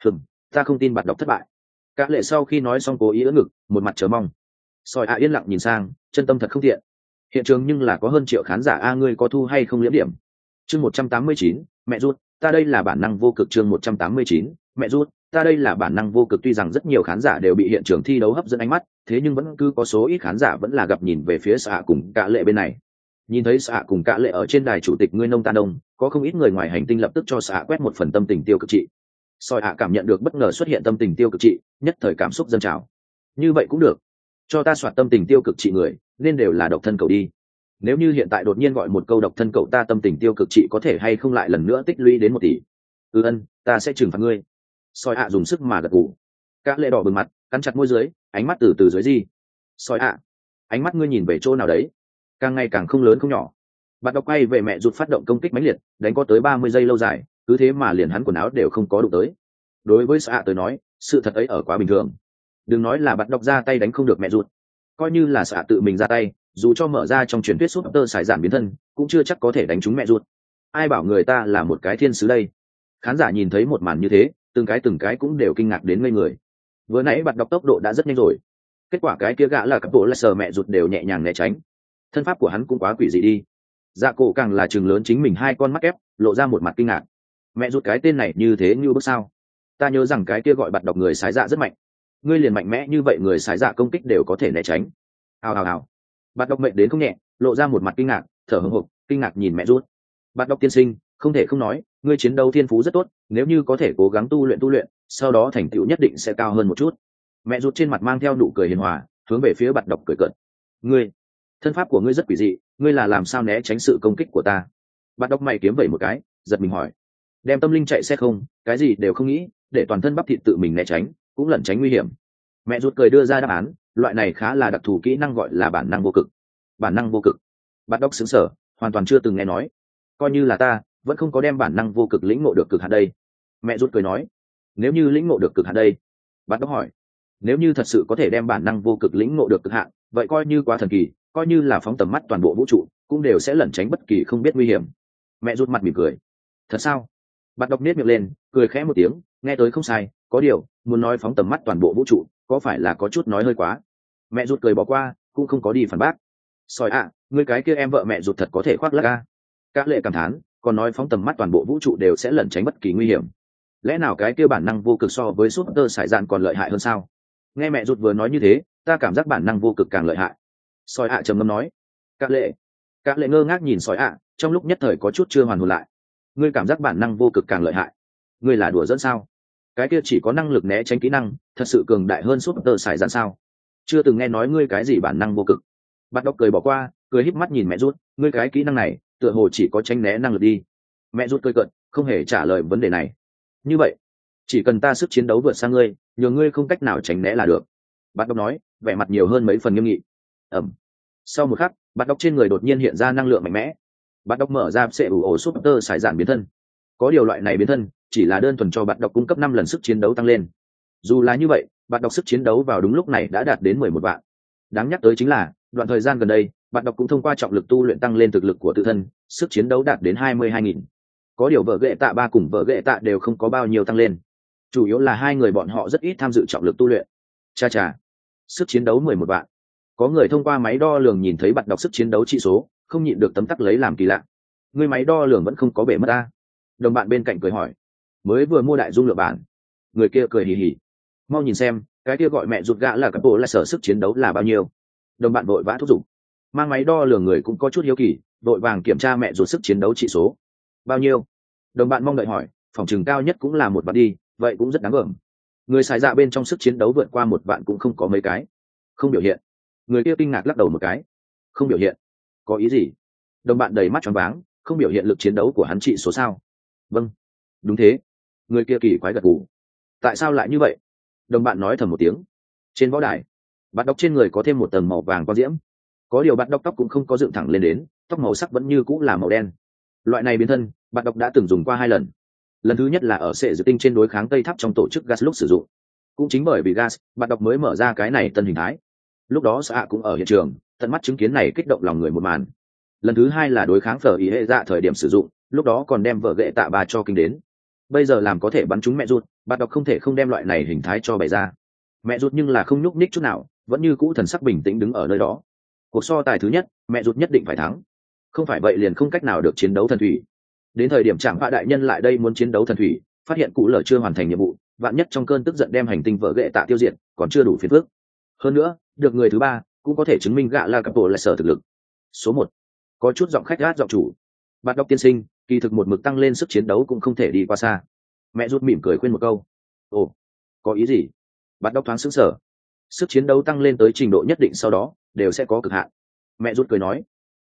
Speaker 1: Ta không tin bạn đọc thất bại. Cả lệ sau khi nói xong cố ý ưỡn ngực, một mặt chờ mong. Sỏi yên lặng nhìn sang, chân tâm thật không thiện. Hiện trường nhưng là có hơn triệu khán giả, ngươi có thu hay không liếm điểm? Chương 189, mẹ rút, ta đây là bản năng vô cực. Chương 189, mẹ rút, ta đây là bản năng vô cực. Tuy rằng rất nhiều khán giả đều bị hiện trường thi đấu hấp dẫn ánh mắt, thế nhưng vẫn cứ có số ít khán giả vẫn là gặp nhìn về phía xạ cùng Cả lệ bên này. Nhìn thấy xạ cùng Cả lệ ở trên đài chủ tịch ngươi nông ta nông, có không ít người ngoài hành tinh lập tức cho xạ quét một phần tâm tình tiêu cực trị. Sỏi cảm nhận được bất ngờ xuất hiện tâm tình tiêu cực trị, nhất thời cảm xúc dâng trào. Như vậy cũng được, cho ta soạt tâm tình tiêu cực trị người, nên đều là độc thân cầu đi. nếu như hiện tại đột nhiên gọi một câu độc thân cậu ta tâm tình tiêu cực, chị có thể hay không lại lần nữa tích lũy đến 1 tỷ? Ân, ta sẽ trừng phạt ngươi. Soi ạ dùng sức mà gật gù. Các lệ đỏ bừng mặt, cắn chặt môi dưới, ánh mắt từ từ dưới gì. Soi ạ, ánh mắt ngươi nhìn về chỗ nào đấy? Càng ngày càng không lớn không nhỏ. Bạn đọc quay về mẹ rụt phát động công kích mãnh liệt, đánh có tới 30 giây lâu dài, cứ thế mà liền hắn quần áo đều không có đụng tới. Đối với xạ tới nói, sự thật ấy ở quá bình thường. Đừng nói là bạn đọc ra tay đánh không được mẹ rụt, coi như là xạ tự mình ra tay, dù cho mở ra trong truyền thuyết súp tơ sải giản biến thân, cũng chưa chắc có thể đánh trúng mẹ rụt. Ai bảo người ta là một cái thiên sứ đây? Khán giả nhìn thấy một màn như thế, từng cái cũng đều kinh ngạc đến ngây người. Vừa nãy bạn đọc tốc độ đã rất nhanh rồi, kết quả cái kia gã là cấp bộ lại sờ mẹ rụt đều nhẹ nhàng né tránh. Thân pháp của hắn cũng quá quỷ dị đi. Dạ cổ càng là chừng lớn chính mình 2 con mắt ép, lộ ra một mặt kinh ngạc. Mẹ rụt cái tên này như thế như bước sao? Ta nhớ rằng cái kia gọi bạn đọc người sái dạ rất mạnh. Ngươi liền mạnh mẽ như vậy, người sái dạ công kích đều có thể né tránh. Hào. Bạn đọc mệnh đến không nhẹ, lộ ra một mặt kinh ngạc, thở hổn hộc, kinh ngạc nhìn mẹ rút. Bạn đọc tiên sinh, không thể không nói, ngươi chiến đấu thiên phú rất tốt, nếu như có thể cố gắng tu luyện, sau đó thành tựu nhất định sẽ cao hơn một chút. Mẹ rút trên mặt mang theo nụ cười hiền hòa, hướng về phía bạn đọc cười cợt. Ngươi, thân pháp của ngươi rất quỷ dị, ngươi là làm sao né tránh sự công kích của ta? Bạn đọc mày kiếm vẩy một cái, giật mình hỏi. Đem tâm linh chạy xe không, cái gì đều không nghĩ, để toàn thân bắp thịt tự mình né tránh, cũng lẩn tránh nguy hiểm. Mẹ rút cười đưa ra đáp án, loại này khá là đặc thù kỹ năng, gọi là bản năng vô cực. Bản năng vô cực? Bạn đọc xứng sở, hoàn toàn chưa từng nghe nói. Coi như là ta vẫn không có đem bản năng vô cực lĩnh ngộ được cực hạn đây. Mẹ rút cười nói. Nếu như lĩnh ngộ được cực hạn đây? Bạn đọc hỏi. Nếu như thật sự có thể đem bản năng vô cực lĩnh ngộ được cực hạn, vậy coi như quá thần kỳ, coi như là phóng tầm mắt toàn bộ vũ trụ, cũng đều sẽ lẩn tránh bất kỳ không biết nguy hiểm. Mẹ rút mặt mỉm cười. Thật sao? Bạn đọc nết miệng lên, cười khẽ một tiếng, nghe tới không sai, có điều muốn nói phóng tầm mắt toàn bộ vũ trụ, có phải là có chút nói hơi quá? Mẹ rút cười bỏ qua, cũng không có đi phản bác. Sỏi ạ, ngươi cái kia em vợ mẹ rút thật có thể khoác lác a. Các lệ cảm thán, còn nói phóng tầm mắt toàn bộ vũ trụ đều sẽ lẩn tránh bất kỳ nguy hiểm. Lẽ nào cái kia bản năng vô cực so với súp tơ sải dạn còn lợi hại hơn sao? Nghe mẹ rút vừa nói như thế, ta cảm giác bản năng vô cực càng lợi hại. Sỏi ạ trầm ngâm nói. Các lệ ngơ ngác nhìn sỏi ạ, trong lúc nhất thời có chút chưa hoàn hồn lại. Ngươi cảm giác bản năng vô cực càng lợi hại? Ngươi là đùa dẫn sao? Cái kia chỉ có năng lực né tránh kỹ năng, thật sự cường đại hơn súp tơ sải dạn sao? Chưa từng nghe nói ngươi cái gì bản năng vô cực. Bạn đọc cười bỏ qua, cười híp mắt nhìn mẹ rút, ngươi cái kỹ năng này tựa hồ chỉ có tránh né năng lực đi. Mẹ rút cười cợt, không hề trả lời vấn đề này. Như vậy, chỉ cần ta sức chiến đấu vượt sang ngươi, nhờ ngươi không cách nào tránh né là được. Bạn đọc nói, vẻ mặt nhiều hơn mấy phần nghiêm nghị. Sau một khắc, bạn đọc trên người đột nhiên hiện ra năng lượng mạnh mẽ. Bạn đọc mở ra sẽ ủ súp tơ sải dạn biến thân. Có điều loại này biến thân chỉ là đơn thuần cho bạn đọc cung cấp 5 lần sức chiến đấu tăng lên. Dù là như vậy, bạn đọc sức chiến đấu vào đúng lúc này đã đạt đến 11 vạn. Đáng nhắc tới chính là, đoạn thời gian gần đây, bạn đọc cũng thông qua trọng lực tu luyện tăng lên thực lực của tự thân, sức chiến đấu đạt đến 22.000. Có điều vợ ghệ tạ 3 cùng vợ ghệ tạ đều không có bao nhiêu tăng lên. Chủ yếu là hai người bọn họ rất ít tham dự trọng lực tu luyện. Chà, sức chiến đấu 11 vạn. Có người thông qua máy đo lường nhìn thấy bạn đọc sức chiến đấu trị số, không nhịn được tấm tắc lấy làm kỳ lạ. Người máy đo lường vẫn không có bể mất ta? Đồng bạn bên cạnh cười hỏi. Mới vừa mua đại dung lượng bản. Người kia cười hì hì. Mau nhìn xem, cái kia gọi mẹ rụt gã là cấp bộ là sở sức chiến đấu là bao nhiêu? Đồng bạn vội vã thúc giục. Mang máy đo lường người cũng có chút hiếu kỳ, vội vàng kiểm tra mẹ rụt sức chiến đấu trị số. Bao nhiêu? Đồng bạn mong đợi hỏi, phòng trường cao nhất cũng là 1 vạn đi, vậy cũng rất đáng gờm. Người xài dạ bên trong sức chiến đấu vượt qua 1 vạn cũng không có mấy cái. Không biểu hiện. Người kia kinh ngạc lắc đầu một cái. Không biểu hiện? Có ý gì? Đồng bạn đầy mắt choáng váng, không biểu hiện lực chiến đấu của hắn trị số sao? Vâng, đúng thế. Người kia kỳ quái gật gù. Tại sao lại như vậy? Đồng bạn nói thầm một tiếng. Trên võ đài, bạn đọc trên người có thêm một tầng màu vàng quang diễm. Có điều bạn đọc tóc cũng không có dựng thẳng lên đến, tóc màu sắc vẫn như cũ là màu đen. Loại này biến thân, bạn đọc đã từng dùng qua 2 lần. Lần thứ nhất là ở sệ dự tinh trên đối kháng Tây Tháp trong tổ chức gas lúc sử dụng. Cũng chính bởi vì gas, bạn đọc mới mở ra cái này tân hình thái. Lúc đó Sa cũng ở hiện trường, tận mắt chứng kiến này kích động lòng người một màn. Lần thứ 2 là đối kháng phở ý hệ dạ thời điểm sử dụng, lúc đó còn đem vợ ghệ tạ 3 cho kinh đến. Bây giờ làm có thể bắn trúng mẹ rụt, bạn đọc không thể không đem loại này hình thái cho bày ra. Mẹ rụt nhưng là không nhúc nhích chút nào, vẫn như cũ thần sắc bình tĩnh đứng ở nơi đó. Cuộc so tài thứ nhất, mẹ rụt nhất định phải thắng, không phải vậy liền không cách nào được chiến đấu thần thủy. Đến thời điểm Trạm Vạ đại nhân lại đây muốn chiến đấu thần thủy, phát hiện cụ lở chưa hoàn thành nhiệm vụ, vạn nhất trong cơn tức giận đem hành tinh vợ ghệ tạ tiêu diệt, còn chưa đủ phiền phức. Hơn nữa, được người thứ 3 cũng có thể chứng minh gạ là cấp bộ lại sở thực lực. Số 1, có chút giọng khách gát giọng chủ. Bạn đọc tiên sinh, kỳ thực một mực tăng lên sức chiến đấu cũng không thể đi qua xa. Mẹ rút mỉm cười khuyên một câu. Ồ, có ý gì? Bạn đọc thoáng sững sờ. Sức chiến đấu tăng lên tới trình độ nhất định sau đó đều sẽ có cực hạn. Mẹ rút cười nói.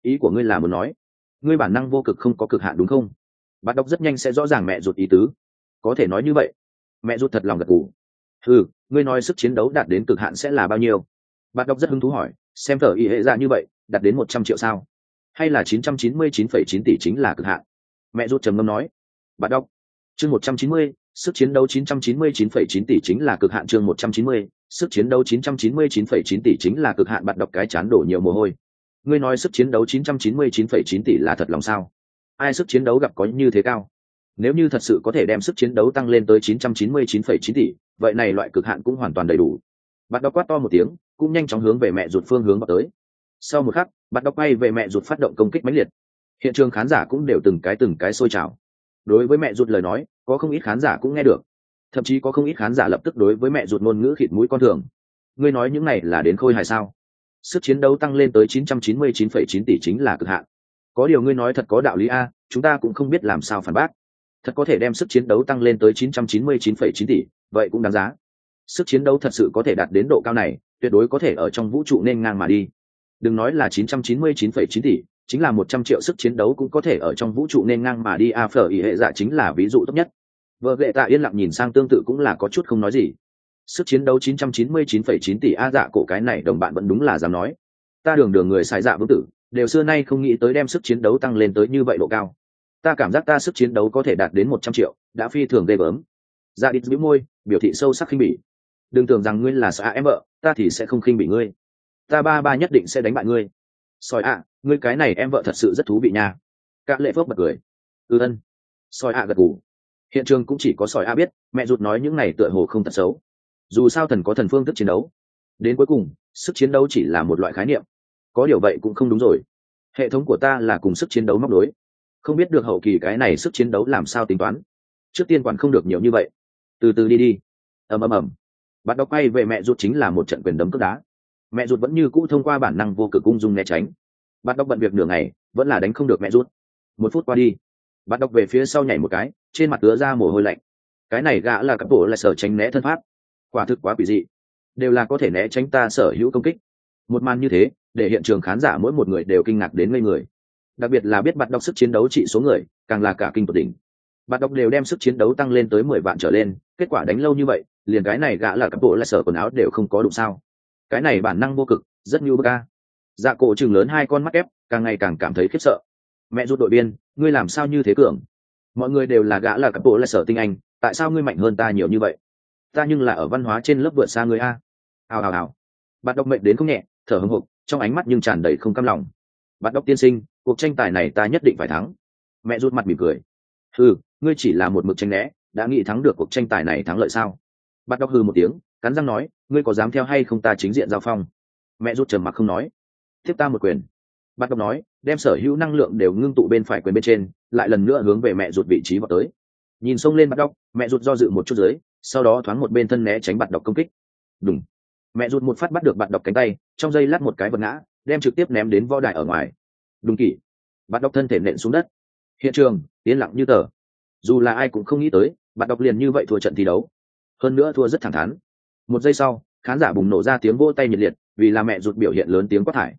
Speaker 1: ý của ngươi là muốn nói ngươi bản năng vô cực không có cực hạn đúng không? Bạn đọc rất nhanh sẽ rõ ràng mẹ ruột ý tứ. Có thể nói như vậy. Mẹ ruột thật lòng gật gù. Ngươi nói sức chiến đấu đạt đến cực hạn sẽ là bao nhiêu? Bạn đọc rất hứng thú hỏi, xem thở ý hệ ra như vậy, đạt đến 100 triệu sao? Hay là 999,9 tỷ chính là cực hạn? Mẹ ruột trầm ngâm nói. Bạn đọc, chương 190, sức chiến đấu 999,9 tỷ chính là cực hạn. Chương 190, sức chiến đấu 999,9 tỷ chính là cực hạn. Bạn đọc cái chán đổ nhiều mồ hôi. Ngươi nói sức chiến đấu 999,9 tỷ là thật lòng sao? Ai sức chiến đấu gặp có như thế cao? Nếu như thật sự có thể đem sức chiến đấu tăng lên tới 999,9 tỷ, vậy này loại cực hạn cũng hoàn toàn đầy đủ. Bạn đọc quát to một tiếng, cũng nhanh chóng hướng về mẹ ruột phương hướng vào tới. Sau một khắc, bạn đọc bay về mẹ ruột phát động công kích mãnh liệt. Hiện trường khán giả cũng đều từng cái sôi trào. Đối với mẹ ruột lời nói, có không ít khán giả cũng nghe được. Thậm chí có không ít khán giả lập tức đối với mẹ ruột ngôn ngữ khịt mũi con thường. Ngươi nói những này là đến khôi hài sao? Sức chiến đấu tăng lên tới 999,9 tỷ chính là cực hạn. Có điều ngươi nói thật có đạo lý a, chúng ta cũng không biết làm sao phản bác. Thật có thể đem sức chiến đấu tăng lên tới 999,9 tỷ, vậy cũng đáng giá. Sức chiến đấu thật sự có thể đạt đến độ cao này, tuyệt đối có thể ở trong vũ trụ nên ngang mà đi. Đừng nói là 999,9 tỷ, chính là 100 triệu sức chiến đấu cũng có thể ở trong vũ trụ nên ngang mà đi. A Phở ý hệ dạ chính là ví dụ tốt nhất. Vợ ghệ tạ yên lặng nhìn sang tương tự cũng là có chút không nói gì. Sức chiến đấu 999,9 tỷ a dạ cổ cái này đồng bạn vẫn đúng là dám nói. Ta đường người xài dạ vương tử, đều xưa nay không nghĩ tới đem sức chiến đấu tăng lên tới như vậy độ cao. Ta cảm giác ta sức chiến đấu có thể đạt đến 100 triệu, đã phi thường ghê gớm. Dạ đít bĩu môi, biểu thị sâu sắc khinh bỉ. Đừng tưởng rằng ngươi là xã em vợ, ta thì sẽ không khinh bỉ ngươi. Ta ba nhất định sẽ đánh bại ngươi. Sỏi ạ, ngươi cái này em vợ thật sự rất thú vị nha. Cả lệ phước bật cười. Ân. Sỏi ạ gật gù. Hiện trường cũng chỉ có sỏi ạ biết, mẹ ruột nói những này tựa hồ không thật xấu. Dù sao thần có thần phương thức chiến đấu. Đến cuối cùng, sức chiến đấu chỉ là một loại khái niệm. Có điều vậy cũng không đúng rồi. Hệ thống của ta là cùng sức chiến đấu móc đối. Không biết được hậu kỳ cái này sức chiến đấu làm sao tính toán. Trước tiên quản không được nhiều như vậy. Từ từ đi. Ầm. Bắt đọc quay về mẹ ruột chính là một trận quyền đấm cước đá. Mẹ ruột vẫn như cũ thông qua bản năng vô cực ung dung né tránh. Bắt đọc bận việc nửa ngày, vẫn là đánh không được mẹ ruột. 1 phút qua đi, bắt đọc về phía sau nhảy một cái, trên mặt ứa ra mồ hôi lạnh. Cái này gã là các bộ lại sở tránh né thân pháp, quả thực quá quỷ dị, đều là có thể né tránh ta sở hữu công kích. Một màn như thế, để hiện trường khán giả mỗi một người đều kinh ngạc đến ngây người. Đặc biệt là biết bắt đọc sức chiến đấu trị số người, càng là cả kinh tột đỉnh. Bắt đọc đều đem sức chiến đấu tăng lên tới 10 vạn trở lên, kết quả đánh lâu như vậy, liền cái này gã là các bộ lại sở quần áo đều không có đụng sao? Cái này bản năng vô cực, rất như bức a. Dạ cổ trừng lớn hai con mắt ép, càng ngày càng cảm thấy khiếp sợ. Mẹ rút đội biên, ngươi làm sao như thế cường? Mọi người đều là gã là các bộ lại sở tinh anh, tại sao ngươi mạnh hơn ta nhiều như vậy? Ta nhưng là ở văn hóa trên lớp vượt xa ngươi a. Hào. Bạn đọc mệnh đến không nhẹ, thở hổn hộc, trong ánh mắt nhưng tràn đầy không cam lòng. Bạn đọc tiên sinh, cuộc tranh tài này ta nhất định phải thắng. Mẹ rút mặt mỉm cười. Ngươi chỉ là một mực tranh né, đã nghĩ thắng được cuộc tranh tài này thắng lợi sao? Bạn đọc hừ một tiếng, cắn răng nói, ngươi có dám theo hay không ta chính diện giao phong? Mẹ rút trầm mặc không nói. Tiếp ta một quyền. Bạn đọc nói, đem sở hữu năng lượng đều ngưng tụ bên phải quyền bên trên, lại lần nữa hướng về mẹ rút vị trí vào tới. Nhìn xông lên bạn đọc, mẹ rút do dự một chút dưới, sau đó thoáng một bên thân né tránh bạn đọc công kích. Đùng. Mẹ rút một phát bắt được bạn đọc cánh tay, trong giây lát một cái vật ngã, đem trực tiếp ném đến võ đài ở ngoài. Đùng kỷ. Bạn đọc thân thể nện xuống đất. Hiện trường yên lặng như tờ. Dù là ai cũng không nghĩ tới, bạn đọc liền như vậy thua trận thi đấu. Hơn nữa thua rất thẳng thắn. Một giây sau, khán giả bùng nổ ra tiếng vỗ tay nhiệt liệt, vì là mẹ rút biểu hiện lớn tiếng quát thải.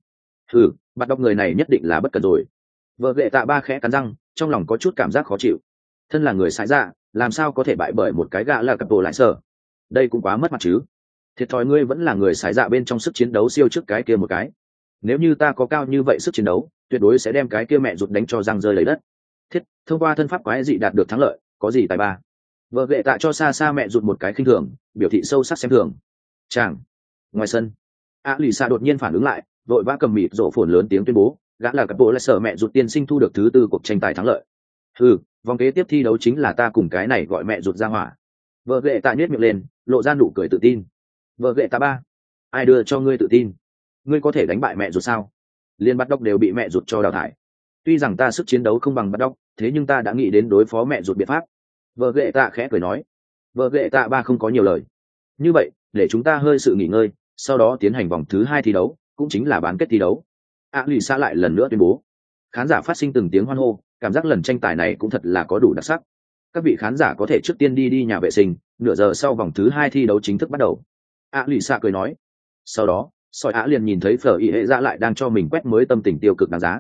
Speaker 1: Bạn đọc người này nhất định là bất cần rồi. Vợ ghệ tạ ba khẽ cắn răng, trong lòng có chút cảm giác khó chịu. Thân là người sái dạ, làm sao có thể bại bởi một cái gã là cặp bộ lại sở? Đây cũng quá mất mặt chứ. Thiệt thòi ngươi vẫn là người sái dạ bên trong sức chiến đấu siêu trước cái kia một cái. Nếu như ta có cao như vậy sức chiến đấu, tuyệt đối sẽ đem cái kia mẹ rụt đánh cho răng rơi lấy đất. Thông qua thân pháp quái dị đạt được thắng lợi, có gì tài ba? Vợ ghệ tạ cho xa mẹ rụt một cái khinh thường, biểu thị sâu sắc xem thường. Chàng. Ngoài sân, lì xa đột nhiên phản ứng lại, vội vã cầm mịt rổ phồn lớn tiếng tuyên bố, gã là cặp bộ lại sở mẹ rụt tiên sinh thu được thứ 4 cuộc tranh tài thắng lợi. Vòng kế tiếp thi đấu chính là ta cùng cái này gọi mẹ rụt ra hỏa. Vợ ghệ tạ nhếch miệng lên, lộ ra nụ cười tự tin. Vợ ghệ tạ ba, ai đưa cho ngươi tự tin? Ngươi có thể đánh bại mẹ rụt sao? Liên bắt đốc đều bị mẹ rụt cho đào thải. Tuy rằng ta sức chiến đấu không bằng bắt đốc, thế nhưng ta đã nghĩ đến đối phó mẹ rụt biện pháp. Vợ ghệ tạ khẽ cười nói. Vợ ghệ tạ ba không có nhiều lời. Như vậy, để chúng ta hơi sự nghỉ ngơi, sau đó tiến hành vòng thứ 2 thi đấu, cũng chính là bán kết thi đấu. Lì xa lại lần nữa tuyên bố. Khán giả phát sinh từng tiếng hoan hô, cảm giác lần tranh tài này cũng thật là có đủ đặc sắc. Các vị khán giả có thể trước tiên đi nhà vệ sinh, nửa giờ sau vòng thứ 2 thi đấu chính thức bắt đầu. Lì xa cười nói. Sau đó, sỏi liền nhìn thấy Phở ý hệ dạ lại đang cho mình quét mới tâm tình tiêu cực đáng giá.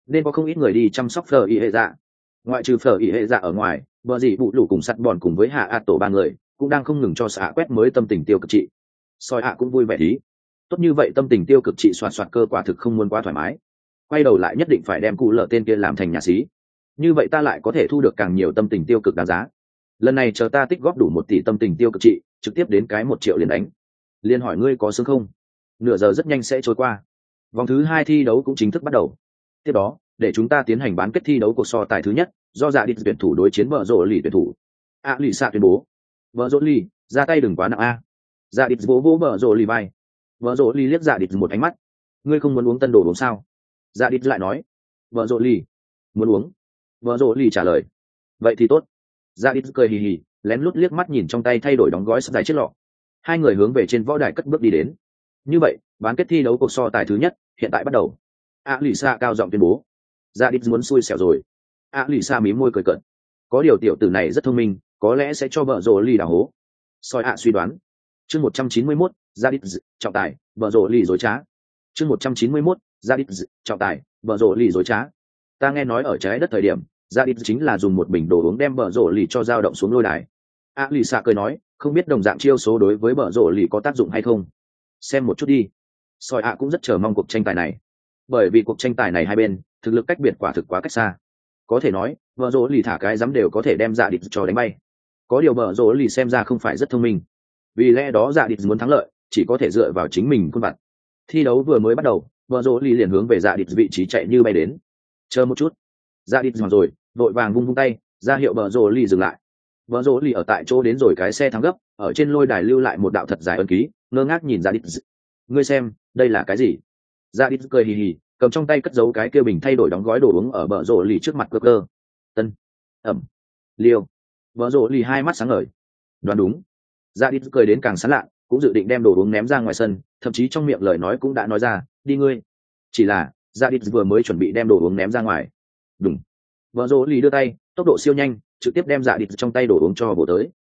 Speaker 1: nên có không ít người đi chăm sóc phở y hệ dạ. Ngoại trừ phở y hệ dạ ở ngoài, vợ dì vụ lủ cùng sắt bòn cùng với hạ tổ ba người cũng đang không ngừng cho xạ quét mới tâm tình tiêu cực trị. Soi cũng vui vẻ ý, tốt như vậy tâm tình tiêu cực trị soạt soạt cơ quả thực không muốn quá thoải mái, quay đầu lại nhất định phải đem cụ lở tên kia làm thành nhà xí, như vậy ta lại có thể thu được càng nhiều tâm tình tiêu cực đáng giá. Lần này chờ ta tích góp đủ 1 tỷ tâm tình tiêu cực trị, trực tiếp đến cái 1 triệu liền đánh. Liên hỏi ngươi có sướng không? Nửa giờ rất nhanh sẽ trôi qua, vòng thứ 2 thi đấu cũng chính thức bắt đầu. Tiếp đó để chúng ta tiến hành bán kết thi đấu cuộc so tài thứ nhất, do dạ đi tuyển thủ đối chiến vợ rộ lì tuyển thủ. Lì xạ tuyên bố, vợ rộ lì ra tay đừng quá nặng a. Dạ đi vỗ vỗ vợ rộ lì vai. Vợ rộ lì liếc dạ đi một ánh mắt, ngươi không muốn uống tân đồ uống sao? Dạ đi lại nói, vợ rộ lì muốn uống. Vợ rộ lì trả lời, vậy thì tốt. Dạ đi cười hì hì, lén lút liếc mắt nhìn trong tay thay đổi đóng gói sắp dài chiếc lọ. Hai người hướng về trên võ đài cất bước đi đến. Như vậy bán kết thi đấu cuộc so tài thứ nhất hiện tại bắt đầu. Lì xạ cao giọng tuyên bố. Dạ đi muốn xui xẻo rồi. Lì xạ mím môi cười cợt, có điều tiểu tử này rất thông minh, có lẽ sẽ cho vợ rộ lì đào hố. Soi suy đoán. Chương 191, Dạ đi trọng tài, vợ rộ lì dối trá. Chương 191, Dạ đi trọng tài, vợ rộ lì dối trá. Ta nghe nói ở trái đất thời điểm, Dạ đi chính là dùng một bình đồ uống đem vợ rộ lì cho dao động xuống lôi đài. Lì xạ cười nói, không biết đồng dạng chiêu số đối với vợ rộ lì có tác dụng hay không, xem một chút đi. Soi cũng rất chờ mong cuộc tranh tài này, bởi vì cuộc tranh tài này hai bên thực lực cách biệt quả thực quá cách xa. Có thể nói vợ rỗ lì thả cái dám đều có thể đem dạ địch cho đánh bay, có điều vợ rỗ lì xem ra không phải rất thông minh, vì lẽ đó dạ địch muốn thắng lợi chỉ có thể dựa vào chính mình khuôn mặt. Thi đấu vừa mới bắt đầu, vợ rỗ lì liền hướng về dạ địch vị trí chạy như bay đến. Chờ một chút. Dạ địch rồi vội vàng vung vung tay ra hiệu vợ rỗ lì dừng lại. Vợ rỗ lì ở tại chỗ đến rồi cái xe thắng gấp, ở trên lôi đài lưu lại một đạo thật dài ấn ký, ngơ ngác nhìn dạ địch. Ngươi xem đây là cái gì? Dạ địch cười hì hì, cầm trong tay cất giấu cái kia bình thay đổi đóng gói đồ uống ở bờ rổ lì trước mặt cơ cơ. Tân ẩm liêu. Bờ rổ lì hai mắt sáng ngời, đoán đúng. Dạ đi cười đến càng sán lạ, cũng dự định đem đồ uống ném ra ngoài sân, thậm chí trong miệng lời nói cũng đã nói ra, đi ngươi. Chỉ là Dạ đi vừa mới chuẩn bị đem đồ uống ném ra ngoài, đúng, Bờ rổ lì đưa tay, tốc độ siêu nhanh, trực tiếp đem Dạ đi trong tay đồ uống cho bổ tới.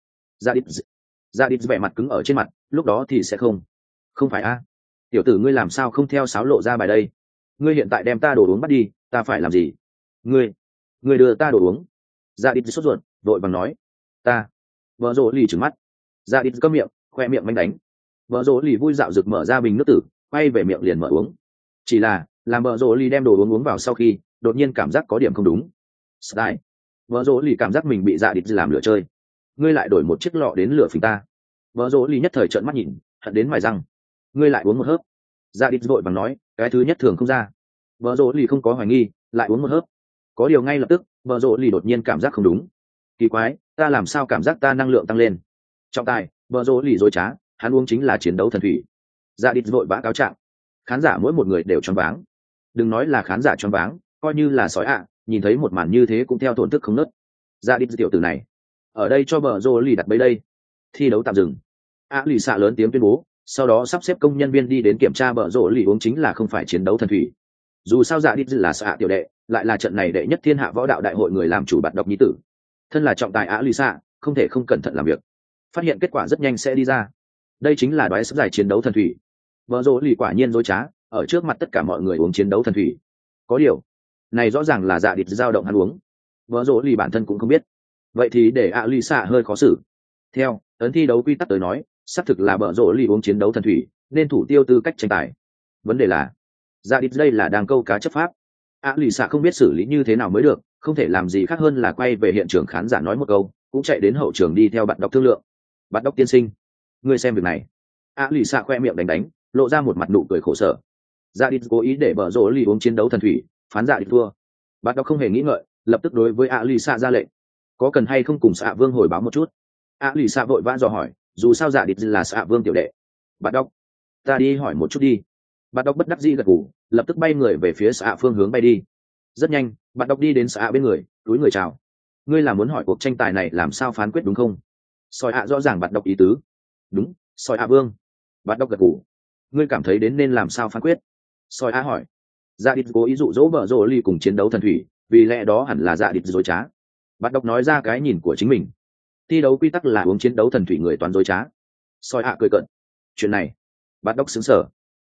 Speaker 1: Dạ đi vẻ mặt cứng ở trên mặt, lúc đó thì sẽ không phải a. Tiểu tử ngươi làm sao không theo sáo lộ ra bài đây? Ngươi hiện tại đem ta đồ uống bắt đi, ta phải làm gì? Ngươi đưa ta đồ uống. Dạ đi sốt ruột, vội vàng nói, ta. Vợ rỗ lì trừng mắt. Dạ đi câm miệng, khoe miệng manh đánh. Vợ rỗ lì vui dạo rực mở ra bình nước tử, quay về miệng liền mở uống. Chỉ là làm vợ rỗ lì đem đồ uống vào sau khi, đột nhiên cảm giác có điểm không đúng. Style. Vợ rỗ lì cảm giác mình bị dạ đi làm lửa chơi. Ngươi lại đổi một chiếc lọ đến lửa phình ta. Vợ rỗ lì nhất thời trợn mắt nhìn, hận đến mài răng. Ngươi lại uống một hớp. Dạ đi vội vàng nói, cái thứ nhất thường không ra. Vợ rỗ lì không có hoài nghi, lại uống một hớp. Có điều ngay lập tức vợ rỗ lì đột nhiên cảm giác không đúng. Kỳ quái, ta làm sao cảm giác ta năng lượng tăng lên? Trọng tài, vợ rỗ lì dối trá, hắn uống chính là chiến đấu thần thủy. Dạ đi vội vã cáo trạng. Khán giả mỗi một người đều choáng váng. Đừng nói là khán giả choáng váng, coi như là sói nhìn thấy một màn như thế cũng theo thổn thức không nớt. Dạ đi tiểu tử này ở đây cho vợ rỗ lì đặt bẫy đây. Thi đấu tạm dừng. Lì xạ lớn tiếng tuyên bố, sau đó sắp xếp công nhân viên đi đến kiểm tra bờ rỗ lì uống chính là không phải chiến đấu thần thủy. Dù sao Dạ đi là xạ tiểu đệ, lại là trận này đệ nhất thiên hạ võ đạo đại hội người làm chủ bạn đọc nhi tử, thân là trọng tài lì xạ không thể không cẩn thận làm việc. Phát hiện kết quả rất nhanh sẽ đi ra. Đây chính là đoái sắp giải chiến đấu thần thủy. Bờ rỗ lì quả nhiên dối trá, ở trước mặt tất cả mọi người uống chiến đấu thần thủy. Có điều này rõ ràng là Dạ đi dao động hắn uống, bờ rỗ lì bản thân cũng không biết. Vậy thì để lì xạ hơi khó xử. Theo ấn thi đấu quy tắc tới nói, xác thực là bờ rỗ lì uống chiến đấu thần thủy nên thủ tiêu tư cách tranh tài. Vấn đề là Dạ đi đây là đang câu cá chấp pháp. Lì xạ không biết xử lý như thế nào mới được, không thể làm gì khác hơn là quay về hiện trường khán giả nói một câu, cũng chạy đến hậu trường đi theo bạn đọc thương lượng. Bạn đọc tiên sinh, ngươi xem việc này. Lì xạ khoe miệng đánh lộ ra một mặt nụ cười khổ sở. Dạ đi cố ý để bờ rỗ lì uống chiến đấu thần thủy, phán Dạ đi thua. Bạn đọc không hề nghĩ ngợi, lập tức đối với lì xạ ra lệnh, có cần hay không cùng xạ vương hồi báo một chút? Lì xạ vội vã dò hỏi, dù sao Dạ đi là xạ vương tiểu đệ. Bạn đọc, ta đi hỏi một chút đi. Bạn đọc bất đắc dĩ gật gù, lập tức bay người về phía xạ phương hướng bay đi. Rất nhanh bạn đọc đi đến xạ bên người, túi người chào. Ngươi là muốn hỏi cuộc tranh tài này làm sao phán quyết đúng không? Soi rõ ràng bạn đọc ý tứ. Đúng, Soi vương. Bạn đọc gật gù. Ngươi cảm thấy đến nên làm sao phán quyết? Soi hỏi. Dạ đi cố ý dụ dỗ vợ rỗ ly cùng chiến đấu thần thủy, vì lẽ đó hẳn là Dạ đi dối trá. Bạn đọc nói ra cái nhìn của chính mình. Thi đấu quy tắc là uống chiến đấu thần thủy người toàn dối trá. Soi cười cận. Chuyện này bạn đọc xứng sở.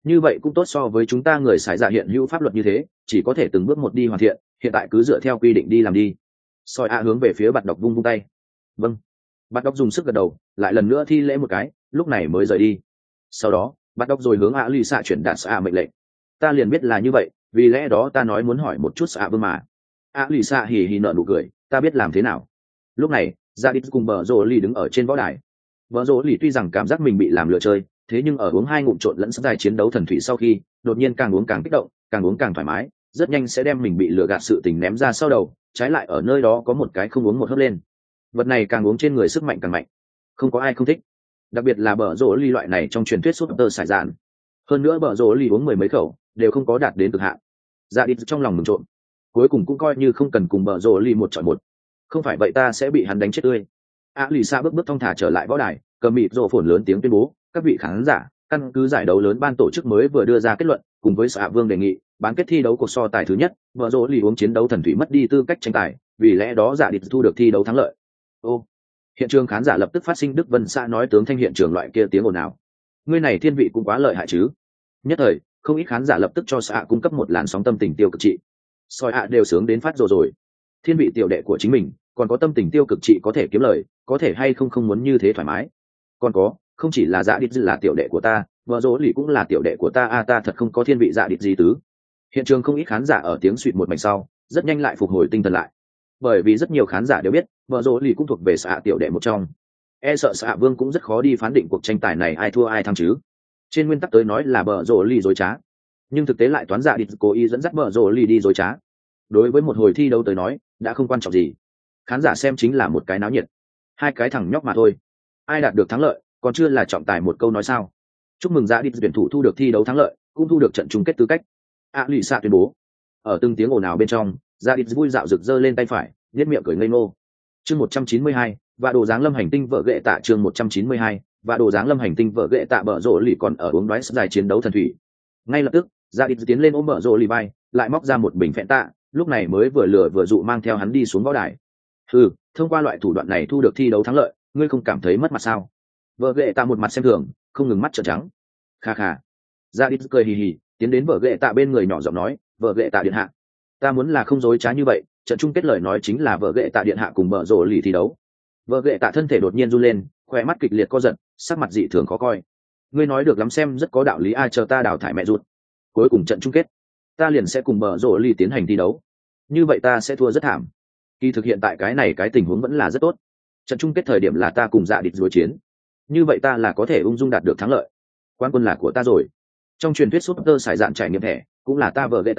Speaker 1: như vậy cũng tốt, so với chúng ta người xài dạ hiện hữu pháp luật như thế chỉ có thể từng bước một đi hoàn thiện, hiện tại cứ dựa theo quy định đi làm đi. Soi a hướng về phía bạn đọc vung vung tay. Vâng. Bạn đọc dùng sức gật đầu, lại lần nữa thi lễ một cái, lúc này mới rời đi. Sau đó bạn đọc rồi hướng lì xạ chuyển đạt xạ mệnh lệnh. Ta liền biết là như vậy, vì lẽ đó ta nói muốn hỏi một chút xạ vương mà. Lì xạ hì hì nở nụ cười, ta biết làm thế nào. Lúc này gia đít cùng bờ rồ lì đứng ở trên võ đài. Bờ rồ lì tuy rằng cảm giác mình bị làm lừa chơi, thế nhưng ở uống 2 ngụm trộn lẫn sắp dài chiến đấu thần thủy sau khi, đột nhiên càng uống càng kích động, càng uống càng thoải mái, rất nhanh sẽ đem mình bị lừa gạt sự tình ném ra sau đầu, trái lại ở nơi đó có một cái không uống một hớp lên. Vật này càng uống trên người sức mạnh càng mạnh, không có ai không thích, đặc biệt là bờ rồ lì loại này trong truyền thuyết súp tơ sải dạn. Hơn nữa bờ rồ lì uống 10 mấy khẩu đều không có đạt đến cực hạn. Dạ đi trong lòng mừng trộn, cuối cùng cũng coi như không cần cùng bờ rồ lì một chọi một, không phải vậy ta sẽ bị hắn đánh chết tươi. Lì xa bước thong thả trở lại võ đài, cầm mịt rồ phồn lớn tiếng tuyên bố, các vị khán giả, căn cứ giải đấu lớn ban tổ chức mới vừa đưa ra kết luận, cùng với xạ vương đề nghị bán kết thi đấu cuộc so tài thứ nhất, vợ rỗ lì uống chiến đấu thần thủy mất đi tư cách tranh tài, vì lẽ đó giả địch thu được thi đấu thắng lợi. Ô, hiện trường khán giả lập tức phát sinh Đức Vân xã nói tướng thanh hiện trường loại kia tiếng ồn ào. Ngươi này thiên vị cũng quá lợi hại chứ. Nhất thời không ít khán giả lập tức cho xã cung cấp một làn sóng tâm tình tiêu cực trị. Soi ạ đều sướng đến phát rồi. Thiên vị tiểu đệ của chính mình còn có tâm tình tiêu cực trị có thể kiếm lời, có thể hay không muốn như thế thoải mái. Còn có, không chỉ là dạ địch là tiểu đệ của ta, vợ rỗ lì cũng là tiểu đệ của ta, ta thật không có thiên vị dạ địch gì tứ. Hiện trường không ít khán giả ở tiếng suýt một mạch sau rất nhanh lại phục hồi tinh thần lại, bởi vì rất nhiều khán giả đều biết vợ rỗ lì cũng thuộc về xã tiểu đệ một trong, sợ xã vương cũng rất khó đi phán định cuộc tranh tài này ai thua ai thắng chứ. Trên nguyên tắc tới nói là vợ rỗ lì dối trá, nhưng thực tế lại toán dạ địch cố ý dẫn dắt vợ rỗ lì đi dối trá. Đối với một hồi thi đấu tới nói đã không quan trọng gì, khán giả xem chính là một cái náo nhiệt, 2 cái thằng nhóc mà thôi, ai đạt được thắng lợi còn chưa là trọng tài một câu nói sao. Chúc mừng dạ địch tuyển thủ thu được thi đấu thắng lợi, cũng thu được trận chung kết tư cách. Lì xạ tuyên bố. Ở từng tiếng ồn ào bên trong, dạ địch vui dạo rực rơ lên tay phải, nhếch miệng cười ngây ngô. Chương 192, và đồ dáng lâm hành tinh vợ ghệ tạ. Chương 192, và đồ dáng lâm hành tinh vợ ghệ tạ. Bở rộ lì còn ở uống đoái dài chiến đấu thần thủy. Ngay lập tức dạ địch tiến lên ôm bở rộ lì vai, lại móc ra một bình phẹn tạ, lúc này mới vừa lừa vừa dụ mang theo hắn đi xuống võ đài. Thông qua loại thủ đoạn này thu được thi đấu thắng lợi, ngươi không cảm thấy mất mặt sao? Vợ ghệ tạ một mặt xem thường, không ngừng mắt trợn trắng. Kha kha. Dạ địch cười hì hì, tiến đến vợ ghệ tạ bên người nhỏ giọng nói, vợ ghệ tạ điện hạ, ta muốn là không dối trá như vậy, trận chung kết lời nói chính là vợ ghệ tạ điện hạ cùng bở rộ lì thi đấu. Vợ ghệ tạ thân thể đột nhiên run lên, khỏe mắt kịch liệt co giật, sắc mặt dị thường khó coi. Ngươi nói được lắm, xem rất có đạo lý, ai chờ ta đào thải mẹ ruột. Cuối cùng trận chung kết ta liền sẽ cùng bở rộ lì tiến hành thi đấu, như vậy ta sẽ thua rất thảm. Kỳ thực hiện tại cái tình huống vẫn là rất tốt, trận chung kết thời điểm là ta cùng dạ địch đối chiến, như vậy ta là có thể ung dung đạt được thắng lợi, quán quân là của ta rồi. Trong truyền thuyết súp tơ sải dạn trải nghiệm thẻ cũng là ta. Vợ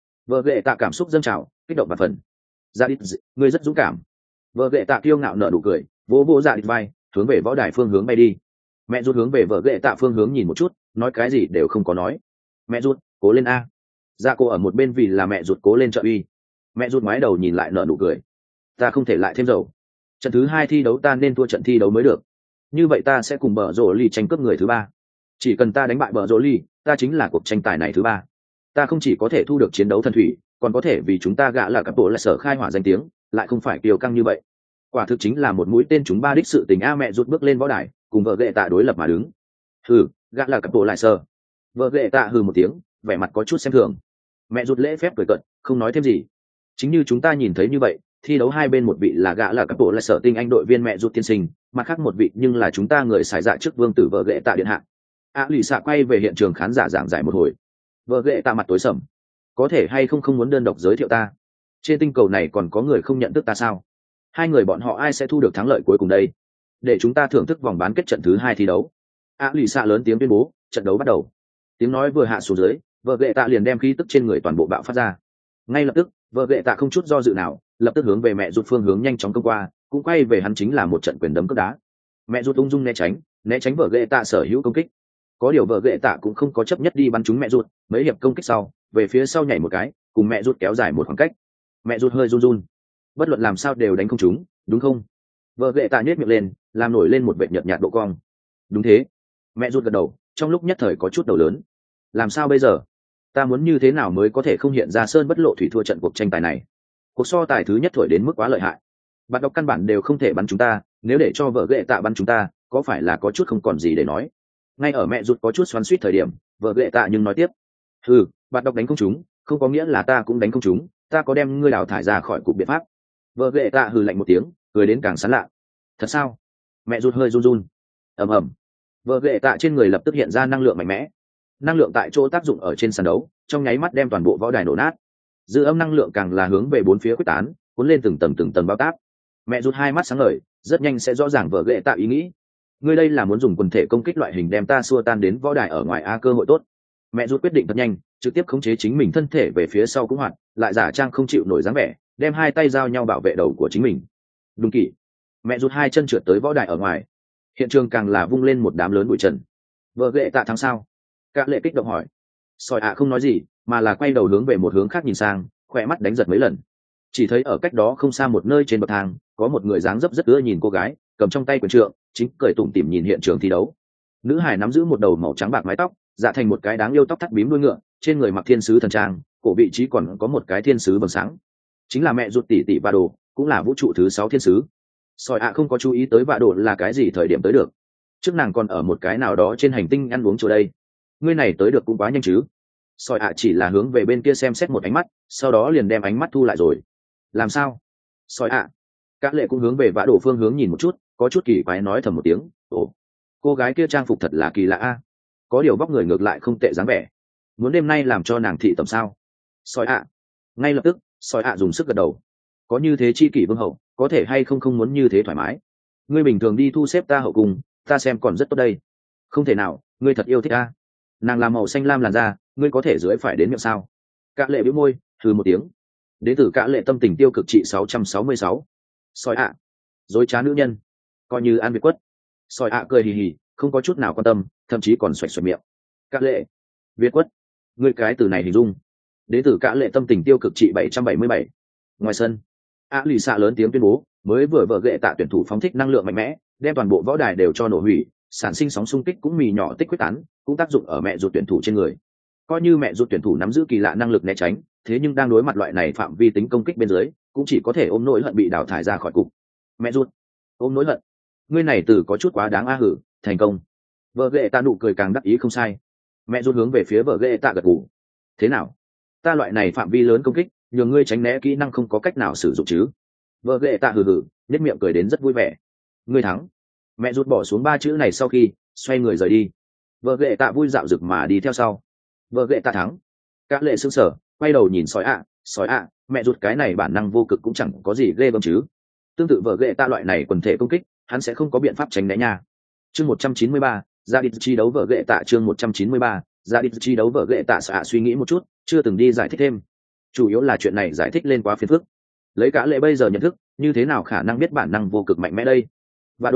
Speaker 1: ghệ tạ cảm xúc dâng trào, kích động và phần. Dạ địch, ngươi rất dũng cảm. Vợ ghệ tạ kiêu ngạo nở nụ cười, vỗ dạ địch vai, hướng về võ đài phương hướng bay đi. Mẹ rút hướng về vợ ghệ tạ phương hướng nhìn một chút, nói cái gì đều không có nói. Mẹ rút, cố lên a. Dạ cô ở một bên vì là mẹ rút cố lên trợ uy. Mẹ rút ngoái đầu nhìn lại nở nụ cười. Ta không thể lại thêm dầu, trận thứ 2 thi đấu ta nên thua trận thi đấu mới được, như vậy ta sẽ cùng bở rộ lì tranh cướp người thứ 3. Chỉ cần ta đánh bại bở rộ lì, ta chính là cuộc tranh tài này thứ 3. Ta không chỉ có thể thu được chiến đấu thần thủy, còn có thể vì chúng ta gã là cặp bộ lại sở khai hỏa danh tiếng, lại không phải kiêu căng như vậy. Quả thực chính là một mũi tên trúng 3 đích sự tình a. Mẹ rút bước lên võ đài, cùng vợ ghệ tạ đối lập mà đứng. Gã là cặp bộ lại sở. Vợ ghệ tạ hừ một tiếng, vẻ mặt có chút xem thường. Mẹ rút lễ phép cười cợt, không nói thêm gì. Chính như chúng ta nhìn thấy như vậy, thi đấu hai bên một vị là gã là các bộ lại sở tinh anh đội viên mẹ rút tiên sinh, mặt khác một vị nhưng là chúng ta người xài dạ trước vương tử vợ ghệ tạ điện hạ. Lì xạ quay về hiện trường khán giả giảng giải một hồi. Vợ ghệ tạ mặt tối sầm, có thể hay không muốn đơn độc giới thiệu ta? Trên tinh cầu này còn có người không nhận thức ta sao? 2 người bọn họ ai sẽ thu được thắng lợi cuối cùng đây? Để chúng ta thưởng thức vòng bán kết trận thứ 2 thi đấu. Lì xạ lớn tiếng tuyên bố, trận đấu bắt đầu. Tiếng nói vừa hạ xuống dưới, vợ ghệ tạ liền đem khí tức trên người toàn bộ bạo phát ra. Ngay lập tức vợ ghệ tạ không chút do dự nào, lập tức hướng về mẹ rút phương hướng nhanh chóng công qua, cũng quay về hắn chính là một trận quyền đấm cước đá. Mẹ rút ung dung né tránh vợ ghệ tạ sở hữu công kích. Có điều vợ ghệ tạ cũng không có chấp nhất đi bắn trúng mẹ rút, mấy hiệp công kích sau về phía sau nhảy một cái, cùng mẹ rút kéo dài một khoảng cách. Mẹ rút hơi run, bất luận làm sao đều đánh không trúng, đúng không? Vợ ghệ tạ nhếch miệng lên, làm nổi lên một vệt nhợt nhạt độ cong. Đúng thế. Mẹ rút gật đầu, trong lúc nhất thời có chút đầu lớn. Làm sao bây giờ? Ta muốn như thế nào mới có thể không hiện ra sơn bất lộ thủy thua trận cuộc tranh tài này? Cuộc so tài thứ nhất thổi đến mức quá lợi hại, bạn đọc căn bản đều không thể bắn chúng ta, nếu để cho vợ ghệ tạ bắn chúng ta, có phải là có chút không còn gì để nói? Ngay ở mẹ rút có chút xoắn xuýt thời điểm, Vợ ghệ tạ nhưng nói tiếp, bạn đọc đánh không chúng không có nghĩa là ta cũng đánh không chúng, ta có đem ngươi đào thải ra khỏi cục biện pháp. Vợ ghệ tạ hừ lạnh một tiếng, cười đến càng sán lạ. Thật sao? Mẹ rụt hơi run run. Ầm ầm. Vợ ghệ tạ trên người lập tức hiện ra năng lượng mạnh mẽ, năng lượng tại chỗ tác dụng ở trên sàn đấu, trong nháy mắt đem toàn bộ võ đài nổ nát. Dư âm năng lượng càng là hướng về bốn phía quyết tán, cuốn lên từng tầng bao tác. Mẹ rụt hai mắt sáng ngời, rất nhanh sẽ rõ ràng vợ ghệ tạ ý nghĩ. Ngươi đây là muốn dùng quần thể công kích loại hình đem ta xua tan đến võ đài ở ngoài a, cơ hội tốt. Mẹ rút quyết định thật nhanh, trực tiếp khống chế chính mình thân thể về phía sau cũng hoạt, lại giả trang không chịu nổi dáng vẻ, đem hai tay giao nhau bảo vệ đầu của chính mình. Đúng kỷ. Mẹ rút hai chân trượt tới võ đài ở ngoài. Hiện trường càng là vung lên một đám lớn bụi trần. Vợ ghệ tạ thắng sao? Các lệ kích động hỏi. Sỏi ạ không nói gì, mà là quay đầu hướng về một hướng khác nhìn sang, khỏe mắt đánh giật mấy lần. Chỉ thấy ở cách đó không xa một nơi trên bậc thang, có một người dáng dấp rất ưa nhìn cô gái, cầm trong tay quyền trượng, chính cười tủm tỉm nhìn hiện trường thi đấu. Nữ hải nắm giữ một đầu màu trắng bạc mái tóc, dạ thành một cái đáng yêu tóc thắt bím đuôi ngựa, trên người mặc thiên sứ thần trang, cổ vị trí còn có một cái thiên sứ bừng sáng, chính là mẹ ruột tỷ tỷ Vạ Đồ, cũng là vũ trụ thứ 6 thiên sứ. Sỏi ạ không có chú ý tới Vạ Đồ là cái gì thời điểm tới được, trước nàng còn ở một cái nào đó trên hành tinh ăn uống chỗ đây. Ngươi này tới được cũng quá nhanh chứ. Sỏi ạ chỉ là hướng về bên kia xem xét một ánh mắt, sau đó liền đem ánh mắt thu lại rồi. Làm sao? Sỏi ạ. Các lệ cũng hướng về Vạ Đồ phương hướng nhìn một chút, có chút kỳ quái nói thầm một tiếng, ồ, cô gái kia trang phục thật là kỳ lạ a, có điều vóc người ngược lại không tệ dáng vẻ, muốn đêm nay làm cho nàng thị tầm sao? Sỏi ạ. Ngay lập tức sỏi ạ dùng sức gật đầu, có như thế chi kỷ vương hậu, có thể hay không không muốn như thế thoải mái. Ngươi bình thường đi thu xếp ta hậu cung, ta xem còn rất tốt đây. Không thể nào, ngươi thật yêu thích ta. Nàng làm màu xanh lam làn da, ngươi có thể dưới phải đến miệng sao? Cả lệ bĩu môi, hừ một tiếng. Đến từ cả lệ tâm tình tiêu cực trị 666. Sỏi ạ. Dối trá nữ nhân, coi như ăn việt quất. Sỏi ạ cười hì hì, không có chút nào quan tâm, thậm chí còn xoạch xoạch miệng. Cả lệ, việt quất, ngươi cái từ này hình dung. Đến từ cả lệ tâm tình tiêu cực trị 777. Ngoài sân, lì xạ lớn tiếng tuyên bố, mới vừa vợ ghệ tạ tuyển thủ phóng thích năng lượng mạnh mẽ, đem toàn bộ võ đài đều cho nổ hủy, sản sinh sóng xung kích cũng mì nhỏ tích quyết tán, cũng tác dụng ở mẹ ruột tuyển thủ trên người. Coi như mẹ ruột tuyển thủ nắm giữ kỳ lạ năng lực né tránh, thế nhưng đang đối mặt loại này phạm vi tính công kích bên dưới, cũng chỉ có thể ôm nỗi hận bị đào thải ra khỏi cục. Mẹ ruột, ôm nỗi hận, ngươi này từ có chút quá đáng a hử, thành công. Vợ ghệ tạ nụ cười càng đắc ý không sai. Mẹ ruột hướng về phía vợ ghệ tạ gật gù. Thế nào? Ta loại này phạm vi lớn công kích, nhường ngươi tránh né kỹ năng không có cách nào sử dụng chứ? Vợ ghệ tạ hừ hừ, nét miệng cười đến rất vui vẻ. Ngươi thắng. Mẹ rút bỏ xuống 3 chữ này sau khi xoay người rời đi. Vợ ghệ tạ vui dạo rực mà đi theo sau. Vợ ghệ tạ thắng. Các lệ sững sờ, quay đầu nhìn sói ạ, mẹ rút cái này bản năng vô cực cũng chẳng có gì ghê gớm chứ. Tương tự vợ ghệ tạ loại này quần thể công kích, hắn sẽ không có biện pháp tránh né nha. Chương 193, ra đi chi đấu vợ ghệ tạ. Chương 193, ra đi chi đấu vợ ghệ tạ. Xạ suy nghĩ một chút, chưa từng đi giải thích thêm. Chủ yếu là chuyện này giải thích lên quá phiền phức. Lấy cả lệ bây giờ nhận thức, như thế nào khả năng biết bản năng vô cực mạnh mẽ đây? Vạ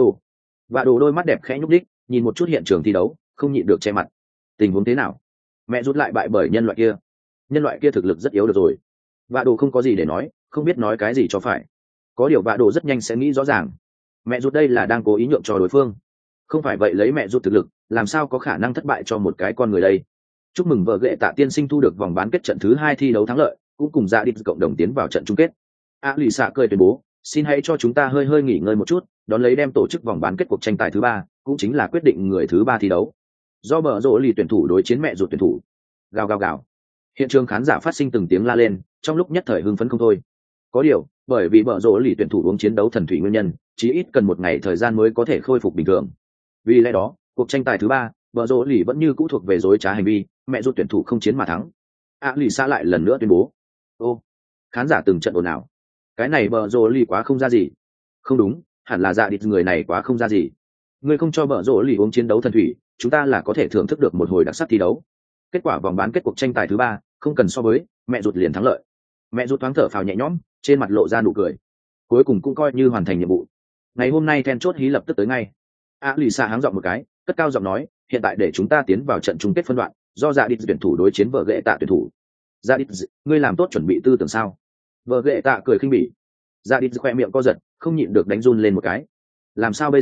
Speaker 1: đồ đôi mắt đẹp khẽ nhúc đích, nhìn một chút hiện trường thi đấu, không nhịn được che mặt. Tình huống thế nào? Mẹ rút lại bại bởi nhân loại kia thực lực rất yếu được rồi. Vạ đồ không có gì để nói, không biết nói cái gì cho phải. Có điều vạ đồ rất nhanh sẽ nghĩ rõ ràng. Mẹ rút đây là đang cố ý nhượng cho đối phương. Không phải vậy lấy mẹ rút thực lực, làm sao có khả năng thất bại cho một cái con người đây? Chúc mừng vợ ghệ tạ tiên sinh thu được vòng bán kết trận thứ 2 thi đấu thắng lợi, cũng cùng ra đi cộng đồng tiến vào trận chung kết. Lì xạ cười tuyên bố, xin hãy cho chúng ta hơi nghỉ ngơi một chút, đón lấy đem tổ chức vòng bán kết cuộc tranh tài thứ 3, cũng chính là quyết định người thứ 3 thi đấu. Do bờ rỗ lì tuyển thủ đối chiến mẹ ruột tuyển thủ. Gào gào gào. Hiện trường khán giả phát sinh từng tiếng la lên, trong lúc nhất thời hưng phấn không thôi. Có điều, bởi vì bờ rỗ lì tuyển thủ uống chiến đấu thần thủy nguyên nhân, chí ít cần 1 ngày thời gian mới có thể khôi phục bình thường. Vì lẽ đó, cuộc tranh tài thứ 3, bờ rỗ lì vẫn như cũ thuộc về dối trá hành vi, mẹ ruột tuyển thủ không chiến mà thắng. Lì xạ lại lần nữa tuyên bố. Ô, khán giả từng trận ồn ào. Cái này bờ rỗ lì quá không ra gì. Không đúng, hẳn là dạ địch người này quá không ra gì. Người không cho bờ rỗ lì uống chiến đấu thần thủy, chúng ta là có thể thưởng thức được một hồi đặc sắc thi đấu. Kết quả vòng bán kết cuộc tranh tài thứ 3, không cần so với, mẹ ruột liền thắng lợi. Mẹ ruột thoáng thở phào nhẹ nhõm, trên mặt lộ ra nụ cười. Cuối cùng cũng coi như hoàn thành nhiệm vụ. Ngày hôm nay then chốt hí lập tức tới ngay. Lì xạ háng giọng một cái, cất cao giọng nói, hiện tại để chúng ta tiến vào trận chung kết phân đoạn, do dạ địch tuyển thủ đối chiến vợ ghệ tạ tuyển thủ. Dạ địch, ngươi làm tốt chuẩn bị tư tưởng sao? Vợ ghệ tạ cười khinh bỉ. Dạ địch khoe miệng co giật, không nhịn được đánh run lên một cái. Làm sao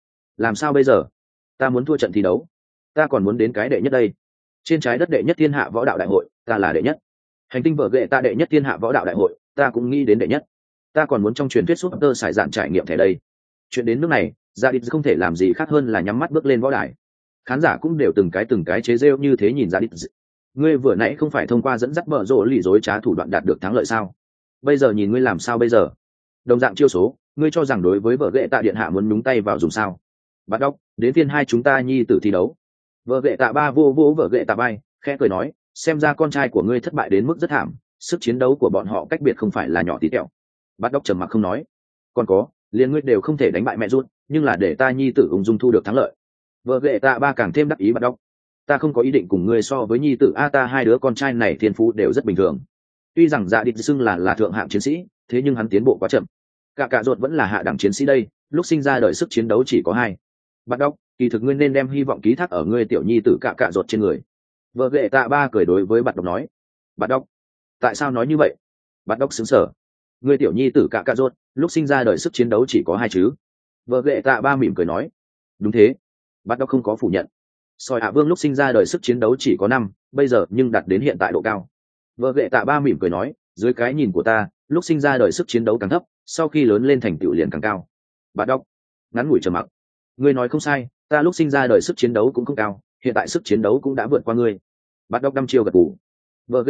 Speaker 1: bây giờ? Ta muốn thua trận thi đấu, ta còn muốn đến cái đệ nhất đây. Trên trái đất đệ nhất thiên hạ võ đạo đại hội, ta là đệ nhất. Hành tinh vợ ghệ tạ đệ nhất thiên hạ võ đạo đại hội, ta cũng nghĩ đến đệ nhất. Ta còn muốn trong truyền thuyết súp tơ sải dạn trải nghiệm thẻ đây. Chuyện đến nước này, Dạ địch không thể làm gì khác hơn là nhắm mắt bước lên võ đài. Khán giả cũng đều từng cái chế rêu như thế nhìn ra đi. Ngươi vừa nãy không phải thông qua dẫn dắt vợ rỗ lì dối trá thủ đoạn đạt được thắng lợi sao? Bây giờ nhìn ngươi làm sao bây giờ? Đồng dạng chiêu số, ngươi cho rằng đối với vợ ghệ tạ điện hạ muốn nhúng tay vào dùng sao? Bắt đốc, đến phiên hai chúng ta nhi tử thi đấu. Vợ ghệ tạ ba vô vô vợ ghệ tạ bay, khẽ cười nói, xem ra con trai của ngươi thất bại đến mức rất thảm, sức chiến đấu của bọn họ cách biệt không phải là nhỏ tí tẹo. Bắt đốc trầm mặc không nói. Còn có, liền ngươi đều không thể đánh bại mẹ rút, nhưng là để ta nhi tử ung dung thu được thắng lợi. Vợ ghệ tạ ba càng thêm đắc ý. Bắt đốc, ta không có ý định cùng ngươi so với nhi tử a, ta hai đứa con trai này thiên phú đều rất bình thường. Tuy rằng dạ địch xưng là thượng hạng chiến sĩ, thế nhưng hắn tiến bộ quá chậm. Cả ruột vẫn là hạ đẳng chiến sĩ đây, lúc sinh ra đời sức chiến đấu chỉ có 2. Bắt đốc, kỳ thực ngươi nên đem hy vọng ký thác ở ngươi tiểu nhi tử cả ruột trên người. Vợ ghệ tạ ba cười đối với bắt đốc nói. Bắt đốc, tại sao nói như vậy? Bắt đốc sững sờ. Ngươi tiểu nhi tử cả ruột lúc sinh ra đời sức chiến đấu chỉ có 2 chứ? Vợ ghệ tạ ba mỉm cười nói. Đúng thế. Bắt đốc không có phủ nhận. Soi hạ vương lúc sinh ra đời sức chiến đấu chỉ có 5, bây giờ nhưng đạt đến hiện tại độ cao. Vợ ghệ tạ ba mỉm cười nói, dưới cái nhìn của ta, lúc sinh ra đời sức chiến đấu càng thấp, sau khi lớn lên thành tựu liền càng cao. Bà đốc ngắn ngủi trầm mặc. Ngươi nói không sai, ta lúc sinh ra đời sức chiến đấu cũng không cao, hiện tại sức chiến đấu cũng đã vượt qua ngươi. Bà đốc đăm chiêu gật gù. Vợ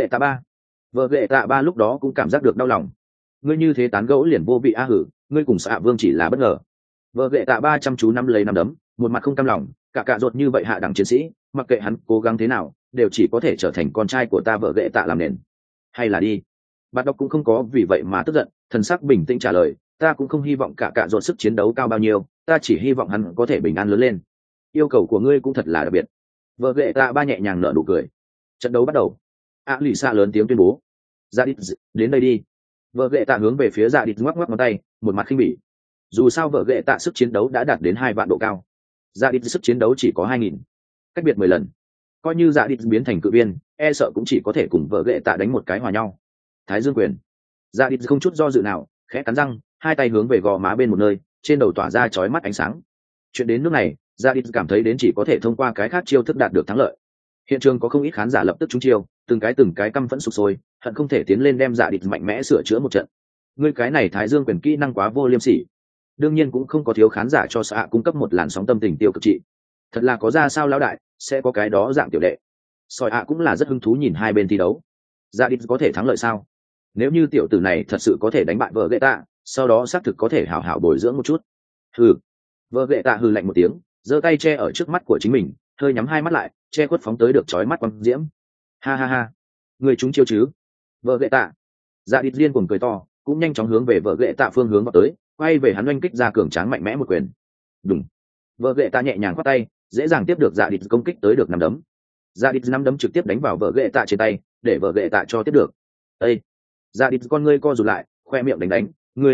Speaker 1: ghệ tạ ba lúc đó cũng cảm giác được đau lòng. Ngươi như thế tán gẫu liền vô vị a hử, ngươi cùng xạ vương chỉ là bất ngờ. Vợ ghệ tạ ba chăm chú nắm lấy nắm đấm, một mặt không cam lòng, cả ruột như vậy hạ đẳng chiến sĩ, mặc kệ hắn cố gắng thế nào, đều chỉ có thể trở thành con trai của ta. Vợ ghệ tạ làm nền. Hay là đi. Bạn đọc cũng không có vì vậy mà tức giận, thần sắc bình tĩnh trả lời, ta cũng không hy vọng cả ruột sức chiến đấu cao bao nhiêu, ta chỉ hy vọng hắn có thể bình an lớn lên. Yêu cầu của ngươi cũng thật là đặc biệt. Vợ ghệ tạ ba nhẹ nhàng nở nụ cười. Trận đấu bắt đầu. Lì xạ lớn tiếng tuyên bố. Dạ đít, đến đây đi. Vợ ghệ tạ hướng về phía dạ đít ngoắc ngoắc ngón tay, một mặt khinh bỉ. Dù sao vợ ghệ tạ sức chiến đấu đã đạt đến 2 vạn độ cao. Dạ đít sức chiến đấu chỉ có 2.000, cách biệt 10 lần. Coi như dạ đít biến thành cự viên, e sợ cũng chỉ có thể cùng vợ ghệ tạ đánh một cái hòa nhau. Thái dương quyền. Dạ đít không chút do dự nào, khẽ cắn răng, hai tay hướng về gò má bên một nơi, trên đầu tỏa ra chói mắt ánh sáng. Chuyện đến nước này, dạ đít cảm thấy đến chỉ có thể thông qua cái khác chiêu thức đạt được thắng lợi. Hiện trường có không ít khán giả lập tức trúng chiêu, từng cái căm phẫn sục sôi, hận không thể tiến lên đem dạ đít mạnh mẽ sửa chữa một trận. Ngươi cái này thái dương quyền kỹ năng quá vô liêm sỉ. Đương nhiên cũng không có thiếu khán giả cho xạ cung cấp một làn sóng tâm tình tiêu cực trị. Thật là có ra sao lão đại, sẽ có cái đó dạng tiểu đệ. Soi cũng là rất hứng thú nhìn hai bên thi đấu. Dạ đít có thể thắng lợi sao? Nếu như tiểu tử này thật sự có thể đánh bại vợ ghệ tạ, sau đó xác thực có thể hảo hảo bồi dưỡng một chút. Hừ. Vợ ghệ tạ hừ lạnh một tiếng, giơ tay che ở trước mắt của chính mình, hơi nhắm hai mắt lại, che khuất phóng tới được chói mắt quang diễm. Ha ha ha, người chúng chiêu chứ? Vợ ghệ tạ. Dạ đít liên cuồng cười to, cũng nhanh chóng hướng về vợ ghệ tạ phương hướng vào tới, quay về hắn oanh kích ra cường tráng mạnh mẽ một quyền. Đùng. Vợ ghệ tạ nhẹ nhàng khoát tay, dễ dàng tiếp được dạ đít công kích tới được nắm đấm. Dạ đít nắm đấm trực tiếp đánh vào vợ ghệ tạ trên tay, để vợ ghệ tạ cho tiếp được. Ê! Dạ đít con ngươi co rụt lại, khoe miệng đánh,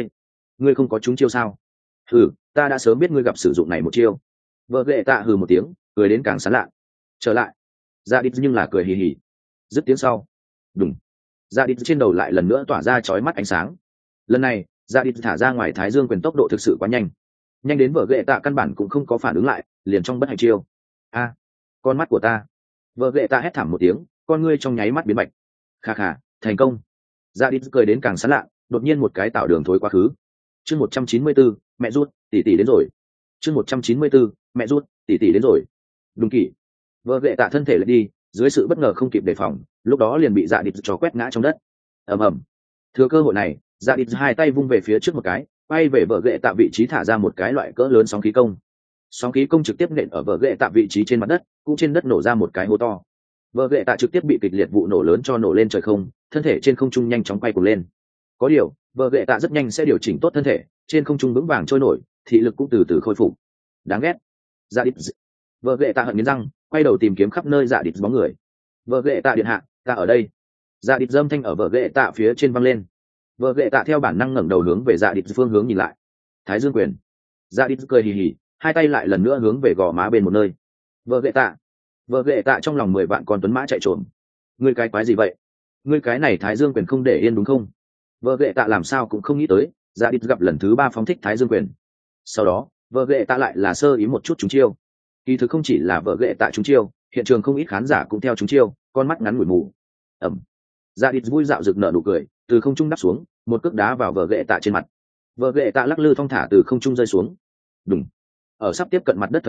Speaker 1: ngươi không có trúng chiêu sao? Hừ, ta đã sớm biết ngươi gặp sử dụng này một chiêu. Vợ ghệ tạ hừ một tiếng, cười đến càng sán lạ. Trở lại. Dạ đít nhưng là cười hì hì. Dứt tiếng sau. Đùng. Dạ đít trên đầu lại lần nữa tỏa ra chói mắt ánh sáng. Lần này, dạ đít thả ra ngoài thái dương quyền tốc độ thực sự quá nhanh, nhanh đến vợ ghệ tạ căn bản cũng không có phản ứng lại, liền trong bất hạnh chiêu. A, con mắt của ta! Vợ ghệ tạ hét thảm một tiếng, con ngươi trong nháy mắt biến bạch. Khà khà, thành công. Dạ đít cười đến càng sán lạ, đột nhiên một cái tạo đường thối quá khứ. Chương 194, mẹ rút, tỷ tỷ đến rồi. Chương 194, mẹ rút, tỷ tỷ đến rồi. Đúng kỷ. Vợ ghệ tạ thân thể lại đi, dưới sự bất ngờ không kịp đề phòng, lúc đó liền bị dạ đít cho quét ngã trong đất. Ầm ầm. Thừa cơ hội này, dạ đít hai tay vung về phía trước một cái, quay về vợ ghệ tạ vị trí thả ra một cái loại cỡ lớn sóng khí công. Sóng khí công trực tiếp nện ở vợ ghệ tạ vị trí trên mặt đất, cũng trên đất nổ ra một cái hố to. Vợ ghệ tạ trực tiếp bị kịch liệt vụ nổ lớn cho nổ lên trời không, thân thể trên không trung nhanh chóng quay cuồng lên. Có điều, vợ ghệ tạ rất nhanh sẽ điều chỉnh tốt thân thể, trên không trung vững vàng trôi nổi, thị lực cũng từ từ khôi phục. Đáng ghét. Dạ đít. Vợ ghệ tạ hận nghiến răng, quay đầu tìm kiếm khắp nơi dạ đít bóng người. Vợ ghệ tạ điện hạ, ta ở đây. Dạ đít dâm thanh ở vợ ghệ tạ phía trên văng lên. Vợ ghệ tạ theo bản năng ngẩng đầu hướng về dạ đít phương hướng nhìn lại. Thái dương quyền. Dạ đít cười hì hì, hai tay lại lần nữa hướng về gò má bên một nơi. Vợ ghệ tạ trong lòng 10 vạn con tuấn mã chạy trốn. Ngươi cái quái gì vậy? Ngươi cái này thái dương quyền không để yên đúng không? Vợ ghệ tạ làm sao cũng không nghĩ tới, dạ đít gặp lần thứ 3 phóng thích thái dương quyền. Sau đó, vợ ghệ tạ lại là sơ ý một chút trúng chiêu. Kỳ thực không chỉ là vợ ghệ tạ trúng chiêu, hiện trường không ít khán giả cũng theo trúng chiêu, con mắt ngắn ngủi mù. Ẩm. Dạ đít vui dạo rực nở nụ cười, từ không trung đáp xuống, một cước đá vào vợ ghệ tạ trên mặt. Vợ ghệ tạ lắc lư thong thả từ không trung rơi xuống. Đùng. Ở sắp tiếp cận mặt đất thời điểm,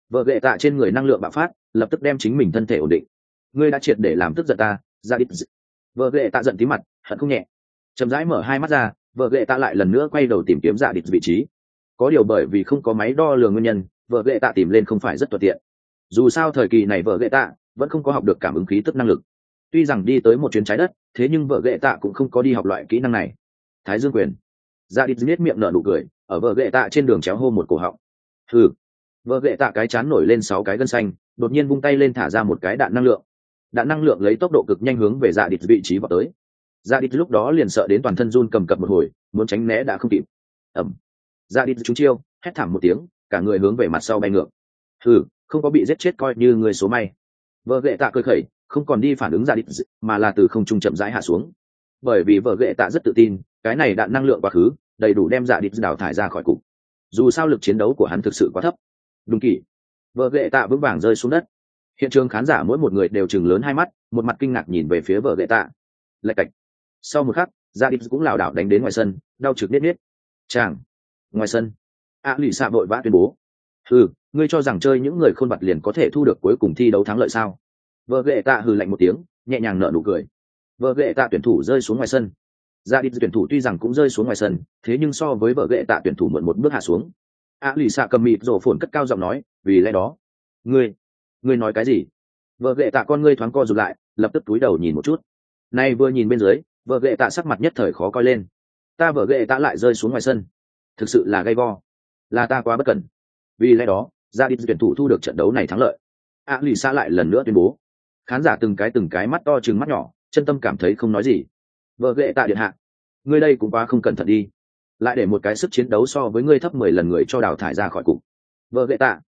Speaker 1: vợ ghệ tạ trên người năng lượng bạo phát, lập tức đem chính mình thân thể ổn định. Ngươi đã triệt để làm tức giận ta, ra đít. Vợ ghệ tạ giận tí mặt, hận không nhẹ. Chậm rãi mở hai mắt ra, vợ ghệ tạ lại lần nữa quay đầu tìm kiếm dạ đít vị trí. Có điều bởi vì không có máy đo lường nguyên nhân, vợ ghệ tạ tìm lên không phải rất thuận tiện. Dù sao thời kỳ này vợ ghệ tạ vẫn không có học được cảm ứng khí tức năng lực. Tuy rằng đi tới một chuyến trái đất, thế nhưng vợ ghệ tạ cũng không có đi học loại kỹ năng này. Thái dương quyền. Dạ đít nhếch miệng nở nụ cười, ở vợ ghệ tạ trên đường chéo hô một cổ họng. Hừ. Vợ ghệ tạ cái chán nổi lên 6 cái gân xanh, đột nhiên vung tay lên thả ra một cái đạn năng lượng. Đạn năng lượng lấy tốc độ cực nhanh hướng về dạ đít vị trí vào tới. Dạ đít lúc đó liền sợ đến toàn thân run cầm cập một hồi, muốn tránh né đã không kịp. Ầm. Dạ đít trúng chiêu, hét thảm một tiếng, cả người hướng về mặt sau bay ngược. Hừ, không có bị giết chết coi như người số may. Vợ ghệ tạ cười khẩy, không còn đi phản ứng dạ đít, mà là từ không trung chậm rãi hạ xuống. Bởi vì vợ ghệ tạ rất tự tin, cái này đạn năng lượng quá khứ, đầy đủ đem dạ đít đào thải ra khỏi cục. Dù sao lực chiến đấu của hắn thực sự quá thấp. Đúng kỳ. Vợ ghệ tạ vững vàng rơi xuống đất. Hiện trường khán giả mỗi một người đều chừng lớn hai mắt, một mặt kinh ngạc nhìn về phía vợ ghệ tạ. Lạch cạch. Sau một khắc, dạ đít cũng lảo đảo đánh đến ngoài sân, đau trực biết. Chàng. Ngoài sân, lì xạ vội vã tuyên bố. Ngươi cho rằng chơi những người khôn vặt liền có thể thu được cuối cùng thi đấu thắng lợi sao? Vợ ghệ tạ hừ lạnh một tiếng, nhẹ nhàng nở nụ cười. Vợ ghệ tạ tuyển thủ rơi xuống ngoài sân. Dạ đít tuyển thủ tuy rằng cũng rơi xuống ngoài sân, thế nhưng so với vợ ghệ tạ tuyển thủ muộn một bước hạ xuống. Lì xạ cầm mịt rổ phồn cất cao giọng nói, vì lẽ đó, ngươi nói cái gì? Vợ ghệ tạ con ngươi thoáng co rụt lại, lập tức cúi đầu nhìn một chút. Nay vừa nhìn bên dưới, vợ ghệ tạ sắc mặt nhất thời khó coi lên. Ta vợ ghệ tạ lại rơi xuống ngoài sân, thực sự là gay go, là ta quá bất cẩn. Vì lẽ đó, gia đình tuyển thủ thu được trận đấu này thắng lợi. Lì xạ lại lần nữa tuyên bố. Khán giả từng cái mắt to chừng mắt nhỏ, chân tâm cảm thấy không nói gì. Vợ ghệ tạ điện hạ, ngươi đây cũng quá không cẩn thận đi, lại để một cái sức chiến đấu so với ngươi thấp 10 lần người cho đào thải ra khỏi cục. Vợ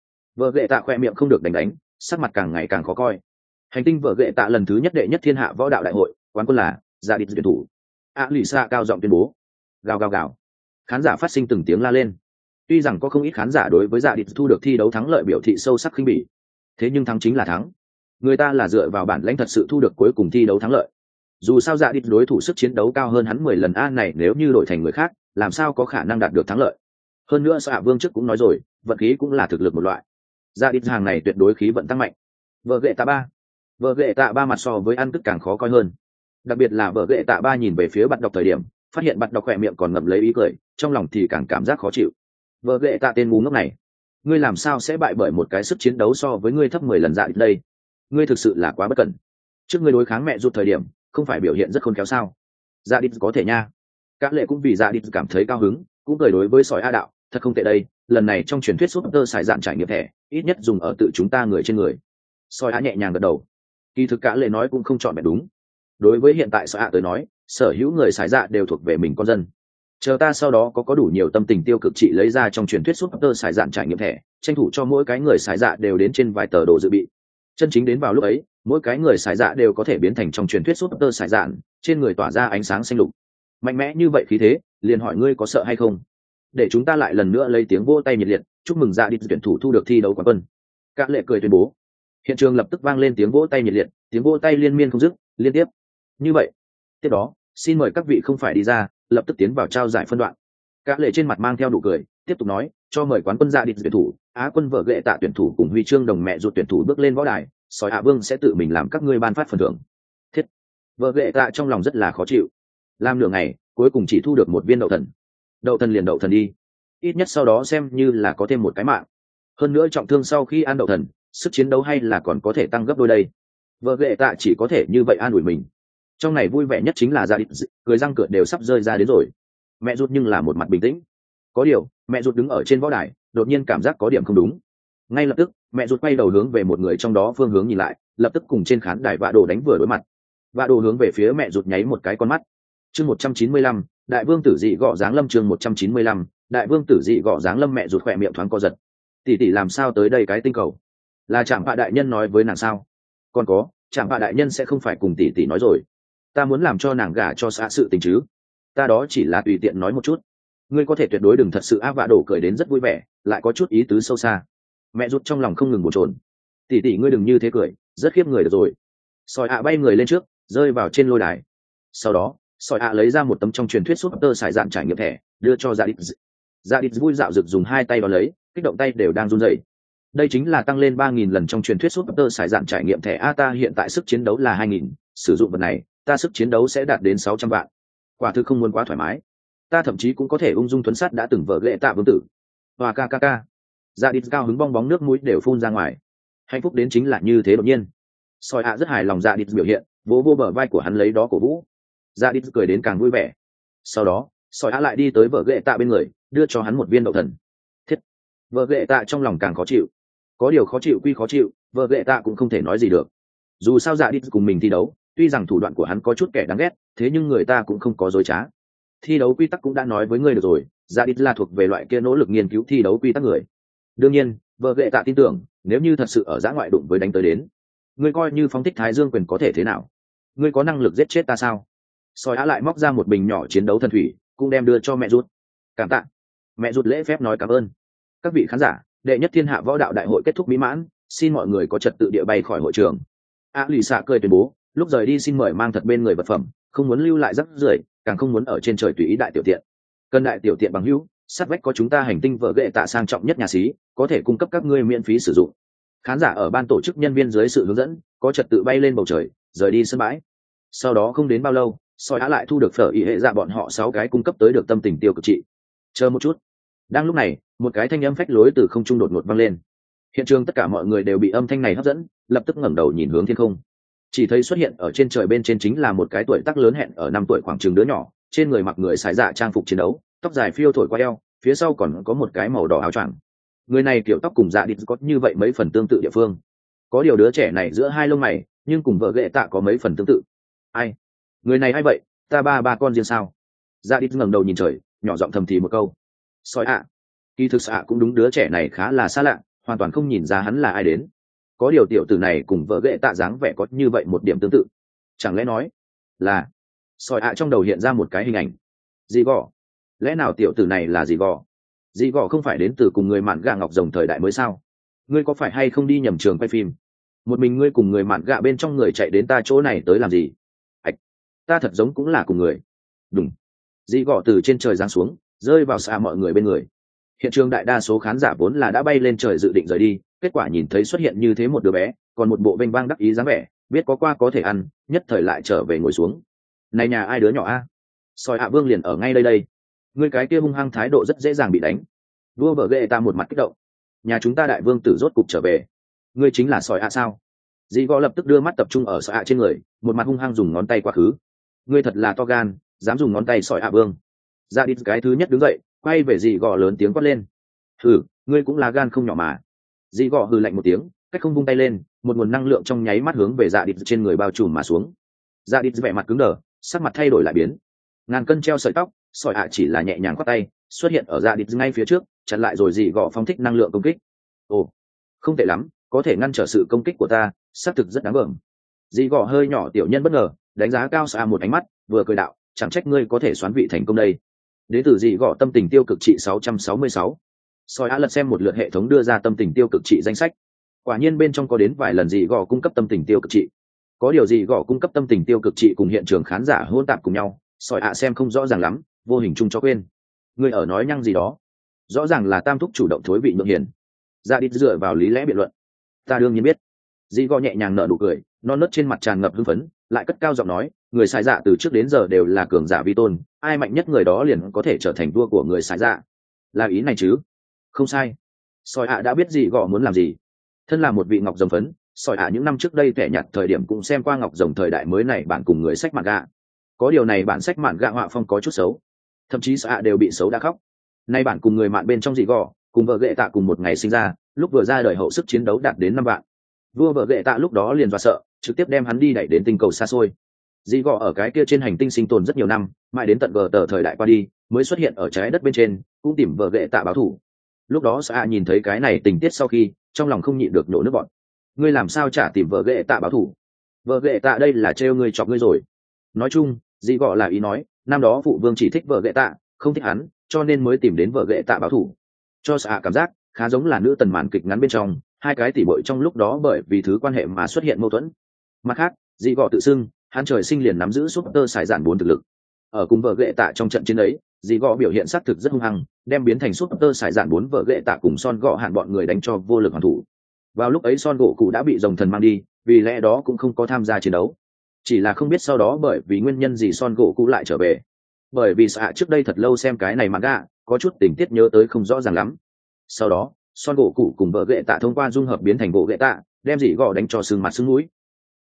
Speaker 1: ghệ tạ khoe miệng không được đánh, sắc mặt càng ngày càng khó coi. Hành tinh vợ ghệ tạ lần thứ nhất đệ nhất thiên hạ võ đạo đại hội, quán quân là gia đình tuyển thủ. Lì xạ cao giọng tuyên bố. Gào gào gào. Khán giả phát sinh từng tiếng la lên. Tuy rằng có không ít khán giả đối với dạ đít thu được thi đấu thắng lợi biểu thị sâu sắc khinh bỉ, thế nhưng thắng chính là thắng. Người ta là dựa vào bản lãnh thật sự thu được cuối cùng thi đấu thắng lợi. Dù sao dạ đít đối thủ sức chiến đấu cao hơn hắn 10 lần này nếu như đổi thành người khác, làm sao có khả năng đạt được thắng lợi. Hơn nữa Xạ Vương trước cũng nói rồi, vận khí cũng là thực lực một loại. Dạ đít hàng này tuyệt đối khí vận tăng mạnh. Vợ ghệ tạ ba mặt so với ăn tức càng khó coi hơn. Đặc biệt là vợ ghệ tạ ba nhìn về phía bạn đọc thời điểm, phát hiện bạn đọc khỏe miệng còn ngậm lấy ý cười, trong lòng thì càng cảm giác khó chịu. Vợ ghệ tạ tên ngu ngốc này, ngươi làm sao sẽ bại bởi một cái sức chiến đấu so với ngươi thấp 10 lần dạ đít đây? Ngươi thực sự là quá bất cẩn. Trước ngươi đối kháng mẹ ruột thời điểm, không phải biểu hiện rất khôn khéo sao? Dạ đít có thể nha. Các lệ cũng vì dạ đít cảm thấy cao hứng, cũng cười đối với sỏi A đạo, thật không tệ đây, lần này trong truyền thuyết Super xài dạn trải nghiệm thẻ, ít nhất dùng ở tự chúng ta người trên người. Sỏi A nhẹ nhàng gật đầu. Kỳ thực cả lệ nói cũng không chọn mẹ đúng. Đối với hiện tại sỏi A tới nói, sở hữu người xài dạ đều thuộc về mình con dân. Chờ ta sau đó có đủ nhiều tâm tình tiêu cực trị lấy ra trong truyền thuyết Super xài dạn trải nghiệm thẻ, tranh thủ cho mỗi cái người xài dạ đều đến trên vài tờ đồ dự bị. Chân chính đến vào lúc ấy, mỗi cái người xài dạ đều có thể biến thành trong truyền thuyết Super xài dạn, trên người tỏa ra ánh sáng xanh lục. Mạnh mẽ như vậy khí thế, liền hỏi ngươi có sợ hay không? Để chúng ta lại lần nữa lấy tiếng vỗ tay nhiệt liệt, chúc mừng dạ đít tuyển thủ thu được thi đấu quán quân. Các lệ cười tuyên bố. Hiện trường lập tức vang lên tiếng vỗ tay nhiệt liệt, tiếng vỗ tay liên miên không dứt, liên tiếp. Như vậy, tiếp đó, xin mời các vị không phải đi ra, lập tức tiến vào trao giải phân đoạn. Các lệ trên mặt mang theo nụ cười, tiếp tục nói, cho mời quán quân dạ đít tuyển thủ, Á quân vợ ghệ tạ tuyển thủ cùng huy chương đồng mẹ ruột tuyển thủ bước lên võ đài, sói Hạ Vương sẽ tự mình làm các ngươi ban phát phần thưởng. Thiết. Vợ ghệ tạ trong lòng rất là khó chịu. Làm nửa ngày, cuối cùng chỉ thu được một viên đậu thần. Đậu thần liền đậu thần đi, ít nhất sau đó xem như là có thêm một cái mạng. Hơn nữa trọng thương sau khi ăn đậu thần, sức chiến đấu hay là còn có thể tăng gấp đôi đây. Vợ ghệ tạ chỉ có thể như vậy an ủi mình. Trong này vui vẻ nhất chính là gia đình, cười răng cửa đều sắp rơi ra đến rồi. Mẹ ruột nhưng là một mặt bình tĩnh. Có điều, mẹ ruột đứng ở trên võ đài, đột nhiên cảm giác có điểm không đúng. Ngay lập tức, mẹ ruột quay đầu hướng về một người trong đó phương hướng nhìn lại, lập tức cùng trên khán đài vạ đồ đánh vừa đối mặt. Vạ đồ hướng về phía mẹ ruột nháy một cái con mắt. Chương 195, đại vương tử dị gọ dáng lâm. Chương 195, đại vương tử dị gọ dáng lâm. Mẹ ruột khỏe miệng thoáng co giật. Tỷ tỷ làm sao tới đây cái tinh cầu? Là Trạm Bạ đại nhân nói với nàng sao? Còn có, Trạm Bạ đại nhân sẽ không phải cùng tỷ tỷ nói rồi. Ta muốn làm cho nàng gả cho xã sự tình chứ? Ta đó chỉ là tùy tiện nói một chút. Ngươi có thể tuyệt đối đừng thật sự Vạ đổ cười đến rất vui vẻ, lại có chút ý tứ sâu xa. Mẹ ruột trong lòng không ngừng bồn chồn. Tỷ tỷ ngươi đừng như thế cười, rất khiếp người được rồi. Sỏi bay người lên trước, rơi vào trên lôi đài. Sau đó, sỏi lấy ra một tấm trong truyền thuyết Super xài dạn trải nghiệm thẻ, đưa cho dạ đít. Dạ đít vui dạo rực dùng hai tay vào lấy, kích động tay đều đang run rẩy. Đây chính là tăng lên 3.000 lần trong truyền thuyết Super Sải Dạn trải nghiệm thẻ A. Ta hiện tại sức chiến đấu là 2.000, sử dụng vật này ta sức chiến đấu sẽ đạt đến 600 vạn. Quả thực không muốn quá thoải mái, ta thậm chí cũng có thể ung dung tuấn sát đã từng vợ ghệ tạ vương tử. Hoa ca ca ca. Dạ đít cao hứng bong bóng nước mũi đều phun ra ngoài. Hạnh phúc đến chính là như thế đột nhiên. Soi ạ rất hài lòng dạ đít biểu hiện, vỗ vô bờ vai của hắn lấy đó cổ vũ. Dạ đít cười đến càng vui vẻ. Sau đó soi ạ lại đi tới vợ ghệ tạ bên người, đưa cho hắn một viên đậu thần. Thiết. Vợ ghệ tạ trong lòng càng khó chịu. Có điều khó chịu quy khó chịu, vợ ghệ tạ cũng không thể nói gì được. Dù sao dạ đít cùng mình thi đấu, tuy rằng thủ đoạn của hắn có chút kẻ đáng ghét, thế nhưng người ta cũng không có dối trá. Thi đấu quy tắc cũng đã nói với ngươi được rồi, dạ đít là thuộc về loại kia nỗ lực nghiên cứu thi đấu quy tắc người. Đương nhiên vợ ghệ tạ tin tưởng, nếu như thật sự ở giã ngoại đụng với đánh tới đến, ngươi coi như phóng thích thái dương quyền có thể thế nào? Ngươi có năng lực giết chết ta sao? Soi á lại móc ra một bình nhỏ chiến đấu thần thủy, cũng đem đưa cho mẹ rút. Cảm tạ. Mẹ rút lễ phép nói cảm ơn. Các vị khán giả, đệ nhất thiên hạ võ đạo đại hội kết thúc mỹ mãn, xin mọi người có trật tự địa bay khỏi hội trường. Lì xạ cười tuyên bố, lúc rời đi xin mời mang thật bên người vật phẩm, không muốn lưu lại rắc rưởi, càng không muốn ở trên trời tùy ý đại tiểu tiện. Cần đại tiểu tiện bằng hữu, sát vách có chúng ta hành tinh vợ ghệ tạ sang trọng nhất nhà xí, có thể cung cấp các ngươi miễn phí sử dụng. Khán giả ở ban tổ chức nhân viên dưới sự hướng dẫn, có trật tự bay lên bầu trời, rời đi sân bãi. Sau đó không đến bao lâu, Soi Á lại thu được phở ý hệ dạ bọn họ 6 cái cung cấp tới được tâm tình tiêu cực trị. Chờ một chút. Đang lúc này, một cái thanh âm phách lối từ không trung đột ngột vang lên. Hiện trường tất cả mọi người đều bị âm thanh này hấp dẫn, lập tức ngẩng đầu nhìn hướng thiên không. Chỉ thấy xuất hiện ở trên trời bên trên chính là một cái tuổi tác lớn hẹn ở 5 tuổi khoảng chừng đứa nhỏ, trên người mặc người xài dạ trang phục chiến đấu, tóc dài phiêu thổi qua eo, phía sau còn có một cái màu đỏ áo choàng. Người này kiểu tóc cùng dạ đít có như vậy mấy phần tương tự địa phương. Có điều đứa trẻ này giữa hai lông mày, nhưng cùng vợ ghệ tạ có mấy phần tương tự. Ai? Người này ai vậy? Ta ba con riêng sao? Dạ đít ngẩng đầu nhìn trời, nhỏ giọng thầm thì một câu. Soi ạ. Kỳ thực xạ cũng đúng, đứa trẻ này khá là xa lạ, hoàn toàn không nhìn ra hắn là ai đến. Có điều tiểu tử này cùng vợ ghệ tạ dáng vẻ có như vậy một điểm tương tự. Chẳng lẽ nói là Soi ạ trong đầu hiện ra một cái hình ảnh. Dì gò. Lẽ nào tiểu tử này là dì gò? Dì gò không phải đến từ cùng người mạn gạ ngọc rồng thời đại mới sao? Ngươi có phải hay không đi nhầm trường quay phim? Một mình ngươi cùng người mạn gạ bên trong người chạy đến ta chỗ này tới làm gì? Ảch, ta thật giống cũng là cùng người. Đúng. Dì gò từ trên trời giáng xuống, rơi vào xa mọi người bên người. Hiện trường đại đa số khán giả vốn là đã bay lên trời dự định rời đi, kết quả nhìn thấy xuất hiện như thế một đứa bé, còn một bộ vênh vang đắc ý dáng vẻ, biết có qua có thể ăn, nhất thời lại trở về ngồi xuống. Này nhà ai đứa nhỏ a? Soi hạ vương liền ở ngay đây. Ngươi cái kia hung hăng thái độ rất dễ dàng bị đánh. Vua vợ ghệ ta một mặt kích động. Nhà chúng ta đại vương tử rốt cục trở về. Ngươi chính là Soi hạ sao? Dì gò lập tức đưa mắt tập trung ở Soi hạ trên người, một mặt hung hăng dùng ngón tay quá khứ. Ngươi thật là to gan, dám dùng ngón tay Soi hạ vương. Ra đi cái thứ nhất đứng dậy, quay về dì gò lớn tiếng quát lên. Hừ, ngươi cũng là gan không nhỏ mà. Dì gò hừ lạnh một tiếng, cách không vung tay lên, một nguồn năng lượng trong nháy mắt hướng về dạ đít trên người bao trùm mà xuống. Dạ đít vẻ mặt cứng đờ, sắc mặt thay đổi lại biến. Ngàn cân treo sợi tóc, Soi hạ chỉ là nhẹ nhàng khoát tay, xuất hiện ở dạ đít ngay phía trước, chặn lại rồi dì gò phóng thích năng lượng công kích. Ồ, không tệ lắm, có thể ngăn trở sự công kích của ta, xác thực rất đáng gờm. Dì gò hơi nhỏ tiểu nhân bất ngờ, đánh giá cao Soi hạ một ánh mắt, vừa cười đạo, chẳng trách ngươi có thể xoán vị thành công đây. Đến từ dì gò tâm tình tiêu cực trị 666. Soi hạ lật xem một lượt hệ thống đưa ra tâm tình tiêu cực trị danh sách. Quả nhiên bên trong có đến vài lần dì gò cung cấp tâm tình tiêu cực trị. Có điều dì gò cung cấp tâm tình tiêu cực trị cùng hiện trường khán giả hỗn tạp cùng nhau, Soi hạ xem không rõ ràng lắm, vô hình chung cho quên. Ngươi ở nói nhăng gì đó? Rõ ràng là tam thúc chủ động thối vị nhượng hiền. Dạ đít dựa vào lý lẽ biện luận. Ta đương nhiên biết. Dì gò nhẹ nhàng nở nụ cười, non nớt trên mặt tràn ngập hưng phấn, lại cất cao giọng nói, người sai dạ từ trước đến giờ đều là cường giả vi tôn, ai mạnh nhất người đó liền có thể trở thành vua của người sai dạ. Là ý này chứ? Không sai. Soi hạ đã biết dì gò muốn làm gì. Thân là một vị ngọc rồng phấn, Soi hạ những năm trước đây thẻ nhặt thời điểm cũng xem qua ngọc rồng thời đại mới này bản cùng người sách mạn gạ. Có điều này bản sách mạn gạ họa phong có chút xấu, thậm chí Soi hạ đều bị xấu đã khóc. Nay bản cùng người mạn bên trong dì gò, cùng vợ ghệ tạ cùng một ngày sinh ra, lúc vừa ra đời hậu sức chiến đấu đạt đến 5 vạn. Vua vợ ghệ tạ lúc đó liền dọa sợ, trực tiếp đem hắn đi đẩy đến tinh cầu xa xôi. Dì gò ở cái kia trên hành tinh sinh tồn rất nhiều năm, mãi đến tận vợ tờ thời đại qua đi, mới xuất hiện ở trái đất bên trên, cũng tìm vợ ghệ tạ báo thù. Lúc đó Soi hạ nhìn thấy cái này tình tiết sau khi, trong lòng không nhịn được nổ nước bọt. Ngươi làm sao chả tìm vợ ghệ tạ báo thù? Vợ ghệ tạ đây là trêu ngươi chọc ngươi rồi. Nói chung, dì gò là ý nói, năm đó phụ vương chỉ thích vợ ghệ tạ, không thích hắn, cho nên mới tìm đến vợ ghệ tạ báo thù. Cho Soi hạ cảm giác khá giống là nữ tần màn kịch ngắn bên trong, hai cái tỉ muội trong lúc đó bởi vì thứ quan hệ mà xuất hiện mâu thuẫn. Mặt khác, dì gò tự xưng hắn trời sinh liền nắm giữ Super Sải Dạn 4 thực lực. Ở cùng vợ ghệ tạ trong trận chiến ấy, dì gọ biểu hiện xác thực rất hung hăng, đem biến thành súp tơ sải dạn 4 vợ ghệ tạ cùng son gọ hạn bọn người đánh cho vô lực hoàn thủ. Vào lúc ấy son gỗ cụ đã bị rồng thần mang đi, vì lẽ đó cũng không có tham gia chiến đấu. Chỉ là không biết sau đó bởi vì nguyên nhân gì son gỗ cụ lại trở về. Bởi vì xạ trước đây thật lâu xem cái này manga, có chút tình tiết nhớ tới không rõ ràng lắm. Sau đó son gỗ cụ cùng vợ ghệ tạ thông qua dung hợp biến thành gỗ ghệ tạ, đem dì gọ đánh cho sưng mặt sưng mũi.